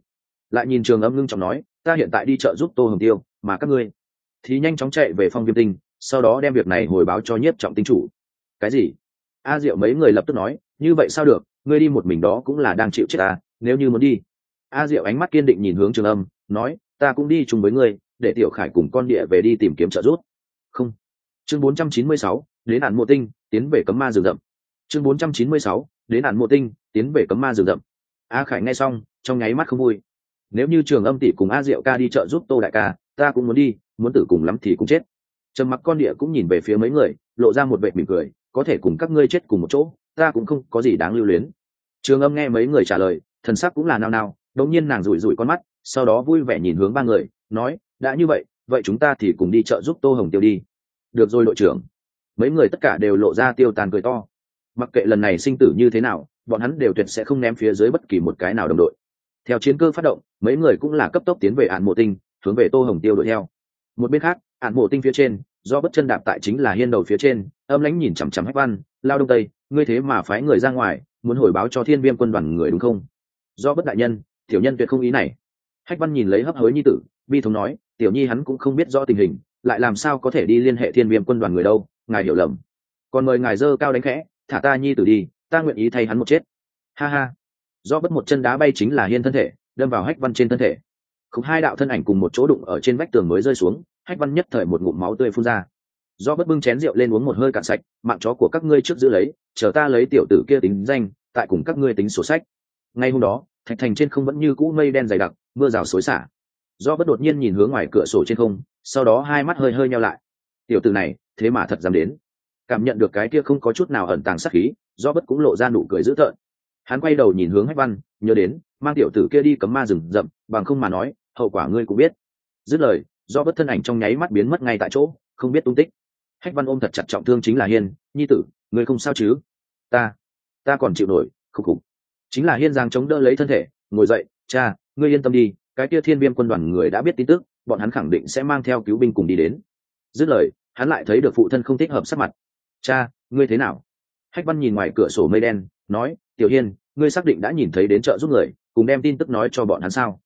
[SPEAKER 1] lại nhìn Trường Âm ngưng trọng nói, ta hiện tại đi chợ giúp Tô Hồng Tiêu, mà các ngươi thì nhanh chóng chạy về Phong Viêm Tinh, sau đó đem việc này hồi báo cho Nhiếp Trọng tinh chủ. Cái gì? A Diệu mấy người lập tức nói, như vậy sao được, ngươi đi một mình đó cũng là đang chịu chết à, nếu như muốn đi. A Diệu ánh mắt kiên định nhìn hướng Trường Âm, nói, ta cũng đi chung với ngươi, để Tiểu Khải cùng con địa về đi tìm kiếm trợ giúp. Không. Chương 496, đến Ản Mộ Tinh, tiến về cấm ma rừng rậm. Chương 496, đến Ản Mộ Tinh, tiến về cấm ma rừng rậm. A Khải nghe xong, trong nháy mắt không vui. Nếu như Trường Âm tỷ cùng A Diệu ca đi trợ giúp Tô đại ca, ta cũng muốn đi, muốn tử cùng lắm thì cũng chết. Trầm Mặc con địa cũng nhìn về phía mấy người, lộ ra một vệt mỉm cười, có thể cùng các ngươi chết cùng một chỗ, ta cũng không có gì đáng lưu luyến. Trường Âm nghe mấy người trả lời, thần sắc cũng là nao nao, đống nhiên nàng rủi rủi con mắt, sau đó vui vẻ nhìn hướng ba người, nói, đã như vậy, vậy chúng ta thì cùng đi trợ giúp Tô Hồng Tiêu đi. Được rồi đội trưởng. Mấy người tất cả đều lộ ra tiêu tàn cười to. Mặc kệ lần này sinh tử như thế nào, bọn hắn đều tuyệt sẽ không ném phía dưới bất kỳ một cái nào đồng đội. Theo chiến cơ phát động, mấy người cũng là cấp tốc tiến về Ản Mộ Tinh, hướng về Tô Hồng Tiêu đuổi theo. Một bên khác, Ản Mộ Tinh phía trên, do bất chân đạp tại chính là hiên đầu phía trên, âm lãnh nhìn chằm chằm Hách Văn, lao đông tây, ngươi thế mà phái người ra ngoài, muốn hồi báo cho Thiên Viêm quân đoàn người đúng không? Do bất đại nhân, tiểu nhân tuyệt không ý này. Hách Văn nhìn lấy hấp hối nhi tử, bi thống nói, tiểu nhi hắn cũng không biết rõ tình hình, lại làm sao có thể đi liên hệ Thiên Viêm quân đoàn người đâu, ngài hiểu lầm. Còn mời ngài dơ cao đánh khẽ, thả ta nhi tử đi, ta nguyện ý thay hắn một chết. Ha ha. Do bất một chân đá bay chính là hiên thân thể, đâm vào Hách Văn trên thân thể. Không, hai đạo thân ảnh cùng một chỗ đụng ở trên vách tường mới rơi xuống, Hách Văn nhất thời một ngụm máu tươi phun ra. Do bất bưng chén rượu lên uống một hơi cạn sạch, mạng chó của các ngươi trước giữ lấy, chờ ta lấy tiểu tử kia tính danh, tại cùng các ngươi tính sổ sách. Ngay hôm đó, thạch thành trên không vẫn như cũ mây đen dày đặc, mưa rào xối xả. Do bất đột nhiên nhìn hướng ngoài cửa sổ trên không, sau đó hai mắt hơi hơi nheo lại. Tiểu tử này, thế mà thật dám đến. Cảm nhận được cái kia không có chút nào ẩn tàng sát khí, do bất cũng lộ ra nụ cười dữ tợn. Hắn quay đầu nhìn hướng Hách Văn, nhớ đến mang tiểu tử kia đi cấm ma rừng rậm, bằng không mà nói, hậu quả ngươi cũng biết. Dứt lời, do bất thân ảnh trong nháy mắt biến mất ngay tại chỗ, không biết tung tích. Hách Văn ôm thật chặt trọng thương chính là Hiên, nhi tử, ngươi không sao chứ? Ta còn chịu nổi, khục khục. Chính là Hiên giang chống đỡ lấy thân thể, ngồi dậy, cha, ngươi yên tâm đi, cái kia Thiên Viêm quân đoàn người đã biết tin tức, bọn hắn khẳng định sẽ mang theo cứu binh cùng đi đến. Dứt lời, hắn lại thấy được phụ thân không thích hợp sắc mặt. Cha, ngươi thế nào? Hách Văn nhìn ngoài cửa sổ mây đen, nói, Tiểu Hiên, ngươi xác định đã nhìn thấy đến trợ giúp người, cùng đem tin tức nói cho bọn hắn sao?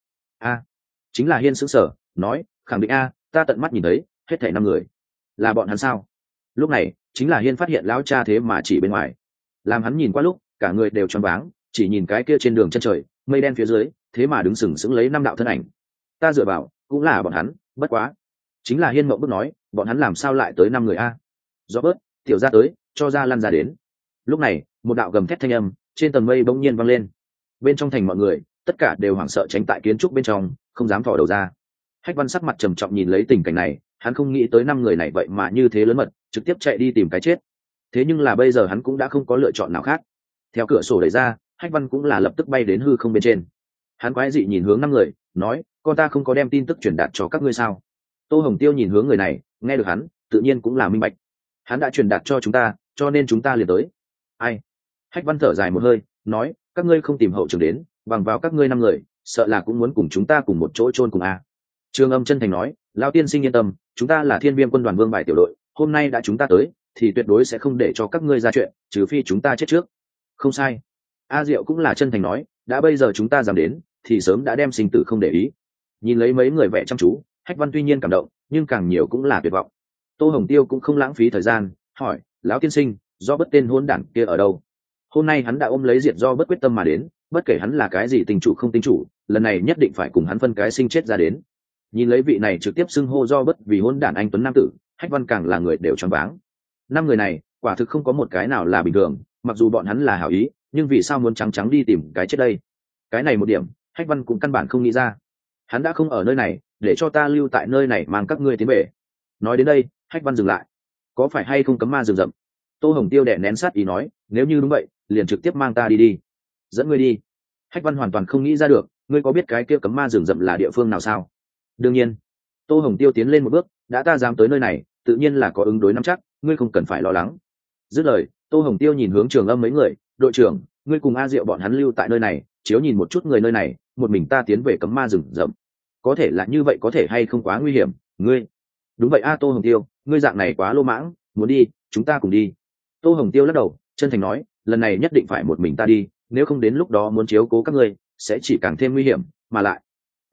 [SPEAKER 1] Chính là Hiên sững sờ, nói, khẳng định ta tận mắt nhìn thấy, hết thảy 5 người. Là bọn hắn sao? Lúc này, chính là Hiên phát hiện lão cha thế mà chỉ bên ngoài. Làm hắn nhìn qua lúc, cả người đều choáng váng, chỉ nhìn cái kia trên đường chân trời, mây đen phía dưới, thế mà đứng sừng sững lấy 5 đạo thân ảnh. Ta dựa vào, cũng là bọn hắn, bất quá. Chính là Hiên mộng bức nói, bọn hắn làm sao lại tới 5 người a? Do bớt, tiểu ra tới, cho ra lăn ra đến. Lúc này, một đạo gầm thét thanh âm trên tầng mây bỗng nhiên vang lên. Bên trong thành mọi người, tất cả đều hoảng sợ tránh tại kiến trúc bên trong, không dám thò đầu ra. Hách Văn sắc mặt trầm trọng nhìn lấy tình cảnh này, hắn không nghĩ tới 5 người này vậy mà như thế lớn mật, trực tiếp chạy đi tìm cái chết. Thế nhưng là bây giờ hắn cũng đã không có lựa chọn nào khác. Theo cửa sổ đẩy ra, Hách Văn cũng là lập tức bay đến hư không bên trên. Hắn quái dị nhìn hướng 5 người, nói, con ta không có đem tin tức truyền đạt cho các ngươi sao? Tô Hồng Tiêu nhìn hướng người này, nghe được hắn, tự nhiên cũng là minh bạch. Hắn đã truyền đạt cho chúng ta, cho nên chúng ta liền tới. Ai? Hách Văn thở dài một hơi, nói, các ngươi không tìm hậu trường đến, bằng vào các ngươi 5 người, sợ là cũng muốn cùng chúng ta cùng một chỗ chôn cùng a. Trường Âm chân thành nói, lão tiên sinh yên tâm, chúng ta là Thiên Viêm quân đoàn vương bài tiểu đội, hôm nay đã chúng ta tới, thì tuyệt đối sẽ không để cho các ngươi ra chuyện, trừ phi chúng ta chết trước. Không sai. A Diệu cũng là chân thành nói, đã bây giờ chúng ta dám đến, thì sớm đã đem sinh tử không để ý. Nhìn lấy mấy người vẻ chăm chú, Hách Văn tuy nhiên cảm động, nhưng càng nhiều cũng là tuyệt vọng. Tô Hồng Tiêu cũng không lãng phí thời gian, hỏi, lão tiên sinh, do bất tên hôn đản kia ở đâu? Hôm nay hắn đã ôm lấy diệt do bất quyết tâm mà đến, bất kể hắn là cái gì tình chủ không tình chủ, lần này nhất định phải cùng hắn phân cái sinh chết ra đến. Nhìn lấy vị này trực tiếp xưng hô do bất vì hôn đản anh tuấn nam tử, Hách Văn càng là người đều choáng váng. 5 người này, quả thực không có một cái nào là bình thường, mặc dù bọn hắn là hảo ý, nhưng vì sao muốn trắng trắng đi tìm cái chết đây? Cái này một điểm, Hách Văn cũng căn bản không nghĩ ra. Hắn đã không ở nơi này, để cho ta lưu tại nơi này mang các ngươi tiến về. Nói đến đây, Hách Văn dừng lại. Có phải hay không cấm ma rừng rậm? Tô Hồng Tiêu đè nén sát ý nói, nếu như đúng vậy, liền trực tiếp mang ta đi. Dẫn ngươi đi. Hách Văn hoàn toàn không nghĩ ra được, ngươi có biết cái kia cấm ma rừng rậm là địa phương nào sao? Đương nhiên. Tô Hồng Tiêu tiến lên một bước, đã ta dám tới nơi này, tự nhiên là có ứng đối nắm chắc, ngươi không cần phải lo lắng. Dứt lời, Tô Hồng Tiêu nhìn hướng Trường Âm mấy người, đội trưởng, ngươi cùng A Diệu bọn hắn lưu tại nơi này, chiếu nhìn một chút người nơi này, một mình ta tiến về cấm ma rừng rậm. Có thể là như vậy, có thể hay không quá nguy hiểm, ngươi. Đúng vậy Tô Hồng Tiêu, ngươi dạng này quá lô mãng, muốn đi, chúng ta cùng đi. Tô Hồng Tiêu lắc đầu, chân thành nói, lần này nhất định phải một mình ta đi, nếu không đến lúc đó muốn chiếu cố các ngươi, sẽ chỉ càng thêm nguy hiểm, mà lại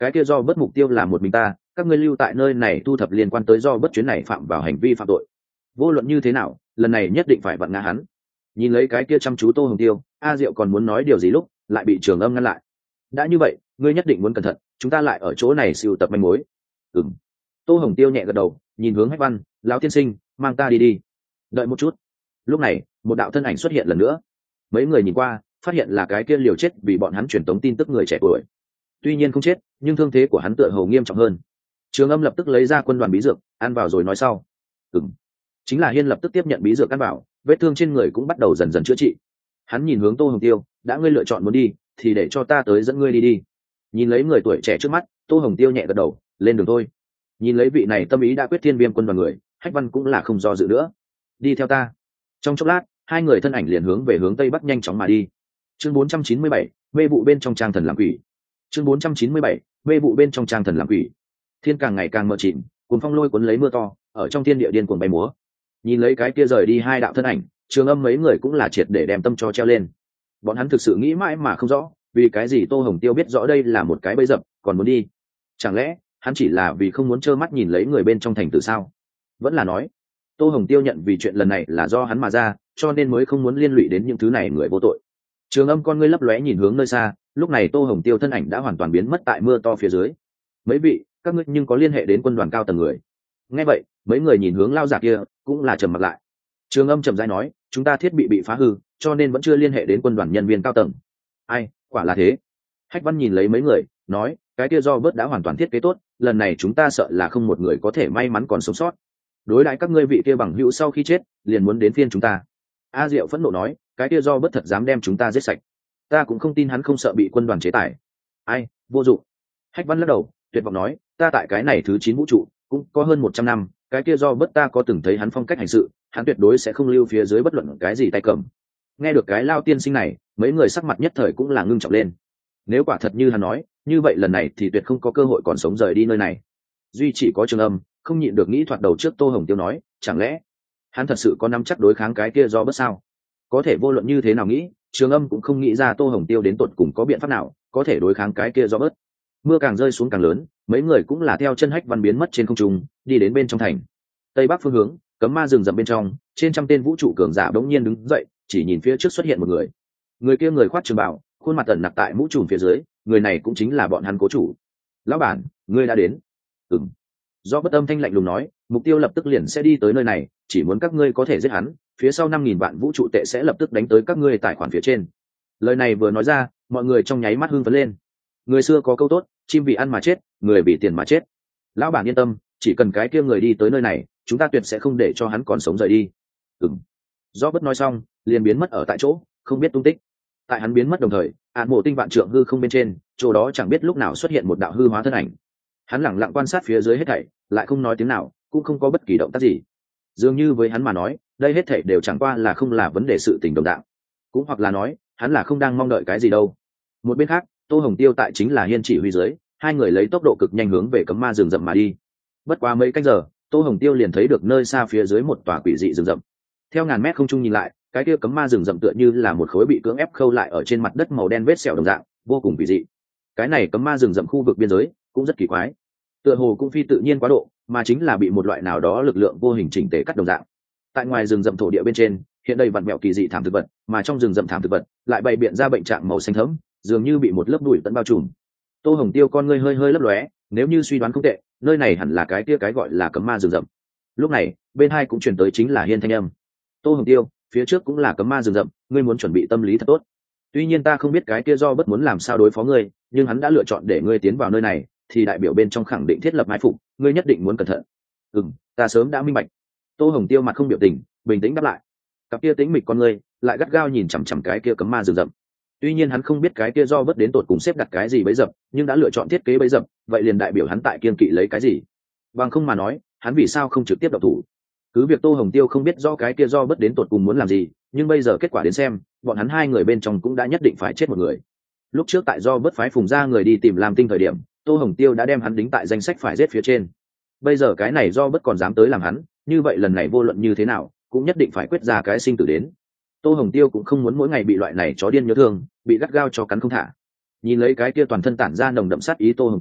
[SPEAKER 1] cái kia do bất mục tiêu là một mình ta, các ngươi lưu tại nơi này thu thập liên quan tới do bất chuyến này phạm vào hành vi phạm tội. Vô luận như thế nào, lần này nhất định phải vặn ngã hắn. Nhìn lấy cái kia chăm chú Tô Hồng Tiêu, A Diệu còn muốn nói điều gì lúc lại bị Trường Âm ngăn lại. Đã như vậy, ngươi nhất định muốn cẩn thận, chúng ta lại ở chỗ này sưu tập manh mối. Ừm. Tô Hồng Tiêu nhẹ gật đầu, nhìn hướng Hách Văn, lão tiên sinh, mang ta đi đi. Đợi một chút. Lúc này, một đạo thân ảnh xuất hiện lần nữa. Mấy người nhìn qua, phát hiện là cái kia liều chết vì bọn hắn truyền tống tin tức người trẻ tuổi. Tuy nhiên không chết, nhưng thương thế của hắn tựa hồ nghiêm trọng hơn. Trường Âm lập tức lấy ra quân đoàn bí dược, ăn vào rồi nói sau. Chính là Hiên lập tức tiếp nhận bí dược ăn vào, vết thương trên người cũng bắt đầu dần dần chữa trị. Hắn nhìn hướng Tô Hồng Tiêu, đã ngươi lựa chọn muốn đi, thì để cho ta tới dẫn ngươi đi đi. Nhìn lấy người tuổi trẻ trước mắt, Tô Hồng Tiêu nhẹ gật đầu, lên đường thôi. Nhìn lấy vị này tâm ý đã quyết thiên viêm quân đoàn người, Hách Văn cũng là không do dự nữa. Đi theo ta. Trong chốc lát, hai người thân ảnh liền hướng về hướng tây bắc nhanh chóng mà đi. Chương 497, mê vụ bên trong trang thần làm quỷ. Chương 497, mê vụ bên trong trang thần làm quỷ. Thiên càng ngày càng mờ chìm, cuốn phong lôi cuốn lấy mưa to, ở trong thiên địa điên cuồng bay múa. Nhìn lấy cái kia rời đi hai đạo thân ảnh, Trường Âm mấy người cũng là triệt để đem tâm cho treo lên. Bọn hắn thực sự nghĩ mãi mà không rõ, vì cái gì Tô Hồng Tiêu biết rõ đây là một cái bẫy dập, còn muốn đi. Chẳng lẽ hắn chỉ là vì không muốn trơ mắt nhìn lấy người bên trong thành tử sao? Vẫn là nói Tô Hồng Tiêu nhận vì chuyện lần này là do hắn mà ra, cho nên mới không muốn liên lụy đến những thứ này người vô tội. Trường Âm con ngươi lấp lóe nhìn hướng nơi xa, lúc này Tô Hồng Tiêu thân ảnh đã hoàn toàn biến mất tại mưa to phía dưới. Mấy vị, các ngươi nhưng có liên hệ đến quân đoàn cao tầng người? Nghe vậy, mấy người nhìn hướng lao giả kia, cũng là trầm mặt lại. Trường Âm trầm rãi nói, chúng ta thiết bị phá hư, cho nên vẫn chưa liên hệ đến quân đoàn nhân viên cao tầng. Ai, quả là thế. Hách Văn nhìn lấy mấy người, nói, cái kia do bớt đã hoàn toàn thiết kế tốt, lần này chúng ta sợ là không một người có thể may mắn còn sống sót. Đối đãi các ngươi vị kia bằng hữu sau khi chết, liền muốn đến phiên chúng ta. A Diệu phẫn nộ nói, cái kia do bớt thật dám đem chúng ta giết sạch. Ta cũng không tin hắn không sợ bị quân đoàn chế tài. Ai, vô dụng. Hách Văn lắc đầu, tuyệt vọng nói, ta tại cái này thứ 9 vũ trụ, cũng có hơn 100 năm, cái kia do bớt ta có từng thấy hắn phong cách hành sự, hắn tuyệt đối sẽ không lưu phía dưới bất luận cái gì tay cầm. Nghe được cái lao tiên sinh này, mấy người sắc mặt nhất thời cũng là ngưng trọng lên. Nếu quả thật như hắn nói, như vậy lần này thì tuyệt không có cơ hội còn sống rời đi nơi này. Duy chỉ có Trường Âm không nhịn được nghĩ thoạt đầu trước Tô Hồng Tiêu nói, chẳng lẽ hắn thật sự có nắm chắc đối kháng cái kia do bớt sao? Có thể vô luận như thế nào nghĩ, Trường Âm cũng không nghĩ ra Tô Hồng Tiêu đến tột cùng có biện pháp nào có thể đối kháng cái kia do bớt. Mưa càng rơi xuống càng lớn, mấy người cũng là theo chân Hách Văn biến mất trên không trung, đi đến bên trong thành. Tây bắc phương hướng, cấm ma rừng rậm bên trong, trên trăm tên vũ trụ cường giả bỗng nhiên đứng dậy, chỉ nhìn phía trước xuất hiện một người. Người kia người khoác trường bào, khuôn mặt tẩn nặc tại mũ trùm phía dưới, người này cũng chính là bọn hắn cố chủ. Lão bản, ngươi đã đến. Ừm. Do bất âm thanh lạnh lùng nói, mục tiêu lập tức liền sẽ đi tới nơi này, chỉ muốn các ngươi có thể giết hắn, phía sau 5.000 vạn vũ trụ tệ sẽ lập tức đánh tới các ngươi tài khoản phía trên. Lời này vừa nói ra, mọi người trong nháy mắt hưng phấn lên. Người xưa có câu tốt, chim vì ăn mà chết, người vì tiền mà chết. Lão bản yên tâm, chỉ cần cái kia người đi tới nơi này, chúng ta tuyệt sẽ không để cho hắn còn sống rời đi. Do bất nói xong, liền biến mất ở tại chỗ, không biết tung tích. Tại hắn biến mất đồng thời, mộ tinh vạn trượng hư không bên trên, chỗ đó chẳng biết lúc nào xuất hiện một đạo hư hóa thân ảnh. Hắn lẳng lặng quan sát phía dưới hết thảy, lại không nói tiếng nào, cũng không có bất kỳ động tác gì. Dường như với hắn mà nói, đây hết thảy đều chẳng qua là không là vấn đề sự tình đồng đạo, cũng hoặc là nói, hắn là không đang mong đợi cái gì đâu. Một bên khác, Tô Hồng Tiêu tại chính là Hiên chỉ huy dưới, hai người lấy tốc độ cực nhanh hướng về cấm ma rừng rậm mà đi. Bất quá mấy canh giờ, Tô Hồng Tiêu liền thấy được nơi xa phía dưới một tòa quỷ dị rừng rậm. Theo ngàn mét không trung nhìn lại, cái kia cấm ma rừng rậm tựa như là một khối bị cưỡng ép khâu lại ở trên mặt đất màu đen vết sẹo đồng dạng, vô cùng quỷ dị. Cái này cấm ma rừng rậm khu vực biên giới cũng rất kỳ quái, tựa hồ cũng phi tự nhiên quá độ, mà chính là bị một loại nào đó lực lượng vô hình chỉnh tề cắt đồng dạng. Tại ngoài rừng rậm thổ địa bên trên, hiện đầy vặn mẹo kỳ dị thảm thực vật, mà trong rừng rậm thảm thực vật lại bày biện ra bệnh trạng màu xanh thẫm, dường như bị một lớp bụi tận bao trùm. Tô Hồng Tiêu con ngươi hơi hơi lấp lóe, nếu như suy đoán không tệ, nơi này hẳn là cái kia cái gọi là cấm ma rừng rậm. Lúc này, bên hai cũng truyền tới chính là Hiên thanh âm. Tô Hồng Tiêu, phía trước cũng là cấm ma rừng rậm, ngươi muốn chuẩn bị tâm lý thật tốt. Tuy nhiên ta không biết cái kia do bất muốn làm sao đối phó ngươi, nhưng hắn đã lựa chọn để ngươi tiến vào nơi này, thì đại biểu bên trong khẳng định thiết lập mai phục, ngươi nhất định muốn cẩn thận. Ta sớm đã minh bạch. Tô Hồng Tiêu mặt không biểu tình, bình tĩnh đáp lại. Cặp kia tĩnh mịch con ngươi lại gắt gao nhìn chằm chằm cái kia cấm ma rừng rậm. Tuy nhiên hắn không biết cái kia do bất đến tột cùng xếp đặt cái gì bấy dập, nhưng đã lựa chọn thiết kế bấy dập, vậy liền đại biểu hắn tại kiên kỵ lấy cái gì. Bằng không mà nói, hắn vì sao không trực tiếp động thủ? Cứ việc Tô Hồng Tiêu không biết do cái kia do bất đến tột cùng muốn làm gì, nhưng bây giờ kết quả đến xem, bọn hắn hai người bên trong cũng đã nhất định phải chết một người. Lúc trước tại do bất phái Phùng ra người đi tìm Lam Tinh thời điểm, Tô Hồng Tiêu đã đem hắn đính tại danh sách phải giết phía trên. Bây giờ cái này do bất còn dám tới làm hắn, như vậy lần này vô luận như thế nào, cũng nhất định phải quyết ra cái sinh tử đến. Tô Hồng Tiêu cũng không muốn mỗi ngày bị loại này chó điên nhớ thương, bị gắt gao cho cắn không thả. Nhìn lấy cái kia toàn thân tản ra nồng đậm sát ý Tô Hồng Tiêu,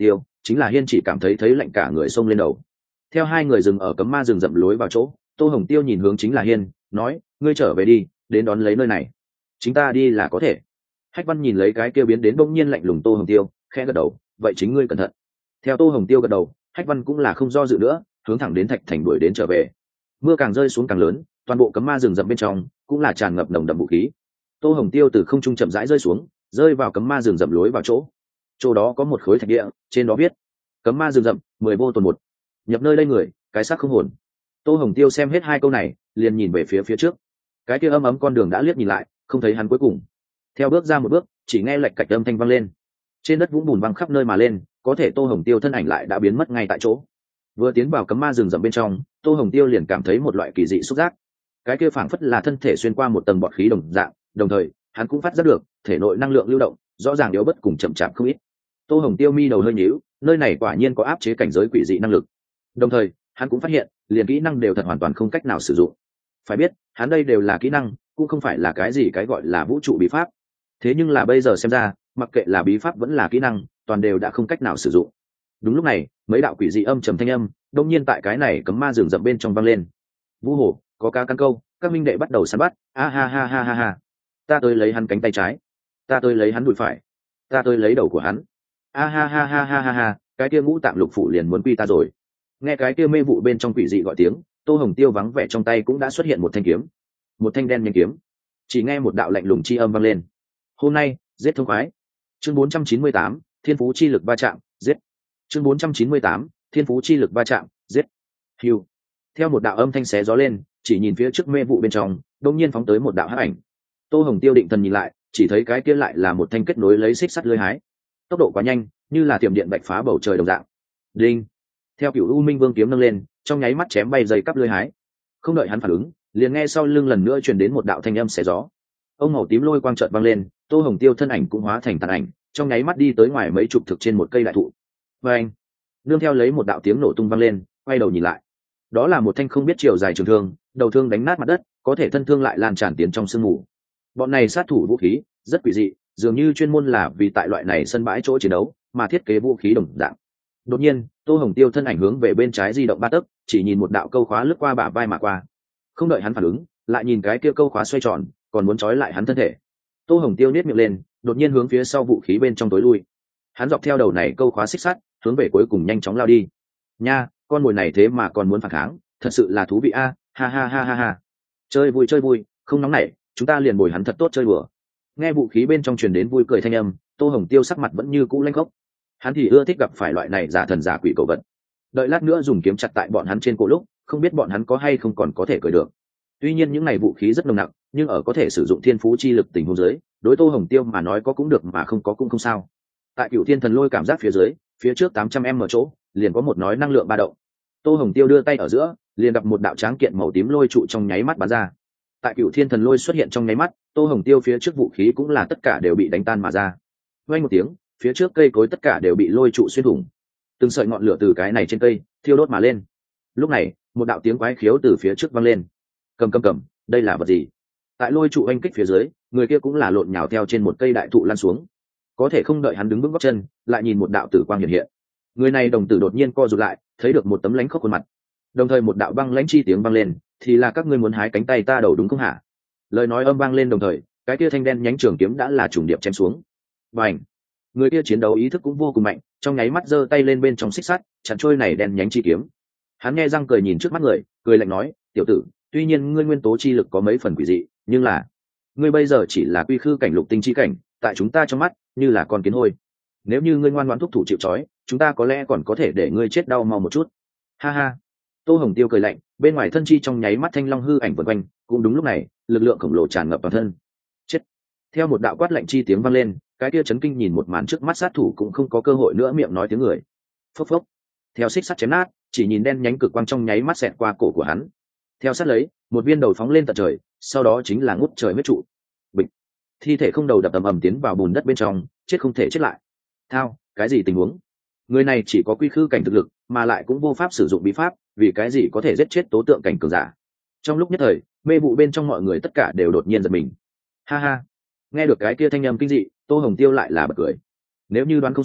[SPEAKER 1] chính là Hiên chỉ cảm thấy lạnh cả người xông lên đầu. Theo hai người dừng ở cấm ma rừng rậm lối vào chỗ, Tô Hồng Tiêu nhìn hướng chính là Hiên, nói: ngươi trở về đi, đến đón lấy nơi này, chính ta đi là có thể. Hách Văn nhìn lấy cái kia biến đến bỗng nhiên lạnh lùng Tô Hồng Tiêu, khẽ gật đầu: vậy chính ngươi cẩn thận. Theo Tô Hồng Tiêu gật đầu, Hách Văn cũng là không do dự nữa, hướng thẳng đến Thạch Thành đuổi đến trở về. Mưa càng rơi xuống càng lớn, toàn bộ cấm ma rừng rậm bên trong cũng là tràn ngập nồng đậm vũ khí. Tô Hồng Tiêu từ không trung chậm rãi rơi xuống, rơi vào cấm ma rừng rậm lối vào chỗ. Chỗ đó có một khối thạch địa, trên đó viết: cấm ma rừng rậm 10 vô tồn một, nhập nơi đây người cái xác không hồn. Tô Hồng Tiêu xem hết hai câu này, liền nhìn về phía trước. Cái kia ấm con đường đã liếc nhìn lại, không thấy hắn cuối cùng. Theo bước ra một bước, chỉ nghe lạch cạch âm thanh vang lên. Trên đất vũng bùn văng khắp nơi mà lên, có thể Tô Hồng Tiêu thân ảnh lại đã biến mất ngay tại chỗ. Vừa tiến vào cấm ma rừng rậm bên trong, Tô Hồng Tiêu liền cảm thấy một loại kỳ dị xúc giác. Cái kia phảng phất là thân thể xuyên qua một tầng bọt khí đồng dạng, đồng thời hắn cũng phát giác được thể nội năng lượng lưu động rõ ràng yếu bất cùng chậm chạp không ít. Tô Hồng Tiêu mi đầu hơi nhíu, nơi này quả nhiên có áp chế cảnh giới quỷ dị năng lực. Đồng thời hắn cũng phát hiện liền kỹ năng đều thật hoàn toàn không cách nào sử dụng. Phải biết hắn đây đều là kỹ năng, cũng không phải là cái gì cái gọi là vũ trụ bí pháp. Thế nhưng là bây giờ xem ra, mặc kệ là bí pháp vẫn là kỹ năng, toàn đều đã không cách nào sử dụng. Đúng lúc này, mấy đạo quỷ dị âm trầm thanh âm đông nhiên tại cái này cấm ma rừng rậm bên trong vang lên. Vũ hổ, có cá căn câu, các minh đệ bắt đầu săn bắt. A ha ha ha ha ha, ta tới lấy hắn cánh tay trái, ta tới lấy hắn đùi phải, ta tới lấy đầu của hắn. A ha ha ha ha ha ha, cái kia ngũ tạng lục phủ liền muốn quy ta rồi. Nghe cái kia mê vụ bên trong quỷ dị gọi tiếng, Tô Hồng Tiêu vắng vẻ trong tay cũng đã xuất hiện một thanh kiếm, một thanh đen nhanh kiếm. Chỉ nghe một đạo lạnh lùng chi âm vang lên: hôm nay giết thông khoái. Chương 498, thiên phú chi lực va chạm, giết. Chương 498, thiên phú chi lực va chạm, giết. Hưu. Theo một đạo âm thanh xé gió lên, chỉ nhìn phía trước mê vụ bên trong, đột nhiên phóng tới một đạo hắc ảnh. Tô Hồng Tiêu định thần nhìn lại, chỉ thấy cái kia lại là một thanh kết nối lấy xích sắt lưới hái. Tốc độ quá nhanh, như là tiềm điện bạch phá bầu trời đồng dạng. Đinh. Theo Cửu U Minh Vương kiếm nâng lên, trong nháy mắt chém bay dây cắp lưới hái. Không đợi hắn phản ứng, liền nghe sau lưng lần nữa truyền đến một đạo thanh âm xé gió. Ông màu tím lôi quang chợt vang lên, Tô Hồng Tiêu thân ảnh cũng hóa thành tàn ảnh, trong nháy mắt đi tới ngoài mấy chục thực trên một cây đại thụ. Và anh, nương theo lấy một đạo tiếng nổ tung vang lên, quay đầu nhìn lại, đó là một thanh không biết chiều dài trường thương, đầu thương đánh nát mặt đất, có thể thân thương lại lan tràn tiến trong sương mù. Bọn này sát thủ vũ khí rất quỷ dị, dường như chuyên môn là vì tại loại này sân bãi chỗ chiến đấu mà thiết kế vũ khí đồng dạng. Đột nhiên, Tô Hồng Tiêu thân ảnh hướng về bên trái di động 3 tấc, chỉ nhìn một đạo câu khóa lướt qua bả vai mà qua. Không đợi hắn phản ứng, lại nhìn cái kia câu khóa xoay tròn, còn muốn trói lại hắn thân thể. Tô Hồng Tiêu nhếch miệng lên, đột nhiên hướng phía sau vũ khí bên trong tối lui. Hắn dọc theo đầu này câu khóa xích sắt, hướng về cuối cùng nhanh chóng lao đi. Nha, con mồi này thế mà còn muốn phản kháng, thật sự là thú vị a, ha ha ha ha ha. Chơi vui, không nóng nảy, chúng ta liền bồi hắn thật tốt chơi bừa. Nghe vũ khí bên trong truyền đến vui cười thanh âm, Tô Hồng Tiêu sắc mặt vẫn như cũ lanh khốc. Hắn thì ưa thích gặp phải loại này giả thần giả quỷ cầu vật. Đợi lát nữa dùng kiếm chặt tại bọn hắn trên cổ lúc, không biết bọn hắn có hay không còn có thể cười được. Tuy nhiên những này vũ khí rất nồng nặng, nhưng ở có thể sử dụng thiên phú chi lực tình huống dưới, đối Tô Hồng Tiêu mà nói có cũng được mà không có cũng không sao. Tại Cửu Thiên Thần Lôi cảm giác phía dưới, phía trước 800m chỗ, liền có một nói năng lượng ba động. Tô Hồng Tiêu đưa tay ở giữa, liền gặp một đạo tráng kiện màu tím lôi trụ trong nháy mắt bắn ra. Tại Cửu Thiên Thần Lôi xuất hiện trong nháy mắt, Tô Hồng Tiêu phía trước vũ khí cũng là tất cả đều bị đánh tan mà ra. Vang một tiếng, phía trước cây cối tất cả đều bị lôi trụ xuyên thủng. Từng sợi ngọn lửa từ cái này trên cây thiêu đốt mà lên. Lúc này, một đạo tiếng quái khiếu từ phía trước vang lên. Cầm, đây là vật gì? Tại lôi trụ oanh kích phía dưới, người kia cũng là lộn nhào theo trên một cây đại thụ lăn xuống. Có thể không đợi hắn đứng vững gót chân, lại nhìn một đạo tử quang hiện hiện. Người này đồng tử đột nhiên co rụt lại, thấy được một tấm lánh khóc khuôn mặt. Đồng thời một đạo băng lãnh chi tiếng vang lên, thì là các ngươi muốn hái cánh tay ta đầu đúng không hả? Lời nói âm vang lên đồng thời, cái kia thanh đen nhánh trường kiếm đã là trùng điệp chém xuống. Bành! Người kia chiến đấu ý thức cũng vô cùng mạnh, trong nháy mắt giơ tay lên bên trong xích sắt, chặn trôi này đen nhánh chi kiếm. Hắn nghe răng cười nhìn trước mắt người, cười lạnh nói: "Tiểu tử, tuy nhiên ngươi nguyên tố chi lực có mấy phần quỷ dị, nhưng là ngươi bây giờ chỉ là quy khư cảnh lục tinh chi cảnh, tại chúng ta trong mắt như là con kiến hôi. Nếu như ngươi ngoan ngoãn thúc thủ chịu trói, chúng ta có lẽ còn có thể để ngươi chết đau mau một chút." Ha ha. Tô Hồng Tiêu cười lạnh, bên ngoài thân chi trong nháy mắt thanh long hư ảnh vần quanh, cũng đúng lúc này, lực lượng khổng lồ tràn ngập toàn thân. Chết. Theo một đạo quát lạnh chi tiếng vang lên, cái kia chấn kinh nhìn một màn trước mắt sát thủ cũng không có cơ hội nữa miệng nói tiếng người. Phốc phốc. Theo xích sắt chém nát, chỉ nhìn đen nhánh cực quang trong nháy mắt xẹt qua cổ của hắn. Theo sát lấy, một viên đầu phóng lên tận trời, sau đó chính là ngút trời huyết trụ. Bịch. Thi thể không đầu đập ầm ầm tiến vào bùn đất bên trong, chết không thể chết lại. Thao, cái gì tình huống? Người này chỉ có quy khư cảnh thực lực, mà lại cũng vô pháp sử dụng bí pháp, vì cái gì có thể giết chết tố tượng cảnh cường giả? Trong lúc nhất thời, mê vụ bên trong mọi người tất cả đều đột nhiên giật mình. Ha ha. Nghe được cái kia thanh âm kinh dị, Tô Hồng Tiêu lại là bật cười. Nếu như đoán không sai,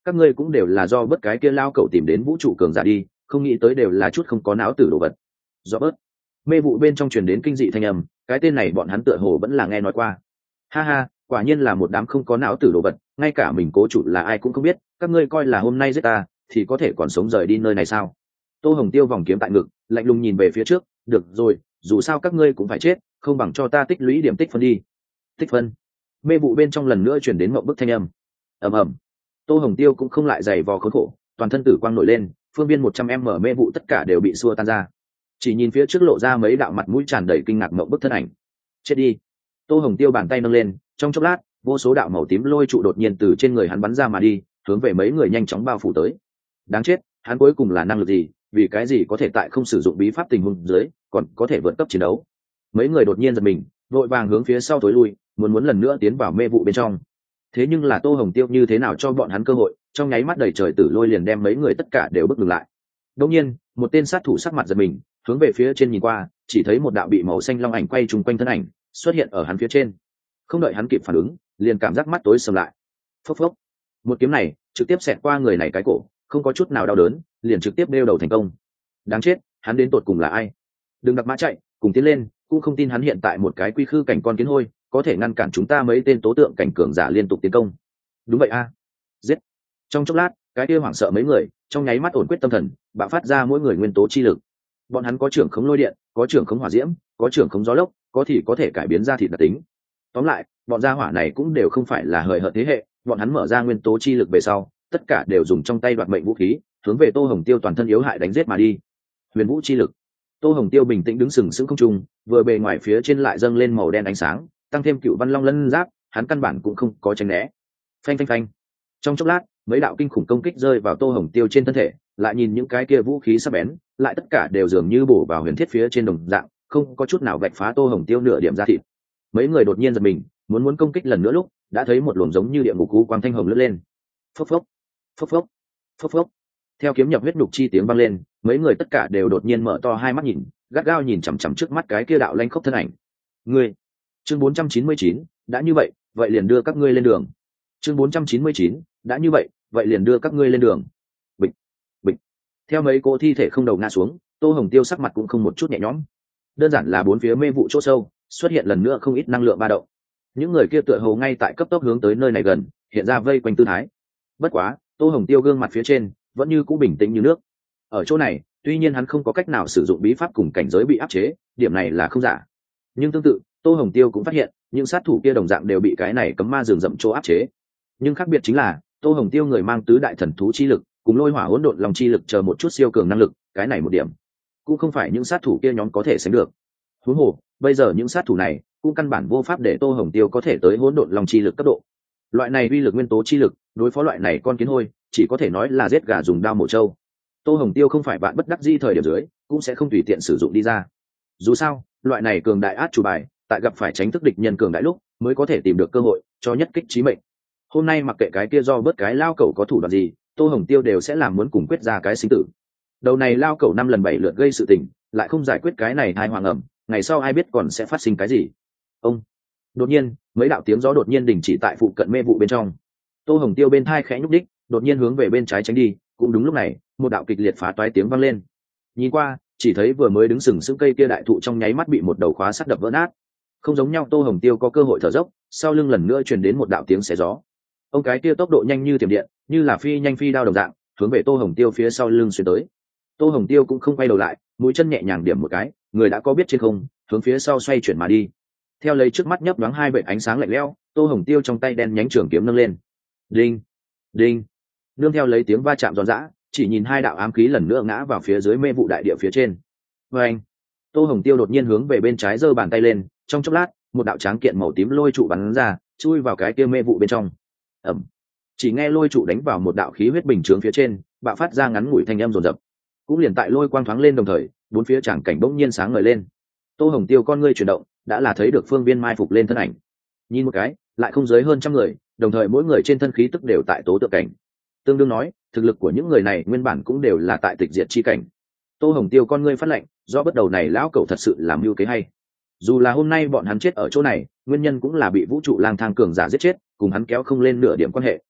[SPEAKER 1] các ngươi cũng đều là do bất cái kia lao cậu tìm đến vũ trụ cường giả đi, không nghĩ tới đều là chút không có não tử đồ vật. Do bớt mê vụ bên trong truyền đến kinh dị thanh âm, cái tên này bọn hắn tựa hồ vẫn là nghe nói qua. Ha ha, quả nhiên là một đám không có não tử đồ vật, ngay cả mình cố chủ là ai cũng không biết, các ngươi coi là hôm nay giết ta thì có thể còn sống rời đi nơi này sao? Tô Hồng Tiêu vòng kiếm tại ngực, lạnh lùng nhìn về phía trước. Được rồi, dù sao các ngươi cũng phải chết, không bằng cho ta tích lũy điểm tích phân đi. Tích phân. Mê vụ bên trong lần nữa chuyển đến mộng bức thanh âm. Ầm ầm. Tô Hồng Tiêu cũng không lại giày vò khốn khổ, toàn thân tử quang nổi lên, phương viên 100m mê vụ tất cả đều bị xua tan ra. Chỉ nhìn phía trước lộ ra mấy đạo mặt mũi tràn đầy kinh ngạc mộng bức thân ảnh. Chết đi. Tô Hồng Tiêu bàn tay nâng lên, trong chốc lát, vô số đạo màu tím lôi trụ đột nhiên từ trên người hắn bắn ra mà đi, hướng về mấy người nhanh chóng bao phủ tới. Đáng chết, hắn cuối cùng là năng lực gì, vì cái gì có thể tại không sử dụng bí pháp tình huống dưới còn có thể vượt cấp chiến đấu? Mấy người đột nhiên giật mình, vội vàng hướng phía sau tối lui, muốn lần nữa tiến vào mê vụ bên trong. Thế nhưng là Tô Hồng Tiêu như thế nào cho bọn hắn cơ hội, trong nháy mắt đầy trời tử lôi liền đem mấy người tất cả đều bức ngừng lại. Đột nhiên, một tên sát thủ sắc mặt giật mình, hướng về phía trên nhìn qua, chỉ thấy một đạo bị màu xanh long ảnh quay trùng quanh thân ảnh xuất hiện ở hắn phía trên. Không đợi hắn kịp phản ứng, liền cảm giác mắt tối sầm lại. Phốc phốc. Một kiếm này trực tiếp xẹt qua người này cái cổ, không có chút nào đau đớn, liền trực tiếp đeo đầu thành công. Đáng chết, hắn đến tột cùng là ai? Đừng đặt mã chạy, cùng tiến lên, cũng không tin hắn hiện tại một cái quy khư cảnh con kiến hôi có thể ngăn cản chúng ta mấy tên tố tượng cảnh cường giả liên tục tiến công. Đúng vậy a. Giết. Trong chốc lát, cái kia hoảng sợ mấy người trong nháy mắt ổn quyết tâm thần, bạo phát ra mỗi người nguyên tố chi lực. Bọn hắn có trưởng khống lôi điện, có trưởng khống hỏa diễm, có trưởng khống gió lốc, có thì có thể cải biến ra thịt đặc tính. Tóm lại, bọn gia hỏa này cũng đều không phải là hời hợt thế hệ, bọn hắn mở ra nguyên tố chi lực về sau, tất cả đều dùng trong tay đoạt mệnh vũ khí, hướng về Tô Hồng Tiêu toàn thân yếu hại đánh giết mà đi. Huyền vũ chi lực. Tô Hồng Tiêu bình tĩnh đứng sừng sững không trung, vừa bề ngoài phía trên lại dâng lên màu đen ánh sáng, tăng thêm cựu văn long lân giáp, hắn căn bản cũng không có tránh né. Phanh phanh phanh. Trong chốc lát, mấy đạo kinh khủng công kích rơi vào Tô Hồng Tiêu trên thân thể, lại nhìn những cái kia vũ khí sắc bén, lại tất cả đều dường như bổ vào huyền thiết phía trên đồng dạng, không có chút nào vạch phá Tô Hồng Tiêu nửa điểm da thịt. Mấy người đột nhiên giật mình, muốn công kích lần nữa lúc, đã thấy một luồng giống như địa ngục cú quang thanh hồng lướt lên. Phốc phốc, phốc phốc, phốc phốc. Theo kiếm nhập huyết nhục chi tiếng vang lên, mấy người tất cả đều đột nhiên mở to hai mắt nhìn, gắt gao nhìn chằm chằm trước mắt cái kia đạo lanh khốc thân ảnh. Ngươi. Chương 499, đã như vậy, vậy liền đưa các ngươi lên đường. Chương 499, đã như vậy, vậy liền đưa các ngươi lên đường. Bịch, bịch. Theo mấy cỗ thi thể không đầu ngã xuống, Tô Hồng Tiêu sắc mặt cũng không một chút nhẹ nhõm. Đơn giản là bốn phía mê vụ chỗ sâu xuất hiện lần nữa không ít năng lượng ba động. Những người kia tựa hồ ngay tại cấp tốc hướng tới nơi này gần, hiện ra vây quanh tư thái. Bất quá, Tô Hồng Tiêu gương mặt phía trên vẫn như cũ bình tĩnh như nước. Ở chỗ này, tuy nhiên hắn không có cách nào sử dụng bí pháp cùng cảnh giới bị áp chế, điểm này là không giả. Nhưng tương tự, Tô Hồng Tiêu cũng phát hiện, những sát thủ kia đồng dạng đều bị cái này cấm ma rừng rậm chỗ áp chế. Nhưng khác biệt chính là, Tô Hồng Tiêu người mang tứ đại thần thú chi lực, cùng lôi hỏa hỗn độn lòng chi lực chờ một chút siêu cường năng lực, cái này một điểm cũng không phải những sát thủ kia nhóm có thể sánh được. Huống hồ, bây giờ những sát thủ này cũng căn bản vô pháp để Tô Hồng Tiêu có thể tới hỗn độn lòng chi lực cấp độ. Loại này uy lực nguyên tố chi lực, đối phó loại này con kiến hôi, chỉ có thể nói là giết gà dùng dao mổ trâu. Tô Hồng Tiêu không phải bạn bất đắc dĩ thời điểm dưới, cũng sẽ không tùy tiện sử dụng đi ra. Dù sao, loại này cường đại át chủ bài, tại gặp phải tránh thức địch nhân cường đại lúc, mới có thể tìm được cơ hội cho nhất kích chí mệnh. Hôm nay mặc kệ cái kia do bớt cái lao cẩu có thủ đoạn gì, Tô Hồng Tiêu đều sẽ làm muốn cùng quyết ra cái sinh tử. Đầu này lao cẩu 5 lần 7 lượt gây sự tình, lại không giải quyết cái này tai họa ngầm, ngày sau ai biết còn sẽ phát sinh cái gì. Ông. Đột nhiên, mấy đạo tiếng gió đột nhiên đình chỉ tại phụ cận mê vụ bên trong. Tô Hồng Tiêu bên thai khẽ nhúc đích, đột nhiên hướng về bên trái tránh đi, cũng đúng lúc này, một đạo kịch liệt phá toái tiếng vang lên. Nhìn qua, chỉ thấy vừa mới đứng sừng sững cây kia đại thụ trong nháy mắt bị một đầu khóa sắt đập vỡ nát. Không giống nhau, Tô Hồng Tiêu có cơ hội thở dốc, sau lưng lần nữa truyền đến một đạo tiếng xé gió. Ông cái kia tốc độ nhanh như thiểm điện, như là phi nhanh phi đao đồng dạng, hướng về Tô Hồng Tiêu phía sau lưng xuyên tới. Tô Hồng Tiêu cũng không quay đầu lại, mũi chân nhẹ nhàng điểm một cái, người đã có biết trên không, hướng phía sau xoay chuyển mà đi. Theo lấy trước mắt nhấp nhoáng hai vệt ánh sáng lạnh lẽo, Tô Hồng Tiêu trong tay đen nhánh trường kiếm nâng lên. Đinh, đinh. Nương theo lấy tiếng va chạm giòn giã, chỉ nhìn hai đạo ám khí lần nữa ngã vào phía dưới mê vụ đại địa phía trên. Vâng. Tô Hồng Tiêu đột nhiên hướng về bên trái giơ bàn tay lên, trong chốc lát, một đạo tráng kiện màu tím lôi trụ bắn ra, chui vào cái kia mê vụ bên trong. Ầm. Chỉ nghe lôi trụ đánh vào một đạo khí huyết bình chướng phía trên, bạo phát ra ngắn ngủi thanh âm rồn rập. Cũng liền tại lôi quang thoáng lên đồng thời, bốn phía tràng cảnh bỗng nhiên sáng ngời lên. Tô Hồng Tiêu con ngươi chuyển động, đã là thấy được phương viên mai phục lên thân ảnh. Nhìn một cái, lại không dưới hơn trăm người, đồng thời mỗi người trên thân khí tức đều tại tố tượng cảnh. Tương đương nói, thực lực của những người này nguyên bản cũng đều là tại tịch diệt chi cảnh. Tô Hồng Tiêu con ngươi phát lệnh, do bắt đầu này lão cẩu thật sự làm mưu kế hay. Dù là hôm nay bọn hắn chết ở chỗ này, nguyên nhân cũng là bị vũ trụ lang thang cường giả giết chết, cùng hắn kéo không lên nửa điểm quan hệ.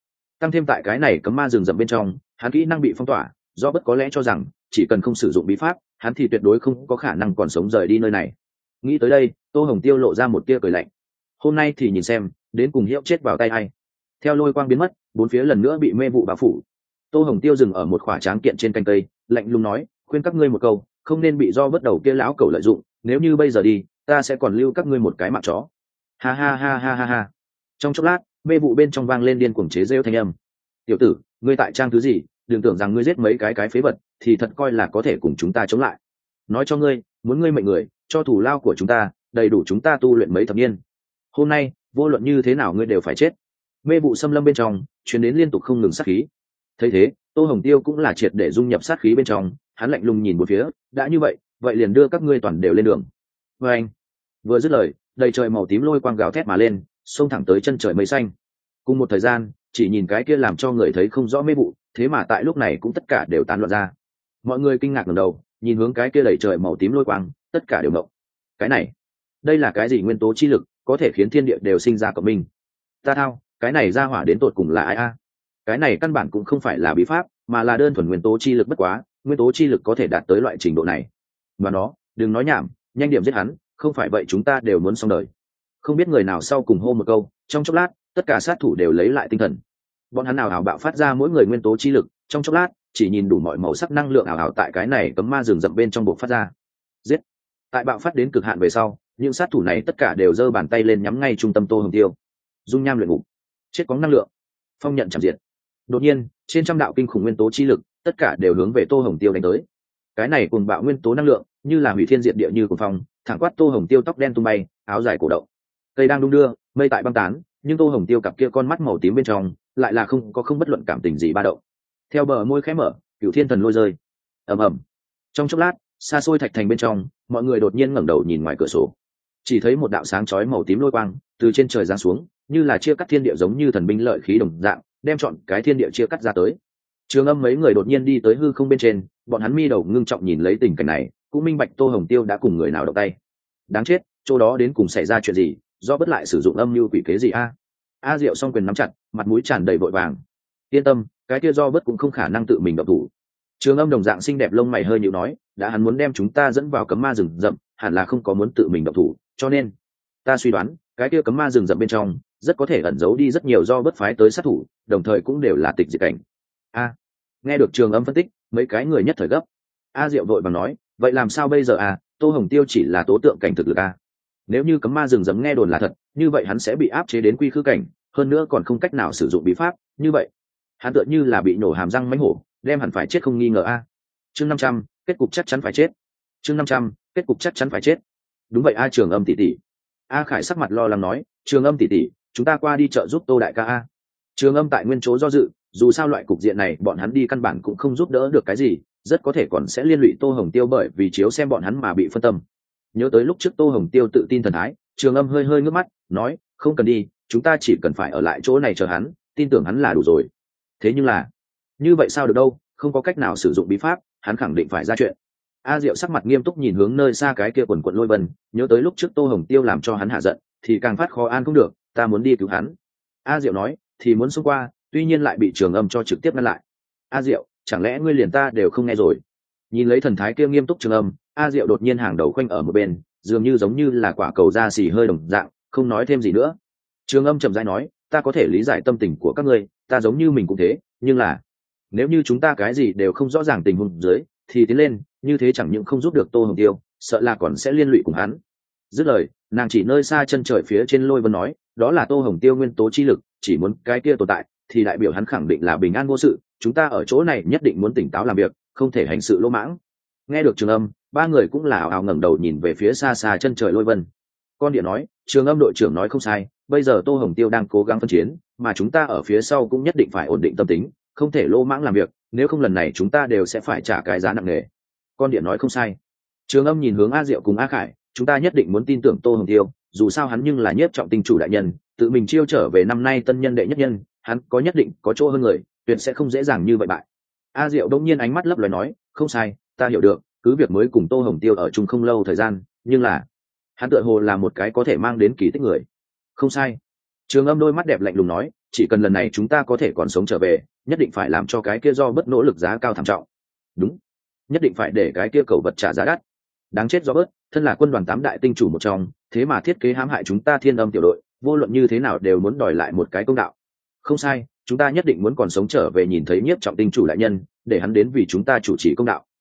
[SPEAKER 1] tăng thêm tại cái này cấm ma rừng rậm bên trong, hắn kỹ năng bị phong tỏa, do bất có lẽ cho rằng chỉ cần không sử dụng bí pháp, hắn thì tuyệt đối không có khả năng còn sống rời đi nơi này. Nghĩ tới đây, Tô Hồng Tiêu lộ ra một tia cười lạnh. Hôm nay thì nhìn xem đến cùng hiệu chết vào tay ai. Theo lôi quang biến mất, bốn phía lần nữa bị mê vụ bao phủ. Tô Hồng Tiêu dừng ở một khỏa tráng kiện trên cành cây, lạnh lùng nói, khuyên các ngươi một câu, không nên bị do bất đầu kia lão cẩu lợi dụng, nếu như bây giờ đi, ta sẽ còn lưu các ngươi một cái mạng chó. Ha ha ha ha ha ha. Trong chốc lát, mê vụ bên trong vang lên điên cuồng chế rêu thanh âm. Tiểu tử, ngươi tại trang thứ gì, đừng tưởng rằng ngươi giết mấy cái phế vật thì thật coi là có thể cùng chúng ta chống lại. Nói cho ngươi, muốn ngươi mệnh người, cho thủ lao của chúng ta, đầy đủ chúng ta tu luyện mấy thập niên. Hôm nay, vô luận như thế nào ngươi đều phải chết. Mê vụ xâm lâm bên trong truyền đến liên tục không ngừng sát khí. Thấy thế, Tô Hồng Tiêu cũng là triệt để dung nhập sát khí bên trong, hắn lạnh lùng nhìn một phía, đã như vậy, vậy liền đưa các ngươi toàn đều lên đường. Và anh vừa dứt lời, đầy trời màu tím lôi quang gào thét mà lên, xông thẳng tới chân trời mây xanh. Cùng một thời gian, chỉ nhìn cái kia làm cho người thấy không rõ mê vụ, thế mà tại lúc này cũng tất cả đều tán loạn ra. Mọi người kinh ngạc ngẩng đầu, nhìn hướng cái kia đầy trời màu tím lôi quang, tất cả đều ngộng. Cái này, đây là cái gì nguyên tố chi lực, có thể khiến thiên địa đều sinh ra cộng minh? Ta thao, cái này ra hỏa đến tột cùng là ai a? Cái này căn bản cũng không phải là bí pháp, mà là đơn thuần nguyên tố chi lực, bất quá nguyên tố chi lực có thể đạt tới loại trình độ này mà nó, đừng nói nhảm, nhanh điểm giết hắn, không phải vậy chúng ta đều muốn xong đời. Không biết người nào sau cùng hô một câu, trong chốc lát tất cả sát thủ đều lấy lại tinh thần. Bọn hắn ảo ảo bạo phát ra mỗi người nguyên tố chi lực, trong chốc lát chỉ nhìn đủ mọi màu sắc năng lượng ảo ảo tại cái này cấm ma rừng rậm bên trong buộc phát ra. Giết! Tại bạo phát đến cực hạn về sau, những sát thủ này tất cả đều giơ bàn tay lên nhắm ngay trung tâm Tô Hồng Tiêu. Dung nham luyện ngục, chết có năng lượng, phong nhận chạm diệt. Đột nhiên, trên trăm đạo kinh khủng nguyên tố chi lực, tất cả đều hướng về Tô Hồng Tiêu đánh tới. Cái này cùng bạo nguyên tố năng lượng, như là hủy thiên diệt địa như cuồng phong, thẳng quát Tô Hồng Tiêu tóc đen tung bay, áo dài cổ động. Cây đang đung đưa, mây tại băng tán, nhưng Tô Hồng Tiêu cặp kia con mắt màu tím bên trong, lại là không bất luận cảm tình gì ba động. Theo bờ môi khẽ mở, Cửu Thiên Thần Lôi rơi. Ầm ầm. Trong chốc lát, xa xôi thạch thành bên trong, mọi người đột nhiên ngẩng đầu nhìn ngoài cửa sổ. Chỉ thấy một đạo sáng chói màu tím lôi quang từ trên trời giáng xuống, như là chia cắt thiên địa, giống như thần binh lợi khí đồng dạng, đem trọn cái thiên địa chia cắt ra tới. Trường Âm mấy người đột nhiên đi tới hư không bên trên, bọn hắn mi đầu ngưng trọng nhìn lấy tình cảnh này, cũng minh bạch Tô Hồng Tiêu đã cùng người nào động tay. Đáng chết, chỗ đó đến cùng xảy ra chuyện gì, do bất lại sử dụng âm mưu quỷ kế gì a? A Diệu song quyền nắm chặt, mặt mũi tràn đầy vội vàng. Yên tâm, cái kia do bất cũng không khả năng tự mình động thủ. Trường Âm đồng dạng xinh đẹp lông mày hơi nhíu nói, đã hắn muốn đem chúng ta dẫn vào cấm ma rừng rậm, hẳn là không có muốn tự mình động thủ, cho nên ta suy đoán, cái kia cấm ma rừng rậm bên trong rất có thể ẩn giấu đi rất nhiều do bất phái tới sát thủ, đồng thời cũng đều là tịch diệt cảnh. A, nghe được Trường Âm phân tích, mấy cái người nhất thời gấp. A Diệu vội vàng nói, vậy làm sao bây giờ à? Tô Hồng Tiêu chỉ là tố tượng cảnh thực lực a. Nếu như cấm ma rừng rậm nghe đồn là thật, như vậy hắn sẽ bị áp chế đến quy khư cảnh, hơn nữa còn không cách nào sử dụng bí pháp, như vậy hắn tựa như là bị nổ hàm răng mánh hổ, đem hẳn phải chết không nghi ngờ a. Chương 500, kết cục chắc chắn phải chết. Chương 500, kết cục chắc chắn phải chết. Đúng vậy a. Trường Âm tỷ tỷ. A Khải sắc mặt lo lắng nói, Trường Âm tỷ tỷ, chúng ta qua đi trợ giúp Tô đại ca a. Trường Âm tại nguyên chỗ do dự, dù sao loại cục diện này bọn hắn đi căn bản cũng không giúp đỡ được cái gì, rất có thể còn sẽ liên lụy Tô Hồng Tiêu, bởi vì chiếu xem bọn hắn mà bị phân tâm. Nhớ tới lúc trước Tô Hồng Tiêu tự tin thần thái, Trường Âm hơi hơi ngước mắt nói, không cần đi, chúng ta chỉ cần phải ở lại chỗ này chờ hắn, tin tưởng hắn là đủ rồi. Thế nhưng là như vậy sao được đâu, không có cách nào sử dụng bí pháp, hắn khẳng định phải ra chuyện. A Diệu sắc mặt nghiêm túc nhìn hướng nơi xa cái kia quần quận lôi vân, nhớ tới lúc trước Tô Hồng Tiêu làm cho hắn hạ giận, thì càng phát khó an không được, ta muốn đi cứu hắn. A Diệu nói, thì muốn xông qua, tuy nhiên lại bị Trường Âm cho trực tiếp ngăn lại. A Diệu, chẳng lẽ ngươi liền ta đều không nghe rồi? Nhìn lấy thần thái kia nghiêm túc Trường Âm, A Diệu đột nhiên hàng đầu khoanh ở một bên, dường như giống như là quả cầu da xì hơi đồng dạng, không nói thêm gì nữa. Trường Âm chậm rãi nói, ta có thể lý giải tâm tình của các ngươi, ta giống như mình cũng thế, nhưng là nếu như chúng ta cái gì đều không rõ ràng tình huống dưới thì tiến lên, như thế chẳng những không giúp được Tô Hồng Tiêu, sợ là còn sẽ liên lụy cùng hắn. Dứt lời, nàng chỉ nơi xa chân trời phía trên lôi vân nói, đó là Tô Hồng Tiêu nguyên tố chi lực, chỉ muốn cái kia tồn tại thì đại biểu hắn khẳng định là bình an vô sự, chúng ta ở chỗ này nhất định muốn tỉnh táo làm việc, không thể hành sự lỗ mãng. Nghe được Trường Âm, ba người cũng là ào ào ngẩng đầu nhìn về phía xa xa chân trời lôi vân. Con Điện nói, Trường Âm đội trưởng nói không sai, bây giờ Tô Hồng Tiêu đang cố gắng phân chiến, mà chúng ta ở phía sau cũng nhất định phải ổn định tâm tính, không thể lỗ mãng làm việc, nếu không lần này chúng ta đều sẽ phải trả cái giá nặng nề. Con Điện nói không sai. Trường Âm nhìn hướng A Diệu cùng A Khải, chúng ta nhất định muốn tin tưởng Tô Hồng Tiêu, dù sao hắn nhưng là nhiếp trọng tinh chủ đại nhân, tự mình chiêu trở về năm nay tân nhân đệ nhất nhân, hắn có nhất định có chỗ hơn người, tuyệt sẽ không dễ dàng như vậy bại. A Diệu đông nhiên ánh mắt lấp loé nói, không sai, ta hiểu được, cứ việc mới cùng Tô Hồng Tiêu ở chung không lâu thời gian, nhưng là hắn tựa hồ là một cái có thể mang đến kỳ tích người. Không sai. Trường Âm đôi mắt đẹp lạnh lùng nói, chỉ cần lần này chúng ta có thể còn sống trở về, nhất định phải làm cho cái kia do bất nỗ lực giá cao thảm trọng. Đúng, nhất định phải để cái kia cầu vật trả giá đắt. Đáng chết do bớt, thân là quân đoàn 8 đại tinh chủ một trong, thế mà thiết kế hãm hại chúng ta Thiên Âm tiểu đội, vô luận như thế nào đều muốn đòi lại một cái công đạo. Không sai, chúng ta nhất định muốn còn sống trở về nhìn thấy Nhiếp Trọng tinh chủ đại nhân, để hắn đến vì chúng ta chủ trì công đạo.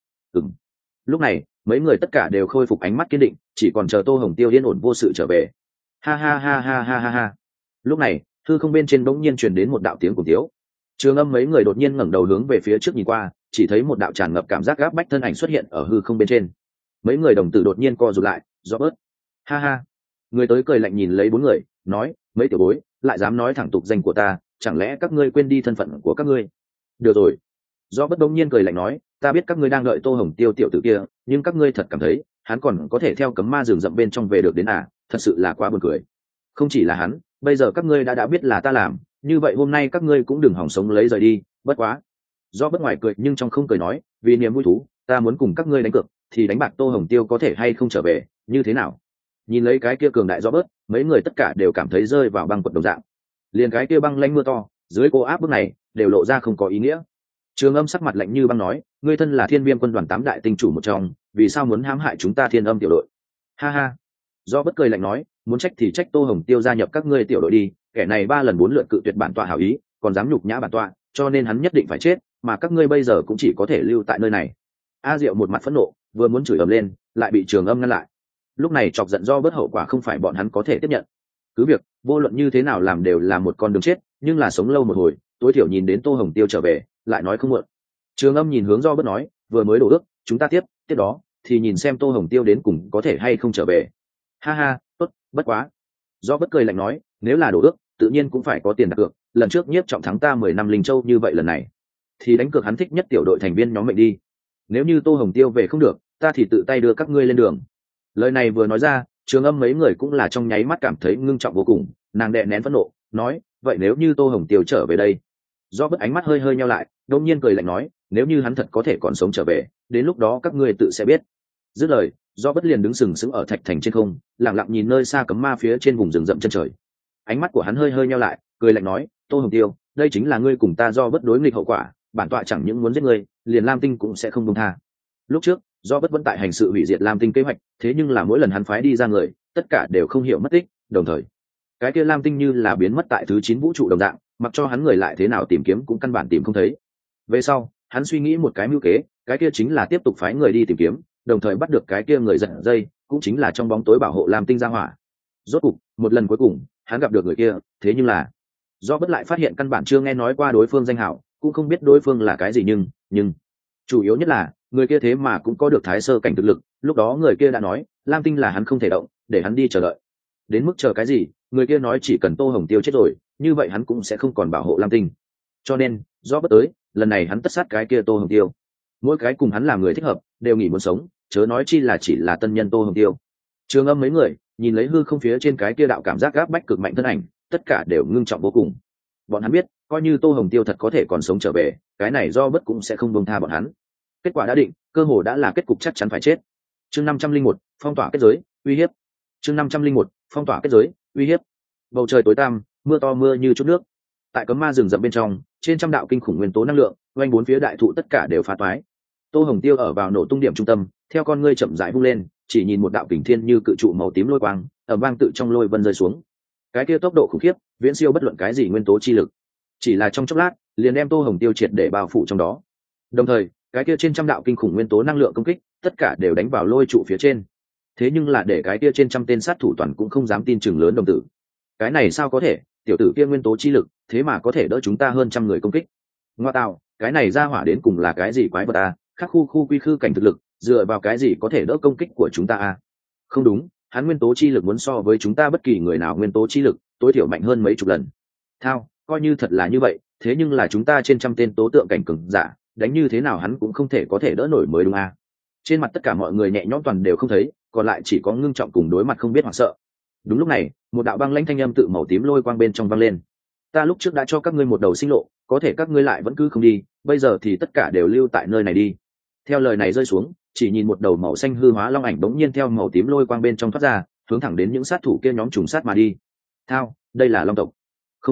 [SPEAKER 1] Lúc này mấy người tất cả đều khôi phục ánh mắt kiên định, chỉ còn chờ Tô Hồng Tiêu yên ổn vô sự trở về. Ha ha ha ha ha ha ha. Lúc này hư không bên trên bỗng nhiên truyền đến một đạo tiếng cùng tiếu. Trường Âm mấy người đột nhiên ngẩng đầu hướng về phía trước nhìn qua, chỉ thấy một đạo tràn ngập cảm giác gáp bách thân ảnh xuất hiện ở hư không bên trên. Mấy người đồng tử đột nhiên co rụt lại, do bớt. Ha ha. Người tới cười lạnh nhìn lấy bốn người, nói, mấy tiểu bối lại dám nói thẳng tục danh của ta, chẳng lẽ các ngươi quên đi thân phận của các ngươi? Được rồi. Do bất đống nhiên cười lạnh nói, ta biết các ngươi đang đợi Tô Hồng Tiêu tiểu tử kia, nhưng các ngươi thật cảm thấy hắn còn có thể theo cấm ma rừng rậm bên trong về được đến à? Thật sự là quá buồn cười. Không chỉ là hắn, bây giờ các ngươi đã biết là ta làm, như vậy hôm nay các ngươi cũng đừng hỏng sống lấy rời đi. Bất quá. Do bất ngoài cười nhưng trong không cười nói, vì niềm vui thú, ta muốn cùng các ngươi đánh cược, thì đánh bạc Tô Hồng Tiêu có thể hay không trở về, như thế nào? Nhìn lấy cái kia cường đại do bớt, mấy người tất cả đều cảm thấy rơi vào băng quật đồng dạng. Liền cái kia băng lanh mưa to, dưới cô áp bức này, đều lộ ra không có ý nghĩa. Trường Âm sắc mặt lạnh như băng nói, ngươi thân là Thiên Viêm quân đoàn 8 đại tinh chủ một trong, vì sao muốn hãm hại chúng ta Thiên Âm tiểu đội? Ha ha. Do bất cười lạnh nói, muốn trách thì trách Tô Hồng Tiêu gia nhập các ngươi tiểu đội đi, kẻ này 3 lần 4 lượt cự tuyệt bản tọa hảo ý, còn dám nhục nhã bản tọa, cho nên hắn nhất định phải chết, mà các ngươi bây giờ cũng chỉ có thể lưu tại nơi này. A Diệu một mặt phẫn nộ, vừa muốn chửi ầm lên, lại bị Trường Âm ngăn lại. Lúc này chọc giận do bất hậu quả không phải bọn hắn có thể tiếp nhận. Cứ việc vô luận như thế nào làm đều là một con đường chết, nhưng là sống lâu một hồi, tối thiểu nhìn đến Tô Hồng Tiêu trở về, lại nói không muộn. Trường Âm nhìn hướng do bất nói, vừa mới đổ ước, chúng ta tiếp đó thì nhìn xem Tô Hồng Tiêu đến cùng có thể hay không trở về. Ha ha, tốt, bất quá. Do bất cười lạnh nói, nếu là đổ ước, tự nhiên cũng phải có tiền đặt cược, lần trước Nhiếp Trọng thắng ta 10 năm Linh Châu như vậy lần này, thì đánh cược hắn thích nhất tiểu đội thành viên nhóm mệnh đi. Nếu như Tô Hồng Tiêu về không được, ta thì tự tay đưa các ngươi lên đường. Lời này vừa nói ra, Trường Âm mấy người cũng là trong nháy mắt cảm thấy ngưng trọng vô cùng, nàng đè nén phẫn nộ, nói, vậy nếu như Tô Hồng Tiêu trở về đây? Do bất ánh mắt hơi hơi nheo lại, đột nhiên cười lạnh nói, nếu như hắn thật có thể còn sống trở về, đến lúc đó các ngươi tự sẽ biết. Dứt lời, do bất liền đứng sừng sững ở thạch thành trên không, lặng lặng nhìn nơi xa cấm ma phía trên vùng rừng rậm chân trời. Ánh mắt của hắn hơi hơi nheo lại, cười lạnh nói, Tô Hồng Tiêu, đây chính là ngươi cùng ta do bất đối nghịch hậu quả, bản tọa chẳng những muốn giết ngươi, liền Lam Tinh cũng sẽ không buông tha. Lúc trước do bất vẫn tại hành sự hủy diệt Lam Tinh kế hoạch, thế nhưng là mỗi lần hắn phái đi ra người, tất cả đều không hiểu mất tích, đồng thời cái kia Lam Tinh như là biến mất tại thứ 9 vũ trụ đồng dạng, mặc cho hắn người lại thế nào tìm kiếm cũng căn bản tìm không thấy. Về sau hắn suy nghĩ một cái mưu kế, cái kia chính là tiếp tục phái người đi tìm kiếm, đồng thời bắt được cái kia người giật dây, cũng chính là trong bóng tối bảo hộ Lam Tinh ra hỏa. Rốt cục một lần cuối cùng hắn gặp được người kia, thế nhưng là do bất lại phát hiện căn bản chưa nghe nói qua đối phương danh hảo, cũng không biết đối phương là cái gì, nhưng chủ yếu nhất là người kia thế mà cũng có được thái sơ cảnh thực lực. Lúc đó người kia đã nói Lam Tinh là hắn không thể động, để hắn đi chờ đợi. Đến mức chờ cái gì, người kia nói chỉ cần Tô Hồng Tiêu chết rồi, như vậy hắn cũng sẽ không còn bảo hộ Lam Tinh. Cho nên do bất tới lần này hắn tất sát cái kia Tô Hồng Tiêu. Mỗi cái cùng hắn làm người thích hợp đều nghỉ muốn sống, chớ nói chi là chỉ là tân nhân Tô Hồng Tiêu. Trường Âm mấy người nhìn lấy hư không phía trên cái kia đạo cảm giác gáp bách cực mạnh thân ảnh, tất cả đều ngưng trọng vô cùng. Bọn hắn biết, coi như Tô Hồng Tiêu thật có thể còn sống trở về, cái này do bất cũng sẽ không buông tha bọn hắn. Kết quả đã định, cơ hồ đã là kết cục chắc chắn phải chết. Chương 501, phong tỏa kết giới, uy hiếp. Chương 501, phong tỏa kết giới, uy hiếp. Bầu trời tối tăm, mưa to mưa như chút nước. Tại cấm ma rừng rậm bên trong, trên trăm đạo kinh khủng nguyên tố năng lượng, quanh bốn phía đại thụ tất cả đều phá toái. Tô Hồng Tiêu ở vào nổ tung điểm trung tâm, theo con ngươi chậm rãi vung lên, chỉ nhìn một đạo kình thiên như cự trụ màu tím lôi quang, ầm vang tự trong lôi vân rơi xuống. Cái kia tốc độ khủng khiếp, viễn siêu bất luận cái gì nguyên tố chi lực. Chỉ là trong chốc lát, liền đem Tô Hồng Tiêu triệt để bao phủ trong đó. Đồng thời, cái kia trên trăm đạo kinh khủng nguyên tố năng lượng công kích, tất cả đều đánh vào lôi trụ phía trên. Thế nhưng là để cái kia trên trăm tên sát thủ toàn cũng không dám tin chừng lớn đồng tử. Cái này sao có thể, tiểu tử kia nguyên tố chi lực, thế mà có thể đỡ chúng ta hơn trăm người công kích. Ngoa tạo, cái này ra hỏa đến cùng là cái gì quái vật à, khắc khu quy khư cảnh thực lực, dựa vào cái gì có thể đỡ công kích của chúng ta à? Không đúng, hắn nguyên tố chi lực muốn so với chúng ta bất kỳ người nào nguyên tố chi lực, tối thiểu mạnh hơn mấy chục lần. Thao, coi như thật là như vậy, thế nhưng là chúng ta trên trăm tên tố tượng cảnh cường giả, đánh như thế nào hắn cũng không thể có thể đỡ nổi mới đúng à? Trên mặt tất cả mọi người nhẹ nhõm toàn đều không thấy, còn lại chỉ có ngưng trọng cùng đối mặt không biết hoảng sợ. Đúng lúc này, một đạo băng lãnh thanh âm tự màu tím lôi quang bên trong vang lên. Ta lúc trước đã cho các ngươi một đầu sinh lộ, có thể các ngươi lại vẫn cứ không đi, bây giờ thì tất cả đều lưu tại nơi này đi. Theo lời này rơi xuống, chỉ nhìn một đầu màu xanh hư hóa long ảnh bỗng nhiên theo màu tím lôi quang bên trong thoát ra, hướng thẳng đến những sát thủ kia nhóm trùng sát mà đi. Thao, đây là long tộc. Không đúng,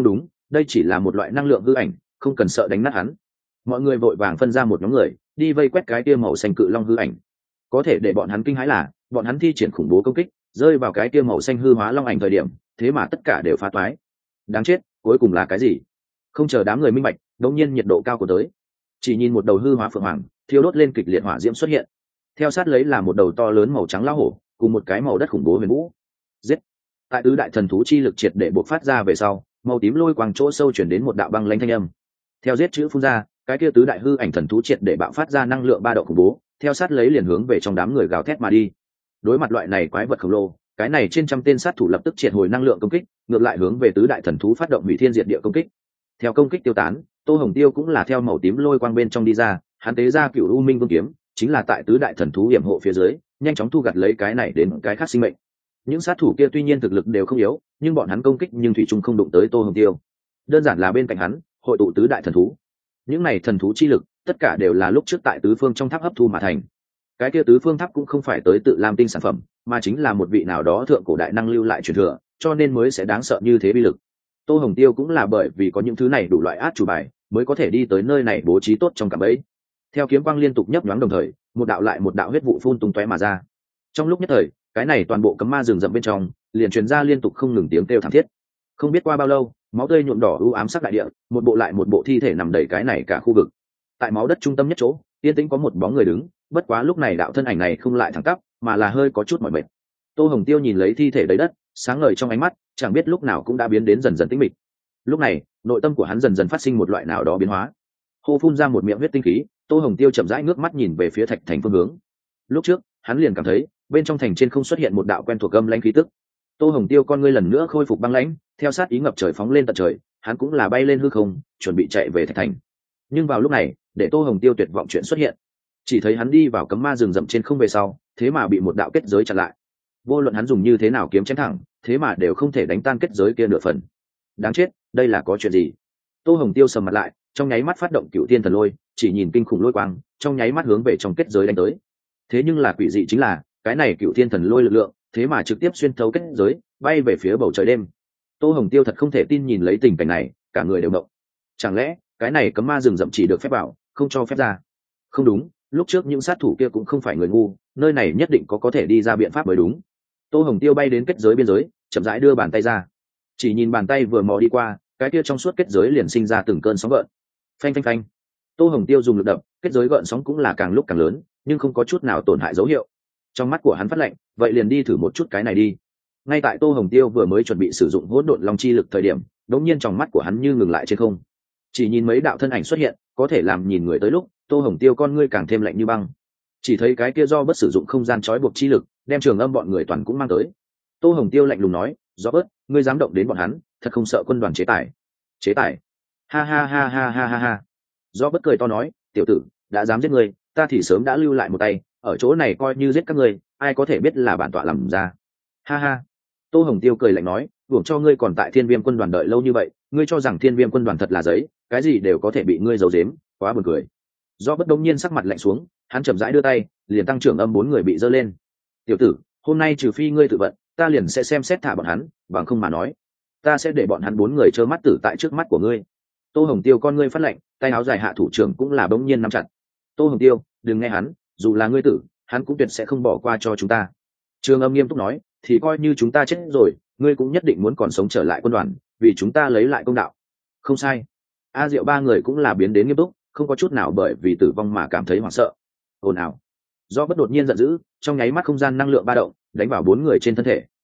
[SPEAKER 1] đây chỉ là một loại năng lượng hư ảnh, không cần sợ đánh nát hắn. Mọi người vội vàng phân ra một nhóm người đi vây quét cái kia màu xanh cự long hư ảnh. Có thể để bọn hắn kinh hãi là bọn hắn thi triển khủng bố công kích rơi vào cái kia màu xanh hư hóa long ảnh thời điểm, thế mà tất cả đều phá toái. Đáng chết, cuối cùng là cái gì? Không chờ đám người minh bạch, đột nhiên nhiệt độ cao của tới, chỉ nhìn một đầu hư hóa phượng hoàng thiêu đốt lên kịch liệt hỏa diễm xuất hiện, theo sát lấy là một đầu to lớn màu trắng lão hổ cùng một cái màu đất khủng bố huyền vũ. Giết! Tại tứ đại thần thú chi lực triệt để bộc phát ra về sau, màu tím lôi quang chỗ sâu chuyển đến một đạo băng lãnh thanh âm. Theo giết chữ phun ra, cái kia tứ đại hư ảnh thần thú triệt để bạo phát ra năng lượng ba độ khủng bố, theo sát lấy liền hướng về trong đám người gào thét mà đi. Đối mặt loại này quái vật khổng lồ, cái này trên trăm tên sát thủ lập tức triệt hồi năng lượng công kích, ngược lại hướng về tứ đại thần thú phát động hủy thiên diệt địa công kích. Theo công kích tiêu tán, Tô Hồng Tiêu cũng là theo màu tím lôi quang bên trong đi ra, hắn tế ra Cửu U Minh Vương kiếm, chính là tại tứ đại thần thú hiểm hộ phía dưới, nhanh chóng thu gặt lấy cái này đến cái khác sinh mệnh. Những sát thủ kia tuy nhiên thực lực đều không yếu, nhưng bọn hắn công kích nhưng thủy chung không đụng tới Tô Hồng Tiêu. Đơn giản là bên cạnh hắn, hội tụ tứ đại thần thú. Những này thần thú chi lực, tất cả đều là lúc trước tại tứ phương trong tháp hấp thu mà thành. Cái kia tứ phương tháp cũng không phải tới tự làm tinh sản phẩm, mà chính là một vị nào đó thượng cổ đại năng lưu lại truyền thừa, cho nên mới sẽ đáng sợ như thế bi lực. Tô Hồng Tiêu cũng là bởi vì có những thứ này đủ loại át chủ bài, mới có thể đi tới nơi này bố trí tốt trong cạm bẫy. Theo kiếm quang liên tục nhấp nhoáng đồng thời, một đạo lại một đạo huyết vụ phun tung tóe mà ra. Trong lúc nhất thời, cái này toàn bộ cấm ma rừng rậm bên trong, liền truyền ra liên tục không ngừng tiếng kêu thảm thiết. Không biết qua bao lâu, máu tươi nhuộm đỏ u ám sắc đại địa, một bộ lại một bộ thi thể nằm đầy cái này cả khu vực. Tại máu đất trung tâm nhất chỗ, yên tĩnh có một bóng người đứng, bất quá lúc này đạo thân ảnh này không lại thẳng tắp, mà là hơi có chút mỏi mệt. Tô Hồng Tiêu nhìn lấy thi thể đầy đất, sáng ngời trong ánh mắt, chẳng biết lúc nào cũng đã biến đến dần dần tĩnh mịch. Lúc này, nội tâm của hắn dần dần phát sinh một loại nào đó biến hóa. Hô phun ra một miệng huyết tinh khí, Tô Hồng Tiêu chậm rãi ngước mắt nhìn về phía Thạch Thành phương hướng. Lúc trước, hắn liền cảm thấy, bên trong thành trên không xuất hiện một đạo quen thuộc âm lãnh khí tức. Tô Hồng Tiêu con ngươi lần nữa khôi phục băng lãnh, theo sát ý ngập trời phóng lên tận trời, hắn cũng là bay lên hư không, chuẩn bị chạy về Thạch Thành. Nhưng vào lúc này, để Tô Hồng Tiêu tuyệt vọng chuyện xuất hiện. Chỉ thấy hắn đi vào cấm ma rừng rậm trên không về sau, thế mà bị một đạo kết giới chặn lại. Vô luận hắn dùng như thế nào kiếm chém thẳng, thế mà đều không thể đánh tan kết giới kia nửa phần. Đáng chết, đây là có chuyện gì? Tô Hồng Tiêu sầm mặt lại, trong nháy mắt phát động Cửu Thiên Thần Lôi, chỉ nhìn kinh khủng lôi quang, trong nháy mắt hướng về trong kết giới đánh tới. Thế nhưng là quỷ dị chính là, cái này Cửu Thiên Thần Lôi lực lượng, thế mà trực tiếp xuyên thấu kết giới, bay về phía bầu trời đêm. Tô Hồng Tiêu thật không thể tin nhìn lấy tình cảnh này, cả người đều động. Chẳng lẽ, cái này cấm ma rừng rậm chỉ được phép vào, không cho phép ra? Không đúng, lúc trước những sát thủ kia cũng không phải người ngu, nơi này nhất định có thể đi ra biện pháp mới đúng. Tô Hồng Tiêu bay đến kết giới biên giới, chậm rãi đưa bàn tay ra. Chỉ nhìn bàn tay vừa mò đi qua, cái kia trong suốt kết giới liền sinh ra từng cơn sóng gợn. Phanh phanh phanh. Tô Hồng Tiêu dùng lực đập, kết giới gợn sóng cũng là càng lúc càng lớn, nhưng không có chút nào tổn hại dấu hiệu. Trong mắt của hắn phát lạnh, vậy liền đi thử một chút cái này đi. Ngay tại Tô Hồng Tiêu vừa mới chuẩn bị sử dụng hỗn độn long chi lực thời điểm, đột nhiên trong mắt của hắn như ngừng lại trên không. Chỉ nhìn mấy đạo thân ảnh xuất hiện, có thể làm nhìn người tới lúc, Tô Hồng Tiêu con ngươi càng thêm lạnh như băng. Chỉ thấy cái kia do bất sử dụng không gian trói buộc chi lực, đem Trường Âm bọn người toàn cũng mang tới. Tô Hồng Tiêu lạnh lùng nói, "Do bớt, ngươi dám động đến bọn hắn, thật không sợ quân đoàn chế tài?" "Chế tài?" Ha ha ha ha ha ha ha. Do bất cười to nói, "Tiểu tử, đã dám giết ngươi, ta thì sớm đã lưu lại một tay, ở chỗ này coi như giết các ngươi, ai có thể biết là bản tọa làm ra." Ha ha. Tô Hồng Tiêu cười lạnh nói, "Uổng cho ngươi còn tại Thiên Viêm quân đoàn đợi lâu như vậy, ngươi cho rằng Thiên Viêm quân đoàn thật là giấy, cái gì đều có thể bị ngươi giấu giếm, quá buồn cười." Do bất đông nhiên sắc mặt lạnh xuống, hắn chậm rãi đưa tay, liền tăng trưởng âm 4 người bị giơ lên. "Tiểu tử, hôm nay trừ phi ngươi tự vận, ta liền sẽ xem xét thả bọn hắn, bằng không mà nói, ta sẽ để bọn hắn 4 người trơ mắt tử tại trước mắt của ngươi." Tô Hồng Tiêu con ngươi phát lạnh, tay áo dài hạ thủ trưởng cũng là bỗng nhiên nắm chặt. "Tô Hồng Tiêu, đừng nghe hắn, dù là ngươi tử, hắn cũng tuyệt sẽ không bỏ qua cho chúng ta." Trường Âm nghiêm túc nói, "Thì coi như chúng ta chết rồi, ngươi cũng nhất định muốn còn sống trở lại quân đoàn, vì chúng ta lấy lại công đạo." "Không sai." A Diệu ba người cũng là biến đến nghiêm túc, không có chút nào bởi vì tử vong mà cảm thấy hoảng sợ. Ồn ào. Do bất đột nhiên giận dữ, trong nháy mắt không gian năng lượng ba động, đánh vào 4 người trên thân thể.